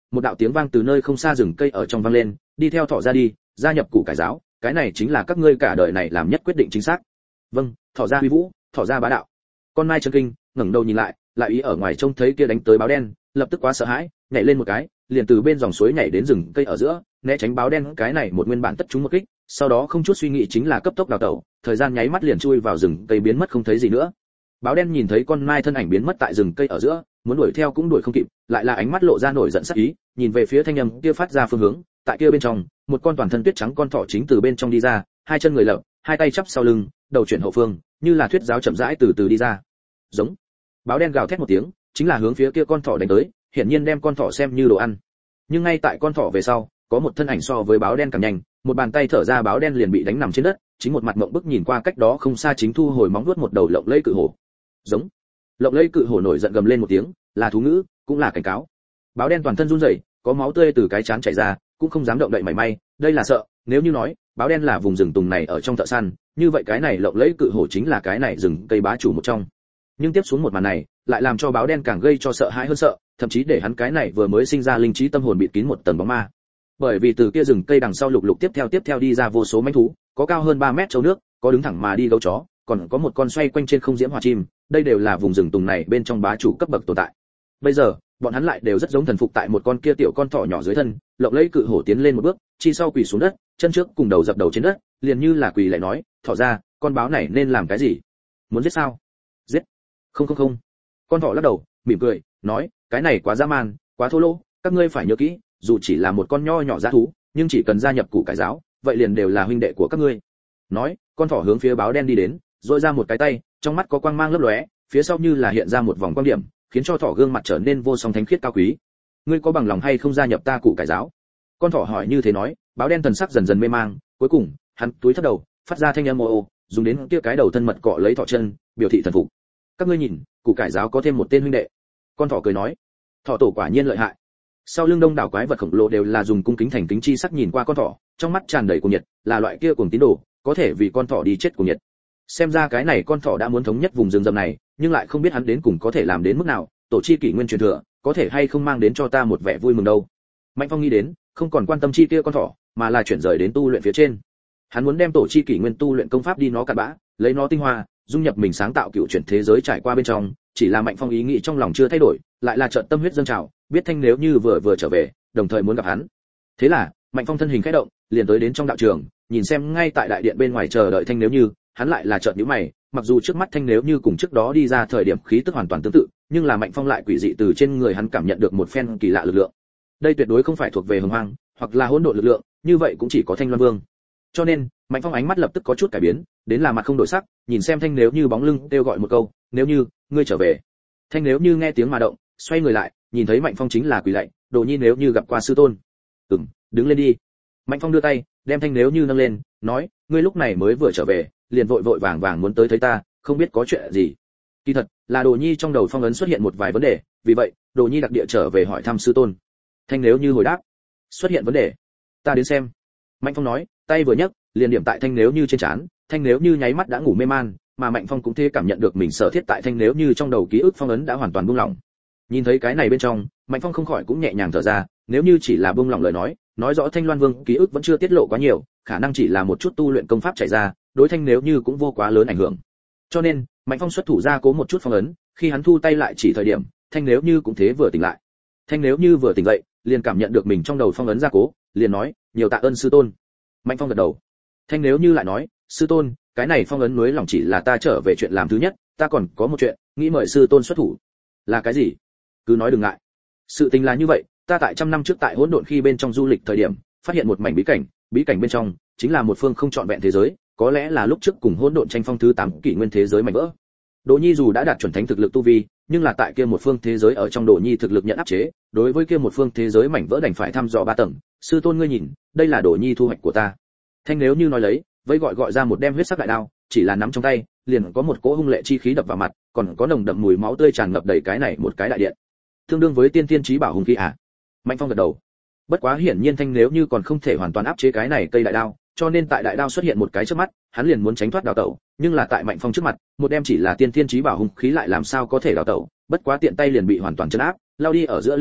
một đạo tiếng vang từ nơi không xa rừng cây ở trong vang lên, đi theo thỏ ra đi, gia nhập củ cải giáo, cái này chính là các ngươi cả đời này làm nhất quyết định chính xác. Vâng, thỏ ra uy vũ, thỏ ra bá đạo. Con Mai chấn kinh, ngẩng đầu nhìn lại, lại ý ở ngoài trông thấy kia đánh tới báo đen, lập tức quá sợ hãi, nhảy lên một cái, liền từ bên dòng suối nhảy đến rừng cây ở giữa, né tránh báo đen cái này một nguyên bản tất trúng một kích, sau đó không chút suy nghĩ chính là cấp tốc đào tẩu, thời gian nháy mắt liền chui vào rừng cây biến mất không thấy gì nữa. Báo đen nhìn thấy con Mai thân ảnh biến mất tại rừng cây ở giữa, muốn đuổi theo cũng đuổi không kịp, lại là ánh mắt lộ ra nổi giận sắc ý, nhìn về phía thanh âm kia phát ra phương hướng, tại kia bên trong, một con toàn thân tuyết trắng con thỏ chính từ bên trong đi ra, hai chân người lập, hai tay chắp sau lưng, đầu chuyển hậu phương, như là thuyết giáo chậm rãi từ từ đi ra. Giống. Báo đen gào thét một tiếng, chính là hướng phía kia con thỏ đánh tới, hiển nhiên đem con thỏ xem như đồ ăn. Nhưng ngay tại con thỏ về sau, có một thân ảnh so với báo đen càng nhanh, một bàn tay thở ra báo đen liền bị đánh nằm trên đất, chính một mặt ngậm bức nhìn qua cách đó không xa chính thu hồi móng vuốt một đầu lộng lẫy cự hổ. Giống. Lộng lẫy cự hổ nổi giận gầm lên một tiếng, là thú ngữ, cũng là cảnh cáo. Báo đen toàn thân run rẩy, có máu tươi từ cái trán chảy ra, cũng không dám động đậy mảy may, đây là sợ, nếu như nói, báo đen là vùng rừng tùng này ở trong thợ săn, như vậy cái này lộng lẫy cự hổ chính là cái này rừng cây bá chủ một trong. Nhưng tiếp xuống một màn này, lại làm cho báo đen càng gây cho sợ hãi hơn sợ, thậm chí để hắn cái này vừa mới sinh ra linh trí tâm hồn bịt kín một tầng bóng ma. Bởi vì từ kia rừng cây đằng sau lục lục tiếp theo đi ra vô số mãnh thú, có cao hơn 3 mét trâu nước, có đứng thẳng mà đi gấu chó, còn có một con xoay quanh trên không diễm hỏa chim, đây đều là vùng rừng tùng này bên trong bá chủ cấp bậc tồn tại. Bây giờ, bọn hắn lại đều rất giống thần phục tại một con kia tiểu con thỏ nhỏ dưới thân, lộng lẫy cự hổ tiến lên một bước, chi sau quỳ xuống đất, chân trước cùng đầu dập đầu trên đất, liền như là quỳ lại nói, thỏ ra, con báo này nên làm cái gì? Muốn giết sao? Giết. Không. Con thỏ lắc đầu, mỉm cười, nói, cái này quá dã man, quá thô lỗ, các ngươi phải nhớ kỹ, dù chỉ là một con nho nhỏ dã thú, nhưng chỉ cần gia nhập củ cải giáo, vậy liền đều là huynh đệ của các ngươi. Nói, con thỏ hướng phía báo đen đi đến, rỗi ra một cái tay, trong mắt có quang mang lấp lóe, phía sau như là hiện ra một vòng quang điểm, khiến cho thỏ gương mặt trở nên vô song thánh khiết cao quý. Ngươi có bằng lòng hay không gia nhập ta củ cải giáo? Con thỏ hỏi như thế nói, báo đen thần sắc dần dần mê mang, cuối cùng, hắn túi thấp đầu, phát ra thanh âm ô, dùng đến kia cái đầu thân mật cọ lấy thỏ chân, biểu thị thần phục. Các ngươi nhìn, củ cải giáo có thêm một tên huynh đệ. Con thỏ cười nói, thỏ tổ quả nhiên lợi hại. Sau lưng đông đảo quái vật khổng lồ đều là dùng cung kính thành kính chi sắc nhìn qua con thỏ, trong mắt tràn đầy cuồng nhiệt, là loại kia cuồng tín đồ, có thể vì con thỏ đi chết cuồng nhiệt. Xem ra cái này con thỏ đã muốn thống nhất vùng rừng rậm này, nhưng lại không biết hắn đến cùng có thể làm đến mức nào, tổ chi kỷ nguyên truyền thừa, có thể hay không mang đến cho ta một vẻ vui mừng đâu. Mạnh Phong nghĩ đến, không còn quan tâm chi kia con thỏ, mà là chuyển rời đến tu luyện phía trên. Hắn muốn đem tổ chi kỷ nguyên tu luyện công pháp đi nó cặn bã, lấy nó tinh hoa, dung nhập mình sáng tạo cựu chuyển thế giới trải qua bên trong, chỉ là Mạnh Phong ý nghĩ trong lòng chưa thay đổi, lại là trận tâm huyết dâng trào, biết Thanh nếu như vừa trở về, đồng thời muốn gặp hắn. Thế là, Mạnh Phong thân hình khẽ động, liền tới đến trong đạo trường, nhìn xem ngay tại đại điện bên ngoài chờ đợi Thanh nếu như, hắn lại là chợt nhíu mày, mặc dù trước mắt Thanh nếu như cùng trước đó đi ra thời điểm khí tức hoàn toàn tương tự, nhưng là Mạnh Phong lại quỷ dị từ trên người hắn cảm nhận được một phen kỳ lạ lực lượng. Đây tuyệt đối không phải thuộc về hồng hoang, hoặc là hỗn độn lực lượng, như vậy cũng chỉ có Thanh Loan Vương. Cho nên, Mạnh Phong ánh mắt lập tức có chút cải biến, đến là mặt không đổi sắc, nhìn xem Thanh nếu như bóng lưng kêu gọi một câu, "Nếu như, ngươi trở về." Thanh nếu như nghe tiếng mà động, xoay người lại, nhìn thấy Mạnh Phong chính là quỳ lạy, "Đồ nhi nếu như gặp qua sư tôn." Đứng lên đi." Mạnh Phong đưa tay, đem Thanh nếu như nâng lên, nói, "Ngươi lúc này mới vừa trở về, liền vội vội vàng vàng muốn tới thấy ta, không biết có chuyện gì." Kỳ thật, là Đồ nhi trong đầu phong ấn xuất hiện một vài vấn đề, vì vậy, Đồ nhi đặc địa trở về hỏi thăm sư tôn. Thanh nếu như hồi đáp, "Xuất hiện vấn đề? Ta đến xem." Mạnh Phong nói, tay vừa nhấc, liền điểm tại Thanh nếu như trên trán, Thanh nếu như nháy mắt đã ngủ mê man, mà Mạnh Phong cũng thế cảm nhận được mình sở thiết tại Thanh nếu như trong đầu ký ức phong ấn đã hoàn toàn buông lỏng. Nhìn thấy cái này bên trong, Mạnh Phong không khỏi cũng nhẹ nhàng thở ra, nếu như chỉ là buông lỏng lời nói rõ Thanh Loan Vương ký ức vẫn chưa tiết lộ quá nhiều, khả năng chỉ là một chút tu luyện công pháp chạy ra, đối Thanh nếu như cũng vô quá lớn ảnh hưởng. Cho nên, Mạnh Phong xuất thủ ra cố một chút phong ấn, khi hắn thu tay lại chỉ thời điểm, Thanh nếu như cũng thế vừa tỉnh lại. Thanh nếu như vừa tỉnh dậy, liền cảm nhận được mình trong đầu phong ấn ra cố, liền nói, "Nhiều tạ ơn sư tôn." Mạnh Phong gật đầu. Thanh nếu như lại nói, "Sư tôn, cái này phong ấn núi lòng chỉ là ta trở về chuyện làm thứ nhất, ta còn có một chuyện, nghĩ mời sư tôn xuất thủ." "Là cái gì?" "Cứ nói đừng ngại." "Sự tình là như vậy, ta tại trăm năm trước tại hỗn độn khi bên trong du lịch thời điểm, phát hiện một mảnh bí cảnh bên trong chính là một phương không trọn vẹn thế giới, có lẽ là lúc trước cùng hỗn độn tranh phong thứ 8 kỷ nguyên thế giới mảnh vỡ. Đỗ Nhi dù đã đạt chuẩn thánh thực lực tu vi, nhưng là tại kia một phương thế giới ở trong Đỗ Nhi thực lực nhận áp chế, đối với kia một phương thế giới mảnh vỡ đành phải thăm dò 3 tầng, sư tôn ngươi nhìn, đây là Đỗ Nhi thu hoạch của ta." Thanh nếu như nói lấy, vẫy gọi ra một đem huyết sắc đại đao, chỉ là nắm trong tay, liền có một cỗ hung lệ chi khí đập vào mặt, còn có nồng đậm mùi máu tươi tràn ngập đầy cái này một cái đại điện. Tương đương với tiên tiên chí bảo hung khí à? Mạnh Phong gật đầu. Bất quá hiển nhiên Thanh nếu như còn không thể hoàn toàn áp chế cái này cây đại đao, cho nên tại đại đao xuất hiện một cái trước mắt, hắn liền muốn tránh thoát đào tẩu, nhưng là tại Mạnh Phong trước mặt, một đem chỉ là tiên tiên chí bảo hung khí lại làm sao có thể đào tẩu, bất quá tiện tay liền bị hoàn toàn trấn áp, lao đi ở giữa linh tính,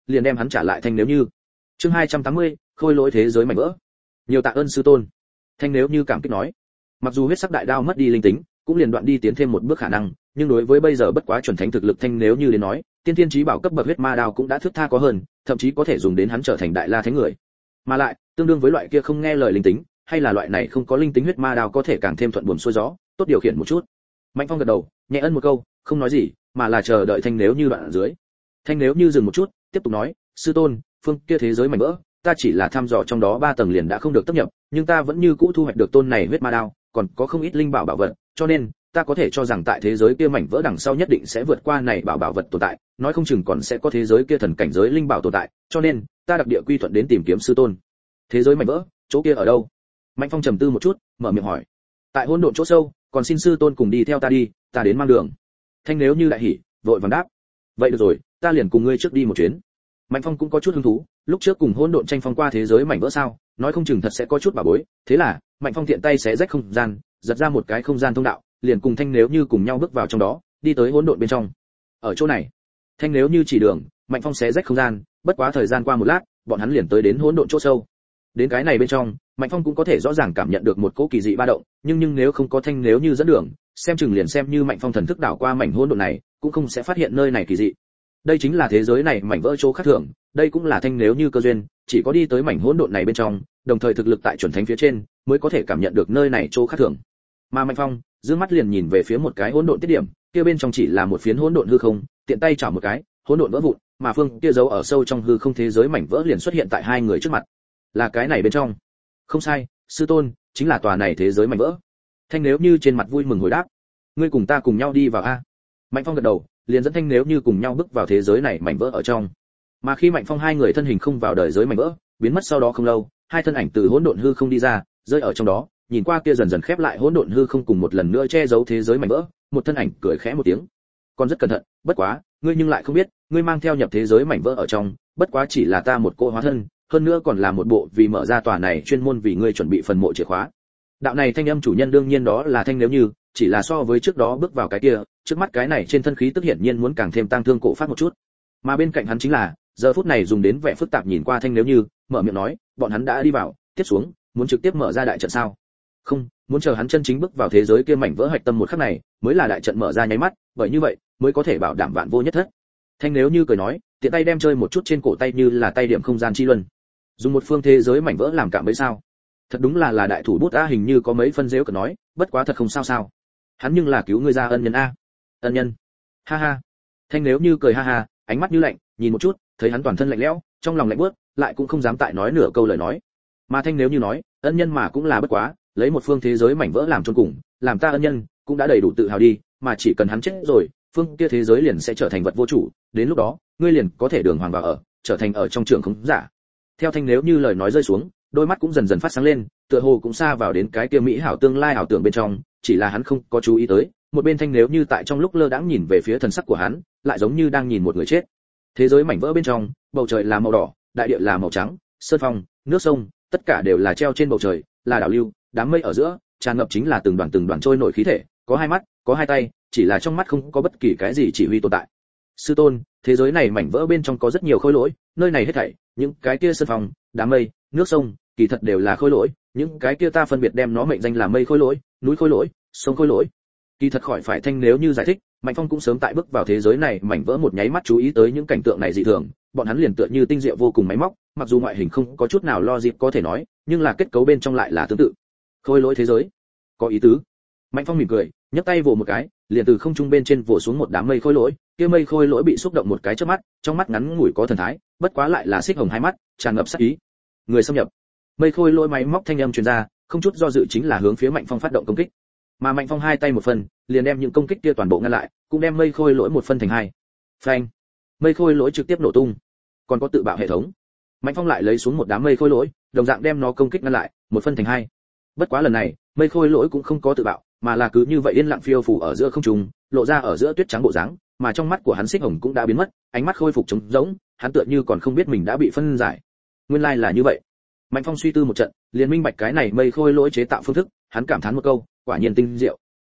liền đem hắn trả lại thanh nếu như. Chương 280, khôi lỗi thế giới mảnh vỡ. Nhiều tạ ơn sư tôn. Thanh nếu như cảm kích nói. Mặc dù huyết sắc đại đao mất đi linh tính, cũng liền đoạn đi tiến thêm một bước khả năng, nhưng đối với bây giờ bất quá chuẩn thánh thực lực thanh nếu như đến nói, tiên thiên chí bảo cấp bậc huyết ma đao cũng đã thước tha có hơn, thậm chí có thể dùng đến hắn trở thành đại la thánh người. Mà lại, tương đương với loại kia không nghe lời linh tính, hay là loại này không có linh tính huyết ma đao có thể càng thêm thuận buồm xuôi gió, tốt điều khiển một chút. Mạnh Phong gật đầu, nhẹ ân một câu, không nói gì, mà là chờ đợi thanh nếu như đoạn ở dưới. Thanh nếu như dừng một chút, tiếp tục nói, sư tôn, phương kia thế giới mảnh vỡ, ta chỉ là thăm dò trong đó 3 tầng liền đã không được tập nhập, nhưng ta vẫn như cũ thu hoạch được tôn này huyết ma đao, còn có không ít linh bảo bảo vật, cho nên ta có thể cho rằng tại thế giới kia mảnh vỡ đằng sau nhất định sẽ vượt qua này bảo vật tồn tại, nói không chừng còn sẽ có thế giới kia thần cảnh giới linh bảo tồn tại, cho nên ta đặc địa quy thuận đến tìm kiếm sư tôn. Thế giới mảnh vỡ, chỗ kia ở đâu? Mạnh Phong trầm tư một chút, mở miệng hỏi. Tại hỗn độn chỗ sâu, còn xin sư tôn cùng đi theo ta đi, ta đến mang đường. Thanh nếu như đại hỉ, vội vàng đáp. Vậy được rồi, ta liền cùng ngươi trước đi một chuyến. Mạnh Phong cũng có chút hứng thú, lúc trước cùng hỗn độn tranh phong qua thế giới mảnh vỡ sao, nói không chừng thật sẽ có chút bà bối, thế là, Mạnh Phong tiện tay xé rách không gian, giật ra một cái không gian thông đạo, liền cùng Thanh nếu như cùng nhau bước vào trong đó, đi tới hỗn độn bên trong. Ở chỗ này, Thanh nếu như chỉ đường, Mạnh Phong xé rách không gian, bất quá thời gian qua một lát, bọn hắn liền tới đến hỗn độn chỗ sâu. Đến cái này bên trong, Mạnh Phong cũng có thể rõ ràng cảm nhận được một cỗ kỳ dị ba động, nhưng nếu không có Thanh nếu như dẫn đường, xem chừng liền xem như Mạnh Phong thần thức đảo qua mảnh hỗn độn này, cũng không sẽ phát hiện nơi này kỳ dị. Đây chính là thế giới này mảnh vỡ chỗ khác thường, đây cũng là Thanh nếu như cơ duyên, chỉ có đi tới mảnh hỗn độn này bên trong, đồng thời thực lực tại chuẩn thánh phía trên, mới có thể cảm nhận được nơi này chỗ khác thường. Mà Mạnh Phong, dương mắt liền nhìn về phía một cái hỗn độn tiết điểm, kia bên trong chỉ là một phiến hỗn độn hư không, tiện tay chảo một cái, hỗn độn vỡ vụn, mà phương kia giấu ở sâu trong hư không thế giới mảnh vỡ liền xuất hiện tại hai người trước mặt. Là cái này bên trong. Không sai, sư tôn, chính là tòa này thế giới mảnh vỡ. Thanh nếu như trên mặt vui mừng hồi đáp. Ngươi cùng ta cùng nhau đi vào a. Mạnh Phong gật đầu, liền dẫn Thanh nếu như cùng nhau bước vào thế giới này mảnh vỡ ở trong. Mà khi Mạnh Phong hai người thân hình không vào đời giới mảnh vỡ, biến mất sau đó không lâu, hai thân ảnh từ hỗn độn hư không đi ra, rơi ở trong đó, nhìn qua kia dần dần khép lại hỗn độn hư không cùng một lần nữa che giấu thế giới mảnh vỡ, một thân ảnh cười khẽ một tiếng. Con rất cẩn thận, bất quá, ngươi nhưng lại không biết, ngươi mang theo nhập thế giới mảnh vỡ ở trong, bất quá chỉ là ta một cô hóa thân, hơn nữa còn là một bộ vì mở ra tòa này chuyên môn vì ngươi chuẩn bị phần mộ chìa khóa. Đạo này thanh âm chủ nhân đương nhiên đó là Thanh nếu như, chỉ là so với trước đó bước vào cái kia, trước mắt cái này trên thân khí tức hiển nhiên muốn càng thêm tang thương cổ phát một chút. Mà bên cạnh hắn chính là, giờ phút này dùng đến vẻ phức tạp nhìn qua Thanh nếu như, mở miệng nói, bọn hắn đã đi vào, tiếp xuống, muốn trực tiếp mở ra đại trận sao? Không, muốn chờ hắn chân chính bước vào thế giới kia mảnh vỡ hạch tâm một khắc này, mới là đại trận mở ra nháy mắt, bởi như vậy, mới có thể bảo đảm vạn vô nhất thất. Thanh nếu như cười nói, tiện tay đem chơi một chút trên cổ tay như là tay điểm không gian chi luân. Dùng một phương thế giới mảnh vỡ làm cạm bẫy sao? Thật đúng là đại thủ bút a, hình như có mấy phân giễu cợt nói, bất quá thật không sao sao. Hắn nhưng là cứu ngươi ra ân nhân a. Ân nhân. Ha ha. Thanh nếu như cười ha ha, ánh mắt như lạnh, nhìn một chút, thấy hắn toàn thân lạnh lẽo, trong lòng lạnh buốt, lại cũng không dám tại nói nửa câu lời nói. Mà Thanh nếu như nói, ân nhân mà cũng là bất quá, lấy một phương thế giới mảnh vỡ làm chôn cùng, làm ta ân nhân, cũng đã đầy đủ tự hào đi, mà chỉ cần hắn chết rồi, phương kia thế giới liền sẽ trở thành vật vô chủ, đến lúc đó, ngươi liền có thể đường hoàng vào ở, trở thành ở trong trường không giả. Theo Thanh nếu như lời nói rơi xuống, đôi mắt cũng dần dần phát sáng lên, tựa hồ cũng xa vào đến cái kia mỹ hảo tương lai ảo tưởng bên trong, chỉ là hắn không có chú ý tới, một bên Thanh nếu như tại trong lúc lơ đãng nhìn về phía thần sắc của hắn, lại giống như đang nhìn một người chết. Thế giới mảnh vỡ bên trong, bầu trời là màu đỏ, đại địa là màu trắng, sơn phong, nước sông, tất cả đều là treo trên bầu trời, là đảo lưu, đám mây ở giữa, tràn ngập chính là từng đoàn trôi nổi khí thể, có hai mắt, có hai tay, chỉ là trong mắt không có bất kỳ cái gì chỉ huy tồn tại. Sư tôn, thế giới này mảnh vỡ bên trong có rất nhiều khối lỗi, nơi này hết thảy, những cái kia sơn phong, đám mây, nước sông, kỳ thật đều là khối lỗi, những cái kia ta phân biệt đem nó mệnh danh là mây khối lỗi, núi khối lỗi, sông khối lỗi. Kỳ thật khỏi phải Thanh nếu như giải thích, Mạnh Phong cũng sớm tại bước vào thế giới này mảnh vỡ một nháy mắt chú ý tới những cảnh tượng này dị thường, bọn hắn liền tựa như tinh diệu vô cùng máy móc, mặc dù ngoại hình không có chút nào logic có thể nói, nhưng là kết cấu bên trong lại là tương tự. Khối lỗi thế giới, có ý tứ. Mạnh Phong mỉm cười, nhấc tay vồ một cái, liền từ không trung bên trên vồ xuống một đám mây khối lỗi, kia mây khối lỗi bị xúc động một cái chớp mắt, trong mắt ngắn ngủi có thần thái, bất quá lại là xích hồng hai mắt, tràn ngập sát ý. Người xâm nhập. Mây khối lỗi máy móc thanh âm truyền ra, không chút do dự chính là hướng phía Mạnh Phong phát động công kích. Mà Mạnh Phong hai tay một phần, liền đem những công kích kia toàn bộ ngăn lại, cũng đem mây khối lỗi một phân thành hai. Phanh. Mây khối lỗi trực tiếp nổ tung. Còn có tự bạo hệ thống. Mạnh Phong lại lấy xuống một đám mây khối lỗi, đồng dạng đem nó công kích ngăn lại, một phân thành hai. Bất quá lần này, mây khối lỗi cũng không có tự bạo, mà là cứ như vậy yên lặng phiêu phù ở giữa không trung, lộ ra ở giữa tuyết trắng bộ dáng, mà trong mắt của hắn xích hồng cũng đã biến mất, ánh mắt khôi phục trống rỗng, hắn tựa như còn không biết mình đã bị phân giải. Nguyên lai là như vậy. Mạnh Phong suy tư một trận, liền minh bạch cái này mây khôi lỗi chế tạo phương thức, hắn cảm thán một câu, quả nhiên tinh diệu.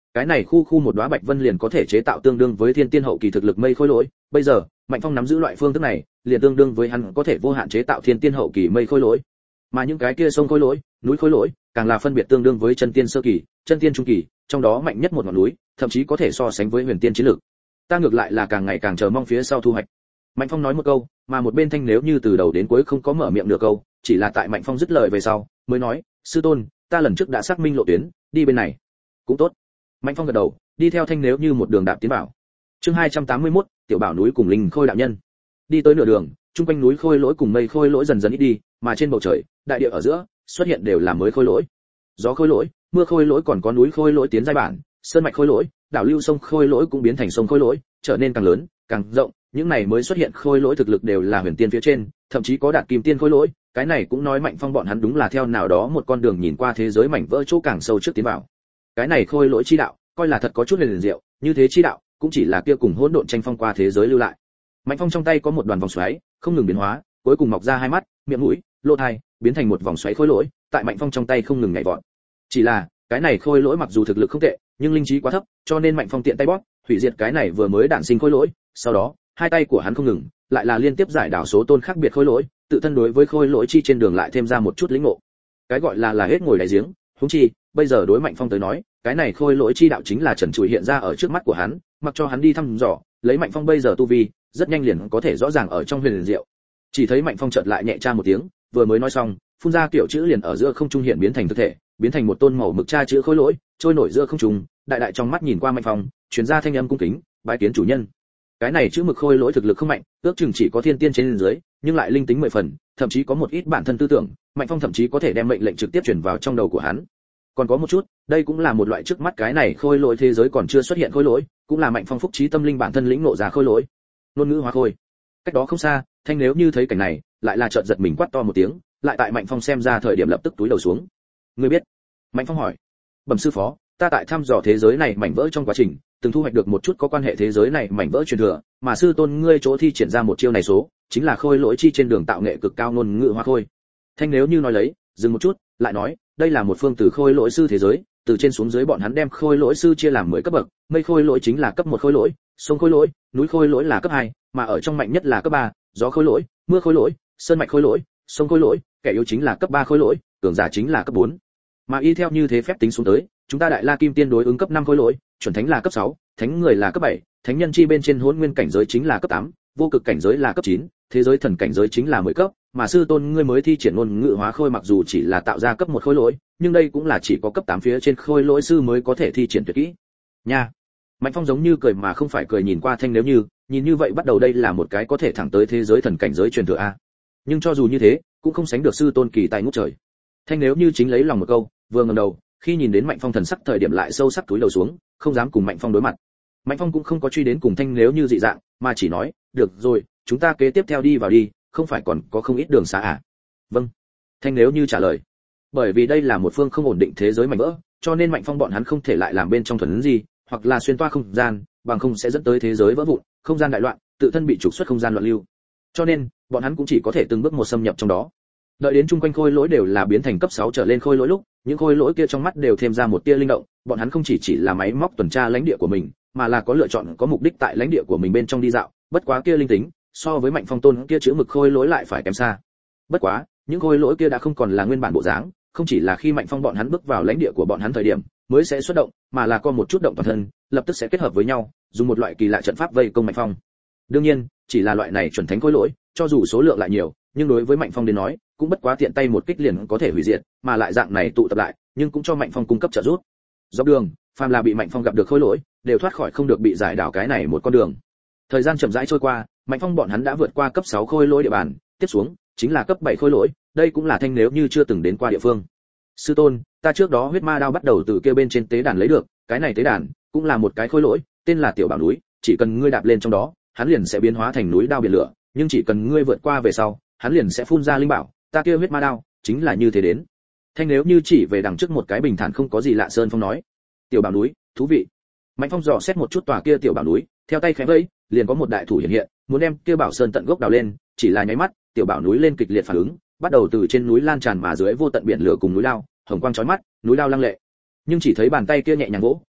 Cái này khu một đóa bạch vân liền có thể chế tạo tương đương với thiên tiên hậu kỳ thực lực mây khôi lỗi, bây giờ, Mạnh Phong nắm giữ loại phương thức này, liền tương đương với hắn có thể vô hạn chế tạo thiên tiên hậu kỳ mây khôi lỗi. Mà những cái kia sông khôi lỗi, núi khôi lỗi, càng là phân biệt tương đương với chân tiên sơ kỳ, chân tiên trung kỳ, trong đó mạnh nhất một ngọn núi, thậm chí có thể so sánh với huyền tiên chiến lực. Ta ngược lại là càng ngày càng chờ mong phía sau thu hoạch. Mạnh Phong nói một câu, mà một bên Thanh nếu như từ đầu đến cuối không có mở miệng nửa câu, chỉ là tại Mạnh Phong dứt lời về sau, mới nói, sư tôn, ta lần trước đã xác minh lộ tuyến, đi bên này. Cũng tốt. Mạnh Phong gật đầu, đi theo Thanh nếu như một đường đạp tiến vào. Chương 281, tiểu bảo núi cùng linh khôi đạo nhân. Đi tới nửa đường, trung quanh núi khôi lỗi cùng mây khôi lỗi dần dần ít đi, mà trên bầu trời, đại địa ở giữa, xuất hiện đều là mới khôi lỗi. Gió khôi lỗi, mưa khôi lỗi còn có núi khôi lỗi tiến giai bản, sơn mạch khôi lỗi, đảo lưu sông khôi lỗi cũng biến thành sông khôi lỗi, trở nên càng lớn, càng rộng, những này mới xuất hiện khôi lỗi thực lực đều là huyền tiên phía trên, thậm chí có đạt kim tiên khôi lỗi, cái này cũng nói Mạnh Phong bọn hắn đúng là theo nào đó một con đường nhìn qua thế giới mảnh vỡ chỗ càng sâu trước tiến vào. Cái này khôi lỗi chi đạo, coi là thật có chút huyền diệu, như thế chi đạo, cũng chỉ là kia cùng hỗn độn tranh phong qua thế giới lưu lại. Mạnh Phong trong tay có một đoàn vòng xoáy, không ngừng biến hóa, cuối cùng mọc ra hai mắt, miệng mũi, lỗ tai, biến thành một vòng xoáy khôi lỗi, tại Mạnh Phong trong tay không ngừng nhảy vọt. Chỉ là, cái này khôi lỗi mặc dù thực lực không tệ, nhưng linh trí quá thấp, cho nên Mạnh Phong tiện tay bóp, hủy diệt cái này vừa mới đản sinh khôi lỗi, sau đó, hai tay của hắn không ngừng, lại là liên tiếp giải đảo số tôn khác biệt khôi lỗi, tự thân đối với khôi lỗi chi trên đường lại thêm ra một chút lĩnh ngộ. Cái gọi là hết ngồi đáy giếng, huống chi, bây giờ đối Mạnh Phong tới nói, cái này khôi lỗi chi đạo chính là trần trụi hiện ra ở trước mắt của hắn, mặc cho hắn đi thăm dò, lấy Mạnh Phong bây giờ tu vi, rất nhanh liền có thể rõ ràng ở trong huyền diệu. Chỉ thấy Mạnh Phong chợt lại nhẹ tra một tiếng, vừa mới nói xong, phun ra kiểu chữ liền ở giữa không trung hiện biến thành thực thể, biến thành một tôn màu mực tra chữ khôi lỗi, trôi nổi giữa không trung, đại đại trong mắt nhìn qua Mạnh Phong, truyền ra thanh âm cung kính, bái kiến chủ nhân. Cái này chữ mực khôi lỗi thực lực không mạnh, ước chừng chỉ có thiên tiên trên dưới, nhưng lại linh tính 10 phần, thậm chí có một ít bản thân tư tưởng, Mạnh Phong thậm chí có thể đem mệnh lệnh trực tiếp truyền vào trong đầu của hắn. Còn có một chút, đây cũng là một loại trước mắt cái này khôi lỗi thế giới còn chưa xuất hiện khôi lỗi, cũng là Mạnh Phong phúc trí tâm linh bản thân lĩnh ngộ ra khôi lỗi. Ngôn ngữ hóa khôi. Cách đó không xa, Thanh nếu như thấy cảnh này, lại là chợt giật mình quát to một tiếng, lại tại Mạnh Phong xem ra thời điểm lập tức túi đầu xuống. Ngươi biết? Mạnh Phong hỏi. Bẩm sư phó, ta tại thăm dò thế giới này mảnh vỡ trong quá trình, từng thu hoạch được một chút có quan hệ thế giới này mảnh vỡ truyền thừa, mà sư tôn ngươi chỗ thi triển ra một chiêu này số, chính là khôi lỗi chi trên đường tạo nghệ cực cao ngôn ngữ hóa khôi. Thanh nếu như nói lấy, dừng một chút, lại nói, đây là một phương từ khôi lỗi sư thế giới, từ trên xuống dưới bọn hắn đem khôi lỗi sư chia làm 10 cấp bậc, mây khôi lỗi chính là cấp 1 khôi lỗi, sông khôi lỗi, núi khôi lỗi là cấp 2, mà ở trong mạnh nhất là cấp 3, gió khôi lỗi, mưa khôi lỗi, sơn mạch khôi lỗi, sông khôi lỗi, kẻ yếu chính là cấp 3 khôi lỗi, cường giả chính là cấp 4. Mà y theo như thế phép tính xuống tới, chúng ta đại la kim tiên đối ứng cấp 5 khôi lỗi, chuẩn thánh là cấp 6, thánh người là cấp 7, thánh nhân chi bên trên hỗn nguyên cảnh giới chính là cấp 8, vô cực cảnh giới là cấp 9, thế giới thần cảnh giới chính là 10 cấp, mà sư tôn ngươi mới thi triển ngôn ngữ hóa khôi mặc dù chỉ là tạo ra cấp 1 khôi lỗi, nhưng đây cũng là chỉ có cấp 8 phía trên khôi lỗi sư mới có thể thi triển tuyệt kỹ. Nha. Mạnh Phong giống như cười mà không phải cười nhìn qua Thanh nếu như, nhìn như vậy bắt đầu đây là một cái có thể thẳng tới thế giới thần cảnh giới truyền thừa a. Nhưng cho dù như thế, cũng không sánh được sư tôn kỳ tài ngút trời. Thanh nếu như chính lấy lòng một câu, vừa ngẩng đầu, khi nhìn đến Mạnh Phong thần sắc thời điểm lại sâu sắc túi đầu xuống, không dám cùng Mạnh Phong đối mặt. Mạnh Phong cũng không có truy đến cùng Thanh nếu như dị dạng, mà chỉ nói, được rồi, chúng ta kế tiếp theo đi vào đi, không phải còn có không ít đường xa à? Vâng. Thanh nếu như trả lời. Bởi vì đây là một phương không ổn định thế giới mảnh vỡ, cho nên Mạnh Phong bọn hắn không thể lại làm bên trong thuần gì, hoặc là xuyên toa không gian, bằng không sẽ dẫn tới thế giới vỡ vụn, không gian đại loạn, tự thân bị trục xuất không gian loạn lưu. Cho nên, bọn hắn cũng chỉ có thể từng bước một xâm nhập trong đó. Đợi đến chung quanh khôi lỗi đều là biến thành cấp 6 trở lên khôi lỗi lúc, những khôi lỗi kia trong mắt đều thêm ra một tia linh động, bọn hắn không chỉ là máy móc tuần tra lãnh địa của mình, mà là có lựa chọn có mục đích tại lãnh địa của mình bên trong đi dạo, bất quá kia linh tính, so với Mạnh Phong tôn kia chữ mực khôi lỗi lại phải kém xa. Bất quá, những khôi lỗi kia đã không còn là nguyên bản bộ dáng, không chỉ là khi Mạnh Phong bọn hắn bước vào lãnh địa của bọn hắn thời điểm mới sẽ xuất động, mà là có một chút động toàn thân, lập tức sẽ kết hợp với nhau, dùng một loại kỳ lạ trận pháp vây công Mạnh Phong. Đương nhiên, chỉ là loại này chuẩn thánh khôi lỗi, cho dù số lượng lại nhiều, nhưng đối với Mạnh Phong đến nói, cũng bất quá tiện tay một kích liền có thể hủy diệt, mà lại dạng này tụ tập lại, nhưng cũng cho Mạnh Phong cung cấp trợ giúp. Dọc đường, phàm là bị Mạnh Phong gặp được khôi lỗi, đều thoát khỏi không được bị giải đảo cái này một con đường. Thời gian chậm rãi trôi qua, Mạnh Phong bọn hắn đã vượt qua cấp 6 khôi lỗi địa bàn, tiếp xuống chính là cấp 7 khôi lỗi, đây cũng là Thanh nếu như chưa từng đến qua địa phương. Sư tôn, ta trước đó huyết ma đao bắt đầu từ kia bên trên tế đàn lấy được, cái này tế đàn cũng là một cái khôi lỗi, tên là Tiểu Bảo núi, chỉ cần ngươi đạp lên trong đó, hắn liền sẽ biến hóa thành núi đao biển lửa, nhưng chỉ cần ngươi vượt qua về sau, hắn liền sẽ phun ra linh bảo, ta kia huyết ma đao chính là như thế đến. Thanh nếu như chỉ về đằng trước một cái bình thản không có gì lạ sơn phong nói, Tiểu Bảo núi, thú vị. Mạnh Phong dò xét một chút tòa kia Tiểu Bảo núi, theo tay khẽ vẫy, liền có một đại thủ hiện hiện, muốn đem kia bảo sơn tận gốc đào lên, chỉ là nháy mắt, Tiểu Bảo núi lên kịch liệt phản ứng, bắt đầu từ trên núi lan tràn mà dưới vô tận biển lửa cùng núi lao, hồng quang chói mắt, núi lao lăng lệ. Nhưng chỉ thấy bàn tay kia nhẹ nhàng vỗ,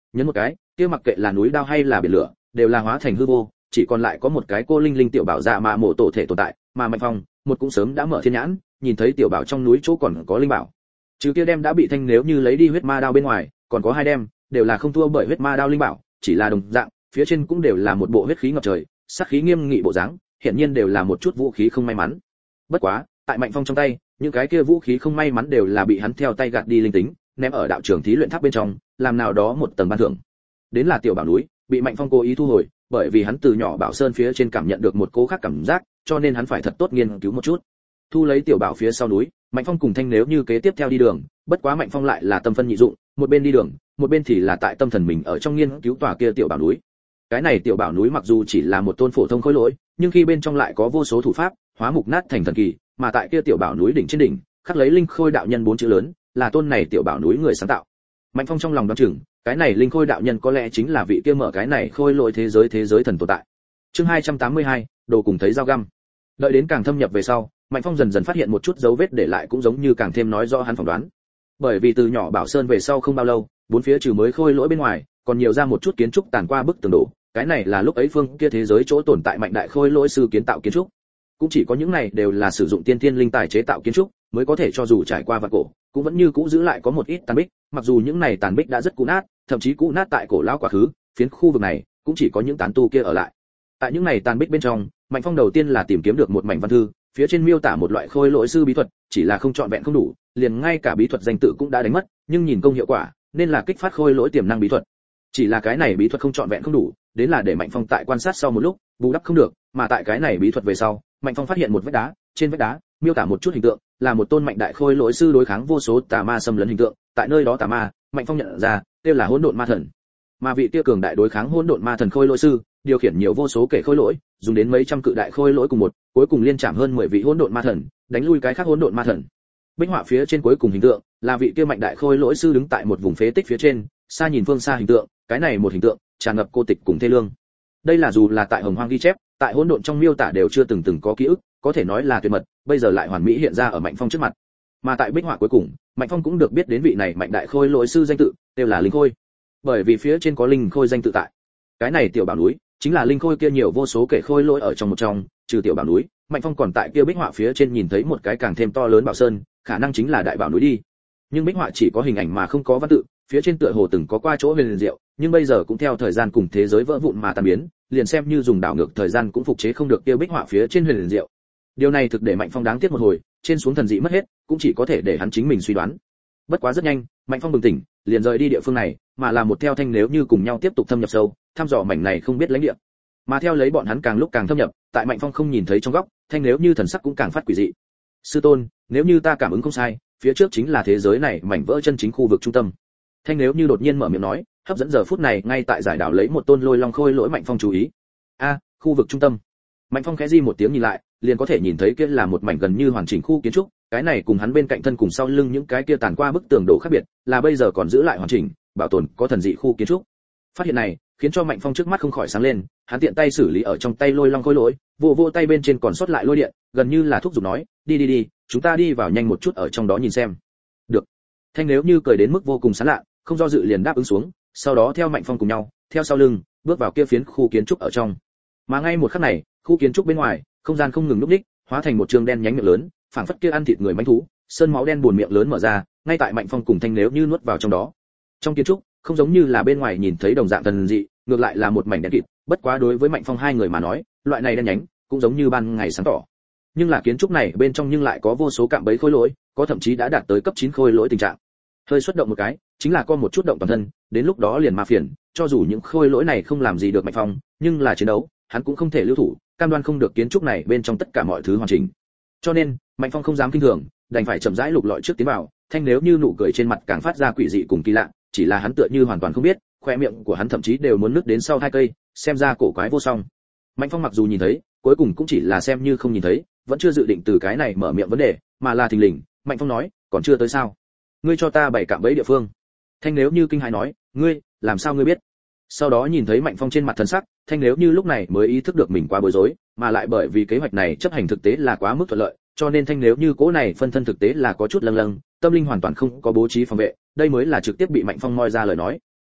nhấn một cái, kia mặc kệ là núi đao hay là biển lửa, đều là hóa thành hư vô, chỉ còn lại có một cái cô linh linh tiểu bảo dạ mạ mộ tổ thể tồn tại, mà Mạnh Phong, một cũng sớm đã mở thiên nhãn, nhìn thấy tiểu bảo trong núi chỗ còn có linh bảo. Trừ kia đem đã bị Thanh Nếu Như lấy đi huyết ma đao bên ngoài, còn có 2 đem, đều là không thua bởi huyết ma đao linh bảo, chỉ là đồng dạng, phía trên cũng đều là một bộ huyết khí ngập trời, sát khí nghiêm nghị bộ dáng, hiển nhiên đều là một chút vũ khí không may mắn. Bất quá, tại Mạnh Phong trong tay, những cái kia vũ khí không may mắn đều là bị hắn theo tay gạt đi linh tính, ném ở đạo trường thí luyện tháp bên trong, làm nào đó một tầng ban thưởng. Đến là tiểu bảo núi, bị Mạnh Phong cố ý thu hồi, bởi vì hắn từ nhỏ bảo sơn phía trên cảm nhận được một cố khác cảm giác, cho nên hắn phải thật tốt nghiên cứu một chút. Thu lấy tiểu bảo phía sau núi, Mạnh Phong cùng Thanh Nếu Như kế tiếp theo đi đường, bất quá Mạnh Phong lại là tâm phân nhị dụng, một bên đi đường, một bên thì là tại tâm thần mình ở trong nghiên cứu tòa kia tiểu bảo núi. Cái này tiểu bảo núi mặc dù chỉ là một tôn phổ thông khối lỗi, nhưng khi bên trong lại có vô số thủ pháp, hóa mục nát thành thần kỳ, mà tại kia tiểu bảo núi đỉnh trên đỉnh, khắc lấy linh khôi đạo nhân 4 chữ lớn, là tôn này tiểu bảo núi người sáng tạo. Mạnh Phong trong lòng đoán chừng, cái này linh khôi đạo nhân có lẽ chính là vị kia mở cái này khôi lỗi thế giới thần tồn tại. Chương 282, đồ cùng thấy dao găm. Đợi đến càng thâm nhập về sau, Mạnh Phong dần dần phát hiện một chút dấu vết để lại cũng giống như càng thêm nói rõ hắn phỏng đoán. Bởi vì từ nhỏ bảo sơn về sau không bao lâu, bốn phía trừ mới khôi lỗi bên ngoài, còn nhiều ra một chút kiến trúc tàn qua bức tường đổ, cái này là lúc ấy phương kia thế giới chỗ tồn tại mạnh đại khôi lỗi sư kiến tạo kiến trúc. Cũng chỉ có những này đều là sử dụng tiên thiên linh tài chế tạo kiến trúc, mới có thể cho dù trải qua vạn cổ, cũng vẫn như cũ giữ lại có một ít tàn bích, mặc dù những này tàn bích đã rất cũ nát, thậm chí cũ nát tại cổ lão quá khứ, phiến khu vực này cũng chỉ có những tán tu kia ở lại. Tại những này tàn bích bên trong, Mạnh Phong đầu tiên là tìm kiếm được một mảnh văn thư, phía trên miêu tả một loại khôi lỗi sư bí thuật, chỉ là không trọn vẹn không đủ, liền ngay cả bí thuật danh tự cũng đã đánh mất, nhưng nhìn công hiệu quả, nên là kích phát khôi lỗi tiềm năng bí thuật. Chỉ là cái này bí thuật không trọn vẹn không đủ, đến là để Mạnh Phong tại quan sát sau một lúc, bù đắp không được, mà tại cái này bí thuật về sau, Mạnh Phong phát hiện một vách đá, trên vách đá miêu tả một chút hình tượng, là một tôn mạnh đại khôi lỗi sư đối kháng vô số tà ma xâm lấn hình tượng, tại nơi đó tà ma, Mạnh Phong nhận ra, đây là hỗn độn ma thần. Mà vị kia cường đại đối kháng hỗn độn ma thần khôi lỗi sư, điều khiển nhiều vô số kẻ khôi lỗi, dùng đến mấy trăm cự đại khôi lỗi cùng một, cuối cùng liên chạm hơn 10 vị hỗn độn ma thần, đánh lui cái khác hỗn độn ma thần. Bích họa phía trên cuối cùng hình tượng, là vị kia mạnh đại khôi lỗi sư đứng tại một vùng phế tích phía trên, xa nhìn phương xa hình tượng, cái này một hình tượng, tràn ngập cô tịch cùng thê lương. Đây là dù là tại Hồng Hoang ghi chép, tại hỗn độn trong miêu tả đều chưa từng có ký ức, có thể nói là tuyệt mật, bây giờ lại hoàn mỹ hiện ra ở Mạnh Phong trước mặt. Mà tại bích họa cuối cùng, Mạnh Phong cũng được biết đến vị này mạnh đại khôi lỗi sư danh tự, đều là linh khôi. Bởi vì phía trên có linh khôi danh tự tại. Cái này tiểu bảo núi, chính là linh khôi kia nhiều vô số kẻ khôi lỗi ở trong một trong, trừ tiểu bảo núi, Mạnh Phong còn tại kia bích họa phía trên nhìn thấy một cái càng thêm to lớn bảo sơn, khả năng chính là đại bảo núi đi. Nhưng bích họa chỉ có hình ảnh mà không có văn tự, phía trên tựa hồ từng có qua chỗ huyền liền diệu, nhưng bây giờ cũng theo thời gian cùng thế giới vỡ vụn mà tan biến, liền xem như dùng đảo ngược thời gian cũng phục chế không được kia bích họa phía trên huyền liền diệu. Điều này thực để Mạnh Phong đáng tiếc một hồi, trên xuống thần dị mất hết, cũng chỉ có thể để hắn chính mình suy đoán. Bất quá rất nhanh, Mạnh Phong bừng tỉnh, liền rời đi địa phương này, mà là một theo Thanh Nếu Như cùng nhau tiếp tục thâm nhập sâu, thăm dò mảnh này không biết lãnh địa. Mà theo lấy bọn hắn càng lúc càng thâm nhập, tại Mạnh Phong không nhìn thấy trong góc, Thanh Nếu Như thần sắc cũng càng phát quỷ dị. Sư tôn, nếu như ta cảm ứng không sai, phía trước chính là thế giới này mảnh vỡ chân chính khu vực trung tâm. Thanh Nếu Như đột nhiên mở miệng nói, hấp dẫn giờ phút này ngay tại giải đảo lấy một tôn lôi long khôi lỗi Mạnh Phong chú ý. A, khu vực trung tâm. Mạnh Phong khẽ di một tiếng nhìn lại, liền có thể nhìn thấy kia là một mảnh gần như hoàn chỉnh khu kiến trúc, cái này cùng hắn bên cạnh thân cùng sau lưng những cái kia tàn qua bức tường đổ khác biệt, là bây giờ còn giữ lại hoàn chỉnh, bảo tồn có thần dị khu kiến trúc. Phát hiện này, khiến cho Mạnh Phong trước mắt không khỏi sáng lên, hắn tiện tay xử lý ở trong tay lôi long khôi lỗi, vô tay bên trên còn sót lại lôi điện, gần như là thúc giục nói, đi, chúng ta đi vào nhanh một chút ở trong đó nhìn xem. Được. Thanh Nếu Như cười đến mức vô cùng sán lạ, không do dự liền đáp ứng xuống, sau đó theo Mạnh Phong cùng nhau, theo sau lưng, bước vào kia phiến khu kiến trúc ở trong. Mà ngay một khắc này, khu kiến trúc bên ngoài, không gian không ngừng lúc ních, hóa thành một trường đen nhánh miệng lớn, phảng phất kia ăn thịt người manh thú, sơn máu đen buồn miệng lớn mở ra, ngay tại Mạnh Phong cùng Thanh Nếu Như nuốt vào trong đó. Trong kiến trúc, không giống như là bên ngoài nhìn thấy đồng dạng thần dị, ngược lại là một mảnh đen kịt, bất quá đối với Mạnh Phong hai người mà nói, loại này đen nhánh, cũng giống như ban ngày sáng tỏ. Nhưng là kiến trúc này bên trong nhưng lại có vô số cạm bẫy khôi lỗi, có thậm chí đã đạt tới cấp 9 khôi lỗi tình trạng. Hơi xuất động một cái, chính là có một chút động toàn thân, đến lúc đó liền ma phiền, cho dù những khôi lỗi này không làm gì được Mạnh Phong, nhưng là chiến đấu, hắn cũng không thể lưu thủ, cam đoan không được kiến trúc này bên trong tất cả mọi thứ hoàn chỉnh. Cho nên, Mạnh Phong không dám kinh thường, đành phải chậm rãi lục lọi trước tiến vào, Thanh Nếu Như nụ cười trên mặt càng phát ra quỷ dị cùng kỳ lạ, chỉ là hắn tựa như hoàn toàn không biết, khoe miệng của hắn thậm chí đều muốn nứt đến sau 2 cây, xem ra cổ quái vô song. Mạnh Phong mặc dù nhìn thấy, cuối cùng cũng chỉ là xem như không nhìn thấy, vẫn chưa dự định từ cái này mở miệng vấn đề, mà là thình lình, Mạnh Phong nói, còn chưa tới sao? Ngươi cho ta bảy cạm bẫy địa phương. Thanh Nếu Như kinh hãi nói, ngươi, làm sao ngươi biết? Sau đó nhìn thấy Mạnh Phong trên mặt thần sắc, Thanh Nếu Như lúc này mới ý thức được mình quá bối rối, mà lại bởi vì kế hoạch này chấp hành thực tế là quá mức thuận lợi, cho nên Thanh Nếu Như cố này phân thân thực tế là có chút lâng lâng, tâm linh hoàn toàn không có bố trí phòng vệ, đây mới là trực tiếp bị Mạnh Phong moi ra lời nói.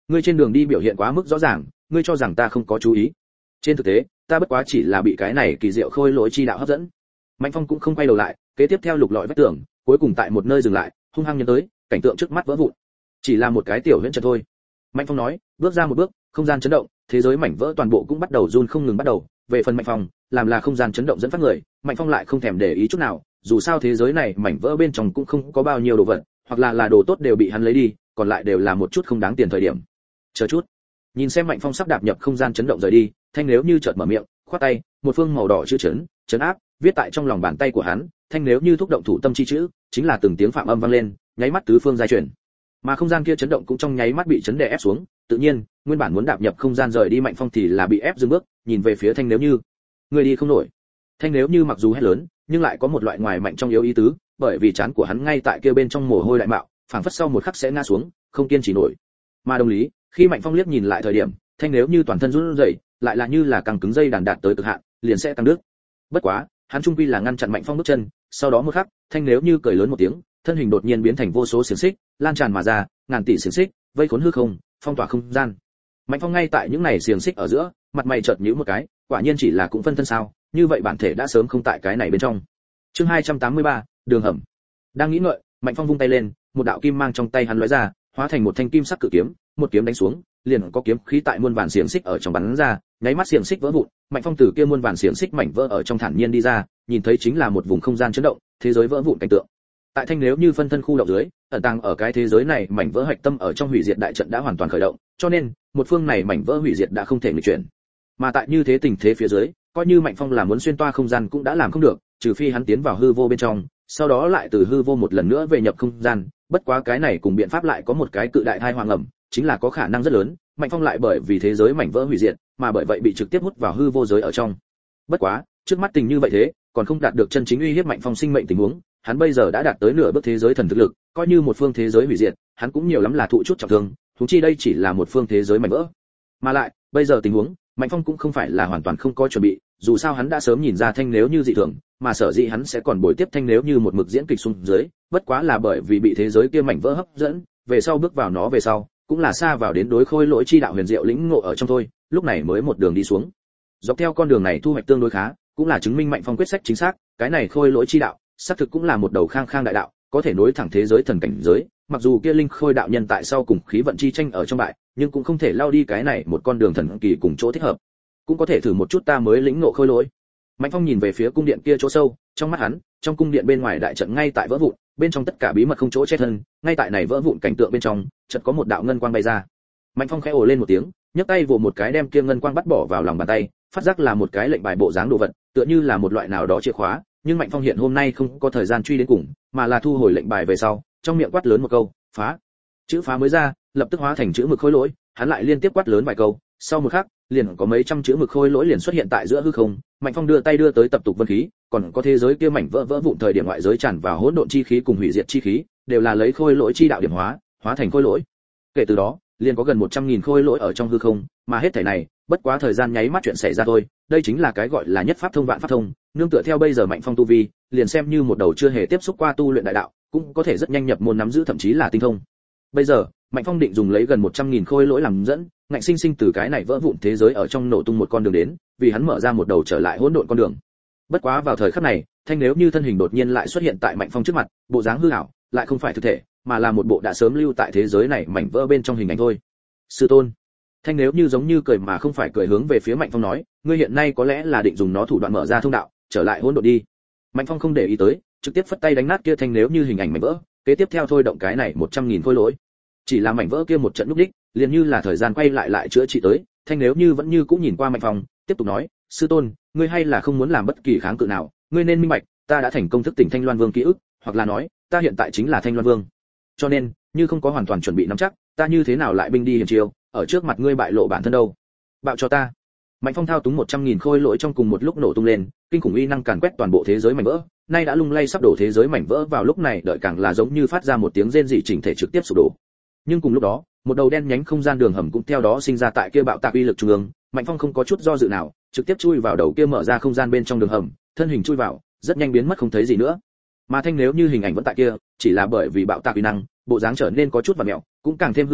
ngươi trên đường đi biểu hiện quá mức rõ ràng, ngươi cho rằng ta không có chú ý. Trên thực tế, ta bất quá chỉ là bị cái này kỳ diệu khôi lỗi chi đạo hấp dẫn. Mạnh Phong cũng không quay đầu lại, kế tiếp theo lục lọi vách tường, cuối cùng tại một nơi dừng lại, hung hăng nhấn tới, cảnh tượng trước mắt vỡ vụn. Chỉ là một cái tiểu huyễn trận thôi. Mạnh Phong nói, bước ra một bước, không gian chấn động, thế giới mảnh vỡ toàn bộ cũng bắt đầu run không ngừng bắt đầu. Về phần Mạnh Phong, làm là không gian chấn động dẫn phát người, Mạnh Phong lại không thèm để ý chút nào, dù sao thế giới này mảnh vỡ bên trong cũng không có bao nhiêu đồ vật, hoặc là đồ tốt đều bị hắn lấy đi, còn lại đều là một chút không đáng tiền thời điểm. Chờ chút. Nhìn xem Mạnh Phong sắp đạp nhập không gian chấn động rời đi, Thanh Nếu Như chợt mở miệng, khoát tay, một phương màu đỏ chữ chấn áp, viết tại trong lòng bàn tay của hắn, Thanh Nếu Như thúc động thủ tâm chi chữ, chính là từng tiếng phạm âm vang lên, nháy mắt tứ phương giai chuyển. Mà không gian kia chấn động cũng trong nháy mắt bị chấn đè ép xuống, tự nhiên, nguyên bản muốn đạp nhập không gian rời đi Mạnh Phong thì là bị ép dừng bước, nhìn về phía Thanh Nếu Như. Người đi không nổi. Thanh Nếu Như mặc dù hét lớn, nhưng lại có một loại ngoài mạnh trong yếu ý tứ, bởi vì trán của hắn ngay tại kia bên trong mồ hôi đại mạo, phảng phất sau một khắc sẽ ngã xuống, không kiên trì nổi. Mà đồng lý, khi Mạnh Phong liếc nhìn lại thời điểm, Thanh Nếu Như toàn thân run rẩy, lại là như là căng cứng dây đàn đạt tới cực hạn, liền sẽ tăng đứt. Bất quá, hắn trung quy là ngăn chặn Mạnh Phong bước chân, sau đó một khắc, Thanh Nếu Như cười lớn một tiếng, thân hình đột nhiên biến thành vô số xiềng xích, lan tràn mà ra, ngàn tỷ xiềng xích, vây khốn hư không, phong tỏa không gian. Mạnh Phong ngay tại những này xiềng xích ở giữa, mặt mày chợt nhíu một cái, quả nhiên chỉ là cũng phân thân sao, như vậy bản thể đã sớm không tại cái này bên trong. Chương 283, đường hầm. Đang nghĩ ngợi, Mạnh Phong vung tay lên, một đạo kim mang trong tay hắn lóe ra, hóa thành một thanh kim sắc cự kiếm, một kiếm đánh xuống, liền có kiếm khí tại muôn vàn xiềng xích ở trong bắn ra, nháy mắt xiềng xích vỡ vụn, Mạnh Phong từ kia muôn vàn xiềng xích mảnh vỡ ở trong thản nhiên đi ra, nhìn thấy chính là một vùng không gian chấn động, thế giới vỡ vụn cảnh tượng. Tại Thanh Nếu Như phân thân khu động dưới, ẩn tàng ở cái thế giới này mảnh vỡ hạch tâm ở trong hủy diệt đại trận đã hoàn toàn khởi động, cho nên một phương này mảnh vỡ hủy diệt đã không thể nghịch chuyển. Mà tại như thế tình thế phía dưới, coi như Mạnh Phong là muốn xuyên toa không gian cũng đã làm không được, trừ phi hắn tiến vào hư vô bên trong, sau đó lại từ hư vô một lần nữa về nhập không gian, bất quá cái này cùng biện pháp lại có một cái cự đại thai hoàng ẩm, chính là có khả năng rất lớn, Mạnh Phong lại bởi vì thế giới mảnh vỡ hủy diệt, mà bởi vậy bị trực tiếp hút vào hư vô giới ở trong. Bất quá, trước mắt tình như vậy thế, còn không đạt được chân chính uy hiếp Mạnh Phong sinh mệnh tình huống, hắn bây giờ đã đạt tới nửa bước thế giới thần thực lực, coi như một phương thế giới hủy diệt, hắn cũng nhiều lắm là thụ chút trọng thương, huống chi đây chỉ là một phương thế giới mảnh vỡ. Mà lại, bây giờ tình huống, Mạnh Phong cũng không phải là hoàn toàn không có chuẩn bị, dù sao hắn đã sớm nhìn ra Thanh Nếu Như dị thường, mà sở dĩ hắn sẽ còn bồi tiếp Thanh Nếu Như một mực diễn kịch xuống dưới, bất quá là bởi vì bị thế giới kia mảnh vỡ hấp dẫn, về sau bước vào nó về sau, cũng là xa vào đến đối khôi lỗi chi đạo huyền diệu lĩnh ngộ ở trong thôi, lúc này mới một đường đi xuống. Dọc theo con đường này thu hoạch tương đối khá, cũng là chứng minh Mạnh Phong quyết sách chính xác, cái này khôi lỗi chi đạo, xác thực cũng là một đầu khang khang đại đạo, có thể nối thẳng thế giới thần cảnh giới, mặc dù kia linh khôi đạo nhân tại sau cùng khí vận chi tranh ở trong bại, nhưng cũng không thể lao đi cái này một con đường thần kỳ cùng chỗ thích hợp. Cũng có thể thử một chút ta mới lĩnh ngộ khôi lỗi. Mạnh Phong nhìn về phía cung điện kia chỗ sâu, trong mắt hắn, trong cung điện bên ngoài đại trận ngay tại vỡ vụn, bên trong tất cả bí mật không chỗ che thân, ngay tại này vỡ vụn cảnh tượng bên trong, chợt có một đạo ngân quang bay ra. Mạnh Phong khẽ ồ lên một tiếng, nhấc tay vồ một cái đem kia ngân quang bắt bỏ vào lòng bàn tay, phát giác là một cái lệnh bài bộ dáng đồ vật, tựa như là một loại nào đó chìa khóa, nhưng Mạnh Phong hiện hôm nay không có thời gian truy đến cùng, mà là thu hồi lệnh bài về sau, trong miệng quát lớn một câu, phá. Chữ phá mới ra, lập tức hóa thành chữ mực khôi lỗi, hắn lại liên tiếp quát lớn vài câu, sau một khắc, liền có mấy trăm chữ mực khôi lỗi liền xuất hiện tại giữa hư không. Mạnh Phong đưa tay đưa tới tập tục vân khí, còn có thế giới kia mảnh vỡ vỡ vụn thời điểm ngoại giới tràn vào hỗn độn chi khí cùng hủy diệt chi khí, đều là lấy khôi lỗi chi đạo điểm hóa, hóa thành khôi lỗi. Kể từ đó, liền có gần 100.000 khôi lỗi ở trong hư không, mà hết thảy này, bất quá thời gian nháy mắt chuyện xảy ra thôi, đây chính là cái gọi là nhất pháp thông vạn pháp thông, nương tựa theo bây giờ Mạnh Phong tu vi, liền xem như một đầu chưa hề tiếp xúc qua tu luyện đại đạo, cũng có thể rất nhanh nhập môn nắm giữ thậm chí là tinh thông. Bây giờ, Mạnh Phong định dùng lấy gần 100.000 khôi lỗi làm dẫn, ngạnh sinh sinh từ cái này vỡ vụn thế giới ở trong nổ tung một con đường đến, vì hắn mở ra một đầu trở lại hỗn độn con đường. Bất quá vào thời khắc này, Thanh Nếu Như thân hình đột nhiên lại xuất hiện tại Mạnh Phong trước mặt, bộ dáng hư ảo, lại không phải thực thể, mà là một bộ đã sớm lưu tại thế giới này mảnh vỡ bên trong hình ảnh thôi. Sư tôn. Thanh Nếu Như giống như cười mà không phải cười hướng về phía Mạnh Phong nói, ngươi hiện nay có lẽ là định dùng nó thủ đoạn mở ra thông đạo, trở lại hỗn độn đi. Mạnh Phong không để ý tới, trực tiếp phất tay đánh nát kia Thanh Nếu Như hình ảnh mảnh vỡ, kế tiếp theo thôi động cái này 100.000 khôi lỗi. Chỉ là mảnh vỡ kia một trận lúc đích, liền như là thời gian quay lại chữa trị tới, Thanh Nếu Như vẫn như cũng nhìn qua Mạnh Phong, tiếp tục nói, sư tôn, ngươi hay là không muốn làm bất kỳ kháng cự nào, ngươi nên minh bạch, ta đã thành công thức tỉnh Thanh Loan Vương ký ức, hoặc là nói, ta hiện tại chính là Thanh Loan Vương. Cho nên, như không có hoàn toàn chuẩn bị nắm chắc, ta như thế nào lại binh đi hiểm chiêu, ở trước mặt ngươi bại lộ bản thân đâu? Bạo cho ta. Mạnh Phong thao túng 100.000 khôi lỗi trong cùng một lúc nổ tung lên, kinh khủng uy năng càn quét toàn bộ thế giới mảnh vỡ, nay đã lung lay sắp đổ thế giới mảnh vỡ vào lúc này đợi càng là giống như phát ra một tiếng rên rỉ chỉnh thể trực tiếp sụp đổ. Nhưng cùng lúc đó, một đầu đen nhánh không gian đường hầm cũng theo đó sinh ra tại kia bạo tạc uy lực trung ương, Mạnh Phong không có chút do dự nào, trực tiếp chui vào đầu kia mở ra không gian bên trong đường hầm, thân hình chui vào, rất nhanh biến mất không thấy gì nữa. Mà Thanh Nếu Như hình ảnh vẫn tại kia, chỉ là bởi vì bạo tạc uy năng, bộ dáng trở nên có chút vặn mèo, cũng càng thêm hư ảo,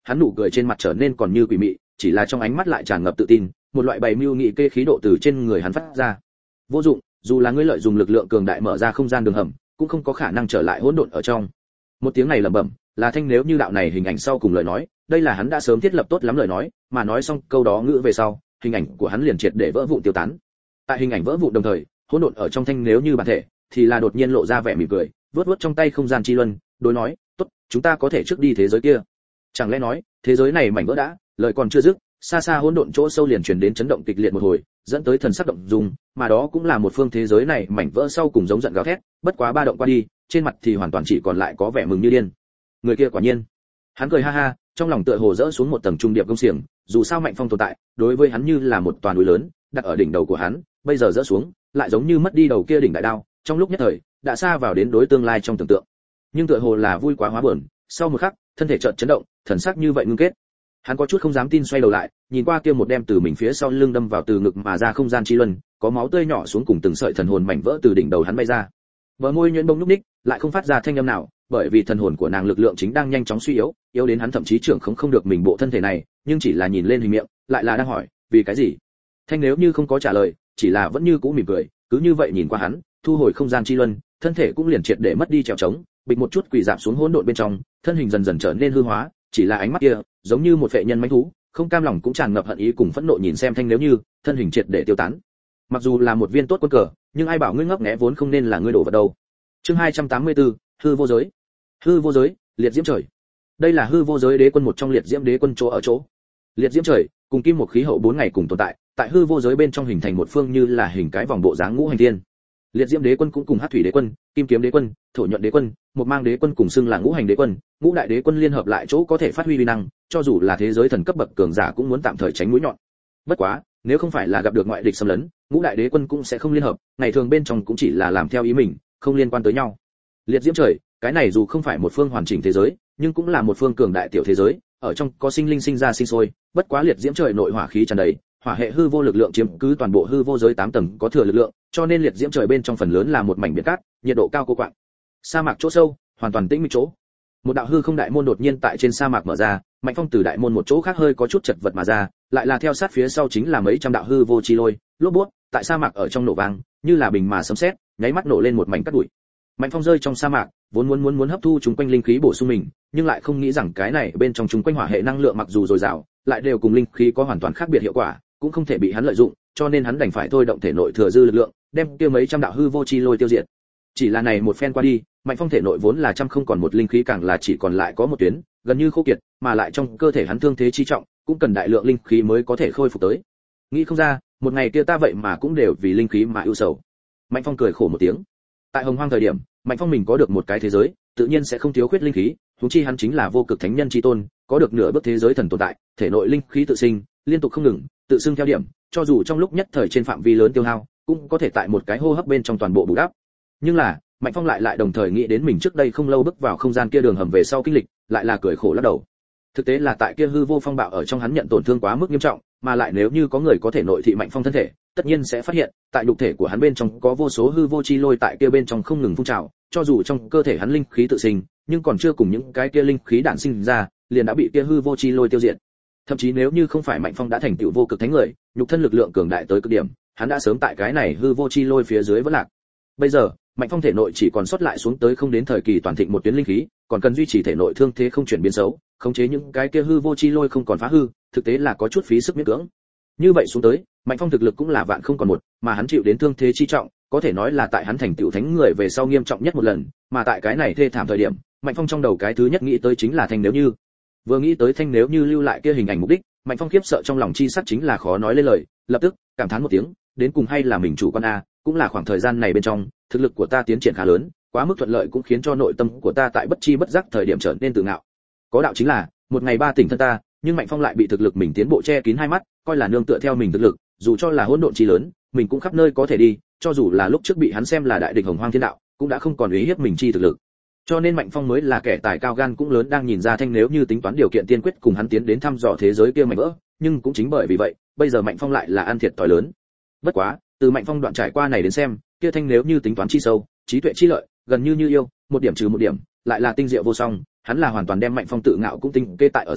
hắn nụ cười trên mặt trở nên còn như quỷ mị, chỉ là trong ánh mắt lại tràn ngập tự tin, một loại bày mưu nghị kê khí độ từ trên người hắn phát ra. Vô dụng, dù là ngươi lợi dụng lực lượng cường đại mở ra không gian đường hầm, cũng không có khả năng trở lại hỗn độn ở trong. Một tiếng này lẩm bẩm, là Thanh nếu như đạo này hình ảnh sau cùng lời nói, đây là hắn đã sớm thiết lập tốt lắm lời nói, mà nói xong câu đó ngữ về sau, hình ảnh của hắn liền triệt để vỡ vụn tiêu tán. Tại hình ảnh vỡ vụn đồng thời, hỗn độn ở trong Thanh nếu như bản thể, thì là đột nhiên lộ ra vẻ mỉm cười, vớt vớt trong tay không gian chi luân, đối nói, tốt, chúng ta có thể trước đi thế giới kia. Chẳng lẽ nói, thế giới này mảnh vỡ đã, lời còn chưa dứt, xa xa hỗn độn chỗ sâu liền truyền đến chấn động kịch liệt một hồi, dẫn tới thần sắc động dung, mà đó cũng là một phương thế giới này mảnh vỡ sau cùng giống giận gào thét, bất quá ba động qua đi, trên mặt thì hoàn toàn chỉ còn lại có vẻ mừng như điên. Người kia quả nhiên, hắn cười ha ha, trong lòng tựa hồ rỡ xuống một tầng trung điệp công xiềng, dù sao Mạnh Phong tồn tại, đối với hắn như là một toàn núi lớn, đặt ở đỉnh đầu của hắn, bây giờ rỡ xuống, lại giống như mất đi đầu kia đỉnh đại đao, trong lúc nhất thời, đã xa vào đến đối tương lai trong tưởng tượng. Nhưng tựa hồ là vui quá hóa buồn, sau một khắc, thân thể chợt chấn động, thần sắc như vậy ngưng kết. Hắn có chút không dám tin xoay đầu lại, nhìn qua kia một đem từ mình phía sau lưng đâm vào từ ngực mà ra không gian chi luân, có máu tươi nhỏ xuống cùng từng sợi thần hồn mảnh vỡ từ đỉnh đầu hắn bay ra. Bờ môi nhuyễn bông lúc ních, lại không phát ra thanh âm nào, bởi vì thần hồn của nàng lực lượng chính đang nhanh chóng suy yếu, yếu đến hắn thậm chí trưởng không được mình bộ thân thể này, nhưng chỉ là nhìn lên hình miệng, lại là đang hỏi, vì cái gì? Thanh nếu như không có trả lời, chỉ là vẫn như cũ mỉm cười, cứ như vậy nhìn qua hắn, thu hồi không gian chi luân, thân thể cũng liền triệt để mất đi trèo trống, bịch một chút quỳ rạp xuống hỗn độn bên trong, thân hình dần dần trở nên hư hóa, chỉ là ánh mắt kia, giống như một phệ nhân mãnh thú, không cam lòng cũng tràn ngập hận ý cùng phẫn nộ nhìn xem Thanh nếu như, thân hình triệt để tiêu tán. Mặc dù là một viên tốt quân cờ, nhưng ai bảo ngươi ngốc nghé vốn không nên là ngươi đổ vào đâu. Chương 284, hư vô giới. Hư vô giới, liệt diễm trời. Đây là hư vô giới đế quân một trong liệt diễm đế quân chỗ ở chỗ. Liệt diễm trời, cùng kim một khí hậu 4 ngày cùng tồn tại, tại hư vô giới bên trong hình thành một phương như là hình cái vòng bộ dáng ngũ hành thiên. Liệt diễm đế quân cũng cùng hắc thủy đế quân, kim kiếm đế quân, thổ nhuận đế quân, một mang đế quân cùng xưng là ngũ hành đế quân, ngũ đại đế quân liên hợp lại chỗ có thể phát huy uy năng, cho dù là thế giới thần cấp bậc cường giả cũng muốn tạm thời tránh mũi nhọn. Bất quá, nếu không phải là gặp được ngoại địch xâm lấn, ngũ đại đế quân cũng sẽ không liên hợp, ngày thường bên trong cũng chỉ là làm theo ý mình, không liên quan tới nhau. Liệt diễm trời, cái này dù không phải một phương hoàn chỉnh thế giới, nhưng cũng là một phương cường đại tiểu thế giới, ở trong có sinh linh sinh ra sinh sôi, bất quá liệt diễm trời nội hỏa khí tràn đầy, hỏa hệ hư vô lực lượng chiếm cứ toàn bộ hư vô giới 8 tầng có thừa lực lượng, cho nên liệt diễm trời bên trong phần lớn là một mảnh biển cát, nhiệt độ cao cô quạng. Sa mạc chỗ sâu, hoàn toàn tĩnh mịch chỗ. Một đạo hư không đại môn đột nhiên tại trên sa mạc mở ra, Mạnh Phong từ đại môn một chỗ khác hơi có chút chật vật mà ra, lại là theo sát phía sau chính là mấy trăm đạo hư vô chi lôi, lốp bút, tại sa mạc ở trong nổ vang, như là bình mà sấm sét, nháy mắt nổ lên một mảnh cát bụi. Mạnh Phong rơi trong sa mạc, vốn muốn hấp thu chúng quanh linh khí bổ sung mình, nhưng lại không nghĩ rằng cái này bên trong chúng quanh hỏa hệ năng lượng mặc dù dồi dào, lại đều cùng linh khí có hoàn toàn khác biệt hiệu quả, cũng không thể bị hắn lợi dụng, cho nên hắn đành phải thôi động thể nội thừa dư lực lượng, đem kia mấy trăm đạo hư vô chi lôi tiêu diệt. Chỉ là này một phen qua đi, Mạnh Phong thể nội vốn là trăm không còn một linh khí càng là chỉ còn lại có một tuyến, gần như khô kiệt, mà lại trong cơ thể hắn thương thế chi trọng, cũng cần đại lượng linh khí mới có thể khôi phục tới. Nghĩ không ra, một ngày kia ta vậy mà cũng đều vì linh khí mà ưu sầu. Mạnh Phong cười khổ một tiếng. Tại Hồng Hoang thời điểm, Mạnh Phong mình có được một cái thế giới, tự nhiên sẽ không thiếu khuyết linh khí, huống chi hắn chính là vô cực thánh nhân chi tôn, có được nửa bước thế giới thần tồn tại, thể nội linh khí tự sinh, liên tục không ngừng, tự xưng theo điểm, cho dù trong lúc nhất thời trên phạm vi lớn tiêu hao, cũng có thể tại một cái hô hấp bên trong toàn bộ bù đắp. Nhưng là, Mạnh Phong lại đồng thời nghĩ đến mình trước đây không lâu bước vào không gian kia đường hầm về sau kinh lịch, lại là cười khổ lắc đầu. Thực tế là tại kia hư vô phong bạo ở trong hắn nhận tổn thương quá mức nghiêm trọng, mà lại nếu như có người có thể nội thị Mạnh Phong thân thể, tất nhiên sẽ phát hiện, tại nhục thể của hắn bên trong có vô số hư vô chi lôi tại kia bên trong không ngừng phun trào, cho dù trong cơ thể hắn linh khí tự sinh, nhưng còn chưa cùng những cái kia linh khí đản sinh ra, liền đã bị kia hư vô chi lôi tiêu diệt. Thậm chí nếu như không phải Mạnh Phong đã thành tựu vô cực thánh người, nhục thân lực lượng cường đại tới cực điểm, hắn đã sớm tại cái này hư vô chi lôi phía dưới vỡ lạc. Bây giờ, Mạnh Phong thể nội chỉ còn sót lại xuống tới không đến thời kỳ toàn thịnh một tuyến linh khí, còn cần duy trì thể nội thương thế không chuyển biến xấu, khống chế những cái kia hư vô chi lôi không còn phá hư, thực tế là có chút phí sức miễn cưỡng. Như vậy xuống tới, Mạnh Phong thực lực cũng là vạn không còn một, mà hắn chịu đến thương thế chi trọng, có thể nói là tại hắn thành tựu thánh người về sau nghiêm trọng nhất một lần, mà tại cái này thê thảm thời điểm, Mạnh Phong trong đầu cái thứ nhất nghĩ tới chính là Thanh nếu như. Vừa nghĩ tới Thanh nếu như lưu lại kia hình ảnh mục đích, Mạnh Phong khiếp sợ trong lòng chi sắc chính là khó nói lên lời, lập tức cảm thán một tiếng, đến cùng hay là mình chủ quan a, cũng là khoảng thời gian này bên trong, thực lực của ta tiến triển khá lớn, quá mức thuận lợi cũng khiến cho nội tâm của ta tại bất chi bất giác thời điểm trở nên tự ngạo. Có đạo chính là, một ngày ba tỉnh thân ta, nhưng Mạnh Phong lại bị thực lực mình tiến bộ che kín hai mắt, coi là nương tựa theo mình thực lực, dù cho là hỗn độn chi lớn, mình cũng khắp nơi có thể đi, cho dù là lúc trước bị hắn xem là đại địch Hồng Hoang Thiên Đạo, cũng đã không còn uy hiếp mình chi thực lực. Cho nên Mạnh Phong mới là kẻ tài cao gan cũng lớn đang nhìn ra Thanh nếu như tính toán điều kiện tiên quyết cùng hắn tiến đến thăm dò thế giới kia mảnh vỡ, nhưng cũng chính bởi vì vậy, bây giờ Mạnh Phong lại là ăn thiệt thòi lớn. Bất quá, từ Mạnh Phong đoạn trải qua này đến xem, kia Thanh nếu như tính toán chi sâu, trí tuệ chi lợi, gần như yêu, một điểm trừ một điểm, lại là tinh diệu vô song, hắn là hoàn toàn đem Mạnh Phong tự ngạo cũng tinh kê tại ở giữa,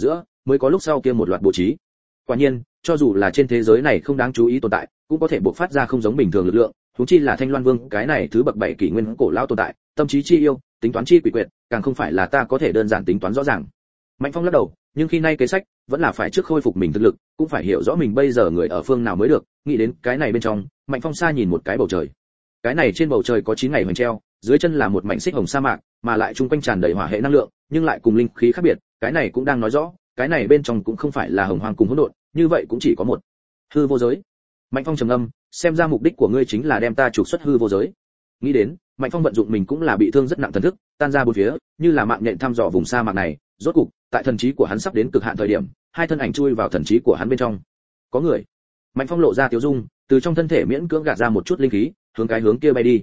mới có lúc sau kia một loạt bố trí. Quả nhiên, cho dù là trên thế giới này không đáng chú ý tồn tại, cũng có thể bộc phát ra không giống bình thường lực lượng, huống chi là Thanh Loan Vương, cái này thứ bậc 7 kỷ nguyên cổ lão tồn tại, tâm trí chi yêu, tính toán chi quỷ quyệt, càng không phải là ta có thể đơn giản tính toán rõ ràng. Mạnh Phong lắc đầu, nhưng khi nay kế sách, vẫn là phải trước khôi phục mình thực lực, cũng phải hiểu rõ mình bây giờ người ở phương nào mới được, nghĩ đến cái này bên trong, Mạnh Phong xa nhìn một cái bầu trời. Cái này trên bầu trời có 9 ngày hoành treo, dưới chân là một mảnh xích hồng sa mạc, mà lại trung quanh tràn đầy hỏa hệ năng lượng, nhưng lại cùng linh khí khác biệt, cái này cũng đang nói rõ, cái này bên trong cũng không phải là hồng hoang cùng hỗn độn, như vậy cũng chỉ có một hư vô giới. Mạnh Phong trầm ngâm, xem ra mục đích của ngươi chính là đem ta trục xuất hư vô giới. Nghĩ đến, Mạnh Phong vận dụng mình cũng là bị thương rất nặng thần thức, tan ra bốn phía, như là mạng nhện thăm dò vùng sa mạc này, rốt cục, tại thần trí của hắn sắp đến cực hạn thời điểm, hai thân ảnh chui vào thần trí của hắn bên trong. Có người. Mạnh Phong lộ ra tiếu dung, từ trong thân thể miễn cưỡng gạt ra một chút linh khí, hướng kia bay đi.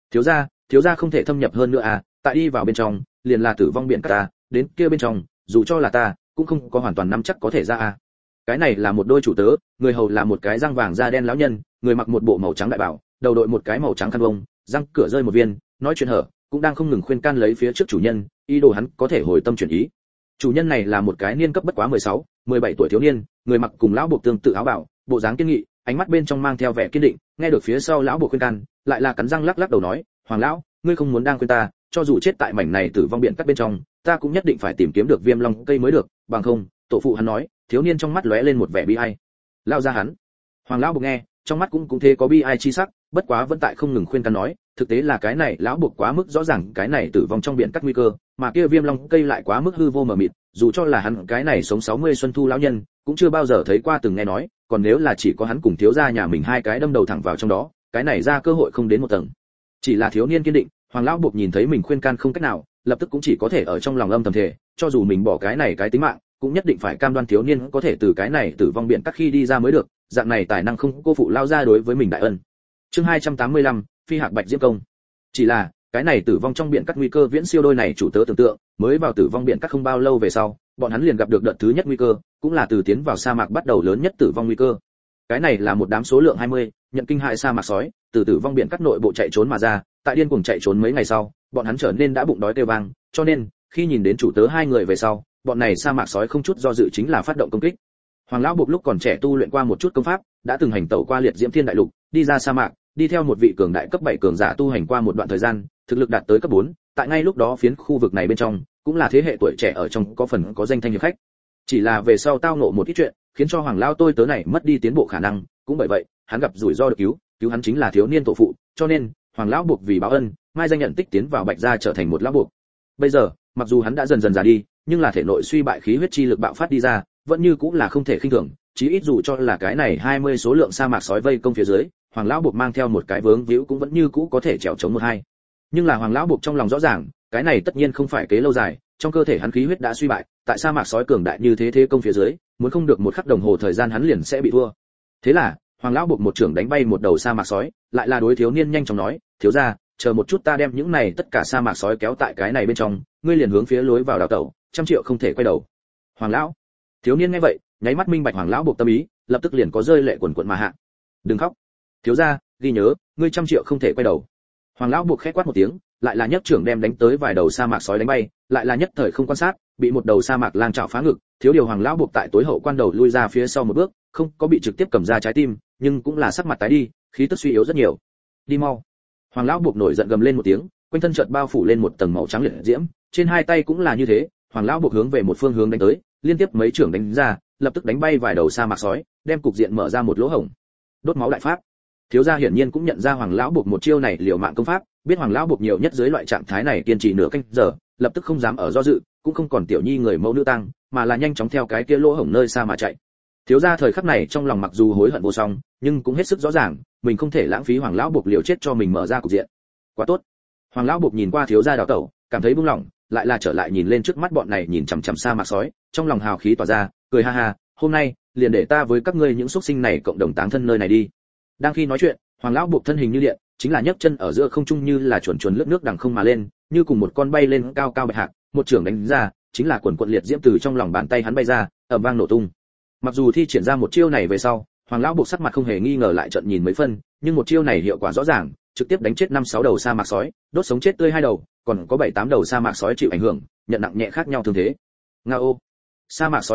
Thiếu gia không thể thâm nhập hơn nữa à, tại đi vào bên trong, liền là tử vong biển cát ta, đến kia bên trong, dù cho là ta, cũng không có hoàn toàn nắm chắc có thể ra à. Cái này là một đôi chủ tớ, người hầu là một cái răng vàng da đen lão nhân, người mặc một bộ màu trắng đại bảo, đầu đội một cái màu trắng khăn vông, răng cửa rơi một viên, nói chuyện hở, cũng đang không ngừng khuyên can lấy phía trước chủ nhân, ý đồ hắn có thể hồi tâm chuyển ý. Chủ nhân này là một cái niên cấp bất quá 16, 17 tuổi thiếu niên, người mặc cùng lão buộc tương tự áo bảo, bộ dáng kiên nghị, ánh mắt bên trong mang theo vẻ kiên định, nghe được phía sau lão buộc khuyên can, lại là cắn răng lắc lắc đầu nói, "Hoàng lão, ngươi không muốn đang khuyên ta, cho dù chết tại mảnh này tử vong biển cắt bên trong, ta cũng nhất định phải tìm kiếm được Viêm Long cây mới được, bằng không." Tổ phụ hắn nói, thiếu niên trong mắt lóe lên một vẻ bi ai. Lao ra hắn. Hoàng lão buộc nghe, trong mắt cũng thế có bi ai chi sắc, bất quá vẫn tại không ngừng khuyên can nói, thực tế là cái này lão buộc quá mức rõ ràng cái này tử vong trong biển cắt nguy cơ, mà kia Viêm Long cây lại quá mức hư vô mờ mịt, dù cho là hắn cái này sống 60 xuân thu lão nhân, cũng chưa bao giờ thấy qua từng nghe nói, còn nếu là chỉ có hắn cùng thiếu gia nhà mình hai cái đâm đầu thẳng vào trong đó, cái này ra cơ hội không đến một tầng. Chỉ là thiếu niên kiên định, Hoàng lão buộc nhìn thấy mình khuyên can không cách nào, lập tức cũng chỉ có thể ở trong lòng âm thầm thề, cho dù mình bỏ cái này cái tính mạng, cũng nhất định phải cam đoan thiếu niên có thể từ cái này tử vong biển cắt khi đi ra mới được, dạng này tài năng không cô phụ lao ra đối với mình đại ân. Chương 285, phi hạc bạch diễm công. Chỉ là, cái này tử vong trong biển cắt nguy cơ viễn siêu đôi này chủ tớ tưởng tượng, mới vào tử vong biển cắt không bao lâu về sau, bọn hắn liền gặp được đợt thứ nhất nguy cơ, cũng là từ tiến vào sa mạc bắt đầu lớn nhất tử vong nguy cơ. Cái này là một đám số lượng 20, nhận kinh hại sa mạc sói, từ tử vong biển cắt nội bộ chạy trốn mà ra, tại điên cuồng chạy trốn mấy ngày sau, bọn hắn trở nên đã bụng đói kêu vang, cho nên, khi nhìn đến chủ tớ hai người về sau, bọn này sa mạc sói không chút do dự chính là phát động công kích. Hoàng lão buộc lúc còn trẻ tu luyện qua một chút công pháp, đã từng hành tẩu qua liệt diễm thiên đại lục, đi ra sa mạc, đi theo một vị cường đại cấp 7 cường giả tu hành qua một đoạn thời gian, thực lực đạt tới cấp 4, tại ngay lúc đó phiến khu vực này bên trong, cũng là thế hệ tuổi trẻ ở trong có phần có danh thanh hiệp khách. Chỉ là về sau tao ngộ một ít chuyện, khiến cho Hoàng lão tôi tớ này mất đi tiến bộ khả năng, cũng bởi vậy, hắn gặp rủi ro được cứu hắn chính là thiếu niên tổ phụ, cho nên, Hoàng lão buộc vì báo ân, mai danh nhận tích tiến vào Bạch gia trở thành một lão buộc. Bây giờ, mặc dù hắn đã dần dần già đi, nhưng là thể nội suy bại khí huyết chi lực bạo phát đi ra, vẫn như cũng là không thể khinh thường, chí ít dù cho là cái này 20 số lượng sa mạc sói vây công phía dưới, Hoàng lão buộc mang theo một cái vướng víu cũng vẫn như cũ có thể trèo chống một hai. Nhưng là Hoàng lão buộc trong lòng rõ ràng, cái này tất nhiên không phải kế lâu dài, trong cơ thể hắn khí huyết đã suy bại, tại sa mạc sói cường đại như thế công phía dưới, muốn không được một khắc đồng hồ thời gian hắn liền sẽ bị thua. Thế là, Hoàng lão buộc một trưởng đánh bay một đầu sa mạc sói, lại là đối thiếu niên nhanh chóng nói, thiếu gia, chờ một chút ta đem những này tất cả sa mạc sói kéo tại cái này bên trong, ngươi liền hướng phía lối vào đào tẩu, 100 triệu không thể quay đầu. Hoàng lão. Thiếu niên nghe vậy, nháy mắt minh bạch Hoàng lão buộc tâm ý, lập tức liền có rơi lệ quần quần mà hạ. Đừng khóc. Thiếu gia, ghi nhớ, ngươi 100 triệu không thể quay đầu. Hoàng lão buộc khẽ quát một tiếng, lại là nhấc trưởng đem đánh tới vài đầu sa mạc sói đánh bay, lại là nhất thời không quan sát, bị một đầu sa mạc lang chảo phá ngực, thiếu điều Hoàng lão buộc tại tối hậu quan đầu lui ra phía sau một bước, không có bị trực tiếp cầm ra trái tim, nhưng cũng là sắc mặt tái đi, khí tức suy yếu rất nhiều. Đi mau. Hoàng lão buộc nổi giận gầm lên một tiếng, quanh thân chợt bao phủ lên một tầng màu trắng liệt diễm, trên hai tay cũng là như thế, Hoàng lão buộc hướng về một phương hướng đánh tới, liên tiếp mấy trưởng đánh ra, lập tức đánh bay vài đầu sa mạc sói, đem cục diện mở ra một lỗ hổng. Đốt máu đại pháp. Thiếu gia hiển nhiên cũng nhận ra Hoàng lão buộc một chiêu này liều mạng công pháp, biết Hoàng lão buộc nhiều nhất dưới loại trạng thái này kiên trì nửa canh giờ, lập tức không dám ở do dự, cũng không còn tiểu nhi người mẫu nữ tăng, mà là nhanh chóng theo cái kia lỗ hổng nơi xa mà chạy. Thiếu gia thời khắc này trong lòng mặc dù hối hận vô song, nhưng cũng hết sức rõ ràng, mình không thể lãng phí Hoàng lão buộc liều chết cho mình mở ra cục diện. Quá tốt. Hoàng lão buộc nhìn qua thiếu gia đào tẩu, cảm thấy buông lỏng, lại là trở lại nhìn lên trước mắt bọn này nhìn chằm chằm sa mạc sói, trong lòng hào khí tỏa ra, cười ha ha, hôm nay liền để ta với các ngươi những xuất sinh này cộng đồng táng thân nơi này đi. Đang khi nói chuyện, Hoàng lão buộc thân hình như điện, chính là nhấc chân ở giữa không trung như là chuồn chuồn lướt nước đằng không mà lên, như cùng một con bay lên cao cao bạch hạc, một trưởng đánh ra, chính là quần quần liệt diễm từ trong lòng bàn tay hắn bay ra, ầm vang nổ tung. Mặc dù thi triển ra một chiêu này về sau, Hoàng lão buộc sắc mặt không hề nghi ngờ lại trợn nhìn mấy phân, nhưng một chiêu này hiệu quả rõ ràng, trực tiếp đánh chết 5-6 đầu sa mạc sói, đốt sống chết tươi 2 đầu, còn có 7-8 đầu sa mạc sói chịu ảnh hưởng, nhận nặng nhẹ khác nhau thương thế. Ngao. Sa mạc sói gầm thét,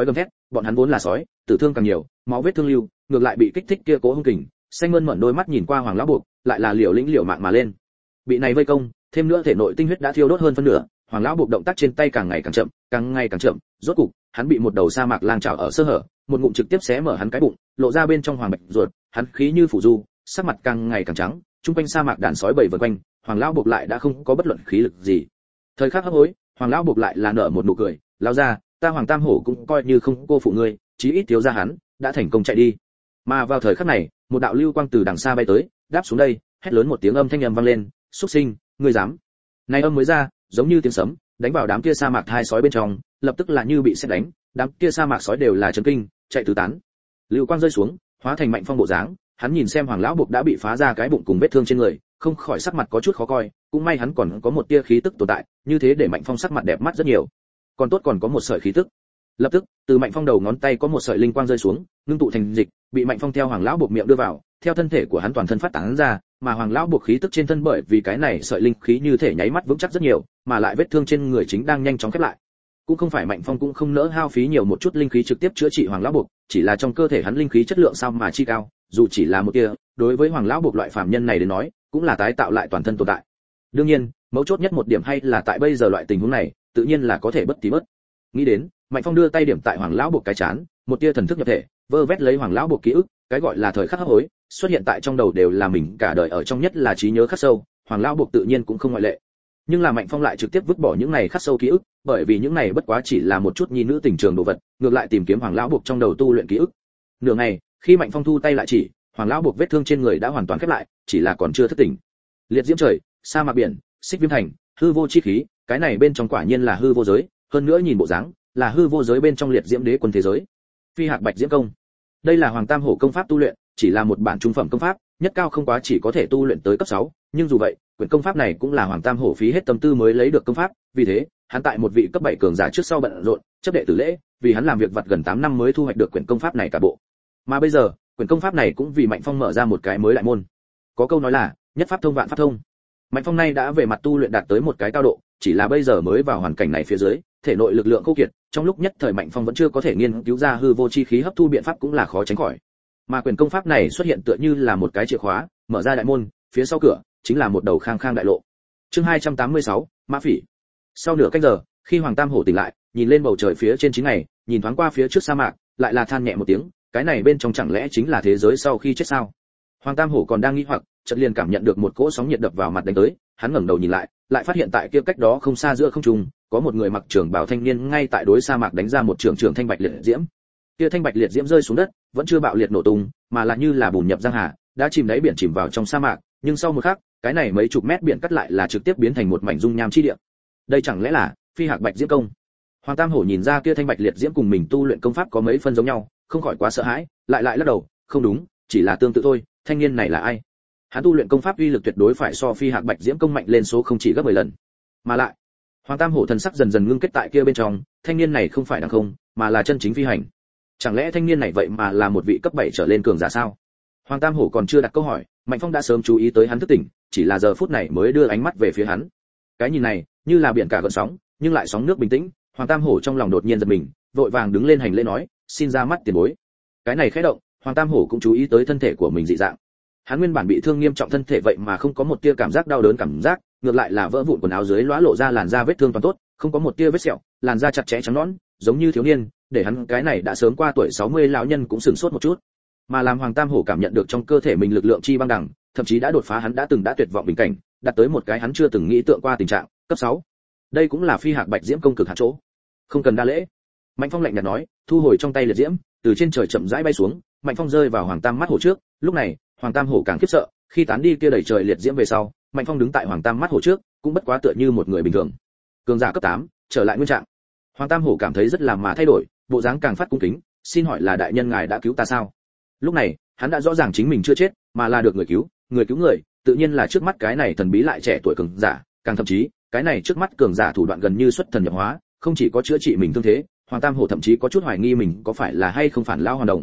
bọn hắn vốn là sói, tử thương càng nhiều, máu vết thương lưu, ngược lại bị kích thích kia cố hung kình, xanh mơn mởn đôi mắt nhìn qua Hoàng lão buộc, lại là liều lĩnh liều mạng mà lên. Bị này vây công, thêm nữa thể nội tinh huyết đã thiêu đốt hơn phân nửa, Hoàng lão buộc động tác trên tay càng ngày càng chậm, rốt cục, hắn bị một đầu sa mạc lang chảo ở sơ hở, một ngụm trực tiếp xé mở hắn cái bụng, lộ ra bên trong hoàng bạch ruột, hắn khí như phủ du, sắc mặt càng ngày càng trắng, trung quanh sa mạc đàn sói bầy vần quanh, Hoàng lão buộc lại đã không có bất luận khí lực gì. Thời khắc hấp hối, Hoàng lão buộc lại là nở một nụ cười, lao ra, ta Hoàng Tam Hổ cũng coi như không cô phụ ngươi, chí ít thiếu gia hắn đã thành công chạy đi. Mà vào thời khắc này, một đạo lưu quang từ đằng xa bay tới, đáp xuống đây, hét lớn một tiếng âm thanh vang lên, "Súc sinh, ngươi dám!" Này âm mới ra, giống như tiếng sấm, đánh vào đám kia sa mạc thai sói bên trong, lập tức là như bị sét đánh, đám kia sa mạc sói đều là chấn kinh, chạy tứ tán. Lưu quang rơi xuống, hóa thành Mạnh Phong bộ dáng, hắn nhìn xem Hoàng lão buộc đã bị phá ra cái bụng cùng vết thương trên người, không khỏi sắc mặt có chút khó coi, cũng may hắn còn có một tia khí tức tồn tại, như thế để Mạnh Phong sắc mặt đẹp mắt rất nhiều. Còn tốt còn có một sợi khí tức. Lập tức, từ Mạnh Phong đầu ngón tay có một sợi linh quang rơi xuống, ngưng tụ thành dịch, bị Mạnh Phong theo Hoàng lão buộc miệng đưa vào, theo thân thể của hắn toàn thân phát tán ra, mà Hoàng lão buộc khí tức trên thân bởi vì cái này sợi linh khí như thể nháy mắt vững chắc rất nhiều, mà lại vết thương trên người chính đang nhanh chóng khép lại. Cũng không phải Mạnh Phong cũng không nỡ hao phí nhiều một chút linh khí trực tiếp chữa trị Hoàng lão buộc, chỉ là trong cơ thể hắn linh khí chất lượng sao mà chi cao, dù chỉ là một tia, đối với Hoàng lão buộc loại phàm nhân này đến nói, cũng là tái tạo lại toàn thân tồn tại. Đương nhiên, mấu chốt nhất một điểm hay là tại bây giờ loại tình huống này, tự nhiên là có thể bất tí bớt. Nghĩ đến, Mạnh Phong đưa tay điểm tại Hoàng lão buộc cái chán, một tia thần thức nhập thể, vơ vét lấy Hoàng lão buộc ký ức, cái gọi là thời khắc hấp hối, xuất hiện tại trong đầu đều là mình cả đời ở trong nhất là trí nhớ khắc sâu, Hoàng lão buộc tự nhiên cũng không ngoại lệ. Nhưng là Mạnh Phong lại trực tiếp vứt bỏ những này khắc sâu ký ức, bởi vì những này bất quá chỉ là một chút nhi nữ tình trường đồ vật, ngược lại tìm kiếm Hoàng lão buộc trong đầu tu luyện ký ức. Nửa ngày, khi Mạnh Phong thu tay lại chỉ, Hoàng lão buộc vết thương trên người đã hoàn toàn khép lại, chỉ là còn chưa thức tỉnh. Liệt diễm trời, sa mạc biển, xích viêm thành, hư vô chi khí, cái này bên trong quả nhiên là hư vô giới, hơn nữa nhìn bộ dáng, là hư vô giới bên trong liệt diễm đế quân thế giới. Phi hạc bạch diễm công. Đây là Hoàng Tam Hổ công pháp tu luyện, chỉ là một bản trung phẩm công pháp, nhất cao không quá chỉ có thể tu luyện tới cấp 6, nhưng dù vậy, quyển công pháp này cũng là Hoàng Tam Hổ phí hết tâm tư mới lấy được công pháp, vì thế, hắn tại một vị cấp 7 cường giả trước sau bận rộn, chấp đệ tử lễ, vì hắn làm việc vặt gần 8 năm mới thu hoạch được quyển công pháp này cả bộ. Mà bây giờ, quyển công pháp này cũng vì Mạnh Phong mở ra một cái mới đại môn. Có câu nói là, nhất pháp thông vạn pháp thông. Mạnh Phong nay đã về mặt tu luyện đạt tới một cái cao độ, chỉ là bây giờ mới vào hoàn cảnh này phía dưới, thể nội lực lượng khô kiệt, trong lúc nhất thời Mạnh Phong vẫn chưa có thể nghiên cứu ra hư vô chi khí hấp thu biện pháp cũng là khó tránh khỏi. Mà quyền công pháp này xuất hiện tựa như là một cái chìa khóa, mở ra đại môn, phía sau cửa chính là một đầu khang khang đại lộ. Chương 286, Mã Phỉ. Sau nửa canh giờ, khi Hoàng Tam Hổ tỉnh lại, nhìn lên bầu trời phía trên 9 ngày, nhìn thoáng qua phía trước sa mạc, lại là than nhẹ một tiếng, cái này bên trong chẳng lẽ chính là thế giới sau khi chết sao? Hoàng Tam Hổ còn đang nghi hoặc, chợt liền cảm nhận được một cỗ sóng nhiệt đập vào mặt đánh tới, hắn ngẩng đầu nhìn lại, lại phát hiện tại kia cách đó không xa giữa không trung, có một người mặc trường bào thanh niên ngay tại đối sa mạc đánh ra một trường thanh bạch liệt diễm. Kia thanh bạch liệt diễm rơi xuống đất, vẫn chưa bạo liệt nổ tung, mà là như là bùn nhập giang hà, đã chìm đáy biển chìm vào trong sa mạc, nhưng sau một khắc, cái này mấy chục mét biển cắt lại là trực tiếp biến thành một mảnh dung nham chi địa. Đây chẳng lẽ là Phi Hạc Bạch Diễm công? Hoàng Tam Hổ nhìn ra kia thanh bạch liệt diễm cùng mình tu luyện công pháp có mấy phân giống nhau, không khỏi quá sợ hãi, lại lắc đầu, không đúng, chỉ là tương tự thôi, thanh niên này là ai? Hắn tu luyện công pháp uy lực tuyệt đối phải so Phi Hạc Bạch Diễm công mạnh lên số không chỉ gấp 10 lần. Mà lại, Hoàng Tam Hổ thần sắc dần dần ngưng kết tại kia bên trong, thanh niên này không phải đằng không, mà là chân chính phi hành. Chẳng lẽ thanh niên này vậy mà là một vị cấp 7 trở lên cường giả sao? Hoàng Tam Hổ còn chưa đặt câu hỏi, Mạnh Phong đã sớm chú ý tới hắn thức tỉnh, chỉ là giờ phút này mới đưa ánh mắt về phía hắn. Cái nhìn này, như là biển cả gợn sóng, nhưng lại sóng nước bình tĩnh, Hoàng Tam Hổ trong lòng đột nhiên giật mình, vội vàng đứng lên hành lễ nói, xin ra mắt tiền bối. Cái này khẽ động, Hoàng Tam Hổ cũng chú ý tới thân thể của mình dị dạng. Hắn nguyên bản bị thương nghiêm trọng thân thể vậy mà không có một tia cảm giác đau đớn cảm giác, ngược lại là vỡ vụn quần áo dưới lóa lộ ra làn da vết thương toàn tốt, không có một tia vết sẹo, làn da chặt chẽ trắng nõn, giống như thiếu niên, để hắn cái này đã sớm qua tuổi 60 lão nhân cũng sửng sốt một chút. Mà làm Hoàng Tam Hổ cảm nhận được trong cơ thể mình lực lượng chi băng đẳng, thậm chí đã đột phá hắn đã tuyệt vọng bình cảnh, đạt tới một cái hắn chưa từng nghĩ tượng qua tình trạng, cấp 6. Đây cũng là Phi Hạc Bạch Diễm công cực hạn chỗ. Không cần đa lễ. Mạnh Phong lạnh nhạt nói, thu hồi trong tay liệt diễm, từ trên trời chậm rãi bay xuống, Mạnh Phong rơi vào Hoàng Tam mắt hổ trước, lúc này, Hoàng Tam Hổ càng khiếp sợ, khi tán đi kia đầy trời liệt diễm về sau, Mạnh Phong đứng tại Hoàng Tam mắt hổ trước, cũng bất quá tựa như một người bình thường. Cường giả cấp 8, trở lại nguyên trạng. Hoàng Tam Hổ cảm thấy rất là mà thay đổi, bộ dáng càng phát cung kính, xin hỏi là đại nhân ngài đã cứu ta sao? Lúc này, hắn đã rõ ràng chính mình chưa chết, mà là được người cứu người, tự nhiên là trước mắt cái này thần bí lại trẻ tuổi cường giả, càng thậm chí, cái này trước mắt cường giả thủ đoạn gần như xuất thần nhập hóa, không chỉ có chữa trị mình thương thế, Hoàng Tam Hổ thậm chí có chút hoài nghi mình có phải là hay không phản lao hoàn đồng.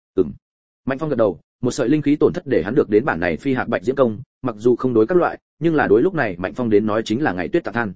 Mạnh Phong gật đầu, một sợi linh khí tổn thất để hắn được đến bản này Phi Hạc Bạch Diễm công, mặc dù không đối các loại, nhưng là đối lúc này Mạnh Phong đến nói chính là ngày tuyết tạc than.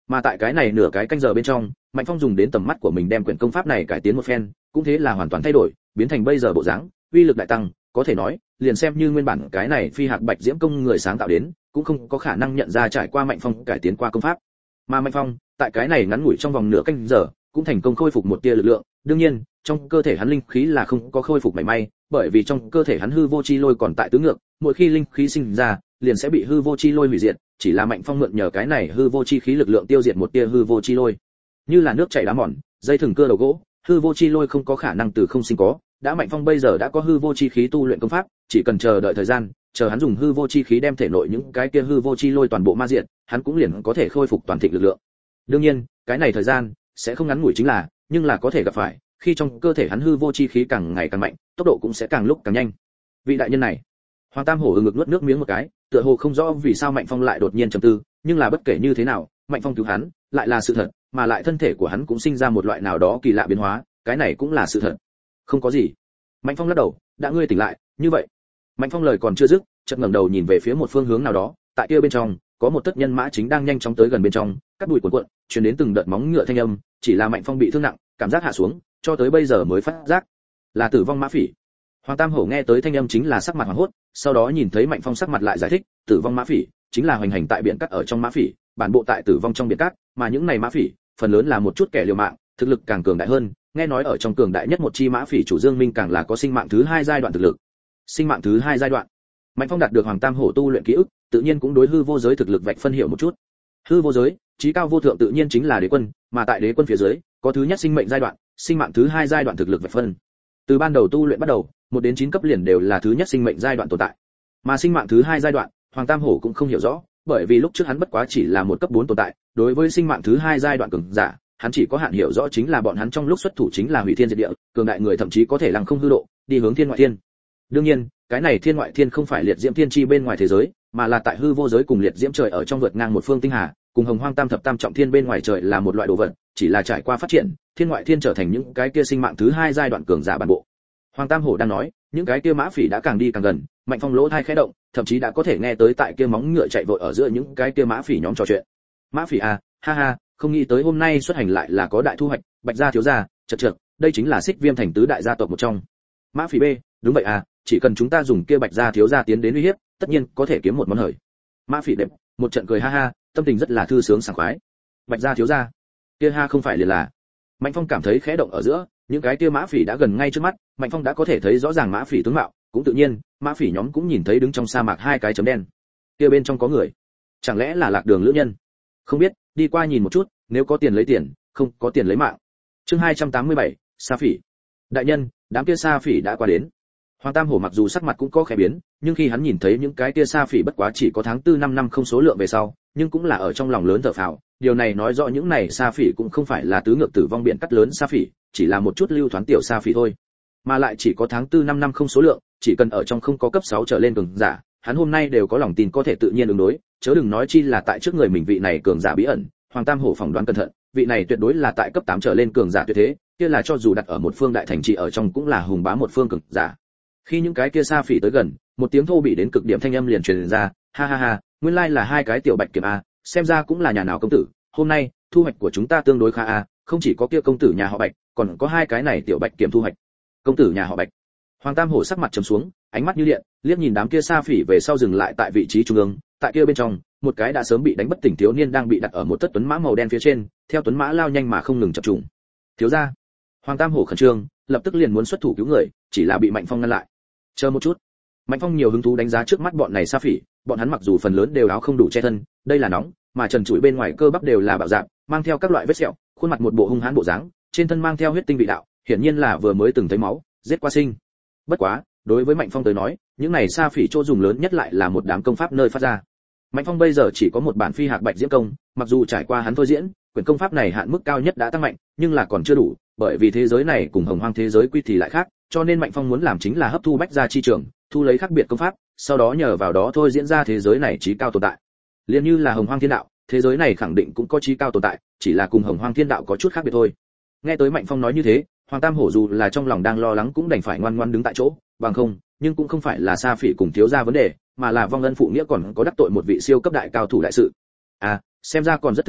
Mà tại cái này nửa cái canh giờ bên trong, Mạnh Phong dùng đến tầm mắt của mình đem quyển công pháp này cải tiến một phen, cũng thế là hoàn toàn thay đổi, biến thành bây giờ bộ dáng, uy lực đại tăng, có thể nói, liền xem như nguyên bản cái này phi hạc bạch diễm công người sáng tạo đến, cũng không có khả năng nhận ra trải qua Mạnh Phong cải tiến qua công pháp. Mà Mạnh Phong, tại cái này ngắn ngủi trong vòng nửa canh giờ, cũng thành công khôi phục một tia lực lượng, đương nhiên, trong cơ thể hắn linh khí là không có khôi phục mảy may, bởi vì trong cơ thể hắn hư vô chi lôi còn tại tứ ngược, mỗi khi linh khí sinh ra, liền sẽ bị hư vô chi lôi hủy diệt, chỉ là Mạnh Phong mượn nhờ cái này hư vô chi khí lực lượng tiêu diệt một tia hư vô chi lôi. Như là nước chảy đá mòn, dây thừng cưa đầu gỗ, hư vô chi lôi không có khả năng từ không sinh có, đã Mạnh Phong bây giờ đã có hư vô chi khí tu luyện công pháp, chỉ cần chờ đợi thời gian, chờ hắn dùng hư vô chi khí đem thể nội những cái kia hư vô chi lôi toàn bộ ma diệt, hắn cũng liền có thể khôi phục toàn thịnh lực lượng. Đương nhiên, cái này thời gian sẽ không ngắn ngủi chính là, nhưng là có thể gặp phải, khi trong cơ thể hắn hư vô chi khí càng ngày càng mạnh, tốc độ cũng sẽ càng lúc càng nhanh. Vị đại nhân này, Hoàng Tam Hổ ngực nuốt nước miếng một cái, tựa hồ không rõ vì sao Mạnh Phong lại đột nhiên trầm tư, nhưng là bất kể như thế nào, Mạnh Phong cứu hắn, lại là sự thật, mà lại thân thể của hắn cũng sinh ra một loại nào đó kỳ lạ biến hóa, cái này cũng là sự thật. Không có gì. Mạnh Phong lắc đầu, đã ngươi tỉnh lại, như vậy. Mạnh Phong lời còn chưa dứt, chợt ngẩng đầu nhìn về phía một phương hướng nào đó, tại kia bên trong, có một tất nhân mã chính đang nhanh chóng tới gần bên trong, cắt bụi cuộn cuộn, truyền đến từng đợt móng ngựa thanh âm, chỉ là Mạnh Phong bị thương nặng, cảm giác hạ xuống, cho tới bây giờ mới phát giác là tử vong mã phỉ. Hoàng Tam Hổ nghe tới thanh âm chính là sắc mặt hoảng hốt, sau đó nhìn thấy Mạnh Phong sắc mặt lại giải thích, tử vong mã phỉ chính là hoành hành tại biển cát ở trong mã phỉ, bản bộ tại tử vong trong biển cát, mà những này mã phỉ, phần lớn là một chút kẻ liều mạng, thực lực càng cường đại hơn, nghe nói ở trong cường đại nhất một chi mã phỉ chủ Dương Minh càng là có sinh mạng thứ hai giai đoạn thực lực. Sinh mạng thứ hai giai đoạn. Mạnh Phong đạt được Hoàng Tam Hổ tu luyện ký ức, tự nhiên cũng đối hư vô giới thực lực vạch phân hiểu một chút. Hư vô giới, chí cao vô thượng tự nhiên chính là đế quân, mà tại đế quân phía dưới, có thứ nhất sinh mệnh giai đoạn, sinh mạng thứ hai giai đoạn thực lực vạch phân. Từ ban đầu tu luyện bắt đầu, 1 đến 9 cấp liền đều là thứ nhất sinh mệnh giai đoạn tồn tại. Mà sinh mạng thứ hai giai đoạn, Hoàng Tam Hổ cũng không hiểu rõ, bởi vì lúc trước hắn bất quá chỉ là một cấp 4 tồn tại, đối với sinh mạng thứ hai giai đoạn cường giả, hắn chỉ có hạn hiểu rõ chính là bọn hắn trong lúc xuất thủ chính là hủy thiên diệt địa, cường đại người thậm chí có thể lăng không hư độ, đi hướng thiên ngoại thiên. Đương nhiên, cái này thiên ngoại thiên không phải liệt diễm thiên chi bên ngoài thế giới, mà là tại hư vô giới cùng liệt diễm trời ở trong vượt ngang một phương tinh hà, cùng hồng hoang tam thập tam trọng thiên bên ngoài trời là một loại đồ vật, chỉ là trải qua phát triển, thiên ngoại thiên trở thành những cái kia sinh mạng thứ hai giai đoạn cường giả bản bộ. Hoàng Tam Hổ đang nói, những cái kia mã phỉ đã càng đi càng gần, Mạnh Phong lỗ tai khẽ động, thậm chí đã có thể nghe tới tại kia móng ngựa chạy vội ở giữa những cái kia mã phỉ nhóm trò chuyện. Mã phỉ à, ha ha, không nghĩ tới hôm nay xuất hành lại là có đại thu hoạch, Bạch gia thiếu gia, chậc, đây chính là Xích Viêm thành tứ đại gia tộc một trong. Mã phỉ B, đúng vậy à, chỉ cần chúng ta dùng kia Bạch gia thiếu gia tiến đến uy hiếp, tất nhiên có thể kiếm một món hời. Mã phỉ đẹp, một trận cười ha ha, tâm tình rất là thư sướng sảng khoái. Bạch gia thiếu gia, kia ha không phải liền là. Mạnh Phong cảm thấy khẽ động ở giữa, những cái kia mã phỉ đã gần ngay trước mắt, Mạnh Phong đã có thể thấy rõ ràng mã phỉ tướng mạo, cũng tự nhiên, mã phỉ nhóm cũng nhìn thấy đứng trong sa mạc hai cái chấm đen. Kia bên trong có người, chẳng lẽ là Lạc Đường lữ nhân? Không biết, đi qua nhìn một chút, nếu có tiền lấy tiền, không có tiền lấy mạng. Chương 287, sa phỉ. Đại nhân, đám kia sa phỉ đã qua đến. Hoàng Tam Hổ mặc dù sắc mặt cũng có khẽ biến, nhưng khi hắn nhìn thấy những cái kia sa phỉ bất quá chỉ có tháng 4 năm không số lượng về sau, nhưng cũng là ở trong lòng lớn thở phào, điều này nói rõ những này sa phỉ cũng không phải là tứ ngược tử vong biển cắt lớn sa phỉ, chỉ là một chút lưu thoáng tiểu sa phỉ thôi. Mà lại chỉ có tháng 4 năm không số lượng, chỉ cần ở trong không có cấp 6 trở lên cường giả, hắn hôm nay đều có lòng tin có thể tự nhiên ứng đối, chớ đừng nói chi là tại trước người mình vị này cường giả bí ẩn. Hoàng Tam Hổ phỏng đoán cẩn thận, vị này tuyệt đối là tại cấp 8 trở lên cường giả tuyệt thế, kia là cho dù đặt ở một phương đại thành trì ở trong cũng là hùng bá một phương cường giả. Khi những cái kia sa phỉ tới gần, một tiếng thô bỉ đến cực điểm thanh âm liền truyền ra, ha ha ha, nguyên lai là hai cái tiểu bạch kiểm a, xem ra cũng là nhà nào công tử, hôm nay thu hoạch của chúng ta tương đối khá a, không chỉ có kia công tử nhà họ Bạch, còn có hai cái này tiểu bạch kiểm thu hoạch. Công tử nhà họ Bạch. Hoàng Tam Hổ sắc mặt trầm xuống, ánh mắt như điện, liếc nhìn đám kia sa phỉ về sau dừng lại tại vị trí trung ương, tại kia bên trong, một cái đã sớm bị đánh bất tỉnh thiếu niên đang bị đặt ở một tất tuấn mã màu đen phía trên, theo tuấn mã lao nhanh mà không ngừng chập trùng. Thiếu gia. Hoàng Tam Hổ khẩn trương, lập tức liền muốn xuất thủ cứu người, chỉ là bị Mạnh Phong ngăn lại. Chờ một chút. Mạnh Phong nhiều hứng thú đánh giá trước mắt bọn này sa phỉ, bọn hắn mặc dù phần lớn đều áo không đủ che thân, đây là nóng, mà trần trụi bên ngoài cơ bắp đều là bạo dạn, mang theo các loại vết sẹo, khuôn mặt một bộ hung hãn bộ dáng, trên thân mang theo huyết tinh vị đạo, hiển nhiên là vừa mới từng thấy máu, giết qua sinh. Bất quá, đối với Mạnh Phong tới nói, những này sa phỉ chỗ dùng lớn nhất lại là một đám công pháp nơi phát ra. Mạnh Phong bây giờ chỉ có một bản phi hạc bạch diễm công, mặc dù trải qua hắn thôi diễn, quyển công pháp này hạn mức cao nhất đã tăng mạnh, nhưng là còn chưa đủ, bởi vì thế giới này cùng hồng hoang thế giới quy thì lại khác, cho nên Mạnh Phong muốn làm chính là hấp thu bách gia chi trường, thu lấy khác biệt công pháp, sau đó nhờ vào đó thôi diễn ra thế giới này chí cao tồn tại. Liên như là hồng hoang thiên đạo, thế giới này khẳng định cũng có chí cao tồn tại, chỉ là cùng hồng hoang thiên đạo có chút khác biệt thôi. Nghe tới Mạnh Phong nói như thế, Hoàng Tam Hổ dù là trong lòng đang lo lắng cũng đành phải ngoan ngoãn đứng tại chỗ, bằng không, nhưng cũng không phải là sa phỉ cùng thiếu gia vấn đề, mà là vong ân phụ nghĩa còn có đắc tội một vị siêu cấp đại cao thủ đại sự. À, xem ra còn rất tức thời,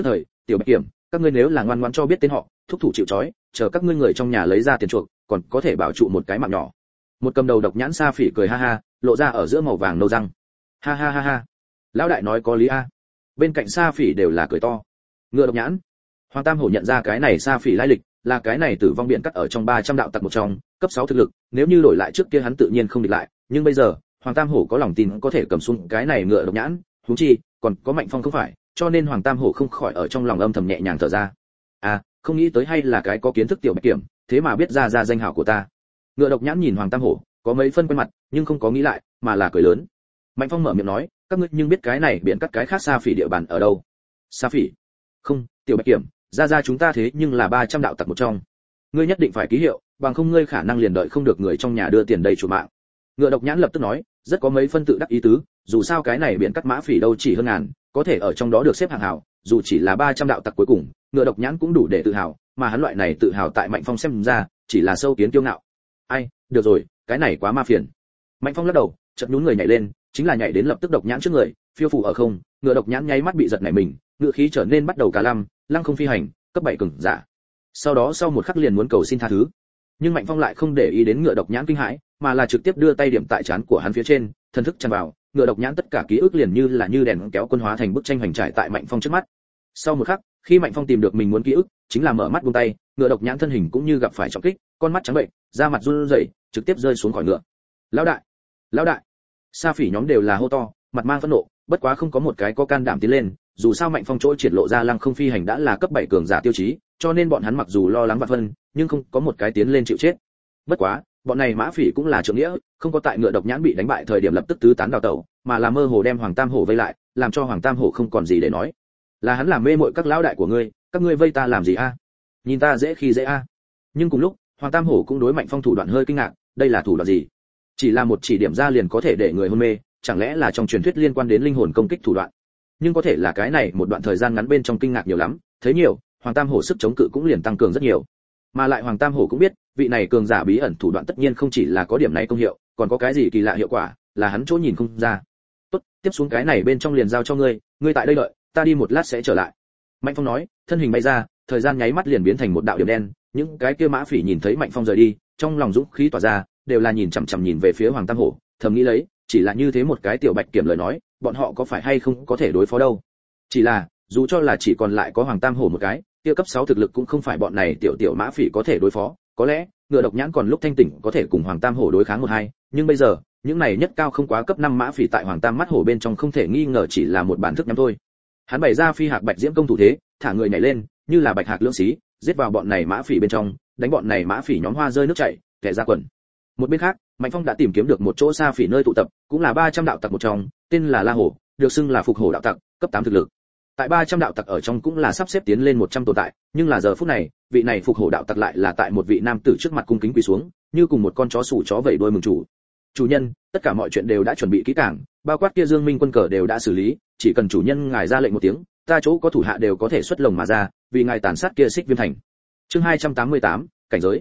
tiểu bạch kiểm, các ngươi nếu là ngoan ngoãn cho biết tên họ, thúc thủ chịu trói, chờ các ngươi người trong nhà lấy ra tiền chuộc, còn có thể bảo trụ một cái mạng nhỏ. Một cầm đầu độc nhãn sa phỉ cười ha ha, lộ ra ở giữa màu vàng nâu răng. Ha ha ha ha. Lão đại nói có lý a. Bên cạnh sa phỉ đều là cười to. Ngựa độc nhãn. Hoàng Tam Hổ nhận ra cái này sa phỉ lai lịch, là cái này tử vong biện cắt ở trong 300 đạo tặc một trong, cấp 6 thực lực, nếu như đổi lại trước kia hắn tự nhiên không địch lại, nhưng bây giờ, Hoàng Tam Hổ có lòng tin có thể cầm xuống cái này ngựa độc nhãn, huống chi, còn có Mạnh Phong không phải, cho nên Hoàng Tam Hổ không khỏi ở trong lòng âm thầm nhẹ nhàng thở ra. À, không nghĩ tới hay là cái có kiến thức tiểu bạch kiểm, thế mà biết ra danh hảo của ta. Ngựa độc nhãn nhìn Hoàng Tam Hổ, có mấy phân quen mặt, nhưng không có nghĩ lại, mà là cười lớn. Mạnh Phong mở miệng nói, các ngươi nhưng biết cái này biển cắt cái khác sa phỉ địa bàn ở đâu? Sa phỉ? Không, tiểu bạch kiểm, ra chúng ta thế nhưng là 300 đạo tặc một trong. Ngươi nhất định phải ký hiệu, bằng không ngươi khả năng liền đợi không được người trong nhà đưa tiền đầy chủ mạng. Ngựa độc nhãn lập tức nói, rất có mấy phân tự đắc ý tứ, dù sao cái này biển cắt mã phỉ đâu chỉ hơn ngàn, có thể ở trong đó được xếp hạng hảo, dù chỉ là 300 đạo tặc cuối cùng, ngựa độc nhãn cũng đủ để tự hào, mà hắn loại này tự hào tại Mạnh Phong xem ra, chỉ là sâu kiến kiêu ngạo. Ai, được rồi, cái này quá ma phiền. Mạnh Phong lắc đầu, chợt nhún người nhảy lên, chính là nhảy đến lập tức độc nhãn trước người, phiêu phù ở không, ngựa độc nhãn nháy mắt bị giật nảy mình, ngựa khí trở nên bắt đầu cả lăm, lăng không phi hành, cấp 7 cường giả. Sau đó sau một khắc liền muốn cầu xin tha thứ. Nhưng Mạnh Phong lại không để ý đến ngựa độc nhãn kinh hãi, mà là trực tiếp đưa tay điểm tại trán của hắn phía trên, thần thức tràn vào, ngựa độc nhãn tất cả ký ức liền như là như đèn kéo quân hóa thành bức tranh hoành trải tại Mạnh Phong trước mắt. Sau một khắc, khi Mạnh Phong tìm được mình muốn ký ức, chính là mở mắt buông tay, ngựa độc nhãn thân hình cũng như gặp phải trọng kích, con mắt trắng bệnh, da mặt run rẩy, trực tiếp rơi xuống khỏi ngựa. Lão đại, lão đại! Sa phỉ nhóm đều là hô to, mặt mang phẫn nộ, bất quá không có một cái có can đảm tiến lên, dù sao Mạnh Phong chỗ triển lộ ra lăng không phi hành đã là cấp 7 cường giả tiêu chí, cho nên bọn hắn mặc dù lo lắng vạn phân, nhưng không có một cái tiến lên chịu chết. Bất quá, bọn này mã phỉ cũng là trưởng nghĩa, không có tại ngựa độc nhãn bị đánh bại thời điểm lập tức tứ tán đào tẩu, mà là mơ hồ đem Hoàng Tam Hổ vây lại, làm cho Hoàng Tam Hổ không còn gì để nói. Là hắn làm mê muội các lão đại của ngươi, các ngươi vây ta làm gì a? Nhìn ta dễ khi dễ a. Nhưng cùng lúc, Hoàng Tam Hổ cũng đối Mạnh Phong thủ đoạn hơi kinh ngạc, đây là thủ đoạn gì? Chỉ là một chỉ điểm ra liền có thể để người hôn mê, chẳng lẽ là trong truyền thuyết liên quan đến linh hồn công kích thủ đoạn? Nhưng có thể là cái này một đoạn thời gian ngắn bên trong kinh ngạc nhiều lắm, thấy nhiều, Hoàng Tam Hổ sức chống cự cũng liền tăng cường rất nhiều. Mà lại Hoàng Tam Hổ cũng biết, vị này cường giả bí ẩn thủ đoạn tất nhiên không chỉ là có điểm này công hiệu, còn có cái gì kỳ lạ hiệu quả, là hắn chỗ nhìn không ra. Tốt, tiếp xuống cái này bên trong liền giao cho ngươi, ngươi tại đây đợi, ta đi một lát sẽ trở lại. Mạnh Phong nói, thân hình bay ra, thời gian nháy mắt liền biến thành một đạo điểm đen, những cái kia mã phỉ nhìn thấy Mạnh Phong rời đi, trong lòng dũng khí tỏa ra, đều là nhìn chằm chằm nhìn về phía Hoàng Tam Hổ, thầm nghĩ lấy, chỉ là như thế một cái tiểu bạch kiểm lời nói, bọn họ có phải hay không có thể đối phó đâu. Chỉ là, dù cho là chỉ còn lại có Hoàng Tam Hổ một cái, kia cấp 6 thực lực cũng không phải bọn này tiểu mã phỉ có thể đối phó, có lẽ, ngựa độc nhãn còn lúc thanh tỉnh có thể cùng Hoàng Tam Hổ đối kháng 1-2, nhưng bây giờ, những này nhất cao không quá cấp 5 mã phỉ tại Hoàng Tam mắt hổ bên trong không thể nghi ngờ chỉ là một bản thức nhắm thôi. Hắn bày ra phi hạc bạch diễm công thủ thế, thả người nhảy lên, như là bạch hạc lưỡng xí, giết vào bọn này mã phỉ bên trong, đánh bọn này mã phỉ nhóm hoa rơi nước chảy, kẻ ra quần. Một bên khác, Mạnh Phong đã tìm kiếm được một chỗ sa phỉ nơi tụ tập, cũng là 300 đạo tặc một trong, tên là La Hổ, được xưng là phục hổ đạo tặc, cấp 8 thực lực. Tại 300 đạo tặc ở trong cũng là sắp xếp tiến lên 100 tồn tại, nhưng là giờ phút này, vị này phục hổ đạo tặc lại là tại một vị nam tử trước mặt cung kính quỳ xuống, như cùng một con chó sủ chó vẫy đuôi mừng chủ. Chủ nhân, tất cả mọi chuyện đều đã chuẩn bị kỹ càng, bao quát kia Dương Minh quân cờ đều đã xử lý, chỉ cần chủ nhân ngài ra lệnh một tiếng, ta chỗ có thủ hạ đều có thể xuất lồng mà ra, vì ngài tàn sát kia Xích Viêm thành. Chương 288, cảnh giới.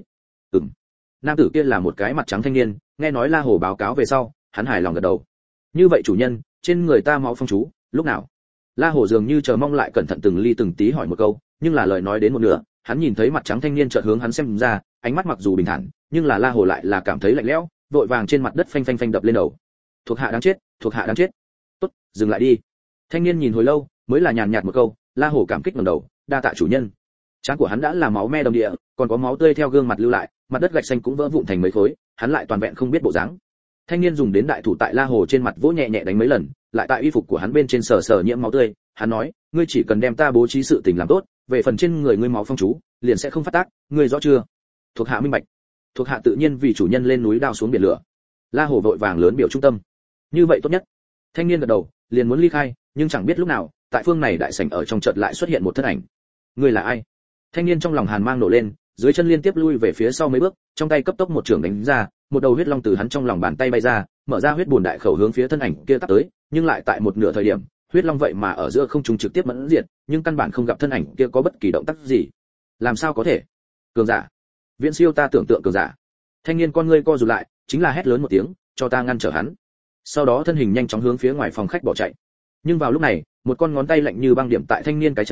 Nam tử kia là một cái mặt trắng thanh niên, nghe nói La Hổ báo cáo về sau, hắn hài lòng gật đầu. Như vậy chủ nhân, trên người ta máu phong chú, lúc nào? La Hổ dường như chờ mong lại cẩn thận từng ly từng tí hỏi một câu, nhưng là lời nói đến một nửa, hắn nhìn thấy mặt trắng thanh niên chợt hướng hắn xem ra, ánh mắt mặc dù bình thản, nhưng là La Hổ lại là cảm thấy lạnh lẽo, vội vàng trên mặt đất phanh phanh phanh đập lên đầu. Thuộc hạ đáng chết, thuộc hạ đáng chết. Tốt, dừng lại đi. Thanh niên nhìn hồi lâu, mới là nhàn nhạt một câu, La Hổ cảm kích ngẩng đầu, đa tạ chủ nhân. Trán của hắn đã là máu me đầm địa, còn có máu tươi theo gương mặt lưu lại, mặt đất gạch xanh cũng vỡ vụn thành mấy khối, hắn lại toàn vẹn không biết bộ dáng. Thanh niên dùng đến đại thủ tại La Hổ trên mặt vỗ nhẹ nhẹ đánh mấy lần, lại tại y phục của hắn bên trên sờ sờ nhiễm máu tươi, hắn nói, ngươi chỉ cần đem ta bố trí sự tình làm tốt, về phần trên người ngươi máu phong chú, liền sẽ không phát tác, ngươi rõ chưa? Thuộc hạ minh bạch. Thuộc hạ tự nhiên vì chủ nhân lên núi đao xuống biển lửa. La Hổ vội vàng lớn biểu trung tâm. Như vậy tốt nhất. Thanh niên gật đầu, liền muốn ly khai, nhưng chẳng biết lúc nào, tại phương này đại sảnh ở trong chợt lại xuất hiện một thân ảnh. Ngươi là ai? Thanh niên trong lòng hàn mang nổ lên, dưới chân liên tiếp lui về phía sau mấy bước, trong tay cấp tốc một trường đánh ra, một đầu huyết long từ hắn trong lòng bàn tay bay ra, mở ra huyết bùn đại khẩu hướng phía thân ảnh kia tắt tới, nhưng lại tại một nửa thời điểm, huyết long vậy mà ở giữa không trung trực tiếp mẫn diệt, nhưng căn bản không gặp thân ảnh kia có bất kỳ động tác gì. Làm sao có thể? Cường giả, viễn siêu ta tưởng tượng cường giả. Thanh niên con ngươi co rụt lại, chính là hét lớn một tiếng, cho ta ngăn trở hắn. Sau đó thân hình nhanh chóng hướng phía ngoài phòng khách bỏ chạy. Nhưng vào lúc này, một con ngón tay lạnh như băng điểm tại thanh niên cái chán,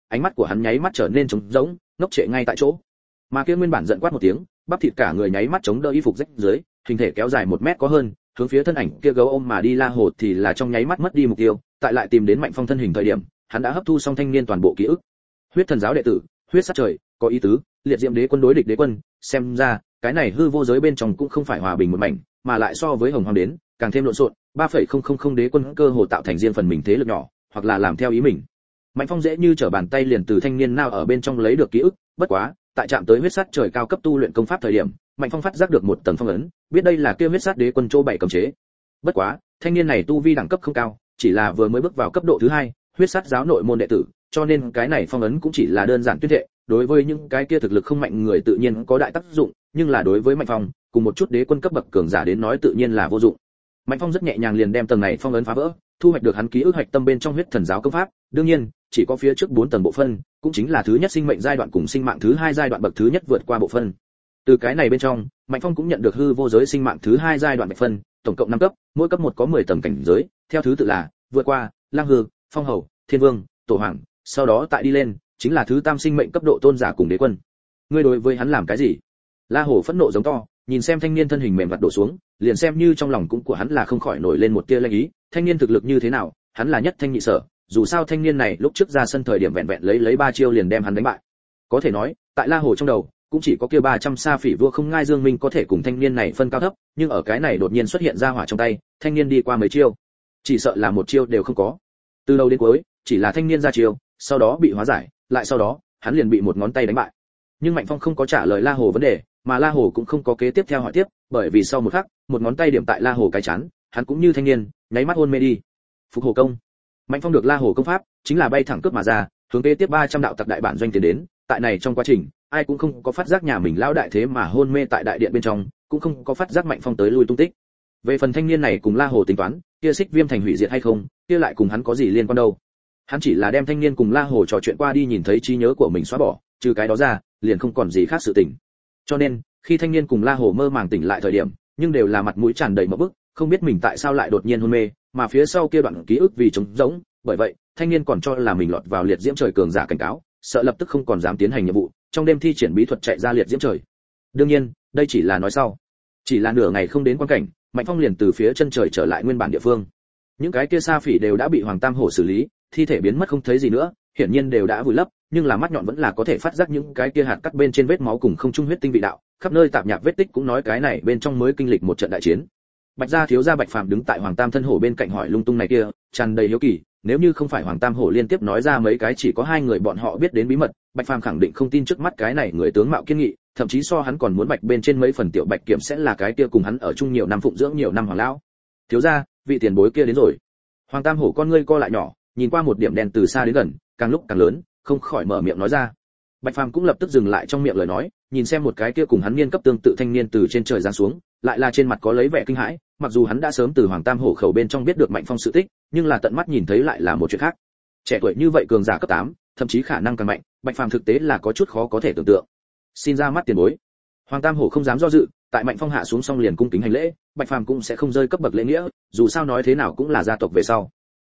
ánh mắt của hắn nháy mắt trở nên trống rỗng, ngốc trệ ngay tại chỗ. Mà kia nguyên bản giận quát một tiếng, bắp thịt cả người nháy mắt chống đỡ y phục rách dưới, hình thể kéo dài 1 mét có hơn, hướng phía thân ảnh kia gấu ôm mà đi. La Hồ thì là trong nháy mắt mất đi mục tiêu, tại lại tìm đến Mạnh Phong thân hình thời điểm, hắn đã hấp thu xong thanh niên toàn bộ ký ức. Huyết thần giáo đệ tử, huyết sát trời, có ý tứ, liệt diệm đế quân đối địch đế quân, xem ra cái này hư vô giới bên trong cũng không phải hòa bình một mảnh, mà lại so với hồng hoàng đến càng thêm lộn xộn. 3,000 đế quân cơ hồ tạo thành riêng phần mình thế lực nhỏ, hoặc là làm theo ý mình. Mạnh Phong dễ như trở bàn tay liền từ thanh niên nào ở bên trong lấy được ký ức, bất quá tại chạm tới huyết sát trời cao cấp tu luyện công pháp thời điểm, Mạnh Phong phát giác được một tầng phong ấn, biết đây là kia huyết sát đế quân chỗ bảy cấm chế. Bất quá thanh niên này tu vi đẳng cấp không cao, chỉ là vừa mới bước vào cấp độ thứ 2, huyết sát giáo nội môn đệ tử, cho nên cái này phong ấn cũng chỉ là đơn giản tuyên thệ, đối với những cái kia thực lực không mạnh người tự nhiên có đại tác dụng, nhưng là đối với Mạnh Phong cùng một chút đế quân cấp bậc cường giả đến nói tự nhiên là vô dụng. Mạnh Phong rất nhẹ nhàng liền đem tầng này phong ấn phá vỡ, thu hoạch được hắn ký ức hạch tâm bên trong huyết thần giáo công pháp. Đương nhiên chỉ có phía trước 4 tầng bộ phân, cũng chính là thứ nhất sinh mệnh giai đoạn cùng sinh mạng thứ 2 giai đoạn bậc thứ nhất vượt qua bộ phân. Từ cái này bên trong, Mạnh Phong cũng nhận được hư vô giới sinh mạng thứ 2 giai đoạn bậc phân, tổng cộng 5 cấp, mỗi cấp 1 có 10 tầng cảnh giới, theo thứ tự là vượt qua, lang hư, phong hầu, thiên vương, tổ hoàng, sau đó tại đi lên chính là thứ tam sinh mệnh cấp độ tôn giả cùng đế quân. Ngươi đối với hắn làm cái gì? La Hổ phẫn nộ giống to, nhìn xem thanh niên thân hình mềm vặt đổ xuống, liền xem như trong lòng cũng của hắn là không khỏi nổi lên một tia lanh ý. Thanh niên thực lực như thế nào, hắn là nhất thanh nhị sở, dù sao thanh niên này lúc trước ra sân thời điểm vẹn vẹn lấy 3 chiêu liền đem hắn đánh bại. Có thể nói, tại La Hổ trong đầu, cũng chỉ có kia 300 sa phỉ vua không ngai Dương Minh có thể cùng thanh niên này phân cao thấp, nhưng ở cái này đột nhiên xuất hiện ra hỏa trong tay, thanh niên đi qua mấy chiêu, chỉ sợ là một chiêu đều không có. Từ đầu đến cuối, chỉ là thanh niên ra chiêu, sau đó bị hóa giải, lại sau đó, hắn liền bị một ngón tay đánh bại. Nhưng Mạnh Phong không có trả lời La Hồ vấn đề, mà La Hồ cũng không có kế tiếp theo hỏi tiếp, bởi vì sau một khắc, một ngón tay điểm tại La Hồ cái chán, hắn cũng như thanh niên, nháy mắt hôn mê đi. Phục Hổ công. Mạnh Phong được La Hồ công pháp, chính là bay thẳng cướp mà ra, hướng kế tiếp 300 đạo tặc đại bản doanh tiến đến, tại này trong quá trình, ai cũng không có phát giác nhà mình lão đại thế mà hôn mê tại đại điện bên trong, cũng không có phát giác Mạnh Phong tới lui tung tích. Về phần thanh niên này cùng La Hồ tính toán, kia Xích Viêm thành hủy diệt hay không, kia lại cùng hắn có gì liên quan đâu. Hắn chỉ là đem thanh niên cùng La Hồ trò chuyện qua đi nhìn thấy trí nhớ của mình xóa bỏ, trừ cái đó ra, liền không còn gì khác sự tình. Cho nên, khi thanh niên cùng La Hồ mơ màng tỉnh lại thời điểm, nhưng đều là mặt mũi tràn đầy mộng bức, không biết mình tại sao lại đột nhiên hôn mê, mà phía sau kia đoạn ký ức vì trống rỗng, bởi vậy, thanh niên còn cho là mình lọt vào liệt diễm trời cường giả cảnh cáo, sợ lập tức không còn dám tiến hành nhiệm vụ, trong đêm thi triển bí thuật chạy ra liệt diễm trời. Đương nhiên, đây chỉ là nói sau. Chỉ là nửa ngày không đến quan cảnh, Mạnh Phong liền từ phía chân trời trở lại nguyên bản địa phương. Những cái kia sa phỉ đều đã bị Hoàng Tam Hổ xử lý, thi thể biến mất không thấy gì nữa, hiển nhiên đều đã vùi lấp, nhưng là mắt nhọn vẫn là có thể phát giác những cái kia hạt cắt bên trên vết máu cùng không trung huyết tinh vị đạo, khắp nơi tạp nhạp vết tích cũng nói cái này bên trong mới kinh lịch một trận đại chiến. Bạch gia thiếu gia Bạch Phàm đứng tại Hoàng Tam thân hổ bên cạnh hỏi lung tung này kia, tràn đầy hiếu kỳ, nếu như không phải Hoàng Tam hổ liên tiếp nói ra mấy cái chỉ có 2 người bọn họ biết đến bí mật, Bạch Phàm khẳng định không tin trước mắt cái này người tướng mạo kiên nghị, thậm chí so hắn còn muốn bạch bên trên mấy phần tiểu Bạch Kiểm sẽ là cái kia cùng hắn ở chung nhiều năm phụng dưỡng nhiều năm hoàng lão. Thiếu gia, vị tiền bối kia đến rồi. Hoàng Tam hổ con ngươi co lại nhỏ, nhìn qua một điểm đen từ xa đến gần, càng lúc càng lớn, không khỏi mở miệng nói ra. Bạch Phàm cũng lập tức dừng lại trong miệng lời nói, nhìn xem một cái kia cùng hắn niên cấp tương tự thanh niên từ trên trời giáng xuống, lại là trên mặt có lấy vẻ kinh hãi, mặc dù hắn đã sớm từ Hoàng Tam hổ khẩu bên trong biết được Mạnh Phong sự tích, nhưng là tận mắt nhìn thấy lại là một chuyện khác. Trẻ tuổi như vậy cường giả cấp 8, thậm chí khả năng càng mạnh, Bạch Phàm thực tế là có chút khó có thể tưởng tượng. Xin ra mắt tiền bối. Hoàng Tam hổ không dám do dự, tại Mạnh Phong hạ xuống xong liền cung kính hành lễ, Bạch Phàm cũng sẽ không rơi cấp bậc lễ nghĩa, dù sao nói thế nào cũng là gia tộc về sau.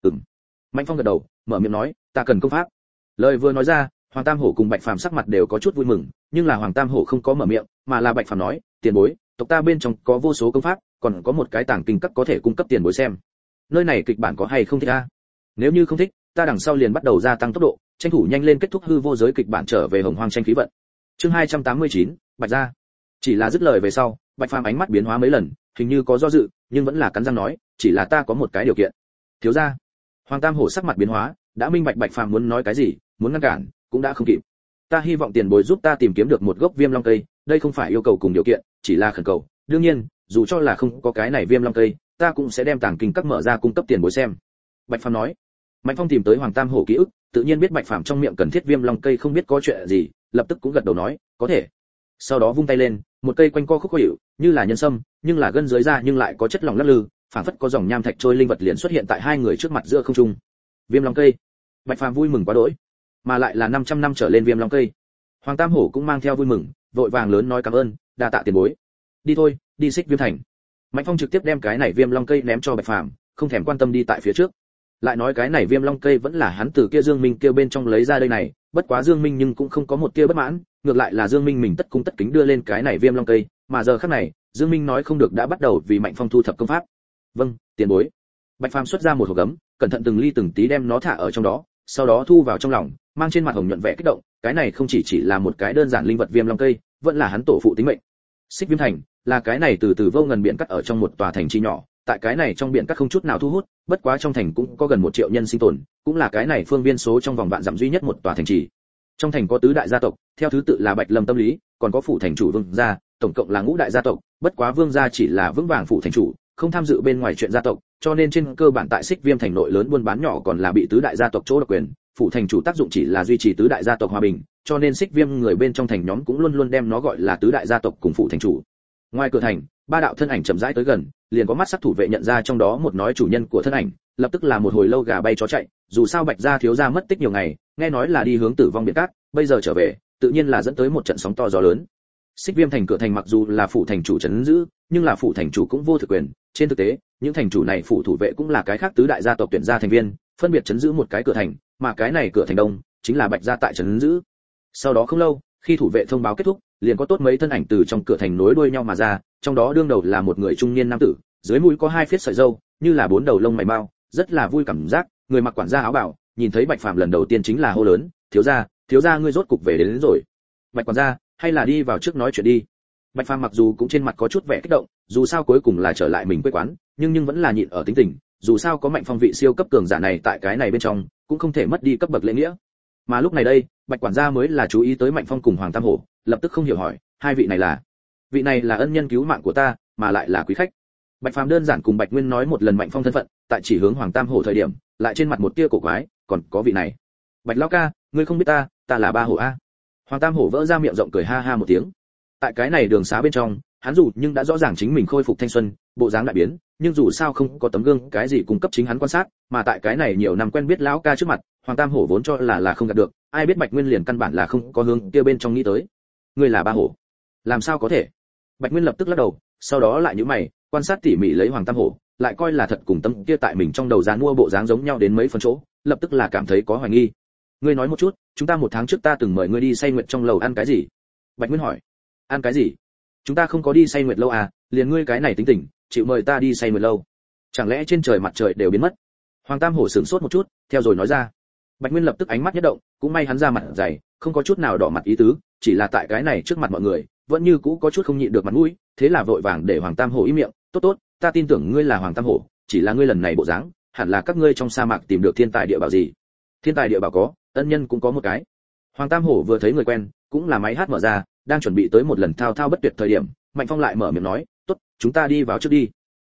Mạnh Phong gật đầu, mở miệng nói, ta cần công pháp. Lời vừa nói ra, Hoàng Tam hổ cùng Bạch Phàm sắc mặt đều có chút vui mừng, nhưng là Hoàng Tam hổ không có mở miệng, mà là Bạch Phàm nói, tiền bối, tộc ta bên trong có vô số công pháp, còn có một cái tàng kinh các có thể cung cấp tiền bối xem. Nơi này kịch bản có hay không thích a? Nếu như không thích, ta đằng sau liền bắt đầu gia tăng tốc độ, tranh thủ nhanh lên kết thúc hư vô giới kịch bản trở về Hồng Hoang tranh khí vận. Chương 289, Bạch gia. Chỉ là dứt lời về sau, Bạch Phàm ánh mắt biến hóa mấy lần, hình như có do dự, nhưng vẫn là cắn răng nói, chỉ là ta có một cái điều kiện. Thiếu gia. Hoàng Tam hổ sắc mặt biến hóa, đã minh bạch Bạch Phàm muốn nói cái gì, muốn ngăn cản cũng đã không kịp. Ta hy vọng tiền bối giúp ta tìm kiếm được một gốc viêm long cây, đây không phải yêu cầu cùng điều kiện, chỉ là khẩn cầu. Đương nhiên, dù cho là không có cái này viêm long cây, ta cũng sẽ đem tàng kinh các mở ra cung cấp tiền bối xem. Bạch Phàm nói. Mạnh Phong tìm tới Hoàng Tam hổ ký ức, tự nhiên biết Bạch Phàm trong miệng cần thiết viêm long cây không biết có chuyện gì, lập tức cũng gật đầu nói, có thể. Sau đó vung tay lên, một cây quanh co khúc khuỷu, như là nhân sâm, nhưng là gân dưới da nhưng lại có chất lỏng lắc lư, phảng phất có dòng nham thạch trôi linh vật liền xuất hiện tại hai người trước mặt giữa không trung. Viêm long cây. Bạch Phàm vui mừng quá đỗi, mà lại là 500 năm trở lên viêm long cây. Hoàng Tam hổ cũng mang theo vui mừng, vội vàng lớn nói cảm ơn, đa tạ tiền bối. Đi thôi, đi Xích Viêm thành. Mạnh Phong trực tiếp đem cái này viêm long cây ném cho Bạch Phàm, không thèm quan tâm đi tại phía trước. Lại nói cái này viêm long cây vẫn là hắn từ kia Dương Minh kêu bên trong lấy ra đây này, bất quá Dương Minh nhưng cũng không có một tia bất mãn, ngược lại là Dương Minh mình tất cung tất kính đưa lên cái này Viêm Long cây, mà giờ khắc này, Dương Minh nói không được đã bắt đầu vì Mạnh Phong thu thập công pháp. Vâng, tiền bối. Bạch Phàm xuất ra một hộp gấm, cẩn thận từng ly từng tí đem nó thả ở trong đó, sau đó thu vào trong lòng, mang trên mặt hồng nhuận vẻ kích động, cái này không chỉ là một cái đơn giản linh vật Viêm Long cây, vẫn là hắn tổ phụ tính mệnh. Xích Viêm Thành là cái này từ vô ngần biển cắt ở trong một tòa thành trì nhỏ, tại cái này trong biển cắt không chút nào thu hút, bất quá trong thành cũng có gần 1 triệu nhân sinh tồn, cũng là cái này phương viên số trong vòng vạn dặm duy nhất một tòa thành trì. Trong thành có tứ đại gia tộc, theo thứ tự là Bạch Lâm Tâm Lý, còn có phủ thành chủ Vương gia, tổng cộng là ngũ đại gia tộc, bất quá Vương gia chỉ là vững vàng phủ thành chủ, không tham dự bên ngoài chuyện gia tộc, cho nên trên cơ bản tại Xích Viêm Thành nội lớn buôn bán nhỏ còn là bị tứ đại gia tộc chỗ độc quyền, phủ thành chủ tác dụng chỉ là duy trì tứ đại gia tộc hòa bình, cho nên Xích Viêm người bên trong thành nhóm cũng luôn luôn đem nó gọi là tứ đại gia tộc cùng phủ thành chủ. Ngoài cửa thành, ba đạo thân ảnh chậm rãi tới gần, liền có mắt sắc thủ vệ nhận ra trong đó một nói chủ nhân của thân ảnh, lập tức là một hồi lâu gà bay chó chạy, dù sao Bạch gia thiếu gia mất tích nhiều ngày, nghe nói là đi hướng tử vong biển cát, bây giờ trở về, tự nhiên là dẫn tới một trận sóng to gió lớn. Xích Viêm Thành cửa thành mặc dù là phủ thành chủ trấn giữ, nhưng là phủ thành chủ cũng vô thực quyền, trên thực tế, những thành chủ này phủ thủ vệ cũng là cái khác tứ đại gia tộc tuyển ra thành viên, phân biệt trấn giữ một cái cửa thành, mà cái này cửa thành đông chính là Bạch gia tại trấn giữ. Sau đó không lâu, khi thủ vệ thông báo kết thúc, liền có tốt mấy thân ảnh từ trong cửa thành nối đuôi nhau mà ra, trong đó đương đầu là một người trung niên nam tử, dưới mũi có 2 phiết sợi râu, như là 4 đầu lông mày mao, rất là vui cảm giác, người mặc quản gia áo bảo, nhìn thấy Bạch Phàm lần đầu tiên chính là hô lớn, thiếu gia ngươi rốt cục về đến rồi. Bạch quản gia, hay là đi vào trước nói chuyện đi. Bạch Phàm mặc dù cũng trên mặt có chút vẻ kích động, dù sao cuối cùng là trở lại mình quê quán, nhưng vẫn là nhịn ở tính tình, dù sao có Mạnh Phong vị siêu cấp cường giả này tại cái này bên trong, cũng không thể mất đi cấp bậc lễ nghĩa. Mà lúc này đây, Bạch quản gia mới là chú ý tới Mạnh Phong cùng Hoàng Tam Hổ, lập tức không hiểu hỏi, hai vị này là ân nhân cứu mạng của ta, mà lại là quý khách. Bạch Phàm đơn giản cùng Bạch Nguyên nói một lần Mạnh Phong thân phận, tại chỉ hướng Hoàng Tam Hổ thời điểm, lại trên mặt một tia cổ quái, còn có vị này. Bạch lão ca, ngươi không biết ta là Ba Hổ a. Hoàng Tam Hổ vỡ ra miệng rộng cười ha ha một tiếng. Tại cái này đường xá bên trong, hắn dù nhưng đã rõ ràng chính mình khôi phục thanh xuân, bộ dáng đại biến, nhưng dù sao không có tấm gương cái gì cung cấp chính hắn quan sát, mà tại cái này nhiều năm quen biết lão ca trước mặt, Hoàng Tam Hổ vốn cho là không gạt được, ai biết Bạch Nguyên liền căn bản là không có hướng kia bên trong nghĩ tới. Ngươi là Ba Hổ? Làm sao có thể? Bạch Nguyên lập tức lắc đầu, sau đó lại nhíu mày, quan sát tỉ mỉ lấy Hoàng Tam Hổ, lại coi là thật cùng tấm kia tại mình trong đầu dán mua bộ dáng giống nhau đến mấy phần chỗ, lập tức là cảm thấy có hoài nghi. Ngươi nói một chút, chúng ta 1 tháng trước ta từng mời ngươi đi say nguyệt trong lầu ăn cái gì? Bạch Nguyên hỏi. Ăn cái gì? Chúng ta không có đi say nguyệt lâu à, liền ngươi cái này tính tình, chịu mời ta đi say nguyệt lâu. Chẳng lẽ trên trời mặt trời đều biến mất? Hoàng Tam Hổ sửng sốt một chút, theo rồi nói ra. Bạch Nguyên lập tức ánh mắt nhất động, cũng may hắn ra mặt dày, không có chút nào đỏ mặt ý tứ, chỉ là tại cái này trước mặt mọi người, vẫn như cũ có chút không nhịn được mặt mũi, thế là vội vàng để Hoàng Tam Hổ im miệng, tốt, ta tin tưởng ngươi là Hoàng Tam Hổ, chỉ là ngươi lần này bộ dáng, hẳn là các ngươi trong sa mạc tìm được thiên tài địa bảo gì. Thiên tài địa bảo có, ân nhân cũng có một cái. Hoàng Tam Hổ vừa thấy người quen, cũng là máy hát mở ra, đang chuẩn bị tới một lần thao thao bất tuyệt thời điểm, Mạnh Phong lại mở miệng nói, tốt, chúng ta đi vào trước đi.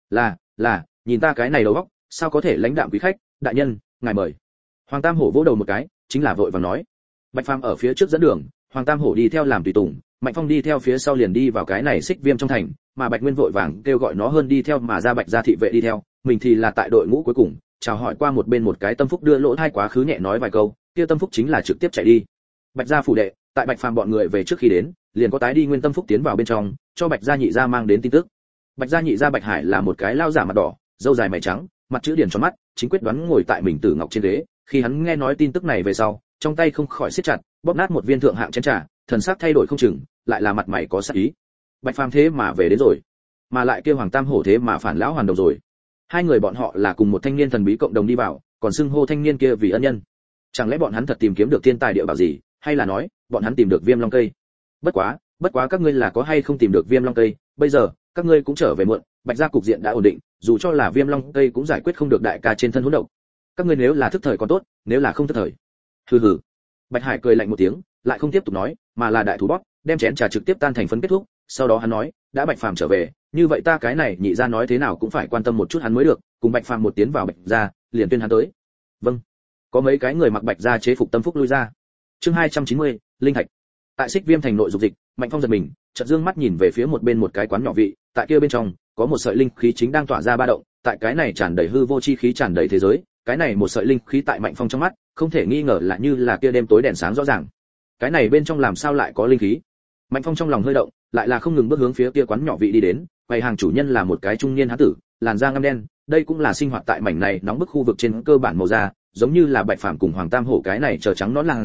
Là, nhìn ta cái này đầu óc, sao có thể lãnh đạm quý khách, đại nhân, ngài mời. Hoàng Tam Hổ vỗ đầu một cái, chính là vội vàng nói. Bạch Phàm ở phía trước dẫn đường, Hoàng Tam Hổ đi theo làm tùy tùng, Mạnh Phong đi theo phía sau liền đi vào cái này Xích Viêm trong thành, mà Bạch Nguyên vội vàng kêu gọi nó hơn đi theo mà ra Bạch gia thị vệ đi theo, mình thì là tại đội ngũ cuối cùng, chào hỏi qua một bên một cái Tâm Phúc đưa lỗ thai quá khứ nhẹ nói vài câu, kia Tâm Phúc chính là trực tiếp chạy đi. Bạch gia phủ đệ, tại Bạch Phàm bọn người về trước khi đến, liền có tái đi Nguyên Tâm Phúc tiến vào bên trong, cho Bạch gia nhị gia mang đến tin tức. Bạch gia nhị gia Bạch Hải là một cái lao giả mặt đỏ, râu dài mày trắng, mặt chữ điển tròn mắt, chính quyết đoán ngồi tại mình tử ngọc trên ghế, khi hắn nghe nói tin tức này về sau, trong tay không khỏi siết chặt, bóp nát một viên thượng hạng chén trà, thần sắc thay đổi không chừng, lại là mặt mày có sắc ý. Bạch Phàm thế mà về đến rồi, mà lại kêu Hoàng Tam Hổ thế mà phản lão hoàn đồng rồi. Hai người bọn họ là cùng một thanh niên thần bí cộng đồng đi vào, còn xưng hô thanh niên kia vì ân nhân. Chẳng lẽ bọn hắn thật tìm kiếm được thiên tài địa bảo gì, hay là nói bọn hắn tìm được Viêm Long cây? Bất quá các ngươi là có hay không tìm được Viêm Long cây, bây giờ các ngươi cũng trở về muộn, Bạch gia cục diện đã ổn định, dù cho là Viêm Long cây cũng giải quyết không được đại ca trên thân hỗn độc. Các ngươi nếu là thức thời còn tốt, nếu là không thức thời. Hừ. Bạch Hải cười lạnh một tiếng, lại không tiếp tục nói, mà là đại thủ bóp, đem chén trà trực tiếp tan thành phấn kết thúc, sau đó hắn nói, đã Bạch Phàm trở về, như vậy ta cái này nhị gia nói thế nào cũng phải quan tâm một chút hắn mới được, cùng Bạch Phàm một tiến vào Bạch gia, liền tuyên hắn tới. Vâng. Có mấy cái người mặc Bạch gia chế phục Tâm Phúc lui ra. Chương 290, linh thạch. Tại Xích Viêm thành nội dục dịch, Mạnh Phong giật mình, chợt dương mắt nhìn về phía một bên một cái quán nhỏ vị, tại kia bên trong có một sợi linh khí chính đang tỏa ra ba động, tại cái này tràn đầy hư vô chi khí tràn đầy thế giới, cái này một sợi linh khí tại Mạnh Phong trong mắt, không thể nghi ngờ là như là kia đêm tối đèn sáng rõ ràng. Cái này bên trong làm sao lại có linh khí? Mạnh Phong trong lòng hơi động, lại là không ngừng bước hướng phía kia quán nhỏ vị đi đến, quầy hàng chủ nhân là một cái trung niên hán tử, làn da ngăm đen, đây cũng là sinh hoạt tại mảnh này nóng bức khu vực trên cơ bản màu da, giống như là Bạch Phàm cùng Hoàng Tam Hổ cái này chờ trắng nõn làn da,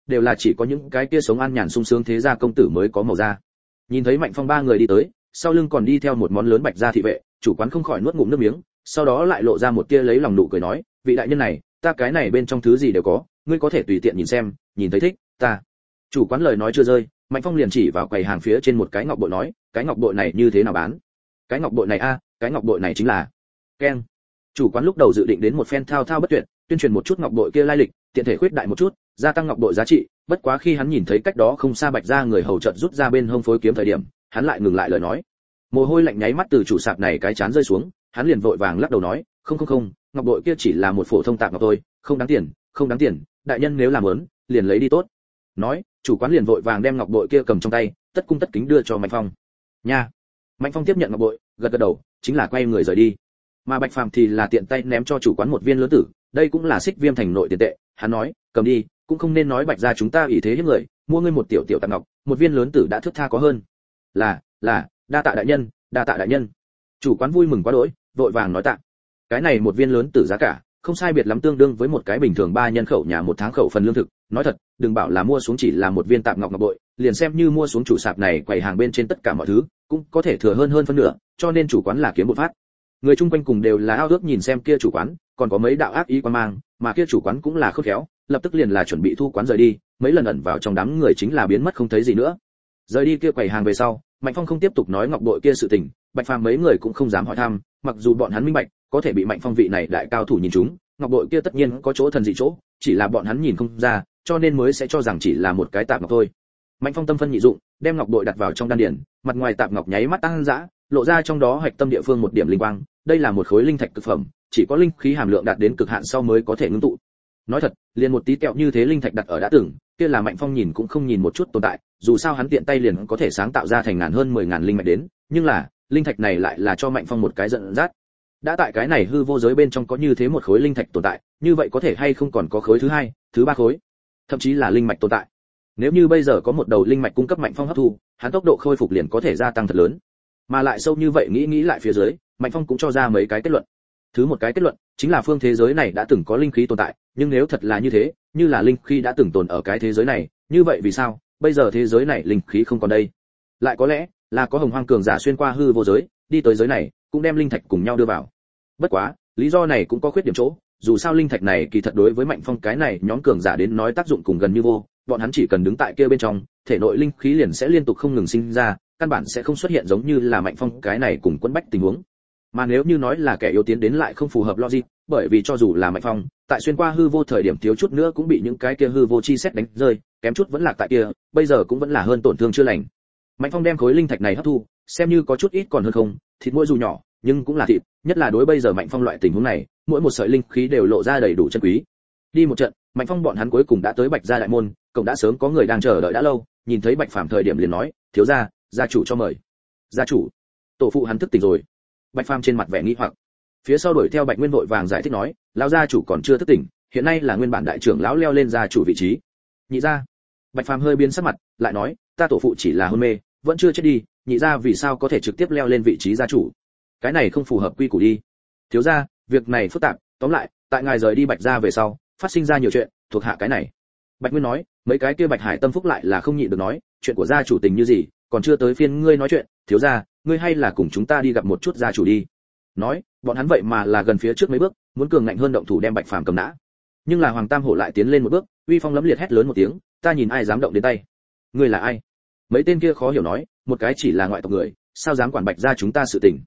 đều là chỉ có những cái kia sống an nhàn sung sướng thế gia công tử mới có màu da. Nhìn thấy Mạnh Phong ba người đi tới, sau lưng còn đi theo một món lớn bạch gia thị vệ, chủ quán không khỏi nuốt ngụm nước miếng, sau đó lại lộ ra một tia lấy lòng nụ cười nói, vị đại nhân này, ta cái này bên trong thứ gì đều có, ngươi có thể tùy tiện nhìn xem, nhìn thấy thích, ta. Chủ quán lời nói chưa rơi, Mạnh Phong liền chỉ vào quầy hàng phía trên một cái ngọc bội nói, cái ngọc bội này như thế nào bán? Cái ngọc bội này a, cái ngọc bội này chính là. Keng. Chủ quán lúc đầu dự định đến một phen thao thao bất tuyệt, tuyên truyền một chút ngọc bội kia lai lịch, tiện thể khuyết đại một chút, gia tăng ngọc bội giá trị, bất quá khi hắn nhìn thấy cách đó không xa bạch gia người hầu chợt rút ra bên hông phối kiếm thời điểm, hắn lại ngừng lại lời nói. Mồ hôi lạnh nháy mắt từ chủ sạp này cái chán rơi xuống, hắn liền vội vàng lắc đầu nói, không, ngọc bội kia chỉ là một phổ thông tạp ngọc thôi, không đáng tiền, đại nhân nếu làm muốn, liền lấy đi tốt. Nói, chủ quán liền vội vàng đem ngọc bội kia cầm trong tay, tất cung tất kính đưa cho Mạnh Phong. Nha. Mạnh Phong tiếp nhận ngọc bội, gật gật đầu, chính là quay người rời đi. Mà Bạch Phàm thì là tiện tay ném cho chủ quán một viên lớn tử, đây cũng là Xích Viêm thành nội tiền tệ, hắn nói, cầm đi, cũng không nên nói Bạch gia chúng ta ủy thế hiếp người, mua ngươi một tiểu tiểu tạp ngọc, một viên lớn tử đã thước tha có hơn. Là, đa tạ đại nhân. Chủ quán vui mừng quá đỗi, vội vàng nói tạ. Cái này một viên lớn tử giá cả, không sai biệt lắm tương đương với một cái bình thường 3 nhân khẩu nhà một tháng khẩu phần lương thực, nói thật, đừng bảo là mua xuống chỉ là một viên tạp ngọc ngọc bội, liền xem như mua xuống chủ sạp này quầy hàng bên trên tất cả mọi thứ, cũng có thể thừa hơn phân nửa, cho nên chủ quán là kiếm một phát. Người chung quanh cùng đều là ao ước nhìn xem kia chủ quán, còn có mấy đạo ác ý quan mang, mà kia chủ quán cũng là khôn khéo, lập tức liền là chuẩn bị thu quán rời đi, mấy lần ẩn vào trong đám người chính là biến mất không thấy gì nữa. Rời đi kia quầy hàng về sau, Mạnh Phong không tiếp tục nói ngọc bội kia sự tình, Bạch Phàm mấy người cũng không dám hỏi thăm, mặc dù bọn hắn minh bạch, có thể bị Mạnh Phong vị này đại cao thủ nhìn trúng, ngọc bội kia tất nhiên có chỗ thần dị chỗ, chỉ là bọn hắn nhìn không ra, cho nên mới sẽ cho rằng chỉ là một cái tạp ngọc thôi. Mạnh Phong tâm phân nhị dụng, đem ngọc bội đặt vào trong đan điển, mặt ngoài tạp ngọc nháy mắt tăng dã, lộ ra trong đó hạch tâm địa phương một điểm linh quang, đây là một khối linh thạch cực phẩm, chỉ có linh khí hàm lượng đạt đến cực hạn sau mới có thể ngưng tụ. Nói thật, liền một tí kẹo như thế linh thạch đặt ở đã từng, kia là Mạnh Phong nhìn cũng không nhìn một chút tồn tại, dù sao hắn tiện tay liền có thể sáng tạo ra thành ngàn hơn 10.000 linh mạch đến, nhưng là, linh thạch này lại là cho Mạnh Phong một cái giận dắt. Đã tại cái này hư vô giới bên trong có như thế một khối linh thạch tồn tại, như vậy có thể hay không còn có khối thứ hai, thứ ba khối, thậm chí là linh mạch tồn tại. Nếu như bây giờ có một đầu linh mạch cung cấp Mạnh Phong hấp thu, hắn tốc độ khôi phục liền có thể gia tăng thật lớn. Mà lại sâu như vậy nghĩ lại phía dưới, Mạnh Phong cũng cho ra mấy cái kết luận. Thứ một cái kết luận chính là phương thế giới này đã từng có linh khí tồn tại, nhưng nếu thật là như thế, như là linh khí đã từng tồn ở cái thế giới này, như vậy vì sao bây giờ thế giới này linh khí không còn đây? Lại có lẽ là có hồng hoang cường giả xuyên qua hư vô giới, đi tới giới này, cũng đem linh thạch cùng nhau đưa vào. Bất quá, lý do này cũng có khuyết điểm chỗ, dù sao linh thạch này kỳ thật đối với Mạnh Phong cái này nhóm cường giả đến nói tác dụng cùng gần như vô, bọn hắn chỉ cần đứng tại kia bên trong, thể nội linh khí liền sẽ liên tục không ngừng sinh ra, căn bản sẽ không xuất hiện giống như là Mạnh Phong cái này cùng quân bách tình huống. Mà nếu như nói là kẻ yếu tiến đến lại không phù hợp logic, bởi vì cho dù là Mạnh Phong, tại xuyên qua hư vô thời điểm thiếu chút nữa cũng bị những cái kia hư vô chi xét đánh rơi, kém chút vẫn lạc tại kia, bây giờ cũng vẫn là hơn tổn thương chưa lành. Mạnh Phong đem khối linh thạch này hấp thu, xem như có chút ít còn hơn không, thịt mỗi dù nhỏ, nhưng cũng là thịt, nhất là đối bây giờ Mạnh Phong loại tình huống này, mỗi một sợi linh khí đều lộ ra đầy đủ chân quý. Đi một trận, Mạnh Phong bọn hắn cuối cùng đã tới Bạch gia đại môn, cổng đã sớm có người đang chờ đợi đã lâu, nhìn thấy Bạch Phàm thời điểm liền nói, thiếu gia, gia chủ cho mời. Gia chủ? Tổ phụ hắn thức tỉnh rồi. Bạch Phàm trên mặt vẻ nghi hoặc. Phía sau đuổi theo Bạch Nguyên vội vàng giải thích nói, lão gia chủ còn chưa thức tỉnh, hiện nay là nguyên bản đại trưởng lão leo lên gia chủ vị trí. Nhị gia. Bạch Phàm hơi biến sắc mặt, lại nói, ta tổ phụ chỉ là hôn mê, vẫn chưa chết đi, nhị gia vì sao có thể trực tiếp leo lên vị trí gia chủ? Cái này không phù hợp quy củ đi. Thiếu gia, việc này phức tạp, tóm lại, tại ngài rời đi Bạch gia về sau, phát sinh ra nhiều chuyện, thuộc hạ cái này. Bạch Nguyên nói, mấy cái kia Bạch Hải Tâm Phúc lại là không nhịn được nói, chuyện của gia chủ tình như gì, còn chưa tới phiên ngươi nói chuyện, thiếu gia, ngươi hay là cùng chúng ta đi gặp một chút gia chủ đi. Nói, bọn hắn vậy mà là gần phía trước mấy bước, muốn cường ngạnh hơn động thủ đem Bạch Phàm cầm nã. Nhưng là Hoàng Tam Hổ lại tiến lên một bước, uy phong lẫm liệt hét lớn một tiếng, ta nhìn ai dám động đến tay. Ngươi là ai? Mấy tên kia khó hiểu nói, một cái chỉ là ngoại tộc người, sao dám quản Bạch gia chúng ta sự tình?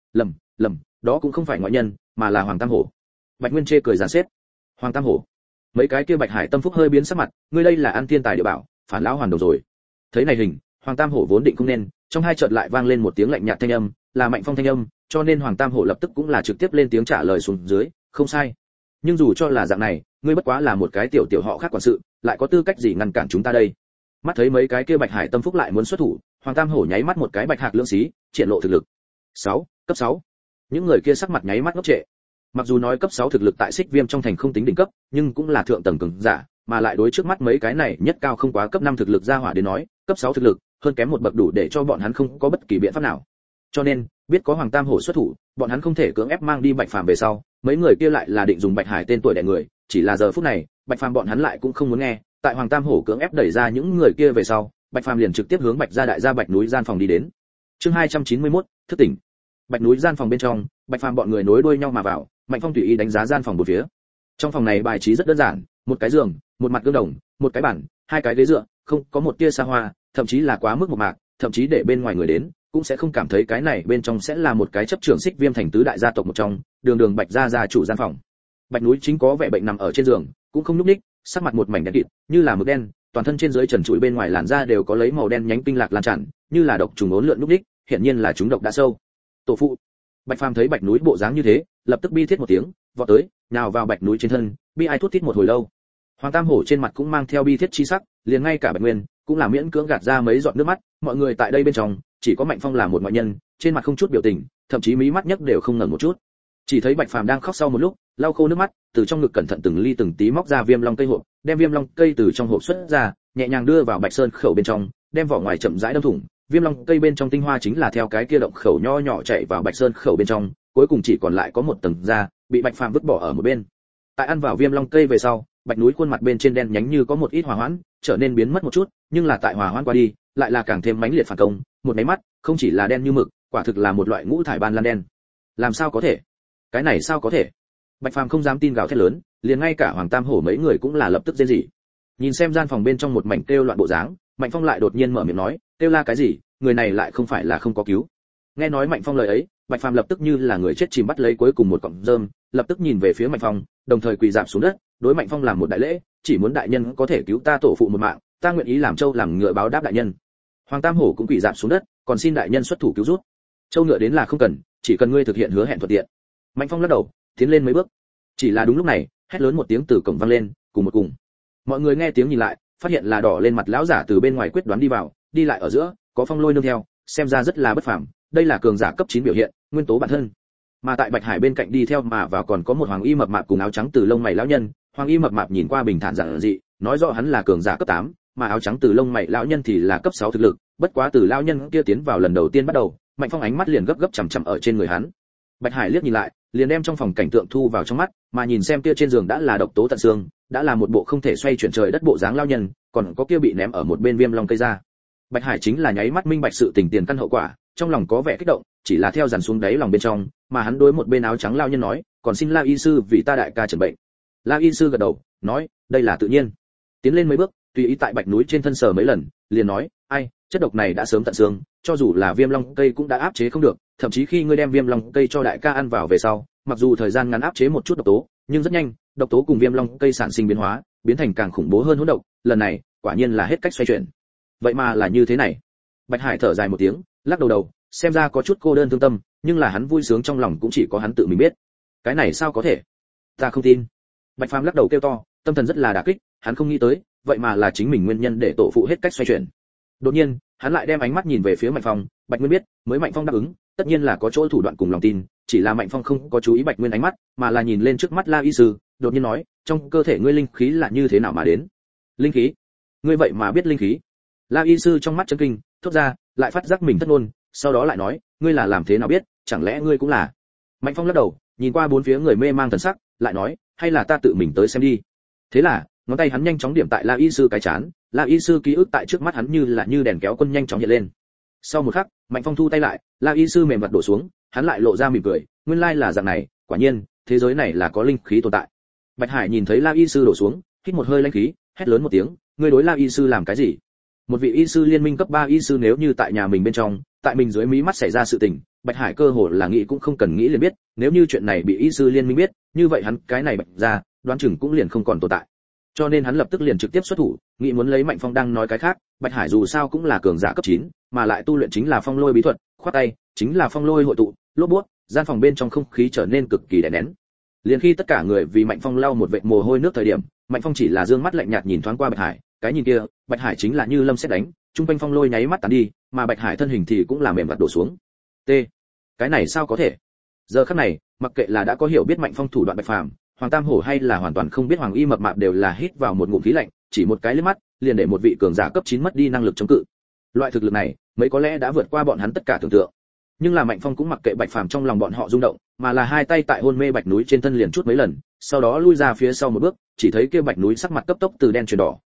Lầm, đó cũng không phải ngoại nhân, mà là Hoàng Tam Hổ. Bạch Nguyên chê cười giàn xếp. Hoàng Tam Hổ? Mấy cái kia Bạch Hải Tâm Phúc hơi biến sắc mặt, ngươi đây là ăn thiên tài địa bảo, phản lão hoàn đầu rồi. Thấy này hình, Hoàng Tam Hổ vốn định không nên, trong hai chợt lại vang lên một tiếng lạnh nhạt thanh âm, là Mạnh Phong thanh âm, cho nên Hoàng Tam Hổ lập tức cũng là trực tiếp lên tiếng trả lời xuống dưới, không sai. Nhưng dù cho là dạng này, ngươi bất quá là một cái tiểu họ khác quản sự, lại có tư cách gì ngăn cản chúng ta đây? Mắt thấy mấy cái kia Bạch Hải Tâm Phúc lại muốn xuất thủ, Hoàng Tam Hổ nháy mắt một cái bạch hạc lưỡng xí, triển lộ thực lực. 6, cấp 6. Những người kia sắc mặt nháy mắt ngốc trệ. Mặc dù nói cấp 6 thực lực tại Xích Viêm trong thành không tính đỉnh cấp, nhưng cũng là thượng tầng cường giả, mà lại đối trước mắt mấy cái này nhất cao không quá cấp 5 thực lực ra hỏa đến nói, cấp 6 thực lực hơn kém một bậc đủ để cho bọn hắn không có bất kỳ biện pháp nào. Cho nên, biết có Hoàng Tam Hổ xuất thủ, bọn hắn không thể cưỡng ép mang đi Bạch Phàm về sau, mấy người kia lại là định dùng Bạch Hải tên tuổi đè người, chỉ là giờ phút này, Bạch Phàm bọn hắn lại cũng không muốn nghe, Tại Hoàng Tam Hổ cưỡng ép đẩy ra những người kia về sau, Bạch Phàm liền trực tiếp hướng Bạch gia đại gia Bạch núi gian phòng đi đến. Chương 291, thức tỉnh. Bạch núi gian phòng bên trong, Bạch Phàm bọn người nối đuôi nhau mà vào, Mạnh Phong tùy ý đánh giá gian phòng bốn phía. Trong phòng này bài trí rất đơn giản, một cái giường, một mặt gương đồng, một cái bàn, hai cái ghế dựa, không có một tia xa hoa, thậm chí là quá mức một mạc, thậm chí để bên ngoài người đến cũng sẽ không cảm thấy cái này bên trong sẽ là một cái chấp trưởng Xích Viêm thành tứ đại gia tộc một trong, đường Bạch gia gia chủ gian phòng. Bạch núi chính có vẻ bệnh nằm ở trên giường, cũng không nhúc nhích, sắc mặt một mảnh đen kịt, như là mực đen, toàn thân trên dưới trần trụi bên ngoài làn da đều có lấy màu đen nhánh tinh lạc lan tràn, như là độc trùng ốn lượn nhúc nhích, hiển nhiên là chúng độc đã sâu. Tổ phụ. Bạch Phàm thấy Bạch núi bộ dáng như thế, lập tức bi thiết một tiếng, vọt tới, nào vào Bạch núi trên thân, bi ai thút thít một hồi lâu. Hoàng Tam Hổ trên mặt cũng mang theo bi thiết chi sắc, liền ngay cả Bạch Nguyên cũng là miễn cưỡng gạt ra mấy giọt nước mắt, mọi người tại đây bên trong, chỉ có Mạnh Phong là một ngoại nhân, trên mặt không chút biểu tình, thậm chí mí mắt nhấc đều không ngẩng một chút. Chỉ thấy Bạch Phàm đang khóc sau một lúc, lau khô nước mắt, từ trong ngực cẩn thận từng ly từng tí móc ra viêm long cây hộp, đem viêm long cây từ trong hộp xuất ra, nhẹ nhàng đưa vào Bạch Sơn khẩu bên trong, đem vỏ ngoài chậm rãi đâm thủng, viêm long cây bên trong tinh hoa chính là theo cái kia động khẩu nho nhỏ chạy vào Bạch Sơn khẩu bên trong, cuối cùng chỉ còn lại có một tầng da, bị Bạch Phàm vứt bỏ ở một bên. Tại ăn vào viêm long cây về sau, Bạch núi khuôn mặt bên trên đen nhánh như có một ít hòa hoãn, trở nên biến mất một chút, nhưng là tại hòa hoãn qua đi, lại là càng thêm mãnh liệt phản công, một máy mắt, không chỉ là đen như mực, quả thực là một loại ngũ thải ban lan đen. Làm sao có thể? Cái này sao có thể? Bạch Phàm không dám tin gào thét lớn, liền ngay cả Hoàng Tam Hổ mấy người cũng là lập tức rên rỉ. Nhìn xem gian phòng bên trong một mảnh kêu loạn bộ dáng, Mạnh Phong lại đột nhiên mở miệng nói, kêu la cái gì, người này lại không phải là không có cứu. Nghe nói Mạnh Phong lời ấy, Bạch Phàm lập tức như là người chết chìm bắt lấy cuối cùng một cọng rơm, lập tức nhìn về phía Mạnh Phong, đồng thời quỳ rạp xuống đất, đối Mạnh Phong làm một đại lễ, chỉ muốn đại nhân có thể cứu ta tổ phụ một mạng, ta nguyện ý làm trâu làm ngựa báo đáp đại nhân. Hoàng Tam Hổ cũng quỳ rạp xuống đất, còn xin đại nhân xuất thủ cứu giúp. Trâu ngựa đến là không cần, chỉ cần ngươi thực hiện hứa hẹn thuận tiện. Mạnh Phong lắc đầu, tiến lên mấy bước. Chỉ là đúng lúc này, hét lớn một tiếng từ cổng vang lên, cùng. Mọi người nghe tiếng nhìn lại, phát hiện là đỏ lên mặt lão giả từ bên ngoài quyết đoán đi vào, đi lại ở giữa, có Phong Lôi nương theo, xem ra rất là bất phàm, đây là cường giả cấp 9 biểu hiện, nguyên tố bản thân. Mà tại Bạch Hải bên cạnh đi theo mà vào còn có một hoàng y mập mạp cùng áo trắng từ lông mày lão nhân, hoàng y mập mạp nhìn qua bình thản giản dị, nói rõ hắn là cường giả cấp 8, mà áo trắng từ lông mày lão nhân thì là cấp 6 thực lực, bất quá từ lão nhân kia tiến vào lần đầu tiên bắt đầu, Mạnh Phong ánh mắt liền gấp chằm chằm ở trên người hắn. Bạch Hải liếc nhìn lại, liền đem trong phòng cảnh tượng thu vào trong mắt, mà nhìn xem kia trên giường đã là độc tố tận xương, đã là một bộ không thể xoay chuyển trời đất bộ dáng lão nhân, còn có kia bị ném ở một bên viêm long cây ra. Bạch Hải chính là nháy mắt minh bạch sự tình tiền căn hậu quả, trong lòng có vẻ kích động, chỉ là theo dàn xuống đáy lòng bên trong, mà hắn đối một bên áo trắng lão nhân nói, còn xin La y sư vì ta đại ca chẩn bệnh. La y sư gật đầu, nói, đây là tự nhiên. Tiến lên mấy bước, tùy ý tại Bạch núi trên thân sờ mấy lần, liền nói, ai, chất độc này đã sớm tận xương, cho dù là viêm long cây cũng đã áp chế không được, thậm chí khi ngươi đem viêm long cây cho đại ca ăn vào về sau, mặc dù thời gian ngắn áp chế một chút độc tố, nhưng rất nhanh, độc tố cùng viêm long cây sản sinh biến hóa, biến thành càng khủng bố hơn hỗn độc, lần này, quả nhiên là hết cách xoay chuyển. Vậy mà là như thế này. Bạch Hải thở dài một tiếng, lắc đầu, xem ra có chút cô đơn thương tâm, nhưng là hắn vui sướng trong lòng cũng chỉ có hắn tự mình biết. Cái này sao có thể? Ta không tin. Bạch Phàm lắc đầu kêu to, tâm thần rất là đả kích, hắn không nghĩ tới, vậy mà là chính mình nguyên nhân để tổ phụ hết cách xoay chuyển. Đột nhiên, hắn lại đem ánh mắt nhìn về phía Mạnh Phong, Bạch Nguyên biết, mới Mạnh Phong đáp ứng, tất nhiên là có chỗ thủ đoạn cùng lòng tin, chỉ là Mạnh Phong không có chú ý Bạch Nguyên ánh mắt, mà là nhìn lên trước mắt La y sư, đột nhiên nói, trong cơ thể ngươi linh khí là như thế nào mà đến? Linh khí? Ngươi vậy mà biết linh khí? La y sư trong mắt chấn kinh, thốt ra, lại phát giác mình thất ngôn, sau đó lại nói, ngươi là làm thế nào biết, chẳng lẽ ngươi cũng là? Mạnh Phong lắc đầu, nhìn qua bốn phía người mê mang thần sắc, lại nói, hay là ta tự mình tới xem đi. Thế là, ngón tay hắn nhanh chóng điểm tại La y sư cái chán, La y sư ký ức tại trước mắt hắn như là như đèn kéo quân nhanh chóng hiện lên. Sau một khắc, Mạnh Phong thu tay lại, La y sư mềm mặt đổ xuống, hắn lại lộ ra mỉm cười, nguyên lai là dạng này, quả nhiên, thế giới này là có linh khí tồn tại. Bạch Hải nhìn thấy La y sư đổ xuống, hít một hơi lãnh khí, hét lớn một tiếng, ngươi đối La y sư làm cái gì? Một vị y sư liên minh cấp 3 y sư nếu như tại nhà mình bên trong, tại mình dưới mí mắt xảy ra sự tình, Bạch Hải cơ hồ là nghĩ cũng không cần nghĩ liền biết, nếu như chuyện này bị y sư liên minh biết, như vậy hắn cái này Bạch ra, đoán chừng cũng liền không còn tồn tại. Cho nên hắn lập tức liền trực tiếp xuất thủ, nghĩ muốn lấy Mạnh Phong đang nói cái khác, Bạch Hải dù sao cũng là cường giả cấp 9, mà lại tu luyện chính là phong lôi bí thuật, khoát tay, chính là phong lôi hội tụ, lốp bút, gian phòng bên trong không khí trở nên cực kỳ đè nén. Liền khi tất cả người vì Mạnh Phong lau một vệt mồ hôi nước thời điểm, Mạnh Phong chỉ là dương mắt lạnh nhạt nhìn thoáng qua Bạch Hải, cái nhìn kia, Bạch Hải chính là như lâm sét đánh, trung quanh phong lôi nháy mắt tán đi, mà Bạch Hải thân hình thì cũng là mềm vặt đổ xuống. T. Cái này sao có thể? Giờ khắc này, mặc kệ là đã có hiểu biết Mạnh Phong thủ đoạn Bạch Phàm, Hoàng Tam Hổ hay là hoàn toàn không biết Hoàng Y mập mạp đều là hít vào một ngụm khí lạnh, chỉ một cái liếc mắt, liền để một vị cường giả cấp 9 mất đi năng lực chống cự. Loại thực lực này, mấy có lẽ đã vượt qua bọn hắn tất cả tưởng tượng. Nhưng là Mạnh Phong cũng mặc kệ Bạch Phàm trong lòng bọn họ rung động, mà là hai tay tại hôn mê Bạch núi trên thân liền chút mấy lần, sau đó lui ra phía sau một bước, chỉ thấy kia Bạch núi sắc mặt cấp tốc từ đen chuyển đỏ,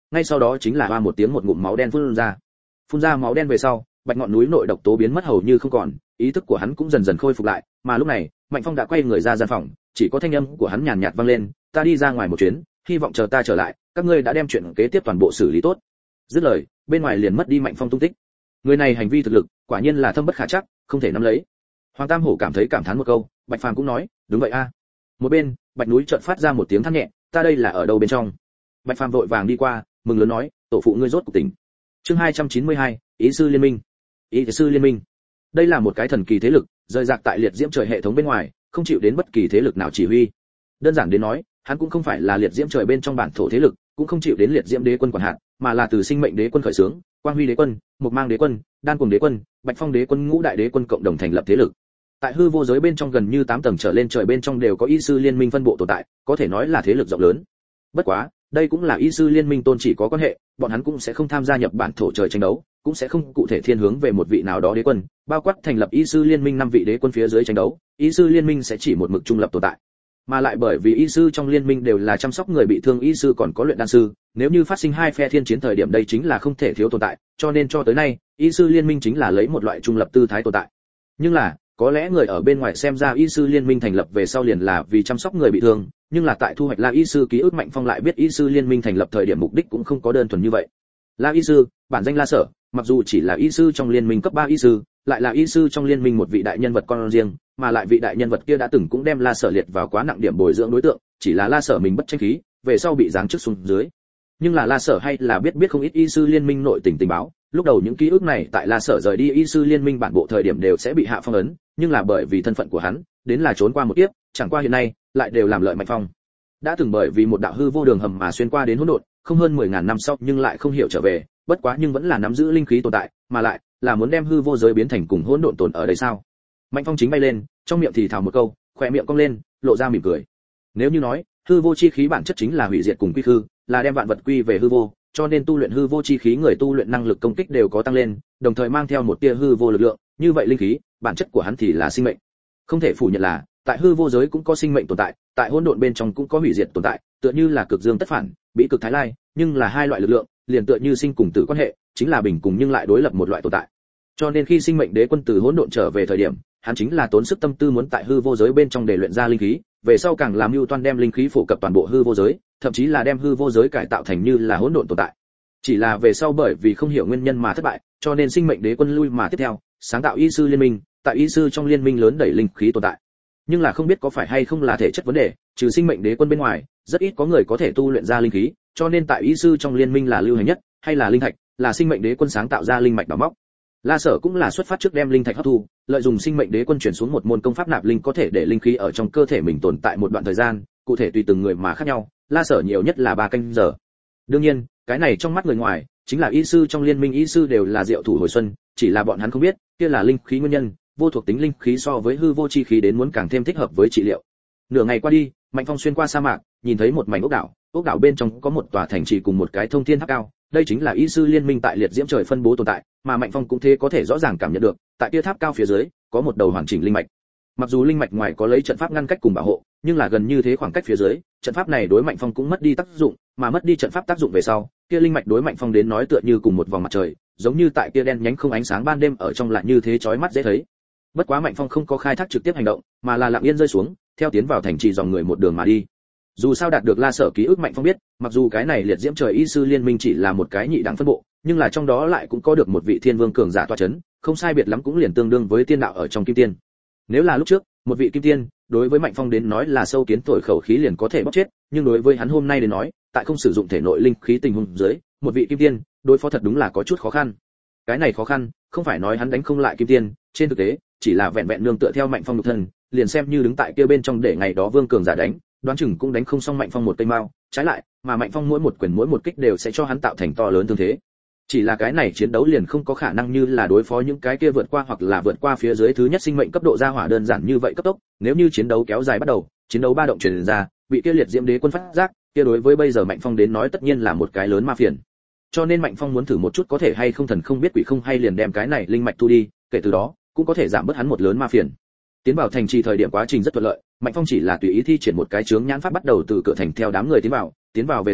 ngay sau đó chính là hoa một tiếng một ngụm máu đen phun ra máu đen về sau, bạch ngọn núi nội độc tố biến mất hầu như không còn, ý thức của hắn cũng dần dần khôi phục lại, mà lúc này Mạnh Phong đã quay người ra gian phòng, chỉ có thanh âm của hắn nhàn nhạt vang lên, ta đi ra ngoài một chuyến, hy vọng chờ ta trở lại, các ngươi đã đem chuyện kế tiếp toàn bộ xử lý tốt. Dứt lời, bên ngoài liền mất đi Mạnh Phong tung tích. Người này hành vi thực lực, quả nhiên là thâm bất khả trắc, không thể nắm lấy. Hoàng Tam Hổ cảm thán một câu, Bạch Phàm cũng nói, đúng vậy a. Một bên, Bạch núi chợt phát ra một tiếng than nhẹ, ta đây là ở đâu bên trong? Bạch Phàm vội vàng đi qua, mừng lớn nói, tổ phụ ngươi rốt cuộc tỉnh. Chương 292, Ý sư liên minh. Ý sư liên minh. Đây là một cái thần kỳ thế lực, rời rạc tại liệt diễm trời hệ thống bên ngoài, không chịu đến bất kỳ thế lực nào chỉ huy. Đơn giản đến nói, hắn cũng không phải là liệt diễm trời bên trong bản thổ thế lực, cũng không chịu đến liệt diễm đế quân quản hạt, mà là từ sinh mệnh đế quân khởi xướng, quang huy đế quân, mục mang đế quân, đan cuồng đế quân, bạch phong đế quân ngũ đại đế quân cộng đồng thành lập thế lực. Tại hư vô giới bên trong gần như 8 tầng trở lên trời bên trong đều có y sư liên minh phân bộ tồn tại, có thể nói là thế lực rộng lớn. Bất quá, đây cũng là y sư liên minh tôn chỉ có quan hệ, bọn hắn cũng sẽ không tham gia nhập bản thổ trời tranh đấu, cũng sẽ không cụ thể thiên hướng về một vị nào đó đế quân, bao quát thành lập y sư liên minh 5 vị đế quân phía dưới tranh đấu, y sư liên minh sẽ chỉ một mực trung lập tồn tại. Mà lại bởi vì y sư trong liên minh đều là chăm sóc người bị thương y sư còn có luyện đan sư, nếu như phát sinh hai phe thiên chiến thời điểm đây chính là không thể thiếu tồn tại, cho nên cho tới nay, y sư liên minh chính là lấy một loại trung lập tư thái tồn tại. Nhưng là, có lẽ người ở bên ngoài xem ra y sư liên minh thành lập về sau liền là vì chăm sóc người bị thương, nhưng là tại thu hoạch La y sư ký ức Mạnh Phong lại biết y sư liên minh thành lập thời điểm mục đích cũng không có đơn thuần như vậy. La y sư, bản danh La Sở, mặc dù chỉ là y sư trong liên minh cấp 3 y sư, lại là y sư trong liên minh một vị đại nhân vật con riêng, mà lại vị đại nhân vật kia đã từng cũng đem La Sở liệt vào quá nặng điểm bồi dưỡng đối tượng, chỉ là La Sở mình bất tranh khí, về sau bị giáng chức xuống dưới. Nhưng là La Sở hay là biết không ít y sư liên minh nội tình tình báo, lúc đầu những ký ức này tại La Sở rời đi y sư liên minh bản bộ thời điểm đều sẽ bị hạ phong ấn, nhưng là bởi vì thân phận của hắn, đến là trốn qua một kiếp, chẳng qua hiện nay lại đều làm lợi Mạnh Phong. Đã từng bởi vì một đạo hư vô đường hầm mà xuyên qua đến hỗn độn, không hơn 10.000 năm sau nhưng lại không hiểu trở về, bất quá nhưng vẫn là nắm giữ linh khí tồn tại, mà lại là muốn đem hư vô giới biến thành cùng hỗn độn tồn ở đây sao? Mạnh Phong chính bay lên, trong miệng thì thào một câu, khóe miệng cong lên, lộ ra mỉm cười. Nếu như nói, hư vô chi khí bản chất chính là hủy diệt cùng quy hư, là đem vạn vật quy về hư vô, cho nên tu luyện hư vô chi khí người tu luyện năng lực công kích đều có tăng lên, đồng thời mang theo một tia hư vô lực lượng, như vậy linh khí, bản chất của hắn thì là sinh mệnh. Không thể phủ nhận là, tại hư vô giới cũng có sinh mệnh tồn tại, tại hỗn độn bên trong cũng có hủy diệt tồn tại, tựa như là cực dương tất phản, bị cực thái lai, nhưng là hai loại lực lượng, liền tựa như sinh cùng tử quan hệ, chính là bình cùng nhưng lại đối lập một loại tồn tại. Cho nên khi sinh mệnh đế quân từ hỗn độn trở về thời điểm, hắn chính là tốn sức tâm tư muốn tại hư vô giới bên trong để luyện ra linh khí, về sau càng làm mưu toan đem linh khí phổ cập toàn bộ hư vô giới, thậm chí là đem hư vô giới cải tạo thành như là hỗn độn tồn tại. Chỉ là về sau bởi vì không hiểu nguyên nhân mà thất bại, cho nên sinh mệnh đế quân lui mà tiếp theo, sáng tạo y sư liên minh, tại y sư trong liên minh lớn đẩy linh khí tồn tại. Nhưng là không biết có phải hay không là thể chất vấn đề, trừ sinh mệnh đế quân bên ngoài, rất ít có người có thể tu luyện ra linh khí, cho nên tại y sư trong liên minh là lưu hành nhất, hay là linh thạch, là sinh mệnh đế quân sáng tạo ra linh mạch đào móc. La Sở cũng là xuất phát trước đem linh thạch hấp thu, lợi dụng sinh mệnh đế quân chuyển xuống một môn công pháp nạp linh có thể để linh khí ở trong cơ thể mình tồn tại một đoạn thời gian, cụ thể tùy từng người mà khác nhau, La Sở nhiều nhất là 3 canh giờ. Đương nhiên, cái này trong mắt người ngoài, chính là y sư trong liên minh y sư đều là diệu thủ hồi xuân, chỉ là bọn hắn không biết, kia là linh khí nguyên nhân, vô thuộc tính linh khí so với hư vô chi khí đến muốn càng thêm thích hợp với trị liệu. Nửa ngày qua đi, Mạnh Phong xuyên qua sa mạc, nhìn thấy một mảnh ốc đảo bên trong có một tòa thành trì cùng một cái thông thiên tháp cao, đây chính là y sư liên minh tại liệt diễm trời phân bố tồn tại, mà Mạnh Phong cũng thế có thể rõ ràng cảm nhận được, tại kia tháp cao phía dưới, có một đầu hoàn chỉnh linh mạch. Mặc dù linh mạch ngoài có lấy trận pháp ngăn cách cùng bảo hộ, nhưng là gần như thế khoảng cách phía dưới, trận pháp này đối Mạnh Phong cũng mất đi tác dụng, mà mất đi trận pháp tác dụng về sau, kia linh mạch đối Mạnh Phong đến nói tựa như cùng một vòng mặt trời, giống như tại kia đen nhánh không ánh sáng ban đêm ở trong lại như thế chói mắt dễ thấy. Bất quá Mạnh Phong không có khai thác trực tiếp hành động, mà là lặng yên rơi xuống, theo tiến vào thành trì dòng người một đường mà đi. Dù sao đạt được La Sở ký ức Mạnh Phong biết, mặc dù cái này liệt diễm trời y sư liên minh chỉ là một cái nhị đẳng phân bộ, nhưng là trong đó lại cũng có được một vị thiên vương cường giả tọa chấn, không sai biệt lắm cũng liền tương đương với tiên đạo ở trong kim tiên. Nếu là lúc trước, một vị kim tiên, đối với Mạnh Phong đến nói là sâu kiến thổi khẩu khí liền có thể bóc chết, nhưng đối với hắn hôm nay đến nói, tại không sử dụng thể nội linh khí tình huống dưới, một vị kim tiên, đối phó thật đúng là có chút khó khăn. Cái này khó khăn, không phải nói hắn đánh không lại kim tiên, trên thực tế, chỉ là vẹn vẹn nương tựa theo Mạnh Phong nhục thân, liền xem như đứng tại kia bên trong để ngày đó vương cường giả đánh, đoán chừng cũng đánh không xong Mạnh Phong một cây mao, trái lại, mà Mạnh Phong mỗi một quyền mỗi một kích đều sẽ cho hắn tạo thành to lớn thương thế. Chỉ là cái này chiến đấu liền không có khả năng như là đối phó những cái kia vượt qua hoặc là vượt qua phía dưới thứ nhất sinh mệnh cấp độ ra hỏa đơn giản như vậy cấp tốc, nếu như chiến đấu kéo dài bắt đầu, chiến đấu ba động truyền ra, bị kia liệt diễm đế quân phát giác, kia đối với bây giờ Mạnh Phong đến nói tất nhiên là một cái lớn ma phiền. Cho nên Mạnh Phong muốn thử một chút có thể hay không thần không biết quỷ không hay liền đem cái này linh mạch thu đi, kể từ đó, cũng có thể giảm bớt hắn một lớn ma phiền. Tiến vào thành trì thời điểm quá trình rất thuận lợi, Mạnh Phong chỉ là tùy ý thi triển một cái chướng nhãn pháp bắt đầu từ cửa thành theo đám người tiến vào về sau,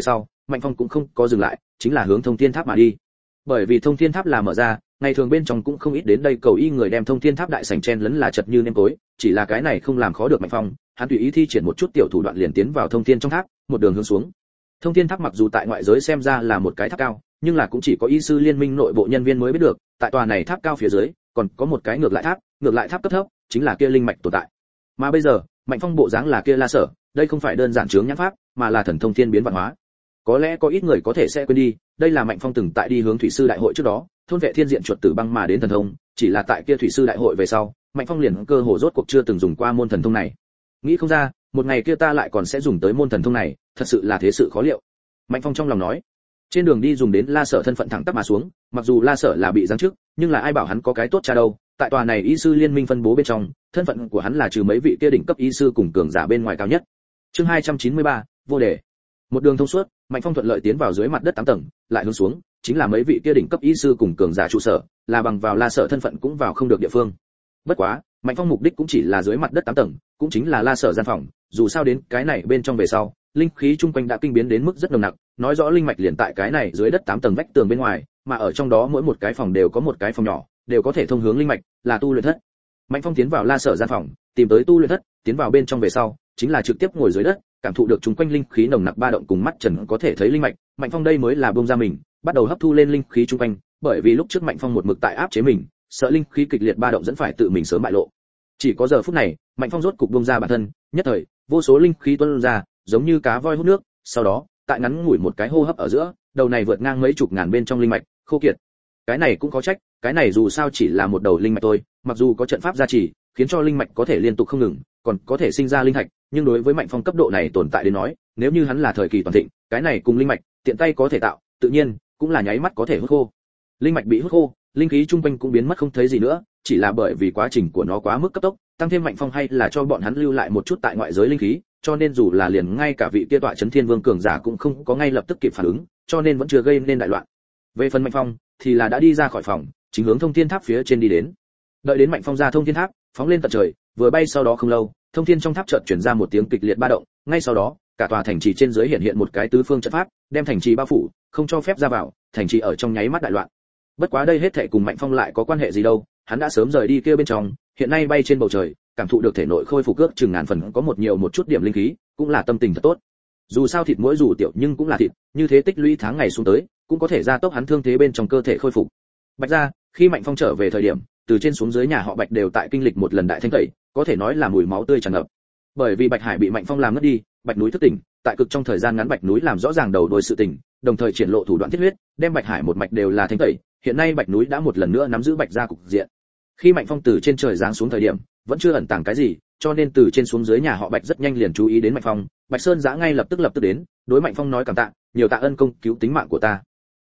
Mạnh Phong cũng không có dừng lại, chính là hướng Thông Thiên Tháp mà đi. Bởi vì Thông Thiên Tháp là mở ra, ngày thường bên trong cũng không ít đến đây cầu y người đem Thông Thiên Tháp đại sảnh chen lấn là chật như nêm tối, chỉ là cái này không làm khó được Mạnh Phong, hắn tùy ý thi triển một chút tiểu thủ đoạn liền tiến vào Thông Thiên trong tháp, một đường hướng xuống. Thông Thiên Tháp mặc dù tại ngoại giới xem ra là một cái tháp cao, nhưng là cũng chỉ có y sư liên minh nội bộ nhân viên mới biết được, tại tòa này tháp cao phía dưới, còn có một cái ngược lại tháp cấp thấp, chính là kia linh mạch tồn tại. Mà bây giờ, Mạnh Phong bộ dáng là kia La Sở, đây không phải đơn giản chướng nhãn pháp, mà là thần thông thiên biến vạn hóa. Có lẽ có ít người có thể sẽ quên đi, đây là Mạnh Phong từng tại đi hướng thủy sư đại hội trước đó, thôn vệ thiên diện chuột tử băng mà đến thần thông, chỉ là tại kia thủy sư đại hội về sau, Mạnh Phong liền cơ hồ rốt cuộc chưa từng dùng qua môn thần thông này. Nghĩ không ra, một ngày kia ta lại còn sẽ dùng tới môn thần thông này, thật sự là thế sự khó liệu. Mạnh Phong trong lòng nói. Trên đường đi dùng đến La Sở thân phận thẳng tắp mà xuống, mặc dù La Sở là bị giáng chức, nhưng là ai bảo hắn có cái tốt cha đâu, tại tòa này y sư liên minh phân bố bên trong, thân phận của hắn là trừ mấy vị kia đỉnh cấp y sư cùng cường giả bên ngoài cao nhất. Chương 293, vô đề. Một đường thông suốt, Mạnh Phong thuận lợi tiến vào dưới mặt đất 8 tầng, lại hướng xuống, chính là mấy vị kia đỉnh cấp y sư cùng cường giả trụ sở, là bằng vào La Sở thân phận cũng vào không được địa phương. Bất quá, Mạnh Phong mục đích cũng chỉ là dưới mặt đất 8 tầng, cũng chính là La Sở gian phòng, dù sao đến cái này bên trong về sau, linh khí chung quanh đã kinh biến đến mức rất nồng nặc, nói rõ linh mạch liền tại cái này dưới đất 8 tầng vách tường bên ngoài, mà ở trong đó mỗi một cái phòng đều có một cái phòng nhỏ, đều có thể thông hướng linh mạch, là tu luyện thất. Mạnh Phong tiến vào La Sở gian phòng, tìm tới tu luyện thất, tiến vào bên trong về sau, chính là trực tiếp ngồi dưới đất, cảm thụ được chung quanh linh khí nồng nặc ba động cùng mắt trần có thể thấy linh mạch, Mạnh Phong đây mới là buông ra mình, bắt đầu hấp thu lên linh khí chung quanh, bởi vì lúc trước Mạnh Phong một mực tại áp chế mình, sợ linh khí kịch liệt ba động dẫn phải tự mình sớm bại lộ. Chỉ có giờ phút này, Mạnh Phong rốt cục buông ra bản thân, nhất thời, vô số linh khí tuôn ra, giống như cá voi hút nước, sau đó, tại ngắn ngủi một cái hô hấp ở giữa, đầu này vượt ngang mấy chục ngàn bên trong linh mạch, khô kiệt. Cái này cũng có trách, cái này dù sao chỉ là một đầu linh mạch thôi, mặc dù có trận pháp gia trì, khiến cho linh mạch có thể liên tục không ngừng, còn có thể sinh ra linh thạch, nhưng đối với Mạnh Phong cấp độ này tồn tại đến nói, nếu như hắn là thời kỳ toàn thịnh, cái này cùng linh mạch, tiện tay có thể tạo, tự nhiên cũng là nháy mắt có thể hút khô. Linh mạch bị hút khô, linh khí trung quanh cũng biến mất không thấy gì nữa, chỉ là bởi vì quá trình của nó quá mức cấp tốc, tăng thêm Mạnh Phong hay là cho bọn hắn lưu lại một chút tại ngoại giới linh khí, cho nên dù là liền ngay cả vị kia tọa chấn Thiên Vương cường giả cũng không có ngay lập tức kịp phản ứng, cho nên vẫn chưa gây nên đại loạn. Về phần Mạnh Phong thì là đã đi ra khỏi phòng, chính hướng Thông Thiên Tháp phía trên đi đến. Đợi đến Mạnh Phong ra Thông Thiên Tháp, phóng lên tận trời, vừa bay sau đó không lâu, Thông Thiên trong tháp chợt truyền ra một tiếng kịch liệt ba động, ngay sau đó, cả tòa thành trì trên dưới hiện hiện một cái tứ phương trận pháp, đem thành trì bao phủ, không cho phép ra vào, thành trì ở trong nháy mắt đại loạn. Bất quá đây hết thảy cùng Mạnh Phong lại có quan hệ gì đâu, hắn đã sớm rời đi kia bên trong, hiện nay bay trên bầu trời, cảm thụ được thể nội khôi phục cước chừng ngàn phần có một nhiều một chút điểm linh khí, cũng là tâm tình thật tốt. Dù sao thịt mỗi dù tiểu nhưng cũng là thịt, như thế tích lũy tháng ngày xuống tới, cũng có thể gia tốc hắn thương thế bên trong cơ thể khôi phục. Bạch gia, khi Mạnh Phong trở về thời điểm, từ trên xuống dưới nhà họ Bạch đều tại kinh lịch một lần đại thanh tẩy, có thể nói là mùi máu tươi tràn ngập. Bởi vì Bạch Hải bị Mạnh Phong làm ngất đi, Bạch núi thức tỉnh, tại cực trong thời gian ngắn Bạch núi làm rõ ràng đầu đuôi sự tình, đồng thời triển lộ thủ đoạn thiết huyết, đem Bạch Hải một mạch đều là thanh tẩy, hiện nay Bạch núi đã một lần nữa nắm giữ Bạch gia cục diện. Khi Mạnh Phong từ trên trời giáng xuống thời điểm, vẫn chưa ẩn tàng cái gì, cho nên từ trên xuống dưới nhà họ Bạch rất nhanh liền chú ý đến Mạnh Phong, Bạch Sơn Giã ngay lập tức đến, đối Mạnh Phong nói cảm tạ, nhiều tạ ân công cứu tính mạng của ta.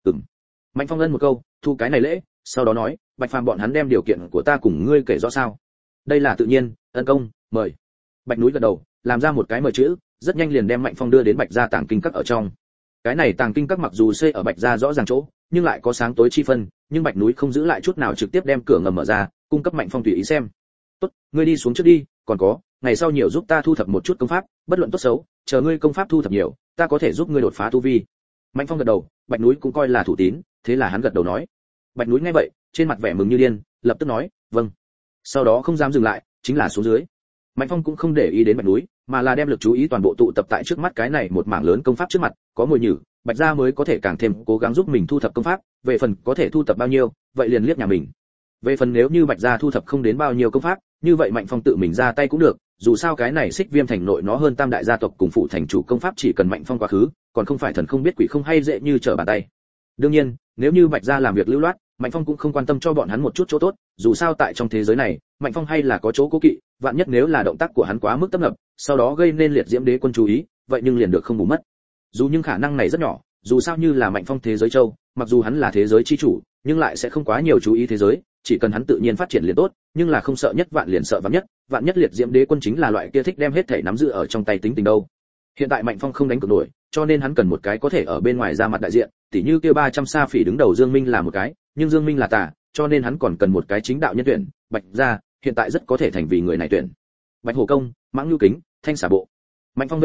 Mạnh Phong ân một câu, thu cái này lễ, sau đó nói, Bạch Phàm bọn hắn đem điều kiện của ta cùng ngươi kể rõ sao? Đây là tự nhiên, ân công, mời. Bạch núi gật đầu, làm ra một cái mời chữ, rất nhanh liền đem Mạnh Phong đưa đến Bạch gia tàng kinh các ở trong. Cái này tàng kinh các mặc dù xây ở Bạch gia rõ ràng chỗ, nhưng lại có sáng tối chi phân, nhưng Bạch núi không giữ lại chút nào trực tiếp đem cửa ngầm mở ra, cung cấp Mạnh Phong tùy ý xem. Tốt, ngươi đi xuống trước đi, còn có, ngày sau nhiều giúp ta thu thập một chút công pháp, bất luận tốt xấu, chờ ngươi công pháp thu thập nhiều, ta có thể giúp ngươi đột phá tu vi. Mạnh Phong gật đầu, Bạch núi cũng coi là thủ tín, thế là hắn gật đầu nói. Bạch núi nghe vậy, trên mặt vẻ mừng như điên, lập tức nói, vâng. Sau đó không dám dừng lại, chính là xuống dưới. Mạnh Phong cũng không để ý đến Bạch núi, mà là đem lực chú ý toàn bộ tụ tập tại trước mắt cái này một mảng lớn công pháp trước mặt, có mồi nhử, Bạch gia mới có thể càng thêm cố gắng giúp mình thu thập công pháp, về phần có thể thu thập bao nhiêu, vậy liền liếc nhà mình. Về phần nếu như Bạch gia thu thập không đến bao nhiêu công pháp, như vậy Mạnh Phong tự mình ra tay cũng được, dù sao cái này Xích Viêm thành nội nó hơn tam đại gia tộc cùng phụ thành chủ công pháp chỉ cần Mạnh Phong quá khứ, còn không phải thần không biết quỷ không hay dễ như trở bàn tay. Đương nhiên, nếu như Bạch gia làm việc lưu loát, Mạnh Phong cũng không quan tâm cho bọn hắn một chút chỗ tốt, dù sao tại trong thế giới này, Mạnh Phong hay là có chỗ cố kỵ, vạn nhất nếu là động tác của hắn quá mức tấp nập, sau đó gây nên liệt diễm đế quân chú ý, vậy nhưng liền được không bù mất. Dù nhưng khả năng này rất nhỏ, dù sao như là Mạnh Phong thế giới châu, mặc dù hắn là thế giới chi chủ, nhưng lại sẽ không quá nhiều chú ý thế giới, chỉ cần hắn tự nhiên phát triển liền tốt, nhưng là không sợ nhất vạn liền sợ vạn nhất liệt diễm đế quân chính là loại kia thích đem hết thể nắm giữ ở trong tay tính tình đâu. Hiện tại Mạnh Phong không đánh cược nổi, cho nên hắn cần một cái có thể ở bên ngoài ra mặt đại diện, tỉ như kia 300 sa phỉ đứng đầu Dương Minh là một cái, nhưng Dương Minh là tà, cho nên hắn còn cần một cái chính đạo nhân tuyển, Bạch gia hiện tại rất có thể thành vì người này tuyển. Bạch Hổ Công, Mãng Nhu Kính, Thanh Xà Bộ. Mạnh Phong vẫy gọi,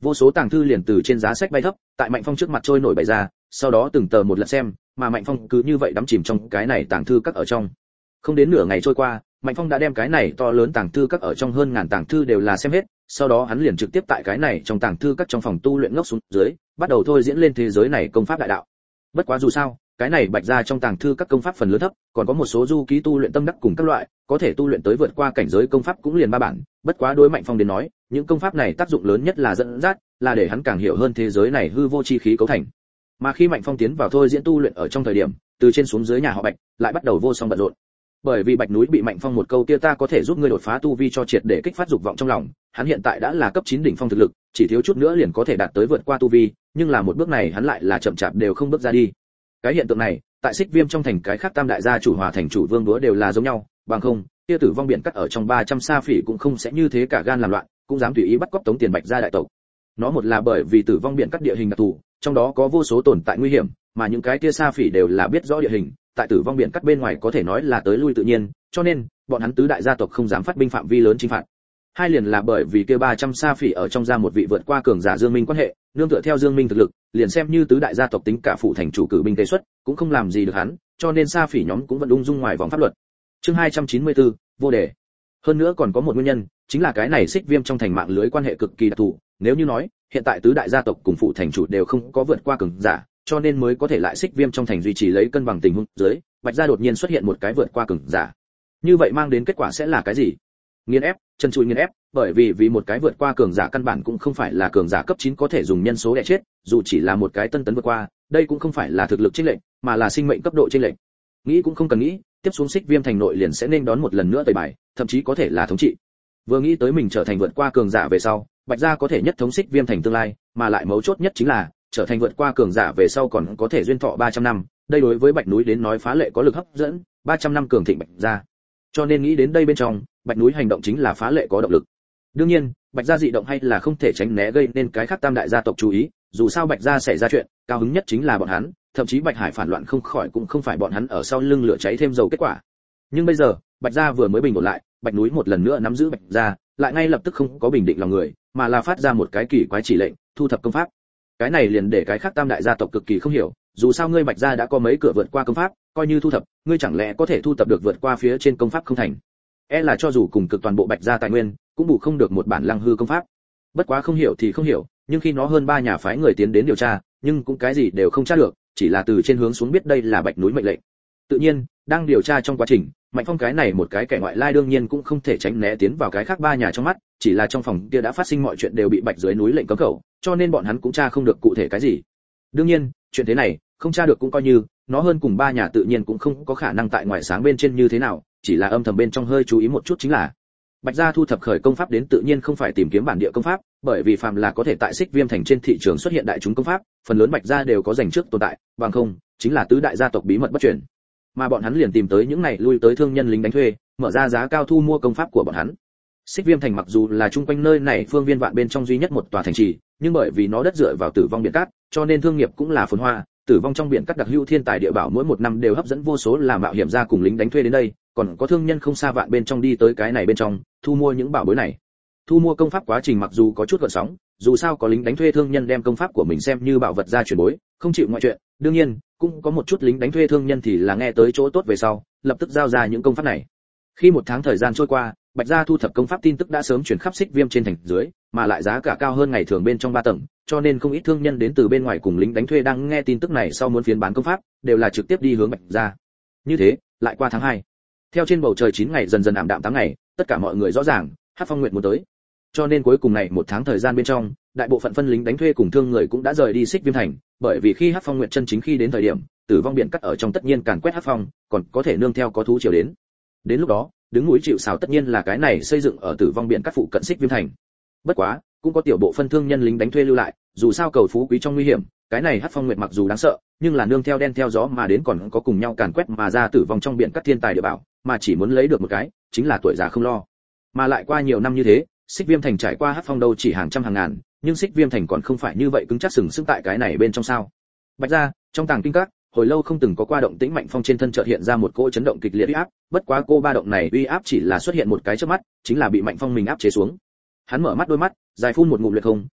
vô số tàng thư liền từ trên giá sách bay thấp, tại Mạnh Phong trước mặt trôi nổi bày ra, sau đó từng tờ một lật xem, mà Mạnh Phong cứ như vậy đắm chìm trong cái này tàng thư các ở trong. Không đến nửa ngày trôi qua, Mạnh Phong đã đem cái này to lớn tàng thư các ở trong hơn ngàn tàng thư đều là xem hết, sau đó hắn liền trực tiếp tại cái này trong tàng thư các trong phòng tu luyện ngốc xuống dưới, bắt đầu thôi diễn lên thế giới này công pháp đại đạo. Bất quá dù sao, cái này Bạch gia trong tàng thư các công pháp phần lớn thấp, còn có một số du ký tu luyện tâm đắc cùng các loại, có thể tu luyện tới vượt qua cảnh giới công pháp cũng liền ba bản, bất quá đối Mạnh Phong đến nói, những công pháp này tác dụng lớn nhất là dẫn dắt, là để hắn càng hiểu hơn thế giới này hư vô chi khí cấu thành. Mà khi Mạnh Phong tiến vào thôi diễn tu luyện ở trong thời điểm, từ trên xuống dưới nhà họ Bạch lại bắt đầu vô song bận rộn. Bởi vì Bạch Núi bị Mạnh Phong một câu kia ta có thể giúp ngươi đột phá tu vi cho triệt để kích phát dục vọng trong lòng, hắn hiện tại đã là cấp 9 đỉnh phong thực lực, chỉ thiếu chút nữa liền có thể đạt tới vượt qua tu vi, nhưng là một bước này hắn lại là chậm chạp đều không bước ra đi. Cái hiện tượng này, tại Xích Viêm trong thành cái khác tam đại gia chủ Hòa thành chủ Vương Đúa đều là giống nhau, bằng không, kia Tử Vong biển cắt ở trong 300 sa phỉ cũng không sẽ như thế cả gan làm loạn, cũng dám tùy ý bắt cóc tống tiền Bạch gia đại tộc. Nó một là bởi vì Tử Vong biển cắt địa hình đặc thù, trong đó có vô số tồn tại nguy hiểm, mà những cái kia sa phỉ đều là biết rõ địa hình, tại Tử Vong biển cắt bên ngoài có thể nói là tới lui tự nhiên, cho nên bọn hắn tứ đại gia tộc không dám phát binh phạm vi lớn chinh phạt. Hai liền là bởi vì kia 300 sa phỉ ở trong ra một vị vượt qua cường giả Dương Minh quan hệ, nương tựa theo Dương Minh thực lực, liền xem như tứ đại gia tộc tính cả phụ thành chủ cử binh tế xuất, cũng không làm gì được hắn, cho nên sa phỉ nhóm cũng vẫn ung dung ngoài vòng pháp luật. Chương 294, vô đề. Hơn nữa còn có một nguyên nhân, chính là cái này Xích Viêm trong thành mạng lưới quan hệ cực kỳ đặc thù, nếu như nói, hiện tại tứ đại gia tộc cùng phụ thành chủ đều không có vượt qua cường giả, cho nên mới có thể lại Xích Viêm trong thành duy trì lấy cân bằng tình huống dưới, Bạch gia đột nhiên xuất hiện một cái vượt qua cường giả. Như vậy mang đến kết quả sẽ là cái gì? Nghiền ép, chân chui nghiền ép, bởi vì một cái vượt qua cường giả căn bản cũng không phải là cường giả cấp 9 có thể dùng nhân số để chết, dù chỉ là một cái tân tấn vượt qua, đây cũng không phải là thực lực chênh lệch, mà là sinh mệnh cấp độ chênh lệch. Nghĩ cũng không cần nghĩ, tiếp xuống Xích Viêm thành nội liền sẽ nên đón một lần nữa tẩy bài, thậm chí có thể là thống trị. Vừa nghĩ tới mình trở thành vượt qua cường giả về sau, Bạch gia có thể nhất thống Xích Viêm thành tương lai, mà lại mấu chốt nhất chính là trở thành vượt qua cường giả về sau còn có thể duyên thọ 300 năm, đây đối với Bạch núi đến nói phá lệ có lực hấp dẫn, 300 năm cường thịnh Bạch gia. Cho nên nghĩ đến đây bên trong, Bạch núi hành động chính là phá lệ có động lực. Đương nhiên, Bạch gia dị động hay là không thể tránh né gây nên cái khác tam đại gia tộc chú ý, dù sao Bạch gia xảy ra chuyện, cao hứng nhất chính là bọn hắn, thậm chí Bạch Hải phản loạn không khỏi cũng không phải bọn hắn ở sau lưng lửa cháy thêm dầu kết quả. Nhưng bây giờ, Bạch gia vừa mới bình ổn lại, Bạch núi một lần nữa nắm giữ Bạch gia, lại ngay lập tức không có bình định lòng người, mà là phát ra một cái kỳ quái chỉ lệnh, thu thập công pháp. Cái này liền để cái khác tam đại gia tộc cực kỳ không hiểu, dù sao ngươi Bạch gia đã có mấy cửa vượt qua công pháp, coi như thu thập, ngươi chẳng lẽ có thể thu thập được vượt qua phía trên công pháp không thành? E là cho dù cùng cực toàn bộ Bạch gia tài nguyên, cũng bù không được một bản lăng hư công pháp. Bất quá không hiểu thì không hiểu, nhưng khi nó hơn 3 nhà phái người tiến đến điều tra, nhưng cũng cái gì đều không tra được, chỉ là từ trên hướng xuống biết đây là Bạch núi mệnh lệnh. Tự nhiên, đang điều tra trong quá trình, Mạnh Phong cái này một cái kẻ ngoại lai đương nhiên cũng không thể tránh né tiến vào cái khác 3 nhà trong mắt, chỉ là trong phòng kia đã phát sinh mọi chuyện đều bị Bạch dưới núi lệnh cấm khẩu, cho nên bọn hắn cũng tra không được cụ thể cái gì. Đương nhiên, chuyện thế này, không tra được cũng coi như, nó hơn cùng 3 nhà tự nhiên cũng không có khả năng tại ngoài sáng bên trên như thế nào, chỉ là âm thầm bên trong hơi chú ý một chút chính là Bạch gia thu thập khởi công pháp đến tự nhiên không phải tìm kiếm bản địa công pháp, bởi vì phàm là có thể tại Xích Viêm thành trên thị trường xuất hiện đại chúng công pháp, phần lớn Bạch gia đều có dành trước tồn tại, bằng không, chính là tứ đại gia tộc bí mật bất truyền. Mà bọn hắn liền tìm tới những này lui tới thương nhân lính đánh thuê, mở ra giá cao thu mua công pháp của bọn hắn. Xích Viêm thành mặc dù là chung quanh nơi này phương viên vạn bên trong duy nhất một tòa thành trì, nhưng bởi vì nó đất dựa vào Tử Vong biển cát, cho nên thương nghiệp cũng là phồn hoa, Tử Vong trong biển cát đặc hữu thiên tài địa bảo mỗi một năm đều hấp dẫn vô số là mạo hiểm gia cùng lính đánh thuê đến đây, còn có thương nhân không xa vạn bên trong đi tới cái này bên trong, thu mua những bảo bối này. Thu mua công pháp quá trình mặc dù có chút gợn sóng, dù sao có lính đánh thuê thương nhân đem công pháp của mình xem như bảo vật ra chuyển bối, không chịu ngoại chuyện, đương nhiên, cũng có một chút lính đánh thuê thương nhân thì là nghe tới chỗ tốt về sau, lập tức giao ra những công pháp này. Khi một tháng thời gian trôi qua, Bạch gia thu thập công pháp tin tức đã sớm truyền khắp Xích Viêm trên thành dưới, mà lại giá cả cao hơn ngày thường bên trong 3 tầng, cho nên không ít thương nhân đến từ bên ngoài cùng lính đánh thuê đang nghe tin tức này sau muốn phiến bán công pháp, đều là trực tiếp đi hướng Bạch gia. Như thế, lại qua tháng 2. Theo trên bầu trời 9 ngày dần dần ảm đạm 8 ngày, tất cả mọi người rõ ràng, Hắc Phong Nguyệt muốn tới. Cho nên cuối cùng này một tháng thời gian bên trong, đại bộ phận phân lính đánh thuê cùng thương người cũng đã rời đi Xích Viêm thành, bởi vì khi Hắc Phong Nguyệt chân chính khi đến thời điểm, Tử Vong biển cắt ở trong tất nhiên càn quét Hắc Phong, còn có thể nương theo có thú triều đến. Đến lúc đó, đứng núi chịu sào tất nhiên là cái này xây dựng ở Tử Vong biển cắt phụ cận Xích Viêm thành. Bất quá, cũng có tiểu bộ phân thương nhân lính đánh thuê lưu lại, dù sao cầu phú quý trong nguy hiểm, cái này Hắc Phong Nguyệt mặc dù đáng sợ, nhưng là nương theo đen theo gió mà đến còn có cùng nhau càn quét mà ra Tử Vong trong biển cắt thiên tài địa bảo, mà chỉ muốn lấy được một cái, chính là tuổi già không lo. Mà lại qua nhiều năm như thế, Xích Viêm thành trải qua Hắc Phong đâu chỉ hàng trăm hàng ngàn, nhưng Xích Viêm thành còn không phải như vậy cứng chắc sừng sững tại cái này bên trong sao? Bạch gia, trong tàng kinh các, hồi lâu không từng có qua động tĩnh Mạnh Phong trên thân chợt hiện ra một cỗ chấn động kịch liệt uy áp, bất quá cô ba động này uy áp chỉ là xuất hiện một cái chớp mắt, chính là bị Mạnh Phong mình áp chế xuống. Hắn mở mắt đôi mắt, dài phun một ngụm liệt không,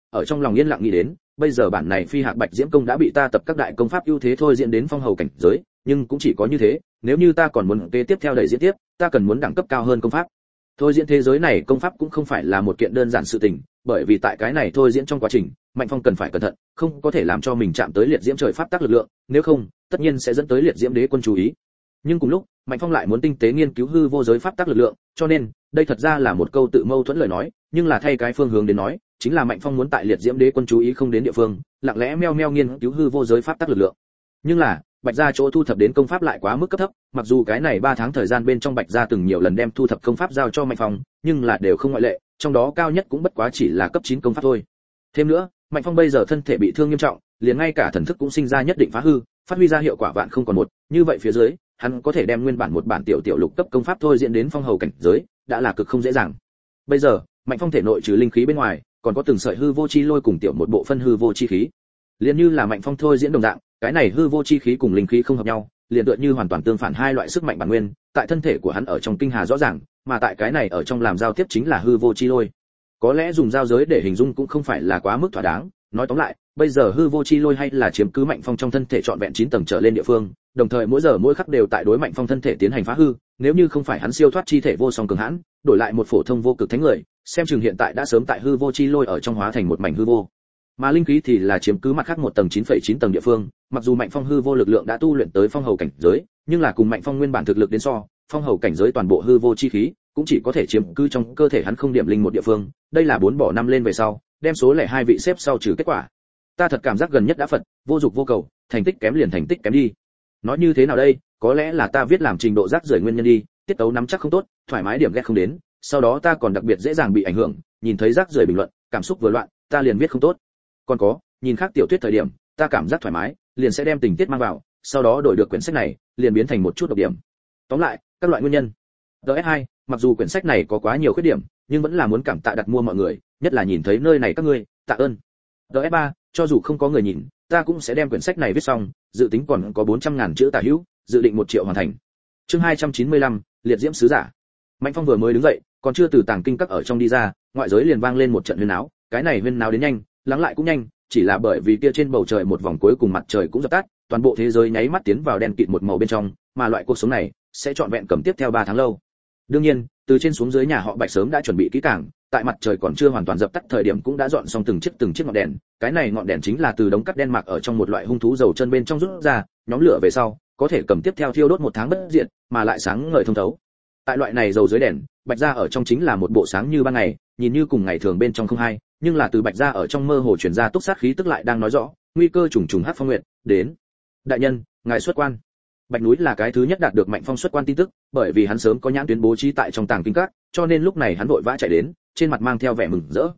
ở trong lòng yên lặng nghĩ đến, bây giờ bản này phi hạc bạch diễm công đã bị ta tập các đại công pháp ưu thế thôi diễn đến phong hầu cảnh giới, nhưng cũng chỉ có như thế, nếu như ta còn muốn kế tiếp theo đẩy diễn tiếp, ta cần muốn đẳng cấp cao hơn công pháp. Thôi diễn thế giới này công pháp cũng không phải là một kiện đơn giản sự tình, bởi vì tại cái này thôi diễn trong quá trình, Mạnh Phong cần phải cẩn thận, không có thể làm cho mình chạm tới liệt diễm trời pháp tác lực lượng, nếu không, tất nhiên sẽ dẫn tới liệt diễm đế quân chú ý. Nhưng cùng lúc, Mạnh Phong lại muốn tinh tế nghiên cứu hư vô giới pháp tác lực lượng, cho nên, đây thật ra là một câu tự mâu thuẫn lời nói, nhưng là thay cái phương hướng đến nói, chính là Mạnh Phong muốn tại liệt diễm đế quân chú ý không đến địa phương, lặng lẽ meo meo nghiên cứu hư vô giới pháp tác lực lượng. Nhưng là, Bạch gia chỗ thu thập đến công pháp lại quá mức cấp thấp, mặc dù cái này 3 tháng thời gian bên trong Bạch gia từng nhiều lần đem thu thập công pháp giao cho Mạnh Phong, nhưng là đều không ngoại lệ, trong đó cao nhất cũng bất quá chỉ là cấp 9 công pháp thôi. Thêm nữa, Mạnh Phong bây giờ thân thể bị thương nghiêm trọng, liền ngay cả thần thức cũng sinh ra nhất định phá hư, phát huy ra hiệu quả vạn không còn một, như vậy phía dưới, hắn có thể đem nguyên bản một bản tiểu lục cấp công pháp thôi diễn đến phong hầu cảnh giới, đã là cực không dễ dàng. Bây giờ, Mạnh Phong thể nội trừ linh khí bên ngoài, còn có từng sợi hư vô chi lôi cùng tiểu một bộ phân hư vô chi khí. Liền như là Mạnh Phong thôi diễn đồng dạng, cái này hư vô chi khí cùng linh khí không hợp nhau, liền tựa như hoàn toàn tương phản hai loại sức mạnh bản nguyên, tại thân thể của hắn ở trong kinh hà rõ ràng, mà tại cái này ở trong làm giao tiếp chính là hư vô chi lôi. Có lẽ dùng giao giới để hình dung cũng không phải là quá mức thỏa đáng, nói tóm lại, bây giờ hư vô chi lôi hay là chiếm cứ Mạnh Phong trong thân thể trọn vẹn 9 tầng trở lên địa phương, đồng thời mỗi giờ mỗi khắc đều tại đối Mạnh Phong thân thể tiến hành phá hư, nếu như không phải hắn siêu thoát chi thể vô song cường hãn, đổi lại một phổ thông vô cực thánh người, xem chừng hiện tại đã sớm tại hư vô chi lôi ở trong hóa thành một mảnh hư vô. Mà linh khí thì là chiếm cứ mặt khác một tầng 9,9 tầng địa phương, mặc dù Mạnh Phong hư vô lực lượng đã tu luyện tới phong hầu cảnh giới, nhưng là cùng Mạnh Phong nguyên bản thực lực đến so, phong hầu cảnh giới toàn bộ hư vô chi khí cũng chỉ có thể chiếm cứ trong cơ thể hắn không điểm linh một địa phương, đây là 4 bỏ 5 lên về sau, đem số lẻ 2 vị xếp sau trừ kết quả. Ta thật cảm giác gần nhất đã Phật, vô dục vô cầu, thành tích kém liền thành tích kém đi. Nói như thế nào đây, có lẽ là ta viết làm trình độ rác rưởi nguyên nhân đi, tiết tấu nắm chắc không tốt, thoải mái điểm ghét không đến, sau đó ta còn đặc biệt dễ dàng bị ảnh hưởng, nhìn thấy rác rưởi bình luận, cảm xúc vừa loạn, ta liền viết không tốt. Còn có, nhìn khác tiểu thuyết thời điểm, ta cảm giác thoải mái, liền sẽ đem tình tiết mang vào, sau đó đổi được quyển sách này, liền biến thành một chút độc điểm. Tóm lại, các loại nguyên nhân. DS2, mặc dù quyển sách này có quá nhiều khuyết điểm, nhưng vẫn là muốn cảm tạ đặt mua mọi người, nhất là nhìn thấy nơi này các ngươi, tạ ơn. DS3, cho dù không có người nhìn, ta cũng sẽ đem quyển sách này viết xong, dự tính còn có 400.000 chữ tả hữu, dự định 1 triệu hoàn thành. Chương 295, liệt diễm sứ giả. Mạnh Phong vừa mới đứng dậy, còn chưa từ tàng kinh các ở trong đi ra, ngoại giới liền vang lên một trận huyên náo, cái này huyên náo đến nhanh, lắng lại cũng nhanh, chỉ là bởi vì kia trên bầu trời một vòng cuối cùng mặt trời cũng dập tắt, toàn bộ thế giới nháy mắt tiến vào đen kịt một màu bên trong, mà loại cuộc sống này sẽ trọn vẹn cầm tiếp theo 3 tháng lâu. Đương nhiên, từ trên xuống dưới nhà họ Bạch sớm đã chuẩn bị kỹ càng, tại mặt trời còn chưa hoàn toàn dập tắt thời điểm cũng đã dọn xong từng chiếc ngọn đèn, cái này ngọn đèn chính là từ đống cắt đen mạc ở trong một loại hung thú dầu chân bên trong rút ra, nhóm lửa về sau, có thể cầm tiếp theo thiêu đốt 1 tháng bất diệt, mà lại sáng ngời thông thấu. Tại loại này dầu dưới đèn, Bạch gia ở trong chính là một bộ sáng như ban ngày, nhìn như cùng ngày thường bên trong không hai, nhưng là từ Bạch gia ở trong mơ hồ truyền ra túc sát khí tức lại đang nói rõ, nguy cơ trùng trùng hắc phong nguyệt đến. Đại nhân, ngài xuất quan. Bạch núi là cái thứ nhất đạt được Mạnh Phong xuất quan tin tức, bởi vì hắn sớm có nhãn tuyến bố trí tại trong tàng kinh các, cho nên lúc này hắn vội vã chạy đến, trên mặt mang theo vẻ mừng rỡ.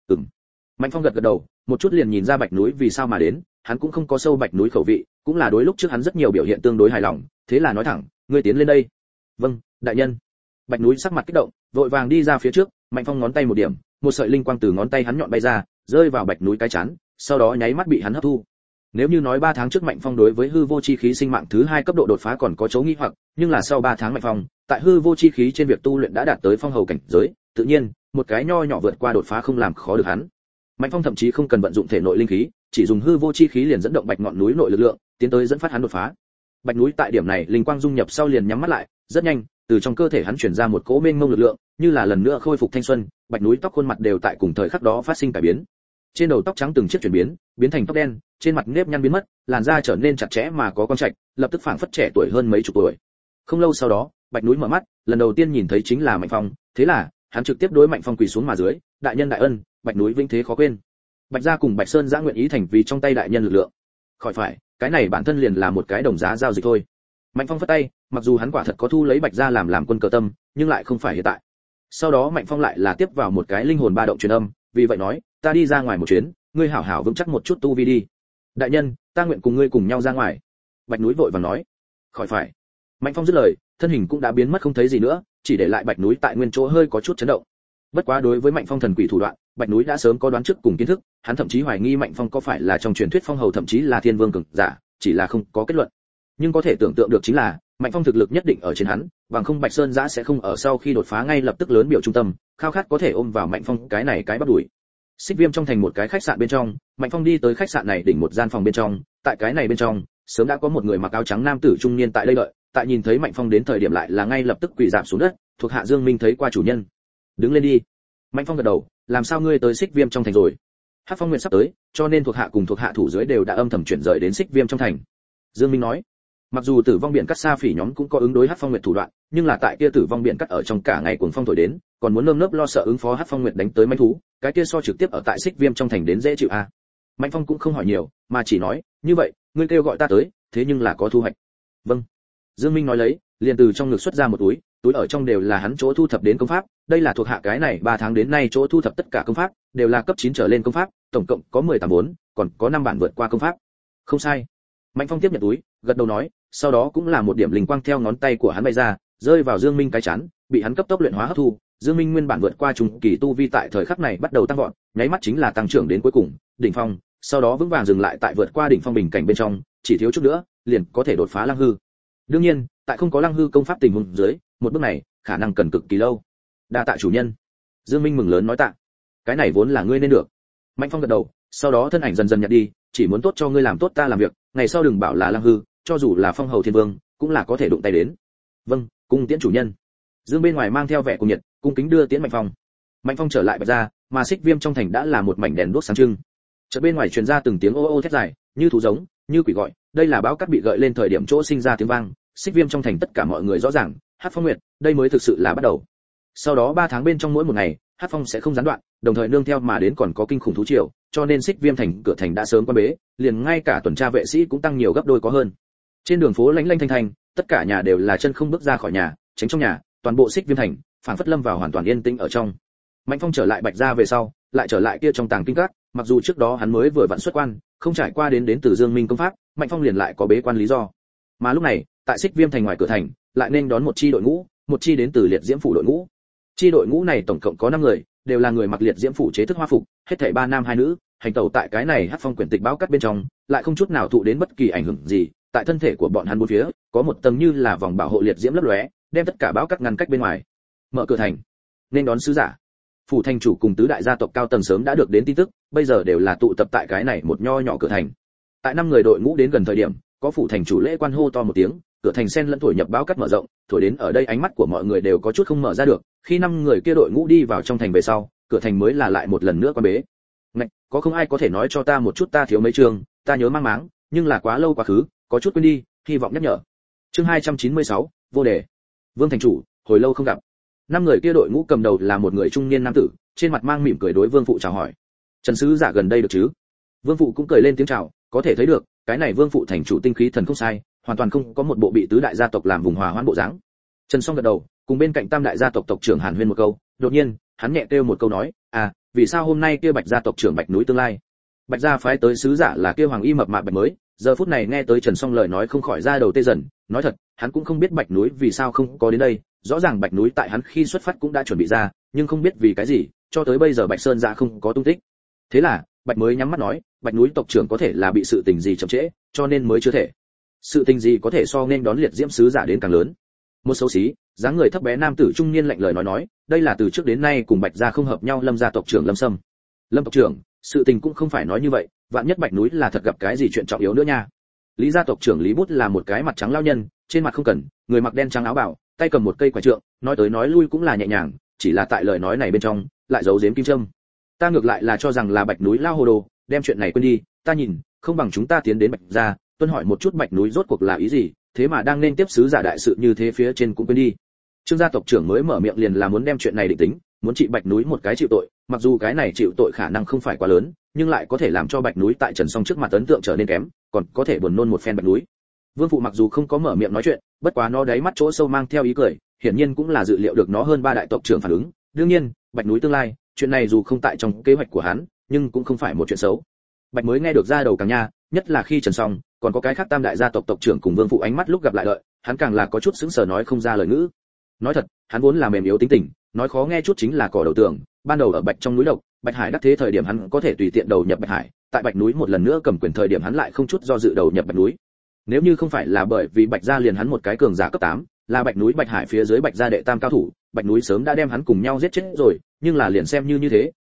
Mạnh Phong gật gật đầu, một chút liền nhìn ra Bạch núi vì sao mà đến, hắn cũng không có sâu Bạch núi khẩu vị, cũng là đối lúc trước hắn rất nhiều biểu hiện tương đối hài lòng, thế là nói thẳng, ngươi tiến lên đây. Vâng, đại nhân. Bạch núi sắc mặt kích động, vội vàng đi ra phía trước, Mạnh Phong ngón tay một điểm, một sợi linh quang từ ngón tay hắn nhọn bay ra, rơi vào Bạch núi cái chán, sau đó nháy mắt bị hắn hấp thu. Nếu như nói 3 tháng trước Mạnh Phong đối với hư vô chi khí sinh mạng thứ 2 cấp độ đột phá còn có chấu nghi hoặc, nhưng là sau 3 tháng Mạnh Phong, tại hư vô chi khí trên việc tu luyện đã đạt tới phong hầu cảnh giới, tự nhiên, một cái nho nhỏ vượt qua đột phá không làm khó được hắn. Mạnh Phong thậm chí không cần vận dụng thể nội linh khí, chỉ dùng hư vô chi khí liền dẫn động Bạch ngọn núi nội lực lượng, tiến tới dẫn phát hắn đột phá. Bạch núi tại điểm này linh quang dung nhập sau liền nhắm mắt lại, rất nhanh, từ trong cơ thể hắn truyền ra một cỗ mênh mông lực lượng, như là lần nữa khôi phục thanh xuân, Bạch núi tóc khuôn mặt đều tại cùng thời khắc đó phát sinh cải biến. Trên đầu tóc trắng từng chiếc chuyển biến, biến thành tóc đen, trên mặt nếp nhăn biến mất, làn da trở nên chặt chẽ mà có quang trạch, lập tức phảng phất trẻ tuổi hơn mấy chục tuổi. Không lâu sau đó, Bạch núi mở mắt, lần đầu tiên nhìn thấy chính là Mạnh Phong, thế là, hắn trực tiếp đối Mạnh Phong quỳ xuống mà dưới, đại nhân đại ân, Bạch núi vinh thế khó quên. Bạch gia cùng Bạch Sơn giã nguyện ý thành vì trong tay đại nhân lực lượng. Khỏi phải, cái này bản thân liền là một cái đồng giá giao dịch thôi. Mạnh Phong phất tay, mặc dù hắn quả thật có thu lấy Bạch gia làm quân cờ tâm, nhưng lại không phải hiện tại. Sau đó Mạnh Phong lại là tiếp vào một cái linh hồn ba động truyền âm, vì vậy nói, ta đi ra ngoài một chuyến, ngươi hảo hảo vững chắc một chút tu vi đi. Đại nhân, ta nguyện cùng ngươi cùng nhau ra ngoài. Bạch núi vội vàng nói. Khỏi phải. Mạnh Phong dứt lời, thân hình cũng đã biến mất không thấy gì nữa, chỉ để lại Bạch núi tại nguyên chỗ hơi có chút chấn động. Bất quá đối với Mạnh Phong thần quỷ thủ đoạn, Bạch núi đã sớm có đoán trước cùng kiến thức, hắn thậm chí hoài nghi Mạnh Phong có phải là trong truyền thuyết phong hầu thậm chí là thiên vương cường giả, chỉ là không có kết luận. Nhưng có thể tưởng tượng được chính là, Mạnh Phong thực lực nhất định ở trên hắn, bằng không Bạch Sơn giã sẽ không ở sau khi đột phá ngay lập tức lớn biểu trung tâm, khao khát có thể ôm vào Mạnh Phong cái này cái bắt đuổi. Xích Viêm trong thành một cái khách sạn bên trong, Mạnh Phong đi tới khách sạn này đỉnh một gian phòng bên trong, tại cái này bên trong, sớm đã có một người mặc áo trắng nam tử trung niên tại đây đợi, tại nhìn thấy Mạnh Phong đến thời điểm lại là ngay lập tức quỳ rạp xuống đất, thuộc hạ Dương Minh thấy qua chủ nhân. Đứng lên đi. Mạnh Phong gật đầu, làm sao ngươi tới Xích Viêm trong thành rồi? Hắc Phong Nguyệt sắp tới, cho nên thuộc hạ cùng thuộc hạ thủ dưới đều đã âm thầm chuyển rời đến Xích Viêm trong thành. Dương Minh nói, mặc dù Tử Vong Biển Cắt Sa Phỉ nhóm cũng có ứng đối Hắc Phong Nguyệt thủ đoạn, nhưng là tại kia Tử Vong Biển Cắt ở trong cả ngày cuồng phong thổi đến, còn muốn nơm nớp lo sợ ứng phó Hắc Phong Nguyệt đánh tới manh thú, cái kia so trực tiếp ở tại Xích Viêm trong thành đến dễ chịu a. Mạnh Phong cũng không hỏi nhiều, mà chỉ nói, như vậy, ngươi kêu gọi ta tới, thế nhưng là có thu hoạch. Vâng. Dương Minh nói lấy, liền từ trong ngực xuất ra một túi, túi ở trong đều là hắn chỗ thu thập đến công pháp, đây là thuộc hạ cái này 3 tháng đến nay chỗ thu thập tất cả công pháp, đều là cấp 9 trở lên công pháp, tổng cộng có 18 vốn, còn có 5 bản vượt qua công pháp. Không sai. Mạnh Phong tiếp nhận túi, gật đầu nói, sau đó cũng là một điểm linh quang theo ngón tay của hắn bay ra, rơi vào Dương Minh cái chán, bị hắn cấp tốc luyện hóa hấp thu. Dương Minh nguyên bản vượt qua trùng kỳ tu vi tại thời khắc này bắt đầu tăng vọt, nháy mắt chính là tăng trưởng đến cuối cùng, đỉnh phong, sau đó vững vàng dừng lại tại vượt qua đỉnh phong bình cảnh bên trong, chỉ thiếu chút nữa, liền có thể đột phá lăng hư. Đương nhiên, tại không có lăng hư công pháp tình huống dưới, một bước này, khả năng cần cực kỳ lâu. Đa tạ chủ nhân. Dương Minh mừng lớn nói tạ. Cái này vốn là ngươi nên được. Mạnh Phong gật đầu, sau đó thân ảnh dần dần nhạt đi, chỉ muốn tốt cho ngươi làm tốt ta làm việc, ngày sau đừng bảo là lăng hư, cho dù là phong hầu thiên vương, cũng là có thể đụng tay đến. Vâng, cung tiễn chủ nhân. Dương bên ngoài mang theo vẻ cuồng nhiệt, cung kính đưa tiễn Mạnh Phong. Mạnh Phong trở lại Bạch Gia, mà Xích Viêm trong thành đã là một mảnh đèn đuốc sáng trưng. Chợt bên ngoài truyền ra từng tiếng ô ô thét dài, như thú giống, như quỷ gọi, đây là bão cát bị gợi lên thời điểm chỗ sinh ra tiếng vang. Xích Viêm trong thành tất cả mọi người rõ ràng, Hắc Phong Nguyệt, đây mới thực sự là bắt đầu. Sau đó 3 tháng bên trong mỗi một ngày, Hắc Phong sẽ không gián đoạn, đồng thời nương theo mà đến còn có kinh khủng thú triều, cho nên Xích Viêm thành cửa thành đã sớm quan bế, liền ngay cả tuần tra vệ sĩ cũng tăng nhiều gấp đôi có hơn. Trên đường phố lánh lanh thanh thanh, tất cả nhà đều là chân không bước ra khỏi nhà, tránh trong nhà, toàn bộ Xích Viêm thành, phảng phất lâm vào hoàn toàn yên tĩnh ở trong. Mạnh Phong trở lại Bạch Gia về sau, lại trở lại kia trong tàng kinh các, mặc dù trước đó hắn mới vừa vặn xuất quan, không trải qua đến từ Dương Minh công pháp, Mạnh Phong liền lại có bế quan lý do. Mà lúc này, tại Xích Viêm thành ngoài cửa thành, lại nên đón một chi đội ngũ, một chi đến từ Liệt Diễm phủ đội ngũ. Chi đội ngũ này tổng cộng có 5 người, đều là người mặc Liệt Diễm phủ chế thức hoa phục, hết thảy 3 nam 2 nữ, hành tẩu tại cái này Hắc Phong quyển tịch báo cắt bên trong, lại không chút nào thụ đến bất kỳ ảnh hưởng gì, tại thân thể của bọn hắn bốn phía, có một tầng như là vòng bảo hộ liệt diễm lấp lóe, đem tất cả báo cắt ngăn cách bên ngoài. Mở cửa thành, nên đón sứ giả. Phủ thành chủ cùng tứ đại gia tộc cao tầng sớm đã được đến tin tức, bây giờ đều là tụ tập tại cái này một nho nhỏ cửa thành. Tại 5 người đội ngũ đến gần thời điểm, có phủ thành chủ lễ quan hô to một tiếng, cửa thành sen lẫn thổi nhập báo cắt mở rộng, thổi đến ở đây ánh mắt của mọi người đều có chút không mở ra được. Khi 5 người kia đội ngũ đi vào trong thành về sau, cửa thành mới là lại một lần nữa quan bế. Ngạch, có không ai có thể nói cho ta một chút, ta thiếu mấy trường, ta nhớ mang máng, nhưng là quá lâu quá khứ, có chút quên đi, hy vọng nhắc nhở. Chương 296, vô đề. Vương thành chủ, hồi lâu không gặp. 5 người kia đội ngũ cầm đầu là một người trung niên nam tử, trên mặt mang mỉm cười đối Vương phụ chào hỏi. Trần sứ giả gần đây được chứ? Vương phụ cũng cười lên tiếng chào, có thể thấy được, cái này Vương phụ thành chủ tinh khí thần không sai, hoàn toàn không có một bộ bị tứ đại gia tộc làm vùng hòa hoãn bộ dáng. Trần Song gật đầu, cùng bên cạnh tam đại gia tộc tộc trưởng Hàn Huyên một câu, đột nhiên, hắn nhẹ kêu một câu nói, "À, vì sao hôm nay kia Bạch gia tộc trưởng Bạch núi tương lai?" Bạch gia phái tới sứ giả là kia hoàng y mập mạp Bạch mới, giờ phút này nghe tới Trần Song lời nói không khỏi ra đầu tê dần, nói thật, hắn cũng không biết Bạch núi vì sao không có đến đây, rõ ràng Bạch núi tại hắn khi xuất phát cũng đã chuẩn bị ra, nhưng không biết vì cái gì, cho tới bây giờ Bạch Sơn dạ không có tung tích. Thế là, Bạch mới nhắm mắt nói, Bạch núi tộc trưởng có thể là bị sự tình gì chậm trễ, cho nên mới chưa thể. Sự tình gì có thể so nên đón liệt diễm sứ giả đến càng lớn. Một xấu xí, dáng người thấp bé nam tử trung niên lạnh lời nói, đây là từ trước đến nay cùng Bạch gia không hợp nhau Lâm gia tộc trưởng Lâm Sâm. Lâm tộc trưởng, sự tình cũng không phải nói như vậy, vạn nhất Bạch núi là thật gặp cái gì chuyện trọng yếu nữa nha. Lý gia tộc trưởng Lý Bút là một cái mặt trắng lao nhân, trên mặt không cần, người mặc đen trắng áo bào, tay cầm một cây quả trượng, nói tới nói lui cũng là nhẹ nhàng, chỉ là tại lời nói này bên trong lại giấu giếm kim châm. Ta ngược lại là cho rằng là Bạch núi lao hồ đồ, đem chuyện này quên đi, ta nhìn, không bằng chúng ta tiến đến Bạch gia, tuân hỏi một chút Bạch núi rốt cuộc là ý gì, thế mà đang nên tiếp sứ giả đại sự như thế phía trên cũng quên đi. Trương gia tộc trưởng mới mở miệng liền là muốn đem chuyện này định tính, muốn trị Bạch núi một cái chịu tội, mặc dù cái này chịu tội khả năng không phải quá lớn, nhưng lại có thể làm cho Bạch núi tại Trần Song trước mặt ấn tượng trở nên kém, còn có thể buồn nôn một phen Bạch núi. Vương phụ mặc dù không có mở miệng nói chuyện, bất quá nó đáy mắt chỗ sâu mang theo ý cười, hiển nhiên cũng là dự liệu được nó hơn 3 đại tộc trưởng phản ứng. Đương nhiên, Bạch núi tương lai, chuyện này dù không tại trong kế hoạch của hắn, nhưng cũng không phải một chuyện xấu. Bạch mới nghe được ra đầu càng nha, nhất là khi Trần Song, còn có cái khác tam đại gia tộc tộc trưởng cùng Vương phụ ánh mắt lúc gặp lại đợi, hắn càng là có chút sững sờ nói không ra lời ngữ. Nói thật, hắn vốn là mềm yếu tính tình, nói khó nghe chút chính là cỏ đầu tường, ban đầu ở Bạch trong núi độc, Bạch Hải đắc thế thời điểm hắn có thể tùy tiện đầu nhập Bạch Hải, tại Bạch núi một lần nữa cầm quyền thời điểm hắn lại không chút do dự đầu nhập Bạch núi. Nếu như không phải là bởi vì Bạch gia liền hắn một cái cường giả cấp 8, là Bạch núi Bạch Hải phía dưới Bạch gia đệ tam cao thủ, Bạch núi sớm đã đem hắn cùng nhau giết chết rồi, nhưng là liền xem như thế,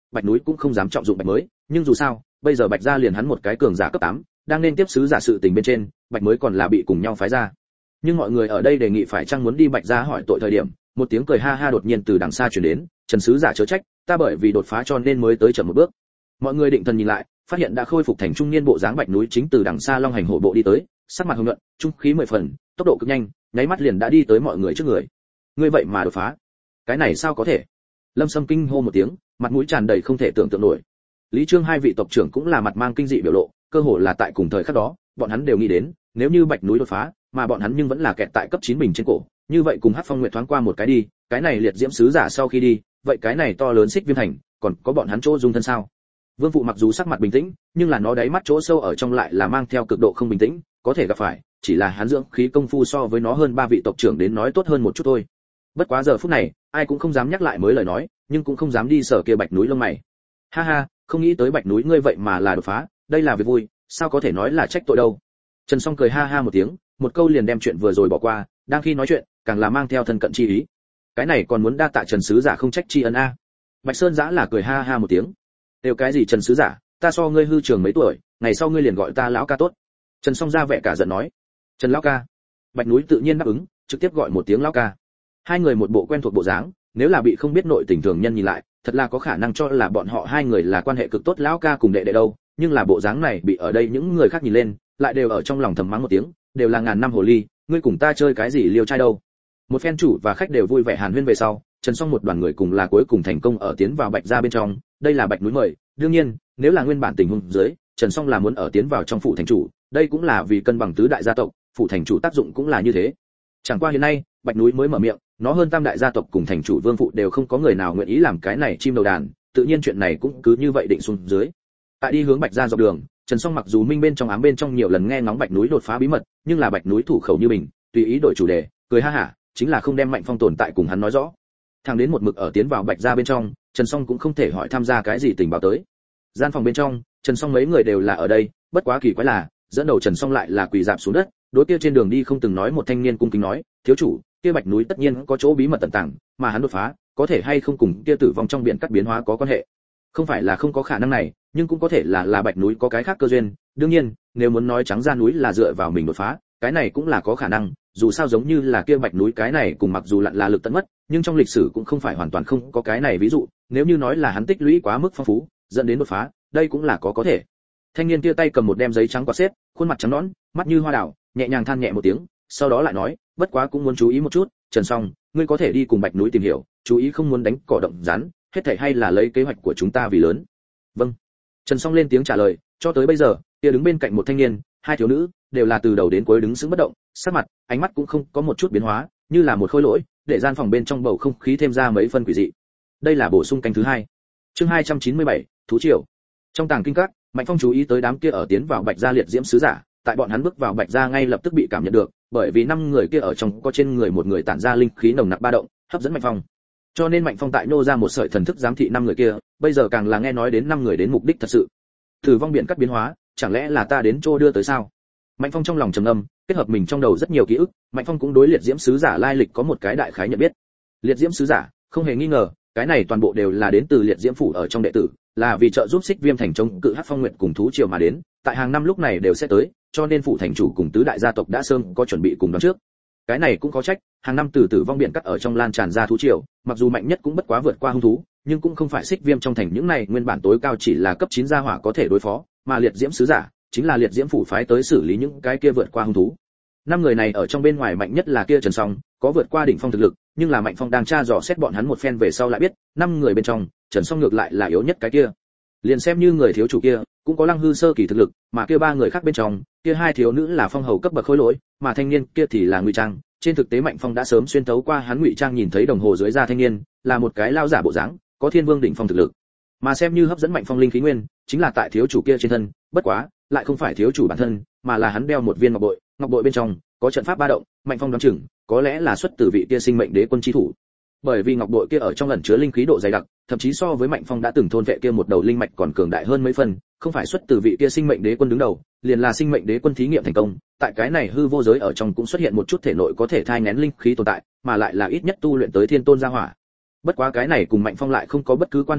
Bạch núi cũng không dám trọng dụng Bạch mới, nhưng dù sao, bây giờ Bạch gia liền hắn một cái cường giả cấp 8, đang nên tiếp sứ giả sự tình bên trên, Bạch mới còn là bị cùng nhau phái ra. Nhưng mọi người ở đây đề nghị phải chăng muốn đi Bạch gia hỏi tội thời điểm, một tiếng cười ha ha đột nhiên từ đằng xa truyền đến, Trần sứ giả chớ trách, ta bởi vì đột phá cho nên mới tới chậm một bước. Mọi người định thần nhìn lại, phát hiện đã khôi phục thành trung niên bộ dáng Bạch núi chính từ đằng xa long hành hổ bộ đi tới, sắc mặt hồng nhuận, trung khí 10 phần, tốc độ cực nhanh, nháy mắt liền đã đi tới mọi người trước người. Ngươi vậy mà đột phá? Cái này sao có thể? Lâm Sâm kinh hô một tiếng, mặt mũi tràn đầy không thể tưởng tượng nổi. Lý Trương hai vị tộc trưởng cũng là mặt mang kinh dị biểu lộ, cơ hồ là tại cùng thời khắc đó, bọn hắn đều nghĩ đến, nếu như Bạch núi đột phá, mà bọn hắn nhưng vẫn là kẹt tại cấp 9 bình trên cổ, như vậy cùng Hắc Phong Nguyệt thoáng qua một cái đi, cái này liệt diễm sứ giả sau khi đi, vậy cái này to lớn xích viêm thành, còn có bọn hắn chỗ dung thân sao? Vương phụ mặc dù sắc mặt bình tĩnh, nhưng là nó đáy mắt chỗ sâu ở trong lại là mang theo cực độ không bình tĩnh, có thể gặp phải, chỉ là hắn dưỡng khí công phu so với nó hơn 3 vị tộc trưởng đến nói tốt hơn một chút thôi. Bất quá giờ phút này, ai cũng không dám nhắc lại mới lời nói, nhưng cũng không dám đi sở kia Bạch núi lông mày. Ha ha, không nghĩ tới Bạch núi ngươi vậy mà là đột phá, đây là việc vui, sao có thể nói là trách tội đâu. Trần Song cười ha ha một tiếng, một câu liền đem chuyện vừa rồi bỏ qua, đang khi nói chuyện, càng là mang theo thân cận chi ý. Cái này còn muốn đa tạ Trần sứ giả không trách tri ân a. Bạch Sơn Giã là cười ha ha một tiếng. Đều cái gì Trần sứ giả, ta so ngươi hư trường mấy tuổi, ngày sau ngươi liền gọi ta lão ca tốt. Trần Song ra vẻ cả giận nói. Trần lão ca. Bạch núi tự nhiên đáp ứng, trực tiếp gọi một tiếng lão ca. Hai người một bộ quen thuộc bộ dáng, nếu là bị không biết nội tình thường nhân nhìn lại, thật là có khả năng cho là bọn họ hai người là quan hệ cực tốt lão ca cùng đệ đệ đâu, nhưng là bộ dáng này bị ở đây những người khác nhìn lên, lại đều ở trong lòng thầm mắng một tiếng, đều là ngàn năm hồ ly, ngươi cùng ta chơi cái gì liêu trai đâu. Một phen chủ và khách đều vui vẻ hàn huyên về sau, Trần Song một đoàn người cùng là cuối cùng thành công ở tiến vào Bạch gia bên trong, đây là Bạch núi mời, đương nhiên, nếu là nguyên bản tình huống dưới, Trần Song là muốn ở tiến vào trong phủ thành chủ, đây cũng là vì cân bằng tứ đại gia tộc, phủ thành chủ tác dụng cũng là như thế. Chẳng qua hiện nay, Bạch núi mới mở miệng, nó hơn tam đại gia tộc cùng thành chủ vương phụ đều không có người nào nguyện ý làm cái này chim đầu đàn, tự nhiên chuyện này cũng cứ như vậy định xuống dưới. Tại đi hướng Bạch gia dọc đường, Trần Song mặc dù minh bên trong ám bên trong nhiều lần nghe ngóng Bạch núi đột phá bí mật, nhưng là Bạch núi thủ khẩu như mình, tùy ý đổi chủ đề, cười ha hả, chính là không đem Mạnh Phong tồn tại cùng hắn nói rõ. Thằng đến một mực ở tiến vào Bạch gia bên trong, Trần Song cũng không thể hỏi tham gia cái gì tình báo tới. Gian phòng bên trong, Trần Song mấy người đều là ở đây, bất quá kỳ quái là, dẫn đầu Trần Song lại là quỳ rạp xuống đất, đối kia trên đường đi không từng nói một thanh niên cung kính nói, thiếu chủ, kia Bạch núi tất nhiên có chỗ bí mật tận tàng, mà hắn đột phá, có thể hay không cùng kia tử vong trong biển cắt biến hóa có quan hệ. Không phải là không có khả năng này, nhưng cũng có thể là Bạch núi có cái khác cơ duyên, đương nhiên, nếu muốn nói trắng ra núi là dựa vào mình đột phá, cái này cũng là có khả năng, dù sao giống như là kia Bạch núi cái này cùng mặc dù lặn là lực tận mất, nhưng trong lịch sử cũng không phải hoàn toàn không có cái này ví dụ, nếu như nói là hắn tích lũy quá mức phong phú, dẫn đến đột phá, đây cũng là có thể. Thanh niên kia tay cầm một đem giấy trắng quạt xếp, khuôn mặt trắng nõn, mắt như hoa đào, nhẹ nhàng than nhẹ một tiếng, sau đó lại nói, bất quá cũng muốn chú ý một chút, Trần Song, ngươi có thể đi cùng Bạch núi tìm hiểu, chú ý không muốn đánh cỏ động rắn, hết thảy hay là lấy kế hoạch của chúng ta vì lớn. Vâng. Trần Song lên tiếng trả lời, cho tới bây giờ, kia đứng bên cạnh một thanh niên, hai thiếu nữ, đều là từ đầu đến cuối đứng sững bất động, sắc mặt, ánh mắt cũng không có một chút biến hóa, như là một khối lỗi, để gian phòng bên trong bầu không khí thêm ra mấy phân quỷ dị. Đây là bổ sung canh thứ 2. Chương 297, thú triều. Trong tàng kinh các, Mạnh Phong chú ý tới đám kia ở tiến vào Bạch gia liệt diễm sứ giả, tại bọn hắn bước vào Bạch gia ngay lập tức bị cảm nhận được, bởi vì 5 người kia ở trong có trên người một người tản ra linh khí nồng nặc ba động, hấp dẫn Mạnh Phong. Cho nên Mạnh Phong tại nô ra một sợi thần thức giám thị 5 người kia, bây giờ càng là nghe nói đến 5 người đến mục đích thật sự. Tử vong biển cắt biến hóa, chẳng lẽ là ta đến chỗ đưa tới sao? Mạnh Phong trong lòng trầm ngâm, kết hợp mình trong đầu rất nhiều ký ức, Mạnh Phong cũng đối liệt diễm sứ giả lai lịch có một cái đại khái nhận biết. Liệt diễm sứ giả, không hề nghi ngờ, cái này toàn bộ đều là đến từ liệt diễm phủ ở trong đệ tử, là vì trợ giúp Xích Viêm thành chống cự Hắc Phong Nguyệt cùng thú triều mà đến, tại hàng năm lúc này đều sẽ tới, cho nên phủ thành chủ cùng tứ đại gia tộc đã sớm có chuẩn bị cùng đón trước. Cái này cũng có trách, hàng năm từ tử vong biển cắt ở trong lan tràn ra thú triều, mặc dù mạnh nhất cũng bất quá vượt qua hung thú, nhưng cũng không phải Xích Viêm trong thành những này nguyên bản tối cao chỉ là cấp 9 gia hỏa có thể đối phó, mà liệt diễm sứ giả chính là liệt diễm phủ phái tới xử lý những cái kia vượt qua hung thú. 5 người này ở trong bên ngoài mạnh nhất là kia Trần Song, có vượt qua đỉnh phong thực lực, nhưng là Mạnh Phong đang tra dò xét bọn hắn một phen về sau lại biết, 5 người bên trong, Trần Song ngược lại là yếu nhất cái kia. Liền xem như người thiếu chủ kia, cũng có Lăng hư sơ kỳ thực lực, mà kia 3 người khác bên trong, kia 2 thiếu nữ là phong hầu cấp bậc khối lỗi, mà thanh niên kia thì là ngụy trang. Trên thực tế Mạnh Phong đã sớm xuyên thấu qua hắn ngụy trang nhìn thấy đồng hồ dưới da thanh niên, là một cái lao giả bộ dáng, có thiên vương đỉnh phong thực lực. Mà xem như hấp dẫn Mạnh Phong linh khí nguyên, chính là tại thiếu chủ kia trên thân, bất quá, lại không phải thiếu chủ bản thân, mà là hắn đeo một viên ngọc bội bên trong có trận pháp ba động, Mạnh Phong đoán chừng, có lẽ là xuất từ vị kia sinh mệnh đế quân chi thủ. Bởi vì ngọc bội kia ở trong ẩn chứa linh khí độ dày đặc, thậm chí so với Mạnh Phong đã từng thôn vệ kia một đầu linh mạch còn cường đại hơn mấy phần, không phải xuất từ vị kia sinh mệnh đế quân đứng đầu, liền là sinh mệnh đế quân thí nghiệm thành công, tại cái này hư vô giới ở trong cũng xuất hiện một chút thể nội có thể thai nghén linh khí tồn tại, mà lại là ít nhất tu luyện tới thiên tôn gia hỏa. Bất quá cái này cùng Mạnh Phong lại không có bất cứ quan hệ nào,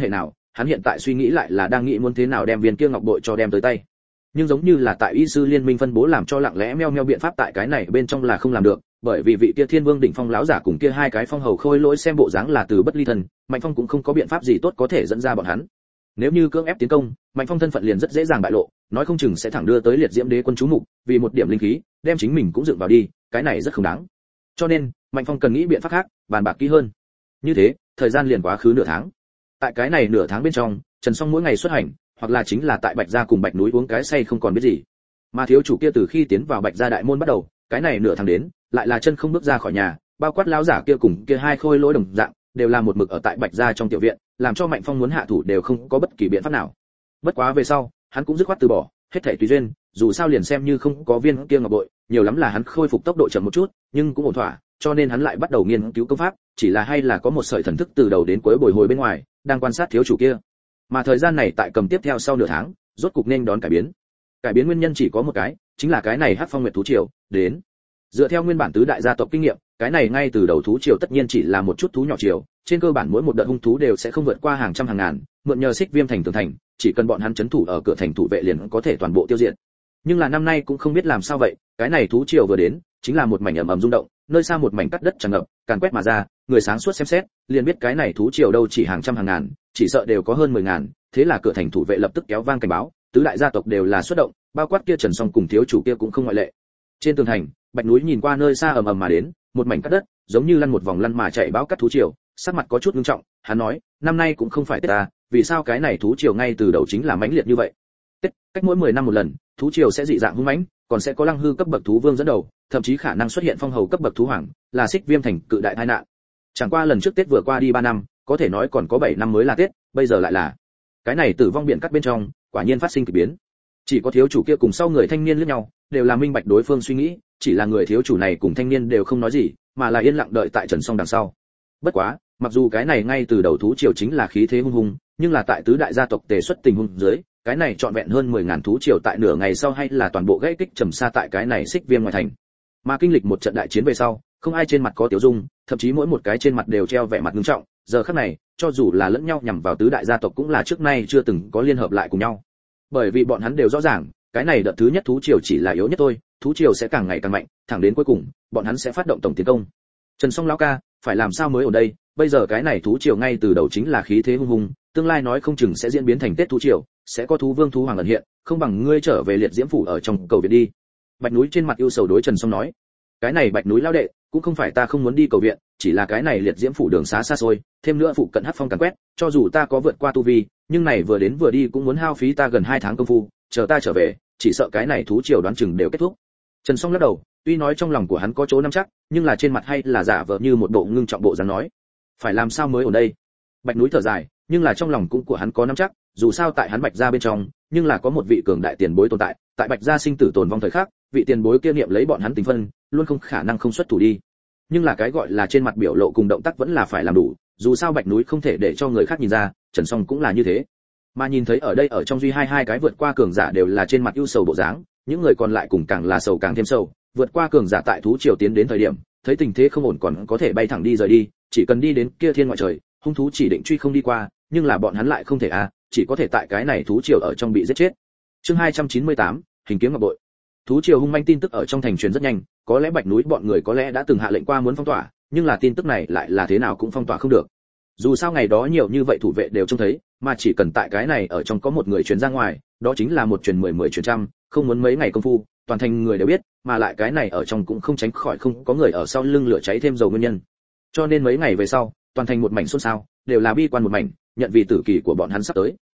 hắn hiện tại suy nghĩ lại là đang nghĩ muốn thế nào đem viên kia ngọc bội cho đem tới tay. Nhưng giống như là tại y sư liên minh phân bố làm cho lặng lẽ meo meo biện pháp tại cái này bên trong là không làm được, bởi vì vị kia thiên vương đỉnh phong láo giả cùng kia hai cái phong hầu khôi lỗi xem bộ dáng là từ bất ly thần, Mạnh Phong cũng không có biện pháp gì tốt có thể dẫn ra bọn hắn. Nếu như cưỡng ép tiến công, Mạnh Phong thân phận liền rất dễ dàng bại lộ, nói không chừng sẽ thẳng đưa tới liệt diễm đế quân chú mục, vì một điểm linh khí, đem chính mình cũng dựng vào đi, cái này rất không đáng. Cho nên, Mạnh Phong cần nghĩ biện pháp khác, bàn bạc kỹ hơn. Như thế, thời gian liền quá khứ nửa tháng. Tại cái này nửa tháng bên trong, Trần Song mỗi ngày xuất hành, hoặc là chính là tại Bạch Gia cùng Bạch Núi uống cái say không còn biết gì. Mà thiếu chủ kia từ khi tiến vào Bạch Gia đại môn bắt đầu, cái này nửa tháng đến, lại là chân không bước ra khỏi nhà, bao quát lão giả kia cùng kia hai khôi lỗi đồng dạng, đều là một mực ở tại Bạch Gia trong tiểu viện, làm cho Mạnh Phong muốn hạ thủ đều không có bất kỳ biện pháp nào. Bất quá về sau, hắn cũng dứt khoát từ bỏ, hết thảy tùy duyên, dù sao liền xem như không có viên kia ngọc bội, nhiều lắm là hắn khôi phục tốc độ chậm một chút, nhưng cũng ổn thỏa, cho nên hắn lại bắt đầu nghiên cứu công pháp, chỉ là hay là có một sợi thần thức từ đầu đến cuối bồi hồi bên ngoài, đang quan sát thiếu chủ kia. Mà thời gian này tại cầm tiếp theo sau nửa tháng, rốt cục nên đón cải biến. Cải biến nguyên nhân chỉ có một cái, chính là cái này Hắc Phong Nguyệt thú triều đến. Dựa theo nguyên bản tứ đại gia tộc kinh nghiệm, cái này ngay từ đầu thú triều tất nhiên chỉ là một chút thú nhỏ triều, trên cơ bản mỗi một đợt hung thú đều sẽ không vượt qua hàng trăm hàng ngàn, mượn nhờ Xích Viêm thành tường thành, chỉ cần bọn hắn trấn thủ ở cửa thành thủ vệ liền có thể toàn bộ tiêu diệt. Nhưng là năm nay cũng không biết làm sao vậy, cái này thú triều vừa đến, chính là một mảnh ầm ầm rung động, nơi xa một mảnh cắt đất tràn ngập, càn quét mà ra, người sáng suốt xem xét, liền biết cái này thú triều đâu chỉ hàng trăm hàng ngàn, chỉ sợ đều có hơn 10.000, thế là cửa thành thủ vệ lập tức kéo vang cảnh báo, tứ đại gia tộc đều là xuất động, bao quát kia Trần Song cùng thiếu chủ kia cũng không ngoại lệ. Trên tường thành, Bạch Núi nhìn qua nơi xa ầm ầm mà đến, một mảnh cắt đất, giống như lăn một vòng lăn mà chạy bão cắt thú triều, sắc mặt có chút nghiêm trọng, hắn nói, năm nay cũng không phải Tết ta, vì sao cái này thú triều ngay từ đầu chính là mãnh liệt như vậy? Tết, cách mỗi 10 năm một lần, thú triều sẽ dị dạng hung mãnh, còn sẽ có lăng hư cấp bậc thú vương dẫn đầu, thậm chí khả năng xuất hiện phong hầu cấp bậc thú hoàng, là Xích Viêm thành cự đại tai nạn. Chẳng qua lần trước Tết vừa qua đi 3 năm, có thể nói còn có 7 năm mới là Tết, bây giờ lại là cái này tử vong biển cắt bên trong, quả nhiên phát sinh kỳ biến. Chỉ có thiếu chủ kia cùng sau người thanh niên liếc nhau, đều là minh bạch đối phương suy nghĩ, chỉ là người thiếu chủ này cùng thanh niên đều không nói gì, mà là yên lặng đợi tại Trần Song đằng sau. Bất quá, mặc dù cái này ngay từ đầu thú triều chính là khí thế hung hùng, nhưng là tại tứ đại gia tộc tề xuất tình huống dưới, cái này trọn vẹn hơn 10.000 thú triều tại nửa ngày sau hay là toàn bộ gãy kích trầm xa tại cái này Xích Viêm ngoài thành. Mà kinh lịch một trận đại chiến về sau, không ai trên mặt có tiểu dung, thậm chí mỗi một cái trên mặt đều treo vẻ mặt nghiêm trọng, giờ khắc này, cho dù là lẫn nhau nhằm vào tứ đại gia tộc cũng là trước nay chưa từng có liên hợp lại cùng nhau. Bởi vì bọn hắn đều rõ ràng, cái này đợt thứ nhất thú triều chỉ là yếu nhất thôi, thú triều sẽ càng ngày càng mạnh, thẳng đến cuối cùng, bọn hắn sẽ phát động tổng tiến công. Trần Song lão ca, phải làm sao mới ở đây, bây giờ cái này thú triều ngay từ đầu chính là khí thế hung hùng, tương lai nói không chừng sẽ diễn biến thành Tết thú triều, sẽ có thú vương thú hoàng ẩn hiện, không bằng ngươi trở về liệt diễm phủ ở trong cầu viện đi. Bạch Núi trên mặt ưu sầu đối Trần Song nói, cái này Bạch Núi lão đệ, cũng không phải ta không muốn đi cầu viện, chỉ là cái này liệt diễm phủ đường xá xa xôi, thêm nữa phụ cận Hắc Phong càn quét, cho dù ta có vượt qua tu vi, nhưng này vừa đến vừa đi cũng muốn hao phí ta gần 2 tháng công phu, chờ ta trở về, chỉ sợ cái này thú triều đoán chừng đều kết thúc. Trần Song lắc đầu, tuy nói trong lòng của hắn có chỗ nắm chắc, nhưng là trên mặt hay là giả vờ như một bộ ngưng trọng bộ dáng nói, phải làm sao mới ở đây. Bạch Núi thở dài, nhưng là trong lòng cũng của hắn có nắm chắc, dù sao tại hắn Bạch gia bên trong, nhưng là có một vị cường đại tiền bối tồn tại, tại Bạch gia sinh tử tồn vong thời khắc, vị tiền bối kia niệm lấy bọn hắn tình phân, luôn không khả năng không xuất thủ đi. Nhưng là cái gọi là trên mặt biểu lộ cùng động tác vẫn là phải làm đủ, dù sao Bạch Núi không thể để cho người khác nhìn ra, Trần Song cũng là như thế. Mà nhìn thấy ở đây ở trong duy hai cái vượt qua cường giả đều là trên mặt ưu sầu bộ dáng, những người còn lại cùng càng là sầu càng thêm sầu, vượt qua cường giả tại thú triều tiến đến thời điểm, thấy tình thế không ổn còn có thể bay thẳng đi rời đi, chỉ cần đi đến kia thiên ngoại trời, hung thú chỉ định truy không đi qua, nhưng là bọn hắn lại không thể chỉ có thể tại cái này thú triều ở trong bị giết chết. Chương 298, hình kiếm ngọc bội. Thú triều hung manh tin tức ở trong thành truyền rất nhanh, có lẽ Bạch Núi bọn người có lẽ đã từng hạ lệnh qua muốn phong tỏa, nhưng là tin tức này lại là thế nào cũng phong tỏa không được. Dù sao ngày đó nhiều như vậy thủ vệ đều trông thấy, mà chỉ cần tại cái này ở trong có một người truyền ra ngoài, đó chính là một truyền 10 10 truyền trăm, không muốn mấy ngày công phu, toàn thành người đều biết, mà lại cái này ở trong cũng không tránh khỏi không có người ở sau lưng lửa cháy thêm dầu nguyên nhân. Cho nên mấy ngày về sau, toàn thành một mảnh xôn xao, đều là bi quan một mảnh, nhận vì tử kỳ của bọn hắn sắp tới.